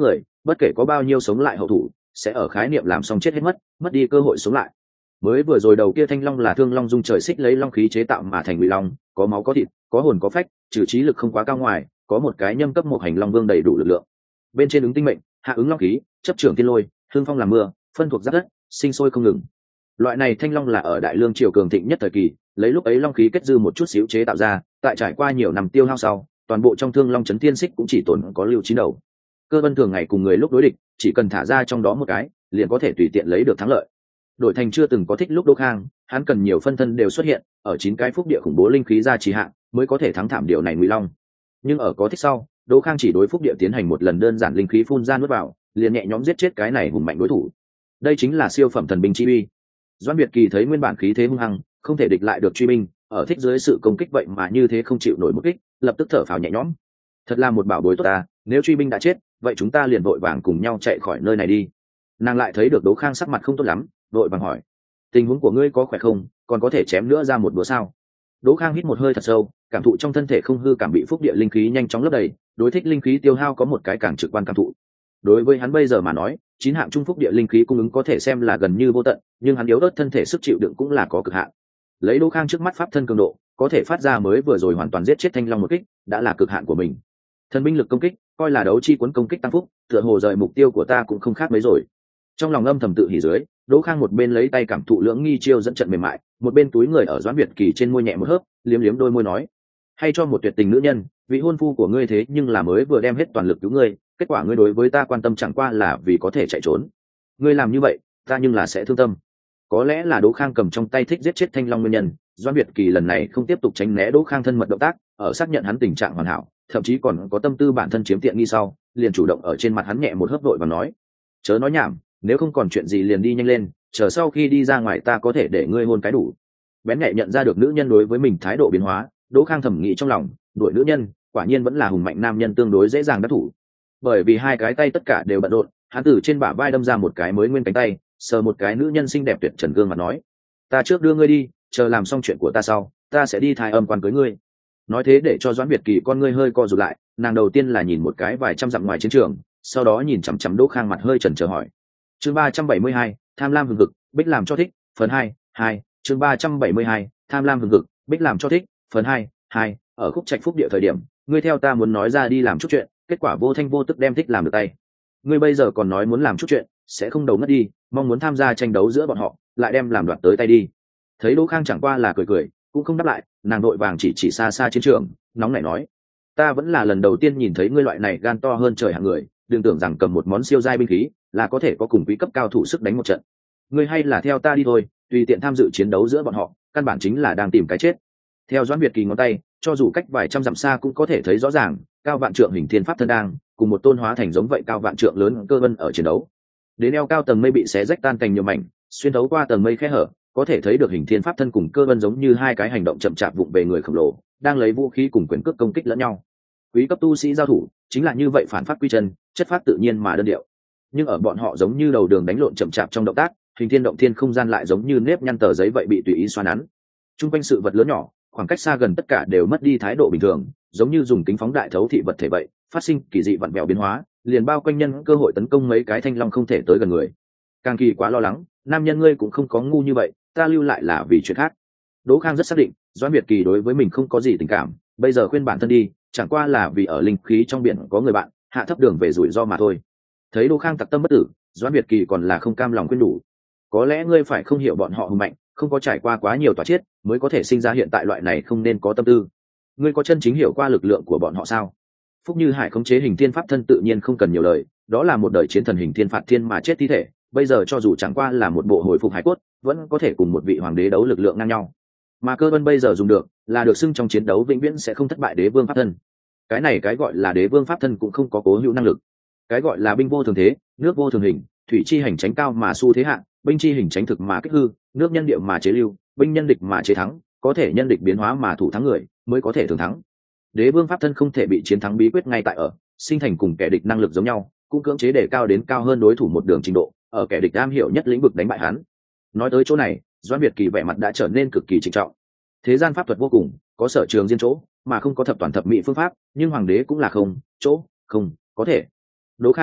bất kể có bao nhiêu sống lại hậu thủ sẽ ở khái niệm làm xong chết hết mất mất đi cơ hội sống lại. Mới vừa rồi đầu kia thanh long là thương long dung trời xích lấy long khí chế tạo mà thành ngụy long, có máu có thịt có hồn có phách, trừ trí lực không quá cao ngoài, có một cái nhâm cấp một hành long vương đầy đủ lực lượng. Bên trên ứng tinh mệnh, hạ ứng long khí, chấp trưởng thiên lôi, hương phong làm mưa, phân thuộc giáp đất, sinh sôi không ngừng. Loại này thanh long là ở đại lương triều cường thịnh nhất thời kỳ, lấy lúc ấy long khí kết dư một chút xíu chế tạo ra, tại trải qua nhiều năm tiêu hao sau, toàn bộ trong thương long chấn thiên xích cũng chỉ tồn có lưu chín đầu. Cơ Vân thường ngày cùng người lúc đối địch, chỉ cần thả ra trong đó một cái, liền có thể tùy tiện lấy được thắng lợi. Đổi thành chưa từng có thích lúc Đỗ Khang, hắn cần nhiều phân thân đều xuất hiện, ở chín cái phúc địa khủng bố linh khí ra trì hạn, mới có thể thắng thảm điều này Ngụy Long. Nhưng ở có thích sau, Đỗ Khang chỉ đối phúc địa tiến hành một lần đơn giản linh khí phun ra nuốt vào, liền nhẹ nhõm giết chết cái này hùng mạnh đối thủ. Đây chính là siêu phẩm thần binh chi uy. Doãn Việt Kỳ thấy nguyên bản khí thế hung hăng, không thể địch lại được truy binh, ở thích dưới sự công kích vậy mà như thế không chịu nổi một kích, lập tức thở phào nhẹ nhõm. Thật là một bảo bối tốt ta, nếu truy binh đã chết, vậy chúng ta liền vội vàng cùng nhau chạy khỏi nơi này đi. Nàng lại thấy được Đỗ Khang sắc mặt không tốt lắm, vội vàng hỏi: tình huống của ngươi có khỏe không, còn có thể chém nữa ra một bữa sao? Đỗ Khang hít một hơi thật sâu, cảm thụ trong thân thể không hư cảm bị phúc địa linh khí nhanh chóng lấp đầy, đối thích linh khí tiêu hao có một cái càng trực quan cảm thụ. Đối với hắn bây giờ mà nói, chín hạng trung phúc địa linh khí cung ứng có thể xem là gần như vô tận, nhưng hắn yếu ớt thân thể sức chịu đựng cũng là có cực hạn. Lấy Đỗ Khang trước mắt pháp thân cường độ, có thể phát ra mới vừa rồi hoàn toàn giết chết thanh long một kích, đã là cực hạn của mình. Thần binh lực công kích, coi là đấu chi cuốn công kích tăng phúc, tựa hồ rời mục tiêu của ta cũng không khác mấy rồi. Trong lòng âm thầm tự hỉ dưới, Đỗ Khang một bên lấy tay cảm thụ lưỡng nghi chiêu dẫn trận mềm mại, một bên túi người ở Doãn Việt Kỳ trên môi nhẹ một hớp, liếm liếm đôi môi nói: hay cho một tuyệt tình nữ nhân, vị hôn phu của ngươi thế nhưng là mới vừa đem hết toàn lực cứu ngươi, kết quả ngươi đối với ta quan tâm chẳng qua là vì có thể chạy trốn. Ngươi làm như vậy, ta nhưng là sẽ thương tâm. Có lẽ là Đỗ Khang cầm trong tay thích giết chết thanh long nguyên nhân, Doãn Việt Kỳ lần này không tiếp tục tránh né Đỗ Khang thân mật động tác, ở xác nhận hắn tình trạng hoàn hảo, thậm chí còn có tâm tư bản thân chiếm tiện nghi sau, liền chủ động ở trên mặt hắn nhẹ một hớp vội và nói: chớ nói nhảm, nếu không còn chuyện gì liền đi nhanh lên, chờ sau khi đi ra ngoài ta có thể để ngươi hôn cái đủ. Bén nhạy nhận ra được nữ nhân đối với mình thái độ biến hóa, Đỗ Khang thầm nghĩ trong lòng, đuổi nữ nhân quả nhiên vẫn là hùng mạnh nam nhân tương đối dễ dàng đắc thủ. Bởi vì hai cái tay tất cả đều bận rộn, hắn từ trên bả vai đâm ra một cái mới nguyên cánh tay, sờ một cái nữ nhân xinh đẹp tuyệt trần gương mặt nói: ta trước đưa ngươi đi, chờ làm xong chuyện của ta sau, ta sẽ đi thai âm quan cưới ngươi. Nói thế để cho Doãn Việt Kỳ con ngươi hơi co rụt lại, nàng đầu tiên là nhìn một cái vài trăm dặm ngoài chiến trường, sau đó nhìn chằm chằm Đỗ Khang mặt hơi chần chờ hỏi: chương ba trăm bảy mươi hai, tham lam hừng hực, bích làm cho thích, phần hai, hai, chương ba trăm bảy mươi hai, tham lam hừng hực, bích làm cho thích, phần hai, hai, ở khúc trạch phúc địa thời điểm, ngươi theo ta muốn nói ra đi làm chút chuyện, kết quả vô thanh vô tức đem thích làm được tay. Ngươi bây giờ còn nói muốn làm chút chuyện, sẽ không đầu ngất đi, mong muốn tham gia tranh đấu giữa bọn họ, lại đem làm đoạt tới tay đi. Thấy Đỗ Khang chẳng qua là cười cười, cũng không đáp lại, nàng đội vàng chỉ chỉ xa xa chiến trường, nóng nảy nói: ta vẫn là lần đầu tiên nhìn thấy ngươi loại này gan to hơn trời hạng người, đừng tưởng rằng cầm một món siêu giai binh khí là có thể có cùng quý cấp cao thủ sức đánh một trận. Ngươi hay là theo ta đi thôi, tùy tiện tham dự chiến đấu giữa bọn họ, căn bản chính là đang tìm cái chết. Theo Doãn Việt Kỳ ngón tay, cho dù cách vài trăm dặm xa cũng có thể thấy rõ ràng, cao vạn trượng hình thiên pháp thân đang cùng một tôn hóa thành giống vậy cao vạn trượng lớn cơ vân ở chiến đấu. Đến eo cao tầng mây bị xé rách tan thành nhiều mảnh, xuyên thấu qua tầng mây khe hở, có thể thấy được hình thiên pháp thân cùng cơ vân giống như hai cái hành động chậm chạp vụng về người khổng lồ, đang lấy vũ khí cùng quyền cước công kích lẫn nhau. Quý cấp tu sĩ giao thủ chính là như vậy, phản phát quy chân, chất phát tự nhiên mà đơn điệu. Nhưng ở bọn họ giống như đầu đường đánh lộn chậm chạp trong động tác, hình thiên động thiên không gian lại giống như nếp nhăn tờ giấy vậy bị tùy ý xoa nắn. Trung quanh sự vật lớn nhỏ, khoảng cách xa gần tất cả đều mất đi thái độ bình thường, giống như dùng kính phóng đại thấu thị vật thể vậy, phát sinh kỳ dị vặn vẹo biến hóa, liền bao quanh nhân cơ hội tấn công mấy cái thanh long không thể tới gần người. Càng kỳ quá lo lắng, nam nhân ngươi cũng không có ngu như vậy, ta lưu lại là vì chuyện khác. Đỗ Khang rất xác định, Doãn Việt Kỳ đối với mình không có gì tình cảm, bây giờ khuyên bản thân đi, chẳng qua là vì ở linh khí trong biển có người bạn, hạ thấp đường về rủi ro mà thôi. Thấy Đỗ Khang tặc tâm bất tử, Doãn Việt Kỳ còn là không cam lòng khuyên đủ. Có lẽ ngươi phải không hiểu bọn họ hùng mạnh, không có trải qua quá nhiều tỏa chiết, mới có thể sinh ra hiện tại loại này không nên có tâm tư. Ngươi có chân chính hiểu qua lực lượng của bọn họ sao? Phúc Như Hải khống chế hình thiên pháp thân tự nhiên không cần nhiều lời, đó là một đời chiến thần hình thiên phạt thiên mà chết thi thể, bây giờ cho dù chẳng qua là một bộ hồi phục hải cốt, vẫn có thể cùng một vị hoàng đế đấu lực lượng ngang nhau. Mà cơ vân bây giờ dùng được, là được xưng trong chiến đấu vĩnh viễn sẽ không thất bại đế vương pháp thân. Cái này cái gọi là đế vương pháp thân cũng không có cố hữu năng lực. Cái gọi là binh vô thường thế, nước vô thường hình, thủy chi hành tránh cao mà su thế hạ, binh chi hình tránh thực mà kích hư, nước nhân địa mà chế lưu, binh nhân địch mà chế thắng, có thể nhân địch biến hóa mà thủ thắng người, mới có thể thường thắng. Đế vương pháp thân không thể bị chiến thắng bí quyết ngay tại ở, sinh thành cùng kẻ địch năng lực giống nhau, cũng cưỡng chế để cao đến cao hơn đối thủ một đường trình độ, ở kẻ địch am hiểu nhất lĩnh vực đánh bại hắn. Nói tới chỗ này, Doãn Việt Kỳ vẻ mặt đã trở nên cực kỳ trịnh trọng. Thế gian pháp thuật vô cùng, có sở trường riêng chỗ, mà không có thập toàn thập mỹ phương pháp, nhưng hoàng đế cũng là không chỗ không có thể. Đỗ Khang,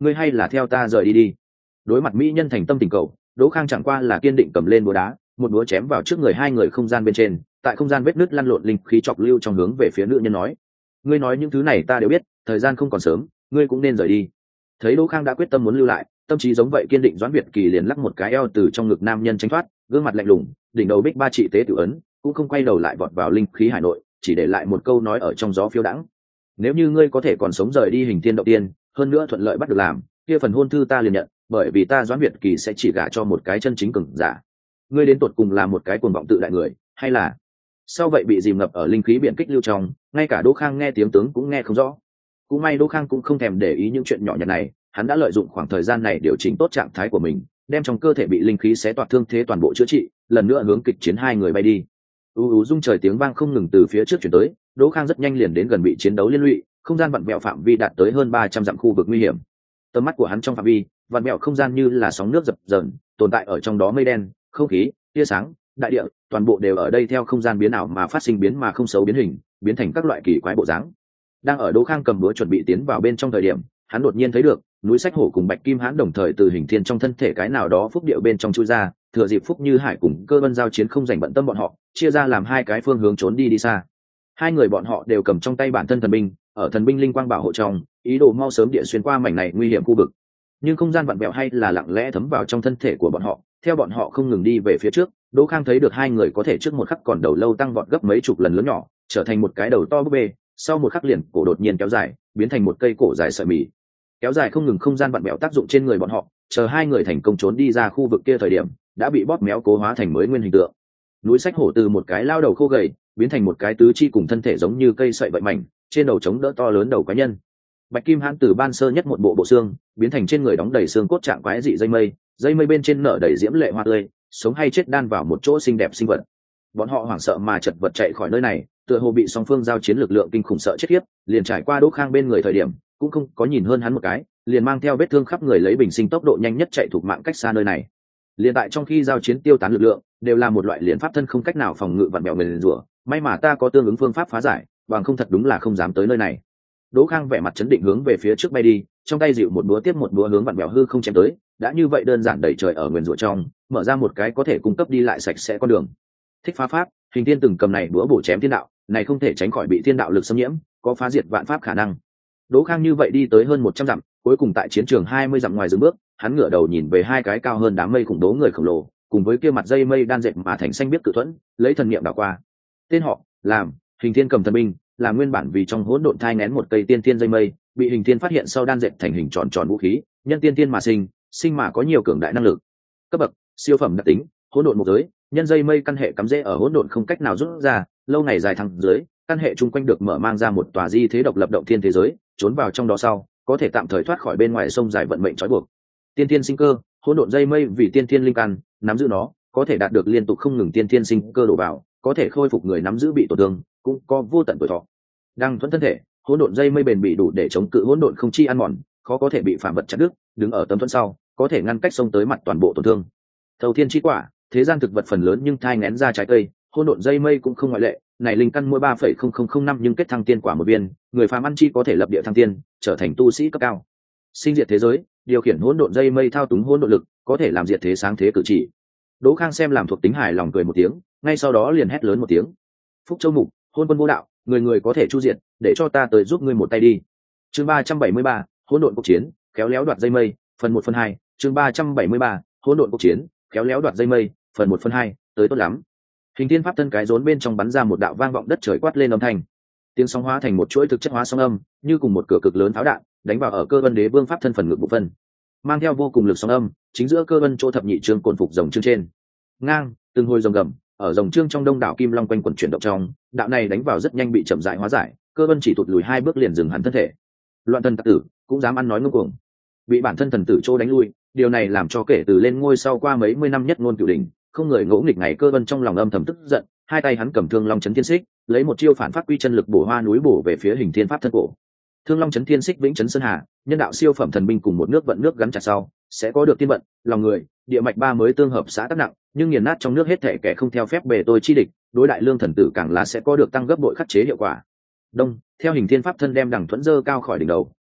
ngươi hay là theo ta rời đi đi. Đối mặt mỹ nhân thành tâm tình cầu, Đỗ Khang chẳng qua là kiên định cầm lên búa đá, một búa chém vào trước người hai người không gian bên trên, tại không gian vết nứt lăn lộn linh khí chọc lưu trong hướng về phía nữ nhân nói: ngươi nói những thứ này ta đều biết, thời gian không còn sớm, ngươi cũng nên rời đi. Thấy Đỗ Khang đã quyết tâm muốn lưu lại, tâm trí giống vậy kiên định, Doãn Việt Kỳ liền lắc một cái eo từ trong ngực nam nhân tránh thoát, gương mặt lạnh lùng, đỉnh đầu bích ba trị tế tự ấn, cũng không quay đầu lại vọt vào linh khí hải nội, chỉ để lại một câu nói ở trong gió phiêu đãng: nếu như ngươi có thể còn sống rời đi Hình Thiên động tiên, hơn nữa thuận lợi bắt được làm, kia phần hôn thư ta liền nhận, bởi vì ta Doãn Việt Kỳ sẽ chỉ gả cho một cái chân chính cường giả. Ngươi đến tột cùng là một cái cuồng vọng tự đại người, hay là sau vậy bị dìm ngập ở linh khí biển kích lưu trong, ngay cả Đỗ Khang nghe tiếng tướng cũng nghe không rõ. Cũng may Đỗ Khang cũng không thèm để ý những chuyện nhỏ nhặt này, hắn đã lợi dụng khoảng thời gian này điều chỉnh tốt trạng thái của mình, đem trong cơ thể bị linh khí xé toạc thương thế toàn bộ chữa trị, lần nữa hướng kịch chiến hai người bay đi. U u rung trời tiếng vang không ngừng từ phía trước chuyển tới, Đỗ Khang rất nhanh liền đến gần bị chiến đấu liên lụy, không gian vặn vẹo phạm vi đạt tới hơn ba trăm dặm khu vực nguy hiểm. Tầm mắt của hắn trong phạm vi, vặn vẹo không gian như là sóng nước dập dờn, tồn tại ở trong đó mây đen, không khí, tia sáng, đại địa, toàn bộ đều ở đây theo không gian biến ảo mà phát sinh biến mà không xấu biến hình, biến thành các loại kỳ quái bộ dáng. Đang ở Đỗ Khang cầm búa chuẩn bị tiến vào bên trong thời điểm, hắn đột nhiên thấy được núi Sách Hổ cùng Bạch Kim Hãn đồng thời từ Hình Thiên trong thân thể cái nào đó phúc điệu bên trong chui ra, thừa dịp Phúc Như Hải cùng Cơ Vân giao chiến không dành bận tâm bọn họ, chia ra làm hai cái phương hướng trốn đi đi xa. Hai người bọn họ đều cầm trong tay bản thân thần binh, ở thần binh linh quang bảo hộ trong, ý đồ mau sớm địa xuyên qua mảnh này nguy hiểm khu vực. Nhưng không gian vặn vẹo hay là lặng lẽ thấm vào trong thân thể của bọn họ, theo bọn họ không ngừng đi về phía trước, Đỗ Khang thấy được hai người có thể trước một khắc còn đầu lâu tăng vọt gấp mấy chục lần lớn nhỏ, trở thành một cái đầu to búp bê, sau một khắc liền cổ đột nhiên kéo dài, biến thành một cây cổ dài sợi mì. Kéo dài không ngừng không gian vặn vẹo tác dụng trên người bọn họ, chờ hai người thành công trốn đi ra khu vực kia thời điểm, đã bị bóp méo cố hóa thành mới nguyên hình tượng. Núi Sách Hổ từ một cái lao đầu khô gầy, biến thành một cái tứ chi cùng thân thể giống như cây sợi vậy mảnh, trên đầu chống đỡ to lớn đầu quái nhân. Bạch Kim Hãn từ ban sơ nhất một bộ bộ xương, biến thành trên người đóng đầy xương cốt trạng quái dị dây mây, dây mây bên trên nở đầy diễm lệ hoa tươi, sống hay chết đan vào một chỗ xinh đẹp sinh vật. Bọn họ hoảng sợ mà chật vật chạy khỏi nơi này, tựa hồ bị song phương giao chiến lực lượng kinh khủng sợ chết khiếp, liền trải qua Đỗ Khang bên người thời điểm, cũng không có nhìn hơn hắn một cái, liền mang theo vết thương khắp người lấy bình sinh tốc độ nhanh nhất chạy thuộc mạng cách xa nơi này. Liền tại trong khi giao chiến tiêu tán lực lượng, đều là một loại liền pháp thân không cách nào phòng ngự vặn bẹo người liền rủa, may mà ta có tương ứng phương pháp phá giải, bằng không thật đúng là không dám tới nơi này. Đỗ Khang vẻ mặt chấn định hướng về phía trước bay đi, trong tay dịu một búa tiếp một búa hướng vặn bẹo hư không chém tới, đã như vậy đơn giản đẩy trời ở nguyên rủa trong, mở ra một cái có thể cung cấp đi lại sạch sẽ con đường. Thích phá pháp, Hình Thiên từng cầm này búa bổ chém thiên đạo, này không thể tránh khỏi bị thiên đạo lực xâm nhiễm, có phá diệt vạn pháp khả năng. Đỗ Khang như vậy đi tới hơn một trăm dặm, cuối cùng tại chiến trường hai mươi dặm ngoài dừng bước, hắn ngửa đầu nhìn về hai cái cao hơn đám mây khủng bố người khổng lồ, cùng với kia mặt dây mây đan dệt mà thành xanh biết cự thuẫn, lấy thần niệm đảo qua. Tên họ, làm, Hình Thiên cầm thần binh, là nguyên bản vì trong hỗn độn thai nén một cây tiên thiên dây mây, bị Hình Thiên phát hiện sau đan dệt thành hình tròn tròn vũ khí, nhân tiên thiên mà sinh, sinh mà có nhiều cường đại năng lực. Cấp bậc, siêu phẩm đặc tính, hỗn độn một giới, nhân dây mây căn hệ cắm rễ ở hỗn độn không cách nào rút ra, lâu ngày dài thẳng dưới, căn hệ chung quanh được mở mang ra một tòa di thế độc lập động thiên thế giới, trốn vào trong đó sau, có thể tạm thời thoát khỏi bên ngoài sông dài vận mệnh trói buộc. Tiên thiên sinh cơ, hỗn độn dây mây vì tiên thiên linh căn, nắm giữ nó, có thể đạt được liên tục không ngừng tiên thiên sinh cơ đổ vào, có thể khôi phục người nắm giữ bị tổn thương, cũng có vô tận tuổi thọ. Đang thuần thân thể, hỗn độn dây mây bền bỉ đủ để chống cự hỗn độn không chi ăn mòn, khó có thể bị phản vật chặt đứt, đứng ở tấm thuẫn sau, có thể ngăn cách sông tới mặt toàn bộ tổn thương. Thâu thiên chi quả, thế gian thực vật phần lớn nhưng thai nghén ra trái cây, hỗn độn dây mây cũng không ngoại lệ, này linh căn mỗi ba phẩy không không không năm nhưng kết thăng tiên quả một viên, người phàm ăn chi có thể lập địa thăng tiên, trở thành tu sĩ cấp cao. Sinh diệt thế giới, điều khiển hỗn độn dây mây thao túng hỗn độn lực, có thể làm diệt thế sáng thế cử chỉ. Đỗ Khang xem làm thuộc tính hài lòng cười một tiếng, ngay sau đó liền hét lớn một tiếng: Phúc Châu Mục, hôn quân vô đạo, người người có thể chu diệt, để cho ta tới giúp ngươi một tay đi. Chương ba trăm bảy mươi ba, hỗn độn cuộc chiến, khéo léo đoạt dây mây, phần một phần hai. Chương ba trăm bảy mươi ba, hỗn độn cuộc chiến, khéo léo đoạt dây mây, phần một phần hai, tới tốt lắm. Hình Thiên pháp thân cái rốn bên trong bắn ra một đạo vang vọng đất trời quát lên âm thanh. Tiếng sóng hóa thành một chuỗi thực chất hóa sóng âm, như cùng một cửa cực lớn pháo đạn, đánh vào ở Cơ Vân Đế Vương pháp thân phần ngực bộ phân. Mang theo vô cùng lực sóng âm, chính giữa Cơ Vân chỗ thập nhị chương cồn phục rồng chương trên. Ngang, từng hồi rồng gầm, ở rồng chương trong đông đảo kim long quanh quẩn chuyển động trong, đạo này đánh vào rất nhanh bị chậm rãi hóa giải, Cơ Vân chỉ tụt lùi hai bước liền dừng hẳn thân thể. Loạn thần tặc tử, cũng dám ăn nói ngông cuồng. Bị bản thân thần tử chỗ đánh lui, điều này làm cho kể từ lên ngôi sau qua mấy mươi năm nhất ngôn cửu đỉnh, không người ngỗ nghịch ngày Cơ Vân trong lòng âm thầm tức giận, hai tay hắn cầm thương long chấn thiên xích, lấy một chiêu phản phát quy chân lực bổ hoa núi bổ về phía Hình Thiên pháp thân cổ. Thương long chấn thiên xích vĩnh chấn sơn hà, nhân đạo siêu phẩm thần binh cùng một nước vận nước gắn chặt sau, sẽ có được tiên vận, lòng người, địa mạch ba mới tương hợp xã tác nặng, nhưng nghiền nát trong nước hết thể kẻ không theo phép bề tôi chi địch, đối đại lương thần tử càng là sẽ có được tăng gấp bội khắc chế hiệu quả. Đông, theo Hình Thiên pháp thân đem đằng thuẫn dơ cao khỏi đỉnh đầu,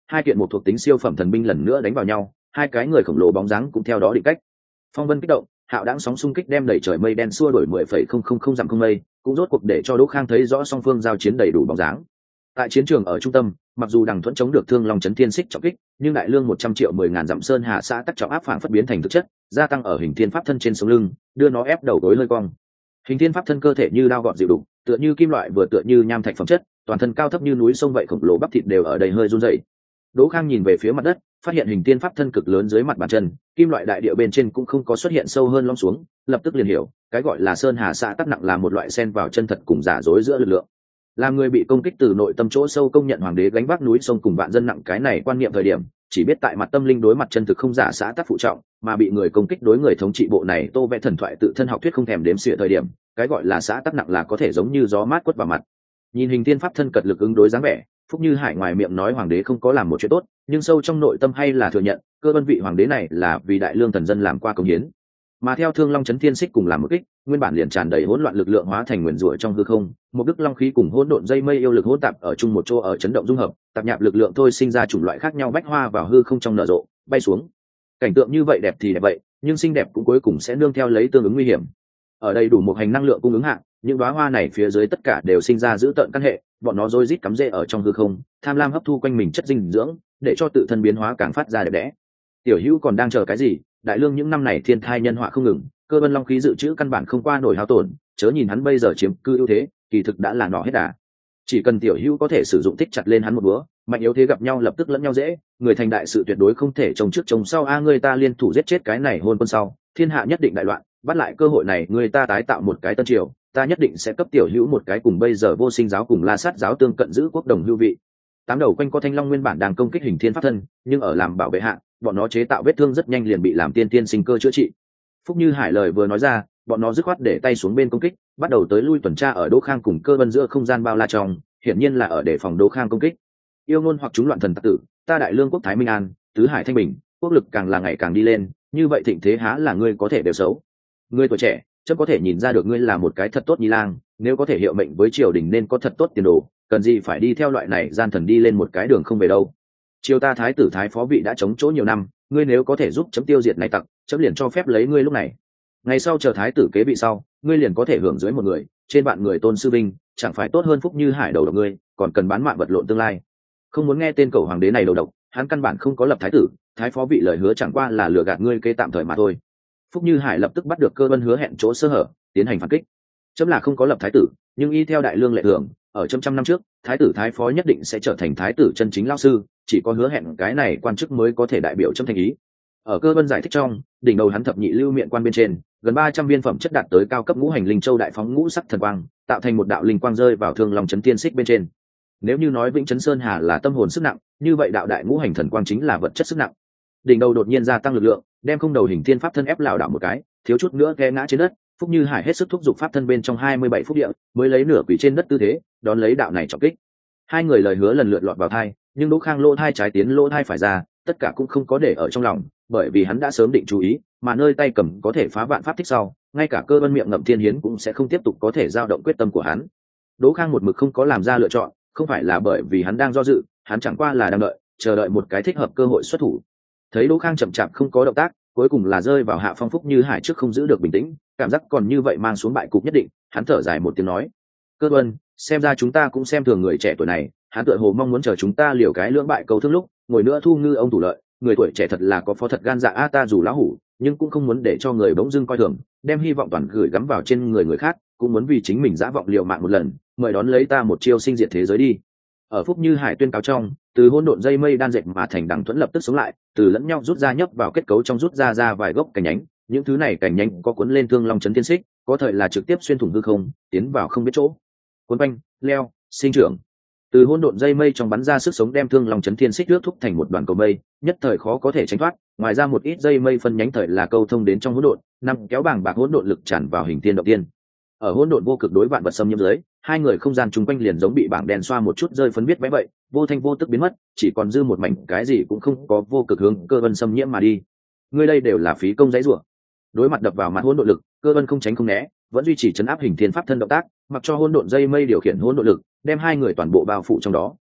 hai kiện một thuộc tính siêu phẩm thần binh lần nữa đánh vào nhau, hai cái người khổng lồ bóng dáng cũng theo đó định cách. Phong vân kích động, hạo đãng sóng xung kích đem đẩy trời mây đen xua đổi mười phẩy không không không dặm không mây, cũng rốt cuộc để cho Đỗ Khang thấy rõ song phương giao chiến đầy đủ bóng dáng. Tại chiến trường ở trung tâm, mặc dù Đằng Thuẫn chống được Thương Long chấn thiên xích trọng kích, nhưng đại lương một trăm triệu mười ngàn dặm sơn hà xã tắc trọng áp phản phất biến thành thực chất, gia tăng ở hình thiên pháp thân trên sống lưng, đưa nó ép đầu gối hơi cong. Hình thiên pháp thân cơ thể như đao gọt dịu đục, tựa như kim loại vừa tựa như nham thạch phẩm chất, toàn thân cao thấp như núi sông vậy, khổng lồ bắp thịt đều ở đây hơi run rẩy. Đỗ Khang nhìn về phía mặt đất, phát hiện hình thiên pháp thân cực lớn dưới mặt bàn chân, kim loại đại địa bên trên cũng không có xuất hiện sâu hơn lõm xuống, lập tức liền hiểu, cái gọi là sơn hà xã tắc nặng là một loại xen vào chân thật cùng giả dối giữa lực lượng. Làm người bị công kích từ nội tâm chỗ sâu công nhận hoàng đế gánh vác núi sông cùng vạn dân nặng cái này quan niệm thời điểm, chỉ biết tại mặt tâm linh đối mặt chân thực không giả xã tắc phụ trọng, mà bị người công kích đối người thống trị bộ này tô vẽ thần thoại tự thân học thuyết không thèm đếm xỉa thời điểm, cái gọi là xã tắc nặng là có thể giống như gió mát quất vào mặt. Nhìn hình thiên pháp thân cật lực ứng đối dáng vẻ, Phúc Như Hải ngoài miệng nói hoàng đế không có làm một chuyện tốt, nhưng sâu trong nội tâm hay là thừa nhận cơ vân vị hoàng đế này là vì đại lương thần dân làm qua công hiến. Mà theo Thương Long chấn thiên xích cùng làm một kích, nguyên bản liền tràn đầy hỗn loạn lực lượng hóa thành nguyên rủa trong hư không, một đức long khí cùng hỗn độn dây mây yêu lực hỗn tạp ở chung một chỗ, ở chấn động dung hợp, tạp nhạp lực lượng thôi sinh ra chủng loại khác nhau bách hoa vào hư không trong nở rộ, bay xuống. Cảnh tượng như vậy đẹp thì đẹp vậy, nhưng xinh đẹp cũng cuối cùng sẽ nương theo lấy tương ứng nguy hiểm. Ở đây đủ một hành năng lượng cung ứng hạn, những đóa hoa này phía dưới tất cả đều sinh ra giữ tợn căn hệ, bọn nó rối rít cắm rễ ở trong hư không, tham lam hấp thu quanh mình chất dinh dưỡng, để cho tự thân biến hóa càng phát ra đẹp đẽ. Tiểu Hữu còn đang chờ cái gì? Đại lương những năm này thiên thai nhân họa không ngừng, cơ vân long khí dự trữ căn bản không qua nổi hao tổn, chớ nhìn hắn bây giờ chiếm cư ưu thế, kỳ thực đã là nọ hết đà. Chỉ cần Tiểu Hữu có thể sử dụng tích chặt lên hắn một búa, mạnh yếu thế gặp nhau lập tức lẫn nhau dễ, người thành đại sự tuyệt đối không thể trông trước trông sau. A người ta liên thủ giết chết cái này hôn quân sau, thiên hạ nhất định đại loạn, bắt lại cơ hội này người ta tái tạo một cái tân triều, ta nhất định sẽ cấp Tiểu Hữu một cái cùng bây giờ vô sinh giáo cùng La Sát giáo tương cận giữ quốc đồng hưu vị. Tám đầu quanh co thanh long nguyên bản đang công kích hình thiên pháp thân, nhưng ở làm bảo vệ hạ, bọn nó chế tạo vết thương rất nhanh liền bị làm tiên tiên sinh cơ chữa trị. Phúc Như Hải lời vừa nói ra, bọn nó dứt khoát để tay xuống bên công kích, bắt đầu tới lui tuần tra ở Đỗ Khang cùng cơ vân giữa không gian bao la trong, hiển nhiên là ở đề phòng Đỗ Khang công kích. Yêu ngôn hoặc chúng loạn thần tặc tử, ta đại lương quốc thái minh an, tứ hải thanh bình, quốc lực càng là ngày càng đi lên, như vậy thịnh thế há là ngươi có thể đều xấu. Ngươi tuổi trẻ, chấm có thể nhìn ra được ngươi là một cái thật tốt nhi lang, nếu có thể hiệu mệnh với triều đình nên có thật tốt tiền đồ, cần gì phải đi theo loại này gian thần đi lên một cái đường không về đâu. Triều ta thái tử thái phó vị đã chống chỗ nhiều năm, ngươi nếu có thể giúp chấm tiêu diệt này tặc, chấm liền cho phép lấy ngươi lúc này. Ngày sau chờ thái tử kế vị sau, ngươi liền có thể hưởng dưới một người, trên bạn người tôn sư binh, chẳng phải tốt hơn Phúc Như Hải đầu độc ngươi, còn cần bán mạng vật lộn tương lai. Không muốn nghe tên cầu hoàng đế này đầu độc, hắn căn bản không có lập thái tử, thái phó vị lời hứa chẳng qua là lừa gạt ngươi kế tạm thời mà thôi. Phúc Như Hải lập tức bắt được Cơ Vân hứa hẹn chỗ sơ hở, tiến hành phản kích. Chấm là không có lập thái tử, nhưng y theo đại lương lệ thường, ở trăm trăm năm trước, thái tử thái phó nhất định sẽ trở thành thái tử chân chính lão sư, chỉ có hứa hẹn cái này quan chức mới có thể đại biểu chấm thành ý. Ở Cơ Vân giải thích trong, đỉnh đầu hắn thập nhị lưu miệng quan bên trên, gần ba trăm viên phẩm chất đạt tới cao cấp ngũ hành linh châu đại phóng ngũ sắc thần quang, tạo thành một đạo linh quang rơi vào Thương Long chấn tiên xích bên trên. Nếu như nói Vĩnh Chấn Sơn Hà là tâm hồn sức nặng, như vậy đạo đại ngũ hành thần quang chính là vật chất sức nặng. Đỉnh đầu đột nhiên gia tăng lực lượng, đem không đầu hình thiên pháp thân ép lảo đảo một cái, thiếu chút nữa té ngã trên đất. Phúc Như Hải hết sức thúc giục pháp thân bên trong hai mươi bảy phút địa, mới lấy nửa quỷ trên đất tư thế, đón lấy đạo này trọng kích. Hai người lời hứa lần lượt lọt vào thai, nhưng Đỗ Khang lỗ thai trái tiến lỗ thai phải ra, tất cả cũng không có để ở trong lòng, bởi vì hắn đã sớm định chú ý, mà nơi tay cầm có thể phá vạn pháp thích sau, ngay cả Cơ Vân miệng ngậm thiên hiến cũng sẽ không tiếp tục có thể dao động quyết tâm của hắn. Đỗ Khang một mực không có làm ra lựa chọn, không phải là bởi vì hắn đang do dự, hắn chẳng qua là đang đợi, chờ đợi một cái thích hợp cơ hội xuất thủ. Thấy Đỗ Khang chậm chạp không có động tác, cuối cùng là rơi vào hạ phong. Phúc Như Hải trước không giữ được bình tĩnh, cảm giác còn như vậy mang xuống bại cục nhất định, hắn thở dài một tiếng nói: Cơ Vân, xem ra chúng ta cũng xem thường người trẻ tuổi này, hắn tựa hồ mong muốn chờ chúng ta liều cái lưỡng bại cầu thương lúc, ngồi nữa thu ngư ông thủ lợi, người tuổi trẻ thật là có phó thật gan dạ a, ta dù lão hủ, nhưng cũng không muốn để cho người bỗng dưng coi thường, đem hy vọng toàn gửi gắm vào trên người người khác, cũng muốn vì chính mình dã vọng liều mạng một lần, mời đón lấy ta một chiêu sinh diệt thế giới đi. Ở Phúc Như Hải tuyên cáo trong, từ hỗn độn dây mây đan dệt mà thành Đằng Thuẫn lập tức sống lại, từ lẫn nhau rút ra nhấp vào kết cấu trong rút ra ra vài gốc cành nhánh, những thứ này cành nhánh có cuốn lên Thương Long chấn thiên xích, có thời là trực tiếp xuyên thủng hư không, tiến vào không biết chỗ. Cuốn quanh, leo, sinh trưởng. Từ hỗn độn dây mây trong bắn ra sức sống đem Thương Long chấn thiên xích rước thúc thành một đoàn cầu mây, nhất thời khó có thể tránh thoát, ngoài ra một ít dây mây phân nhánh thời là câu thông đến trong hỗn độn, năm kéo bảng bạc hỗn độn lực tràn vào hình thiên động tiên. Ở hỗn độn vô cực đối vạn vật xâm nhiễm dưới, hai người không gian chung quanh liền giống bị bảng đèn xoa một chút rơi phấn biết vẽ vậy, vô thanh vô tức biến mất, chỉ còn dư một mảnh cái gì cũng không có, vô cực hướng Cơ Vân xâm nhiễm mà đi. Người đây đều là phí công dãy rủa. Đối mặt đập vào mặt hỗn độn lực, Cơ Vân không tránh không né, vẫn duy trì chấn áp hình thiên pháp thân động tác, mặc cho hỗn độn dây mây điều khiển hỗn độn lực, đem hai người toàn bộ bao phủ trong đó.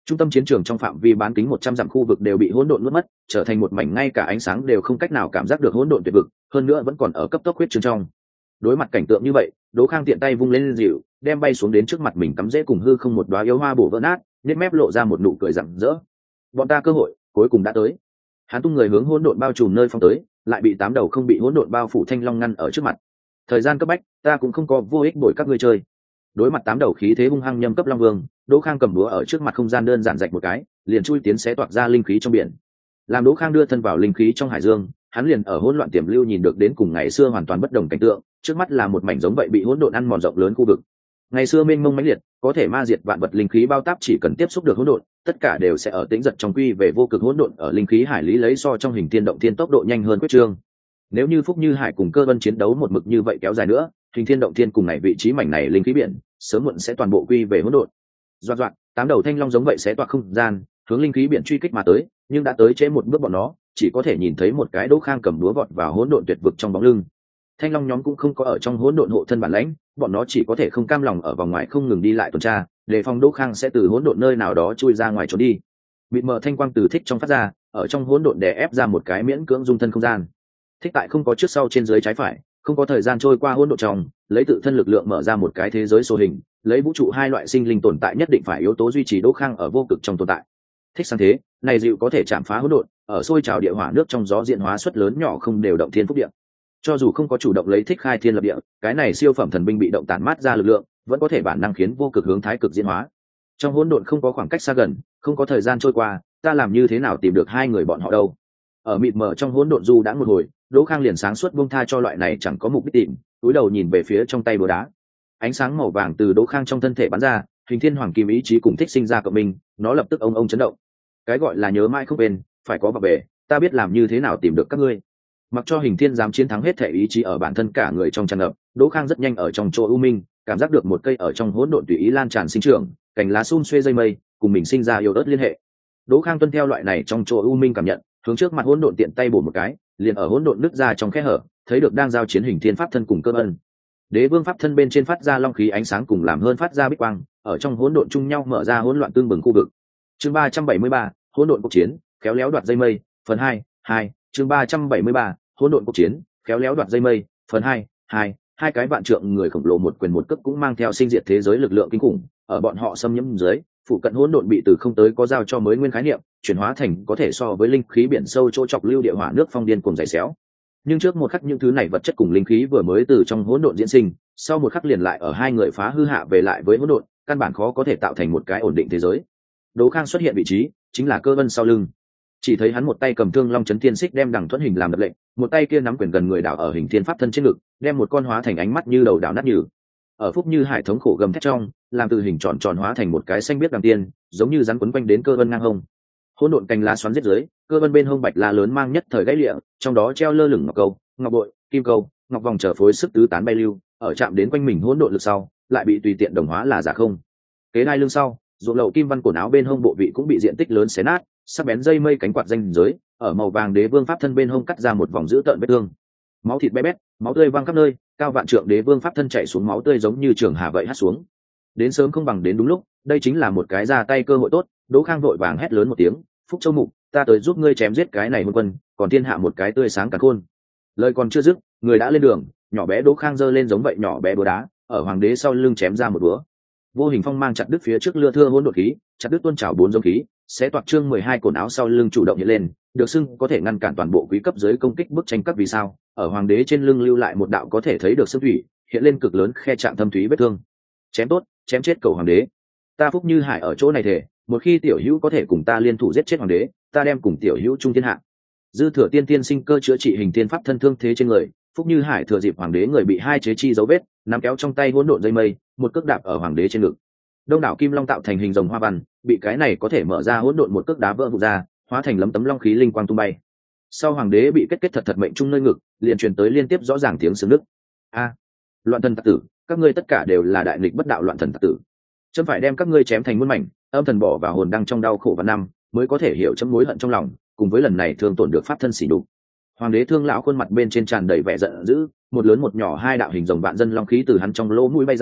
Trung tâm chiến trường trong phạm vi bán kính một trăm dặm khu vực đều bị hỗn độn nuốt mất, trở thành một mảnh ngay cả ánh sáng đều không cách nào cảm giác được hỗn độn tuyệt vực, hơn nữa vẫn còn ở cấp tốc huyết trương trong. Đối mặt cảnh tượng như vậy, Đỗ Khang tiện tay vung lên dịu, đem bay xuống đến trước mặt mình cắm rễ cùng hư không một đóa yếu hoa bổ vỡ nát, nhếch mép lộ ra một nụ cười rạng rỡ. Bọn ta cơ hội cuối cùng đã tới. Hắn tung người hướng hỗn độn bao trùm nơi phong tới, lại bị tám đầu không bị hỗn độn bao phủ thanh long ngăn ở trước mặt. Thời gian cấp bách, ta cũng không có vô ích bồi các ngươi chơi. Đối mặt tám đầu khí thế hung hăng nhâm cấp long vương, Đỗ Khang cầm búa ở trước mặt không gian đơn giản rạch một cái, liền chui tiến xé toạc ra linh khí trong biển. Làm Đỗ Khang đưa thân vào linh khí trong hải dương, hắn liền ở hỗn loạn tiềm lưu nhìn được đến cùng ngày xưa hoàn toàn bất đồng cảnh tượng, trước mắt là một mảnh giống vậy bị hỗn độn ăn mòn rộng lớn khu vực. Ngày xưa mênh mông mãnh liệt, có thể ma diệt vạn vật linh khí bao táp, chỉ cần tiếp xúc được hỗn độn, tất cả đều sẽ ở tĩnh giật trong quy về vô cực hỗn độn ở linh khí hải lý lấy so trong hình thiên động thiên tốc độ nhanh hơn quyết trương. Nếu như Phúc Như Hải cùng Cơ Vân chiến đấu một mực như vậy kéo dài nữa, hình thiên động thiên cùng này vị trí mảnh này linh khí biển, sớm muộn sẽ toàn bộ quy về hỗn độn. Doạt doạt, tám đầu thanh long giống vậy sẽ toạc không gian, hướng linh khí biển truy kích mà tới, nhưng đã tới trễ một bước bọn nó, chỉ có thể nhìn thấy một cái Đỗ Khang cầm đúa vọt vào hỗn độn tuyệt vực trong bóng lưng. Thanh long nhóm cũng không có ở trong hỗn độn hộ thân bản lãnh, bọn nó chỉ có thể không cam lòng ở vòng ngoài không ngừng đi lại tuần tra, để phòng Đỗ Khang sẽ từ hỗn độn nơi nào đó chui ra ngoài trốn đi. Mịt mờ thanh quang từ thích trong phát ra, ở trong hỗn độn đè ép ra một cái miễn cưỡng dung thân không gian. Thích tại không có trước sau trên dưới trái phải, không có thời gian trôi qua hỗn độn trong, lấy tự thân lực lượng mở ra một cái thế giới số hình, lấy vũ trụ hai loại sinh linh tồn tại nhất định phải yếu tố duy trì Đỗ Khang ở vô cực trong tồn tại. Thích sang thế, này dịu có thể chạm phá hỗn độn, ở sôi trào địa hỏa nước trong gió diện hóa suất lớn nhỏ không đều động thiên phúc địa. Cho dù không có chủ động lấy thích khai thiên lập địa, cái này siêu phẩm thần binh bị động tản mát ra lực lượng, vẫn có thể bản năng khiến vô cực hướng thái cực diễn hóa. Trong hỗn độn không có khoảng cách xa gần, không có thời gian trôi qua, ta làm như thế nào tìm được hai người bọn họ đâu? Ở mịt mờ trong hỗn độn du đã một hồi, Đỗ Khang liền sáng suốt buông tha cho loại này chẳng có mục đích tìm, cúi đầu nhìn về phía trong tay búa đá. Ánh sáng màu vàng từ Đỗ Khang trong thân thể bắn ra, hình thiên hoàng kim ý chí cùng thích sinh ra cộng minh, nó lập tức ông ông chấn động. Cái gọi là nhớ mãi không quên, phải có vào về, ta biết làm như thế nào tìm được các ngươi. Mặc cho hình thiên dám chiến thắng hết thể ý chí ở bản thân cả người trong tràn ngập, Đỗ Khang rất nhanh ở trong chỗ u minh, cảm giác được một cây ở trong hỗn độn tùy ý lan tràn sinh trưởng, cành lá sum xuê dây mây, cùng mình sinh ra yêu ớt liên hệ. Đỗ Khang tuân theo loại này trong chỗ u minh cảm nhận, hướng trước mặt hỗn độn tiện tay bổ một cái, liền ở hỗn độn nứt ra trong khe hở, thấy được đang giao chiến hình thiên pháp thân cùng Cơ Ân. Đế vương pháp thân bên trên phát ra long khí ánh sáng cùng làm hơn phát ra bích quang, ở trong hỗn độn chung nhau mở ra hỗn loạn tương bừng khu vực. Chương ba trăm bảy mươi ba, hỗn độn cuộc chiến, khéo léo đoạt dây mây, phần hai, hai, chương ba trăm bảy mươi ba, hỗn độn cuộc chiến, khéo léo đoạt dây mây, phần hai, hai, hai cái vạn trượng người khổng lồ một quyền một cước cũng mang theo sinh diệt thế giới lực lượng kinh khủng, ở bọn họ xâm nhiễm dưới, phụ cận hỗn độn bị từ không tới có giao cho mới nguyên khái niệm, chuyển hóa thành có thể so với linh khí biển sâu chỗ chọc lưu địa hỏa nước phong điên cuồng dày xéo. Nhưng trước một khắc những thứ này vật chất cùng linh khí vừa mới từ trong hỗn độn diễn sinh, sau một khắc liền lại ở hai người phá hư hạ về lại với hỗn độn, căn bản khó có thể tạo thành một cái ổn định thế giới. Đỗ Khang xuất hiện vị trí chính là Cơ Vân sau lưng, chỉ thấy hắn một tay cầm thương long chấn thiên xích đem đằng thuẫn hình làm đập lệnh, một tay kia nắm quyền gần người đảo ở hình thiên pháp thân trên ngực, đem một con hóa thành ánh mắt như đầu đảo nát nhừ. Ở Phúc Như Hải thống khổ gầm thét trong, làm từ hình tròn tròn hóa thành một cái xanh biếc đằng tiên, giống như rắn quấn quanh đến Cơ Vân ngang hông. Hỗn độn cành lá xoắn giết dưới, Cơ Vân bên hông bạch la lớn mang nhất thời gãy lịa, trong đó treo lơ lửng ngọc câu, ngọc bội, kim câu, ngọc vòng trở phối sức tứ tán bay lưu, ở chạm đến quanh mình hỗn độn lực sau, lại bị tùy tiện đồng hóa là giả không. Kế đai lưng sau, ruộng lậu kim văn cổ áo bên hông bộ vị cũng bị diện tích lớn xé nát, sắc bén dây mây cánh quạt danh giới, ở màu vàng đế vương pháp thân bên hông cắt ra một vòng dữ tợn vết thương. Máu thịt bé bét, máu tươi văng khắp nơi, cao vạn trượng đế vương pháp thân chạy xuống máu tươi giống như trường hà vậy hắt xuống. Đến sớm không bằng đến đúng lúc, đây chính là một cái ra tay cơ hội tốt. Đỗ Khang vội vàng hét lớn một tiếng, Phúc Châu Mục, ta tới giúp ngươi chém giết cái này hôn quân, còn thiên hạ một cái tươi sáng cả khôn. Lời còn chưa dứt, người đã lên đường, nhỏ bé Đỗ Khang giơ lên giống vậy nhỏ bé búa đá, ở hoàng đế sau lưng chém ra một búa. Vô hình phong mang chặt đứt phía trước lưa thưa hỗn độn khí, chặt đứt tuôn trào bốn giống khí, sẽ toạc trương mười hai cồn áo sau lưng chủ động hiện lên, được xưng có thể ngăn cản toàn bộ quý cấp dưới công kích bức tranh cấp vì sao, ở hoàng đế trên lưng lưu lại một đạo có thể thấy được xương thủy, hiện lên cực lớn khe chạm thâm thúy vết thương. Chém tốt, chém chết cầu hoàng đế. Ta Phúc Như Hải ở chỗ này thể, một khi tiểu hữu có thể cùng ta liên thủ giết chết hoàng đế, ta đem cùng tiểu hữu trung thiên hạ. Dư thừa tiên tiên sinh cơ chữa trị hình tiên pháp thân thương thế trên người, Phúc Như Hải thừa dịp hoàng đế người bị hai chế chi dấu vết, nắm kéo trong tay hỗn độn dây mây, một cước đạp ở hoàng đế trên ngực. Đông đảo kim long tạo thành hình rồng hoa văn, bị cái này có thể mở ra hỗn độn một cước đá vỡ vụn ra, hóa thành lấm tấm long khí linh quang tung bay. Sau hoàng đế bị kết kết thật thật mệnh trung nơi ngực, liền truyền tới liên tiếp rõ ràng tiếng sướng nức. A, loạn thần tặc tử, các ngươi tất cả đều là đại nghịch bất đạo loạn thần tặc tử. Chấm phải đem các ngươi chém thành muôn mảnh, âm thần bỏ vào hồn đăng trong đau khổ và năm, mới có thể hiểu chấm mối hận trong lòng, cùng với lần này thương tổn được pháp thân sỉ nhục. Hoàng đế thương lão khuôn mặt bên trên tràn đầy vẻ giận dữ, một lớn một nhỏ hai đạo hình rồng vạn dân long khí từ hắn trong lỗ mũi bay ra,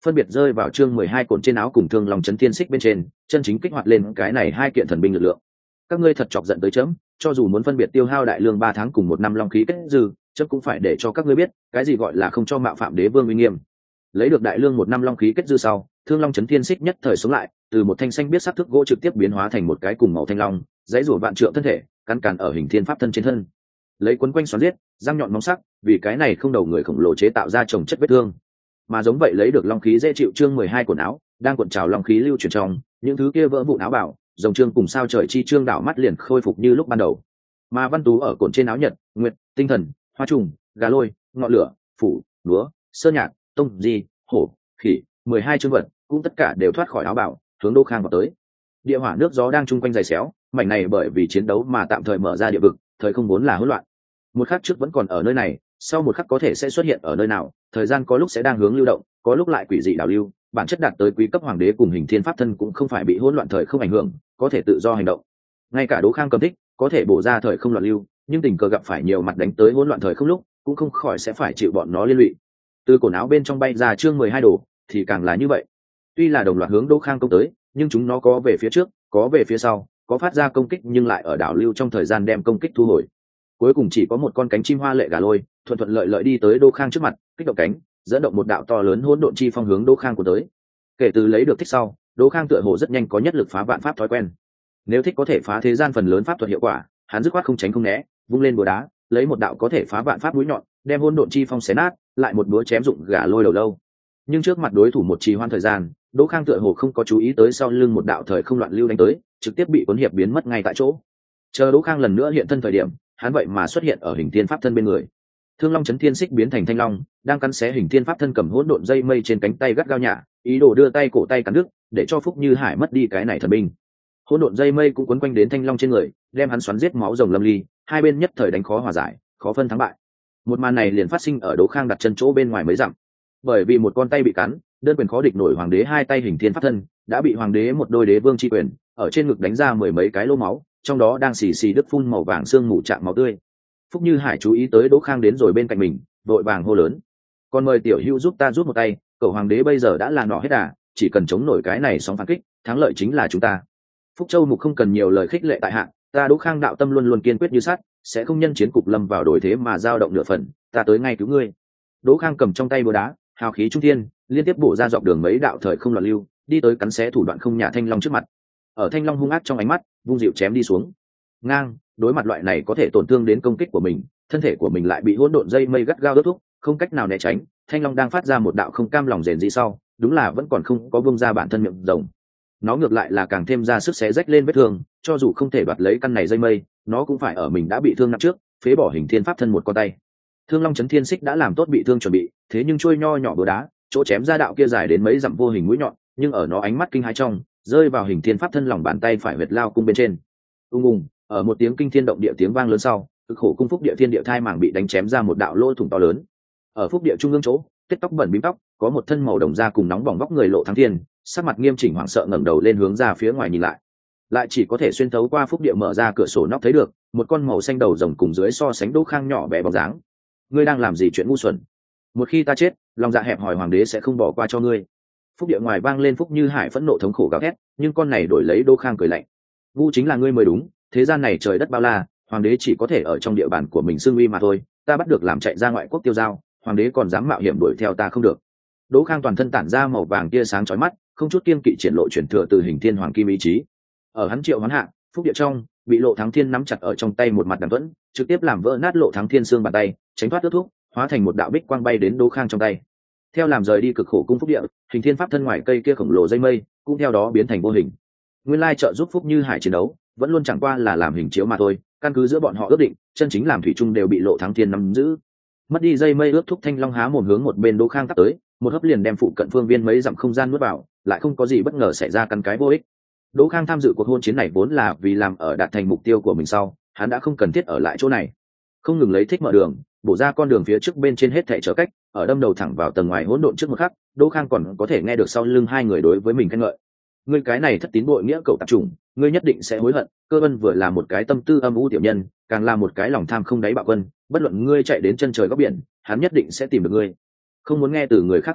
phân biệt rơi vào chương mười hai cột trên áo cùng thương lòng chấn thiên xích bên trên, chân chính kích hoạt lên cái này hai kiện thần binh lực lượng. Các ngươi thật chọc giận tới chấm, cho dù muốn phân biệt tiêu hao đại lương ba tháng cùng một năm long khí kết dư, chấm cũng phải để cho các ngươi biết cái gì gọi là không cho mạo phạm đế vương uy nghiêm. Lấy được đại lương một năm long khí kết dư sau, thương long chấn thiên xích nhất thời sống lại, từ một thanh xanh biết sắc thức gỗ trực tiếp biến hóa thành một cái cùng màu thanh long, dãy rủa vạn trượng thân thể, cắn càn ở hình thiên pháp thân trên thân, lấy quấn quanh xoắn giết, răng nhọn móng sắc, vì cái này không đầu người khổng lồ chế tạo ra chồng chất vết thương. Mà giống vậy lấy được long khí dễ chịu chương mười hai quần áo, đang cuộn trào long khí lưu chuyển trong, những thứ kia vỡ vụn áo bảo, dòng trương cùng sao trời chi trương đảo mắt liền khôi phục như lúc ban đầu. Mà văn tú ở cột trên áo nhật, nguyệt, tinh thần, hoa trùng, gà lôi, ngọn lửa, phủ, lúa, sơn nhạc, tông di, hổ, khỉ, mười hai chương vật cũng tất cả đều thoát khỏi áo bảo, hướng Đô Khang vào tới. Địa hỏa nước gió đang chung quanh dày xéo, mảnh này bởi vì chiến đấu mà tạm thời mở ra địa vực, thời không vốn là hỗn loạn. Một khắc trước vẫn còn ở nơi này, sau một khắc có thể sẽ xuất hiện ở nơi nào, thời gian có lúc sẽ đang hướng lưu động, có lúc lại quỷ dị đảo lưu, bản chất đạt tới quý cấp hoàng đế cùng hình thiên pháp thân cũng không phải bị hỗn loạn thời không ảnh hưởng, có thể tự do hành động. Ngay cả Đỗ Khang cầm thích, có thể bổ ra thời không loạn lưu, nhưng tình cờ gặp phải nhiều mặt đánh tới hỗn loạn thời không lúc, cũng không khỏi sẽ phải chịu bọn nó liên lụy. Từ cổ áo bên trong bay ra chương mười hai đồ, thì càng là như vậy. Tuy là đồng loạt hướng Đỗ Khang công tới, nhưng chúng nó có về phía trước, có về phía sau, có phát ra công kích nhưng lại ở đảo lưu trong thời gian đem công kích thu hồi. Cuối cùng chỉ có một con cánh chim hoa lệ gà lôi, thuận thuận lợi lợi đi tới Đỗ Khang trước mặt, kích động cánh, dẫn động một đạo to lớn hỗn độn chi phong hướng Đỗ Khang của tới. Kể từ lấy được thích sau, Đỗ Khang tựa hồ rất nhanh có nhất lực phá vạn pháp thói quen. Nếu thích có thể phá thế gian phần lớn pháp thuật hiệu quả, hắn dứt khoát không tránh không né, vung lên búa đá, lấy một đạo có thể phá vạn pháp mũi nhọn, đem hỗn độn chi phong xé nát, lại một búa chém dụng gà lôi đầu lâu. Nhưng trước mặt đối thủ một trì hoãn thời gian, Đỗ Khang tựa hồ không có chú ý tới sau lưng một đạo thời không loạn lưu đánh tới, trực tiếp bị cuốn hiệp biến mất ngay tại chỗ. Chờ Đỗ Khang lần nữa hiện thân thời điểm, hắn vậy mà xuất hiện ở hình thiên pháp thân bên người. Thương long chấn thiên xích biến thành thanh long, đang cắn xé hình thiên pháp thân cầm hỗn độn dây mây trên cánh tay gắt gao nhả, ý đồ đưa tay cổ tay cắn đứt, để cho Phúc Như Hải mất đi cái này thần binh. Hỗn độn dây mây cũng quấn quanh đến thanh long trên người, đem hắn xoắn giết máu rồng lâm ly, hai bên nhất thời đánh khó hòa giải, khó phân thắng bại. Một màn này liền phát sinh ở Đỗ Khang đặt chân chỗ bên ngoài mấy dặm. Bởi vì một con tay bị cắn, đơn quyền khó địch nổi hoàng đế hai tay hình thiên pháp thân, đã bị hoàng đế một đôi đế vương chi quyền, ở trên ngực đánh ra mười mấy cái lỗ máu, trong đó đang xì xì đứt phun màu vàng xương mù chạm máu tươi. Phúc Như Hải chú ý tới Đỗ Khang đến rồi bên cạnh mình, vội vàng hô lớn: "Còn mời tiểu hữu giúp ta giúp một tay, cậu hoàng đế bây giờ đã là nọ hết đà, chỉ cần chống nổi cái này sóng phản kích, thắng lợi chính là chúng ta." Phúc Châu Mục không cần nhiều lời khích lệ tại hạ, ta Đỗ Khang đạo tâm luôn luôn kiên quyết như sắt, sẽ không nhân chiến cục lâm vào đổi thế mà dao động nửa phần, ta tới ngay cứu ngươi. Đỗ Khang cầm trong tay búa đá, hào khí trung thiên, liên tiếp bổ ra dọc đường mấy đạo thời không loạn lưu, đi tới cắn xé thủ đoạn không nhà thanh long trước mặt. Ở thanh long hung ác trong ánh mắt, vung dịu chém đi xuống. Ngang, đối mặt loại này có thể tổn thương đến công kích của mình, thân thể của mình lại bị hỗn độn dây mây gắt gao đốt thúc, không cách nào né tránh. Thanh long đang phát ra một đạo không cam lòng rền rĩ sau, đúng là vẫn còn không có buông ra bản thân miệng rồng. Nó ngược lại là càng thêm ra sức xé rách lên vết thương, cho dù không thể đoạt lấy căn này dây mây, nó cũng phải ở mình đã bị thương nặng trước, phế bỏ hình thiên pháp thân một con tay. Thương long chấn thiên xích đã làm tốt bị thương chuẩn bị, thế nhưng trôi nho nhỏ búa đá, chỗ chém ra đạo kia dài đến mấy dặm vô hình mũi nhọn, nhưng ở nó ánh mắt kinh hãi trong, rơi vào hình thiên pháp thân lòng bàn tay phải huyệt lao cung bên trên. Ung ung, ở một tiếng kinh thiên động địa tiếng vang lớn sau, cực khổ cung phúc địa thiên địa thai màng bị đánh chém ra một đạo lỗ thủng to lớn. Ở phúc địa trung ương chỗ, tết tóc bẩn bím tóc, có một thân màu đồng da cùng nóng bỏng vóc người lộ thắng thiên, sắc mặt nghiêm chỉnh hoảng sợ ngẩng đầu lên hướng ra phía ngoài nhìn lại, lại chỉ có thể xuyên thấu qua phúc địa mở ra cửa sổ nóc thấy được một con màu xanh đầu rồng cùng dưới so sánh Đỗ Khang nhỏ bé bóng dáng. Ngươi đang làm gì chuyện ngu xuẩn? Một khi ta chết, lòng dạ hẹp hòi hoàng đế sẽ không bỏ qua cho ngươi. Phúc địa ngoài vang lên Phúc Như Hải phẫn nộ thống khổ gào thét, nhưng con này đổi lấy Đỗ Khang cười lạnh. Ngu chính là ngươi mới đúng, thế gian này trời đất bao la, hoàng đế chỉ có thể ở trong địa bàn của mình xưng uy mà thôi, ta bắt được làm chạy ra ngoại quốc tiêu giao, hoàng đế còn dám mạo hiểm đuổi theo ta không được. Đỗ Khang toàn thân tản ra màu vàng tia sáng chói mắt, không chút kiêng kỵ triển lộ truyền thừa từ hình thiên hoàng kim ý chí. Ở hắn triệu hoán hạ, phúc địa trong bị Lộ Thắng Thiên nắm chặt ở trong tay một mặt đằng thuẫn, trực tiếp làm vỡ nát Lộ Thắng Thiên xương bàn tay, tránh thoát ước thuốc, hóa thành một đạo bích quang bay đến Đỗ Khang trong tay. Theo làm rời đi cực khổ cung phúc địa, hình thiên pháp thân ngoài cây kia khổng lồ dây mây cũng theo đó biến thành vô hình. Nguyên lai trợ giúp Phúc Như Hải chiến đấu, vẫn luôn chẳng qua là làm hình chiếu mà thôi, căn cứ giữa bọn họ ước định, chân chính làm thủy chung đều bị Lộ Thắng Thiên nắm giữ. Mất đi dây mây ước thúc thanh long há mồm hướng một bên Đỗ Khang tắt tới, một hấp liền đem phụ cận phương viên mấy dặm không gian nuốt vào, lại không có gì bất ngờ xảy ra căn cái vô ích. Đỗ Khang tham dự cuộc hôn chiến này vốn là vì làm ở đạt thành mục tiêu của mình sau, hắn đã không cần thiết ở lại chỗ này, không ngừng lấy thích mở đường, bổ ra con đường phía trước bên trên hết thảy trở cách, ở đâm đầu thẳng vào tầng ngoài hỗn độn trước một khắc, Đỗ Khang còn có thể nghe được sau lưng hai người đối với mình khen ngợi. Ngươi cái này thất tín bội nghĩa cậu tạp chủng, ngươi nhất định sẽ hối hận. Cơ Vân vừa là một cái tâm tư âm u tiểu nhân, càng là một cái lòng tham không đáy bạo quân, bất luận ngươi chạy đến chân trời góc biển, hắn nhất định sẽ tìm được ngươi. Không muốn nghe từ người khác khích bác,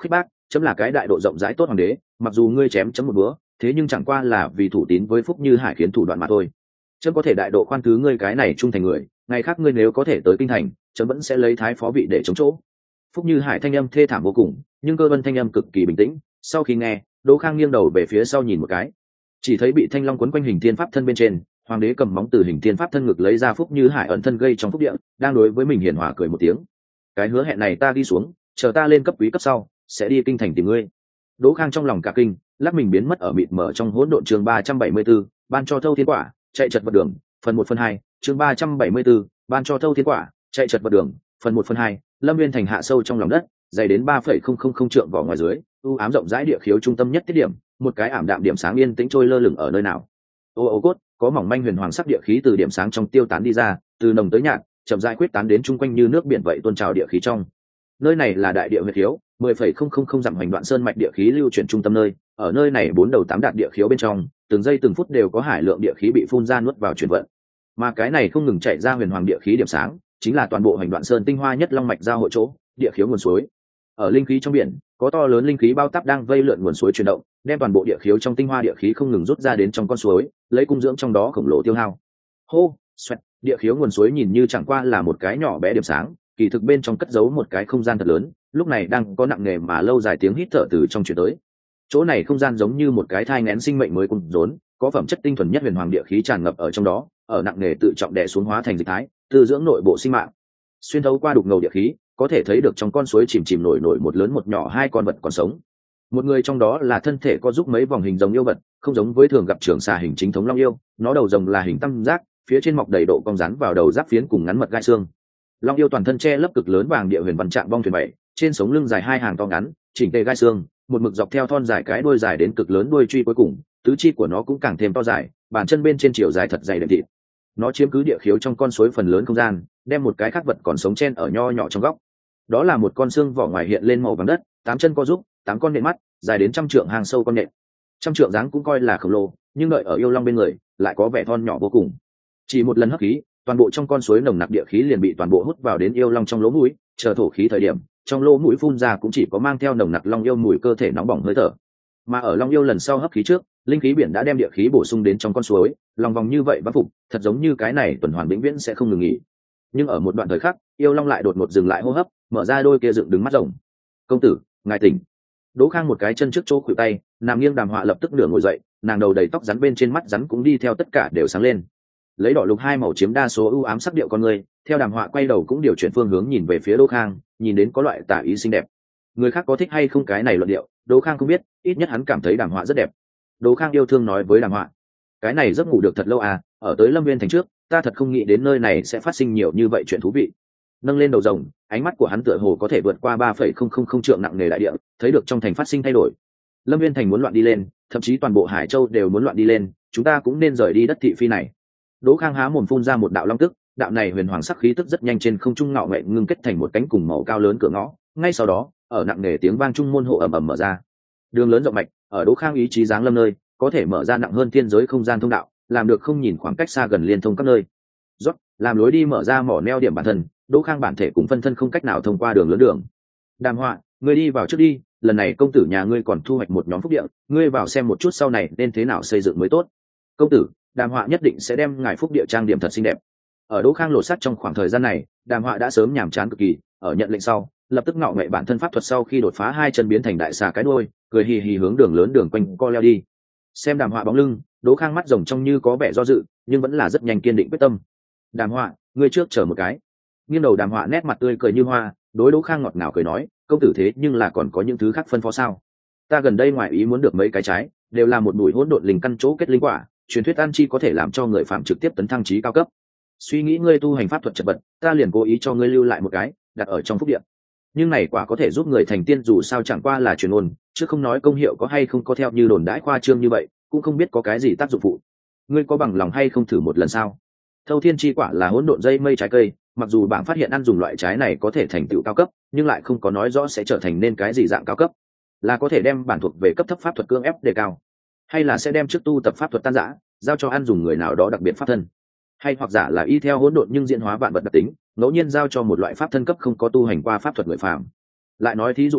chấm là cái đại độ rộng rãi tốt hoàng đế, mặc dù ngươi chém chấm một búa, thế nhưng chẳng qua là vì thủ tín với Phúc Như Hải khiến thủ đoạn mà thôi. Chấm có thể đại độ khoan thứ ngươi cái này trung thành người, ngày khác ngươi nếu có thể tới kinh thành, chấm vẫn sẽ lấy thái phó vị để chống chỗ. Phúc Như Hải thanh âm thê thảm vô cùng, nhưng Cơ Vân thanh âm cực kỳ bình tĩnh. Sau khi nghe, Đỗ Khang nghiêng đầu về phía sau nhìn một cái, chỉ thấy bị thanh long quấn quanh hình thiên pháp thân bên trên, hoàng đế cầm móng từ hình thiên pháp thân ngực lấy ra Phúc Như Hải ẩn thân gây trong phúc địa, đang đối với mình hiền hòa cười một tiếng. Cái hứa hẹn này ta đi xuống, chờ ta lên cấp quý cấp sau sẽ đi kinh thành tìm ngươi. Đỗ Khang trong lòng cả kinh, lắc mình biến mất ở mịt mờ trong hỗn độn. Chương ba trăm bảy mươi 74, ban cho thâu thiên quả, chạy chật vật đường, phần một phần hai. Chương ba trăm bảy mươi 74, ban cho thâu thiên quả, chạy chật vật đường, phần một phần hai. Lâm Nguyên thành hạ sâu trong lòng đất, dày đến ba phẩy không không không trượng vỏ ngoài dưới, u ám rộng rãi địa khiếu trung tâm nhất tiết điểm, một cái ảm đạm điểm sáng yên tĩnh trôi lơ lửng ở nơi nào. Ô ô cốt, có mỏng manh huyền hoàng sắc địa khí từ điểm sáng trong tiêu tán đi ra, từ nồng tới nhạt, chậm rãi quyết tán đến chung quanh như nước biển vậy tuôn trào địa khí trong. Nơi này là đại địa huyệt khiếu, mười phẩy không không không dặm hoành đoạn sơn mạch địa khí lưu chuyển trung tâm nơi, ở nơi này bốn đầu tám đạt địa khiếu bên trong, từng giây từng phút đều có hải lượng địa khí bị phun ra nuốt vào chuyển vận. Mà cái này không ngừng chạy ra huyền hoàng địa khí điểm sáng, chính là toàn bộ hoành đoạn sơn tinh hoa nhất long mạch giao hội chỗ, địa khiếu nguồn suối. Ở linh khí trong biển, có to lớn linh khí bao táp đang vây lượn nguồn suối chuyển động, đem toàn bộ địa khiếu trong tinh hoa địa khí không ngừng rút ra đến trong con suối, lấy cung dưỡng trong đó khổng lồ tiêu hao. Hô, xoẹt, địa khiếu nguồn suối nhìn như chẳng qua là một cái nhỏ bé điểm sáng, kỳ thực bên trong cất giấu một cái không gian thật lớn, lúc này đang có nặng nề mà lâu dài tiếng hít thở từ trong truyền tới. Chỗ này không gian giống như một cái thai nghén sinh mệnh mới cung rốn, có phẩm chất tinh thuần nhất huyền hoàng địa khí tràn ngập ở trong đó, ở nặng nề tự trọng đè xuống hóa thành dịch thái, tư dưỡng nội bộ sinh mạng. Xuyên thấu qua đục ngầu địa khí, có thể thấy được trong con suối chìm chìm nổi nổi một lớn một nhỏ hai con vật còn sống. Một người trong đó là thân thể có giúp mấy vòng hình rồng yêu vật, không giống với thường gặp trường xà hình chính thống long yêu, nó đầu rồng là hình tam giác, phía trên mọc đầy độ cong rắn vào đầu giáp phiến cùng ngắn mật gai xương. Long yêu toàn thân che lấp cực lớn vàng địa huyền văn trạng bong thuyền bảy, trên sống lưng dài hai hàng to ngắn, chỉnh tề gai xương, một mực dọc theo thon dài cái đuôi dài đến cực lớn đuôi truy cuối cùng, tứ chi của nó cũng càng thêm to dài, bàn chân bên trên chiều dài thật dày đậm thịt. Nó chiếm cứ địa khiếu trong con suối phần lớn không gian, đem một cái khác vật còn sống chen ở nho nhỏ trong góc. Đó là một con xương vỏ ngoài hiện lên màu vàng đất, tám chân co giúp, tám con nện mắt, dài đến trăm trượng hàng sâu con nện. Trăm trượng dáng cũng coi là khổng lồ, nhưng đợi ở yêu long bên người, lại có vẻ thon nhỏ vô cùng. Chỉ một lần hấp khí, toàn bộ trong con suối nồng nặc địa khí liền bị toàn bộ hút vào đến yêu long trong lỗ mũi, chờ thổ khí thời điểm, trong lỗ mũi phun ra cũng chỉ có mang theo nồng nặc long yêu mùi cơ thể nóng bỏng hơi thở. Mà ở long yêu lần sau hấp khí trước, linh khí biển đã đem địa khí bổ sung đến trong con suối, lòng vòng như vậy vãn phục, thật giống như cái này tuần hoàn vĩnh viễn sẽ không ngừng nghỉ. Nhưng ở một đoạn thời khắc, yêu long lại đột ngột dừng lại hô hấp, mở ra đôi kia dựng đứng mắt rồng. "Công tử, ngài tỉnh." Đỗ Khang một cái chân trước chỗ khuỷu tay, nằm nghiêng Đàm Họa lập tức nửa ngồi dậy, nàng đầu đầy tóc rắn bên trên mắt rắn cũng đi theo tất cả đều sáng lên. Lấy đỏ lục hai màu chiếm đa số ưu ám sắc điệu con người, theo Đàm Họa quay đầu cũng điều chuyển phương hướng nhìn về phía Đỗ Khang, nhìn đến có loại tà ý xinh đẹp. Người khác có thích hay không cái này luận điệu, Đỗ Khang không biết, ít nhất hắn cảm thấy Đàm Họa rất đẹp. Đỗ Khang yêu thương nói với Đàm Họa: "Cái này giấc ngủ được thật lâu à, ở tới Lâm Viên thành trước, ta thật không nghĩ đến nơi này sẽ phát sinh nhiều như vậy chuyện thú vị." Nâng lên đầu rồng, ánh mắt của hắn tựa hồ có thể vượt qua ba phẩy không không không trượng nặng nề đại địa, thấy được trong thành phát sinh thay đổi. Lâm Viên thành muốn loạn đi lên, thậm chí toàn bộ Hải Châu đều muốn loạn đi lên, chúng ta cũng nên rời đi đất thị phi này. Đỗ Khang há mồm phun ra một đạo long tức, đạo này huyền hoàng sắc khí tức rất nhanh trên không trung ngạo nghệ ngưng kết thành một cánh cùng màu cao lớn cửa ngõ, ngay sau đó, ở nặng nề tiếng vang trung môn hộ ầm ầm mở ra. Đường lớn rộng mạch, ở Đỗ Khang ý chí giáng lâm nơi, có thể mở ra nặng hơn thiên giới không gian thông đạo, làm được không nhìn khoảng cách xa gần liên thông các nơi. Rốt, làm lối đi mở ra mỏ neo điểm bản thân, Đỗ Khang bản thể cùng phân thân không cách nào thông qua đường lớn đường. Đàm Họa, ngươi đi vào trước đi, lần này công tử nhà ngươi còn thu hoạch một nhóm phúc địa, ngươi vào xem một chút sau này nên thế nào xây dựng mới tốt. Công tử, Đàm Họa nhất định sẽ đem ngài phúc địa trang điểm thật xinh đẹp. Ở Đỗ Khang lột sắt trong khoảng thời gian này, Đàm Họa đã sớm nhàm chán cực kỳ, ở nhận lệnh sau, lập tức ngạo nghệ bản thân pháp thuật sau khi đột phá hai chân biến thành đại xà cái đuôi, cười hì hì hướng đường lớn đường quanh co leo đi. Xem Đàm Họa bóng lưng, Đỗ Khang mắt rồng trong như có vẻ do dự, nhưng vẫn là rất nhanh kiên định quyết tâm. Đàm Họa, ngươi trước chờ một cái. Nghiêng đầu Đàm Họa nét mặt tươi cười như hoa, đối Đỗ Khang ngọt ngào cười nói, công tử thế nhưng là còn có những thứ khác phân phó sao? Ta gần đây ngoài ý muốn được mấy cái trái, đều là một bụi hỗn độn linh căn chỗ kết linh quả, truyền thuyết ăn chi có thể làm cho người phạm trực tiếp tấn thăng trí cao cấp. Suy nghĩ ngươi tu hành pháp thuật chật vật, ta liền cố ý cho ngươi lưu lại một cái, đặt ở trong phúc điện. Nhưng này quả có thể giúp người thành tiên dù sao chẳng qua là truyền ngôn, chứ không nói công hiệu có hay không có theo như đồn đãi khoa trương như vậy, cũng không biết có cái gì tác dụng phụ. Ngươi có bằng lòng hay không thử một lần sao? Thâu thiên chi quả là hỗn độn dây mây trái cây, mặc dù bạn phát hiện ăn dùng loại trái này có thể thành tựu cao cấp, nhưng lại không có nói rõ sẽ trở thành nên cái gì dạng cao cấp. Là có thể đem bản thuộc về cấp thấp pháp thuật cưỡng ép đề cao, hay là sẽ đem trước tu tập pháp thuật tan rã, giao cho ăn dùng người nào đó đặc biệt pháp thân, hay hoặc giả là y theo hỗn độn nhưng diễn hóa vạn vật đặc tính, ngẫu nhiên giao cho một loại pháp thân cấp không có tu hành qua pháp thuật người phàm. Lại nói thí dụ như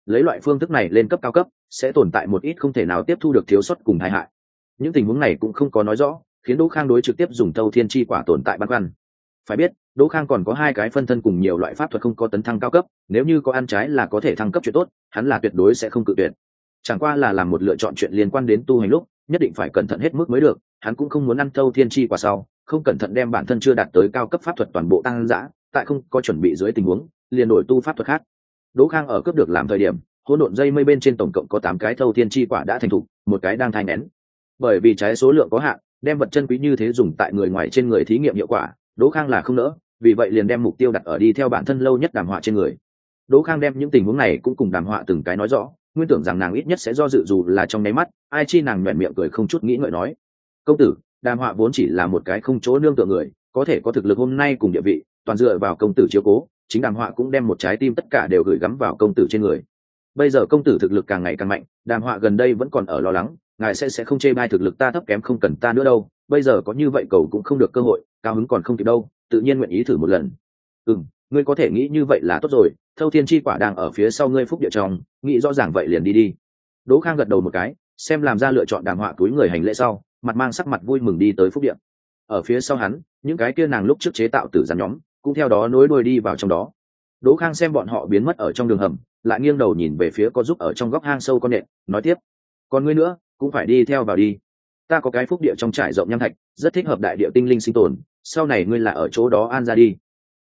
lấy loại phương thức này lên cấp cao cấp sẽ tồn tại một ít không thể nào tiếp thu được thiếu sót cùng tai hại. Những tình huống này cũng không có nói rõ, khiến Đỗ Khang đối trực tiếp dùng Thâu Thiên Chi Quả tồn tại băn khoăn. Phải biết, Đỗ Khang còn có hai cái phân thân cùng nhiều loại pháp thuật không có tấn thăng cao cấp, nếu như có ăn trái là có thể thăng cấp chuyện tốt, hắn là tuyệt đối sẽ không cự tuyệt. Chẳng qua là làm một lựa chọn chuyện liên quan đến tu hành lúc, nhất định phải cẩn thận hết mức mới được, hắn cũng không muốn ăn Thâu Thiên Chi Quả sau, không cẩn thận đem bản thân chưa đạt tới cao cấp pháp thuật toàn bộ tăng dã, tại không có chuẩn bị dưới tình huống, liền đổi tu pháp thuật khác. Đỗ Khang ở cướp được làm thời điểm, hỗn độn dây mây bên trên tổng cộng có tám cái Thâu Thiên Chi Quả đã thành thục, một cái đang thai nén. Bởi vì trái số lượng có hạn, đem vật chân quý như thế dùng tại người ngoài trên người thí nghiệm hiệu quả, Đỗ Khang là không nỡ, vì vậy liền đem mục tiêu đặt ở đi theo bản thân lâu nhất Đàm Họa trên người. Đỗ Khang đem những tình huống này cũng cùng Đàm Họa từng cái nói rõ, nguyên tưởng rằng nàng ít nhất sẽ do dự dù là trong nháy mắt, ai chi nàng nhếch miệng cười không chút nghĩ ngợi nói: "Công tử, Đàm Họa vốn chỉ là một cái không chỗ nương tựa người, có thể có thực lực hôm nay cùng địa vị, toàn dựa vào công tử chiếu cố, chính Đàm Họa cũng đem một trái tim tất cả đều gửi gắm vào công tử trên người. Bây giờ công tử thực lực càng ngày càng mạnh, Đàm Họa gần đây vẫn còn ở lo lắng, ngài sẽ sẽ không chê bai thực lực ta thấp kém không cần ta nữa đâu, bây giờ có như vậy cầu cũng không được cơ hội, cao hứng còn không kịp đâu, tự nhiên nguyện ý thử một lần." "Ừm, ngươi có thể nghĩ như vậy là tốt rồi, Thâu Thiên Chi Quả đang ở phía sau ngươi phúc địa trong, nghĩ rõ ràng vậy liền đi đi." Đỗ Khang gật đầu một cái, xem làm ra lựa chọn Đàm Họa túi người hành lễ sau, mặt mang sắc mặt vui mừng đi tới phúc địa. Ở phía sau hắn, những cái kia nàng lúc trước chế tạo tử rắn nhóm, cũng theo đó nối đuôi đi vào trong đó. Đỗ Khang xem bọn họ biến mất ở trong đường hầm, lại nghiêng đầu nhìn về phía có giúp ở trong góc hang sâu con nện, nói tiếp: "Còn ngươi nữa, cũng phải đi theo vào đi. Ta có cái phúc địa trong trải rộng nham thạch, rất thích hợp đại địa tinh linh sinh tồn, sau này ngươi là ở chỗ đó an ra đi."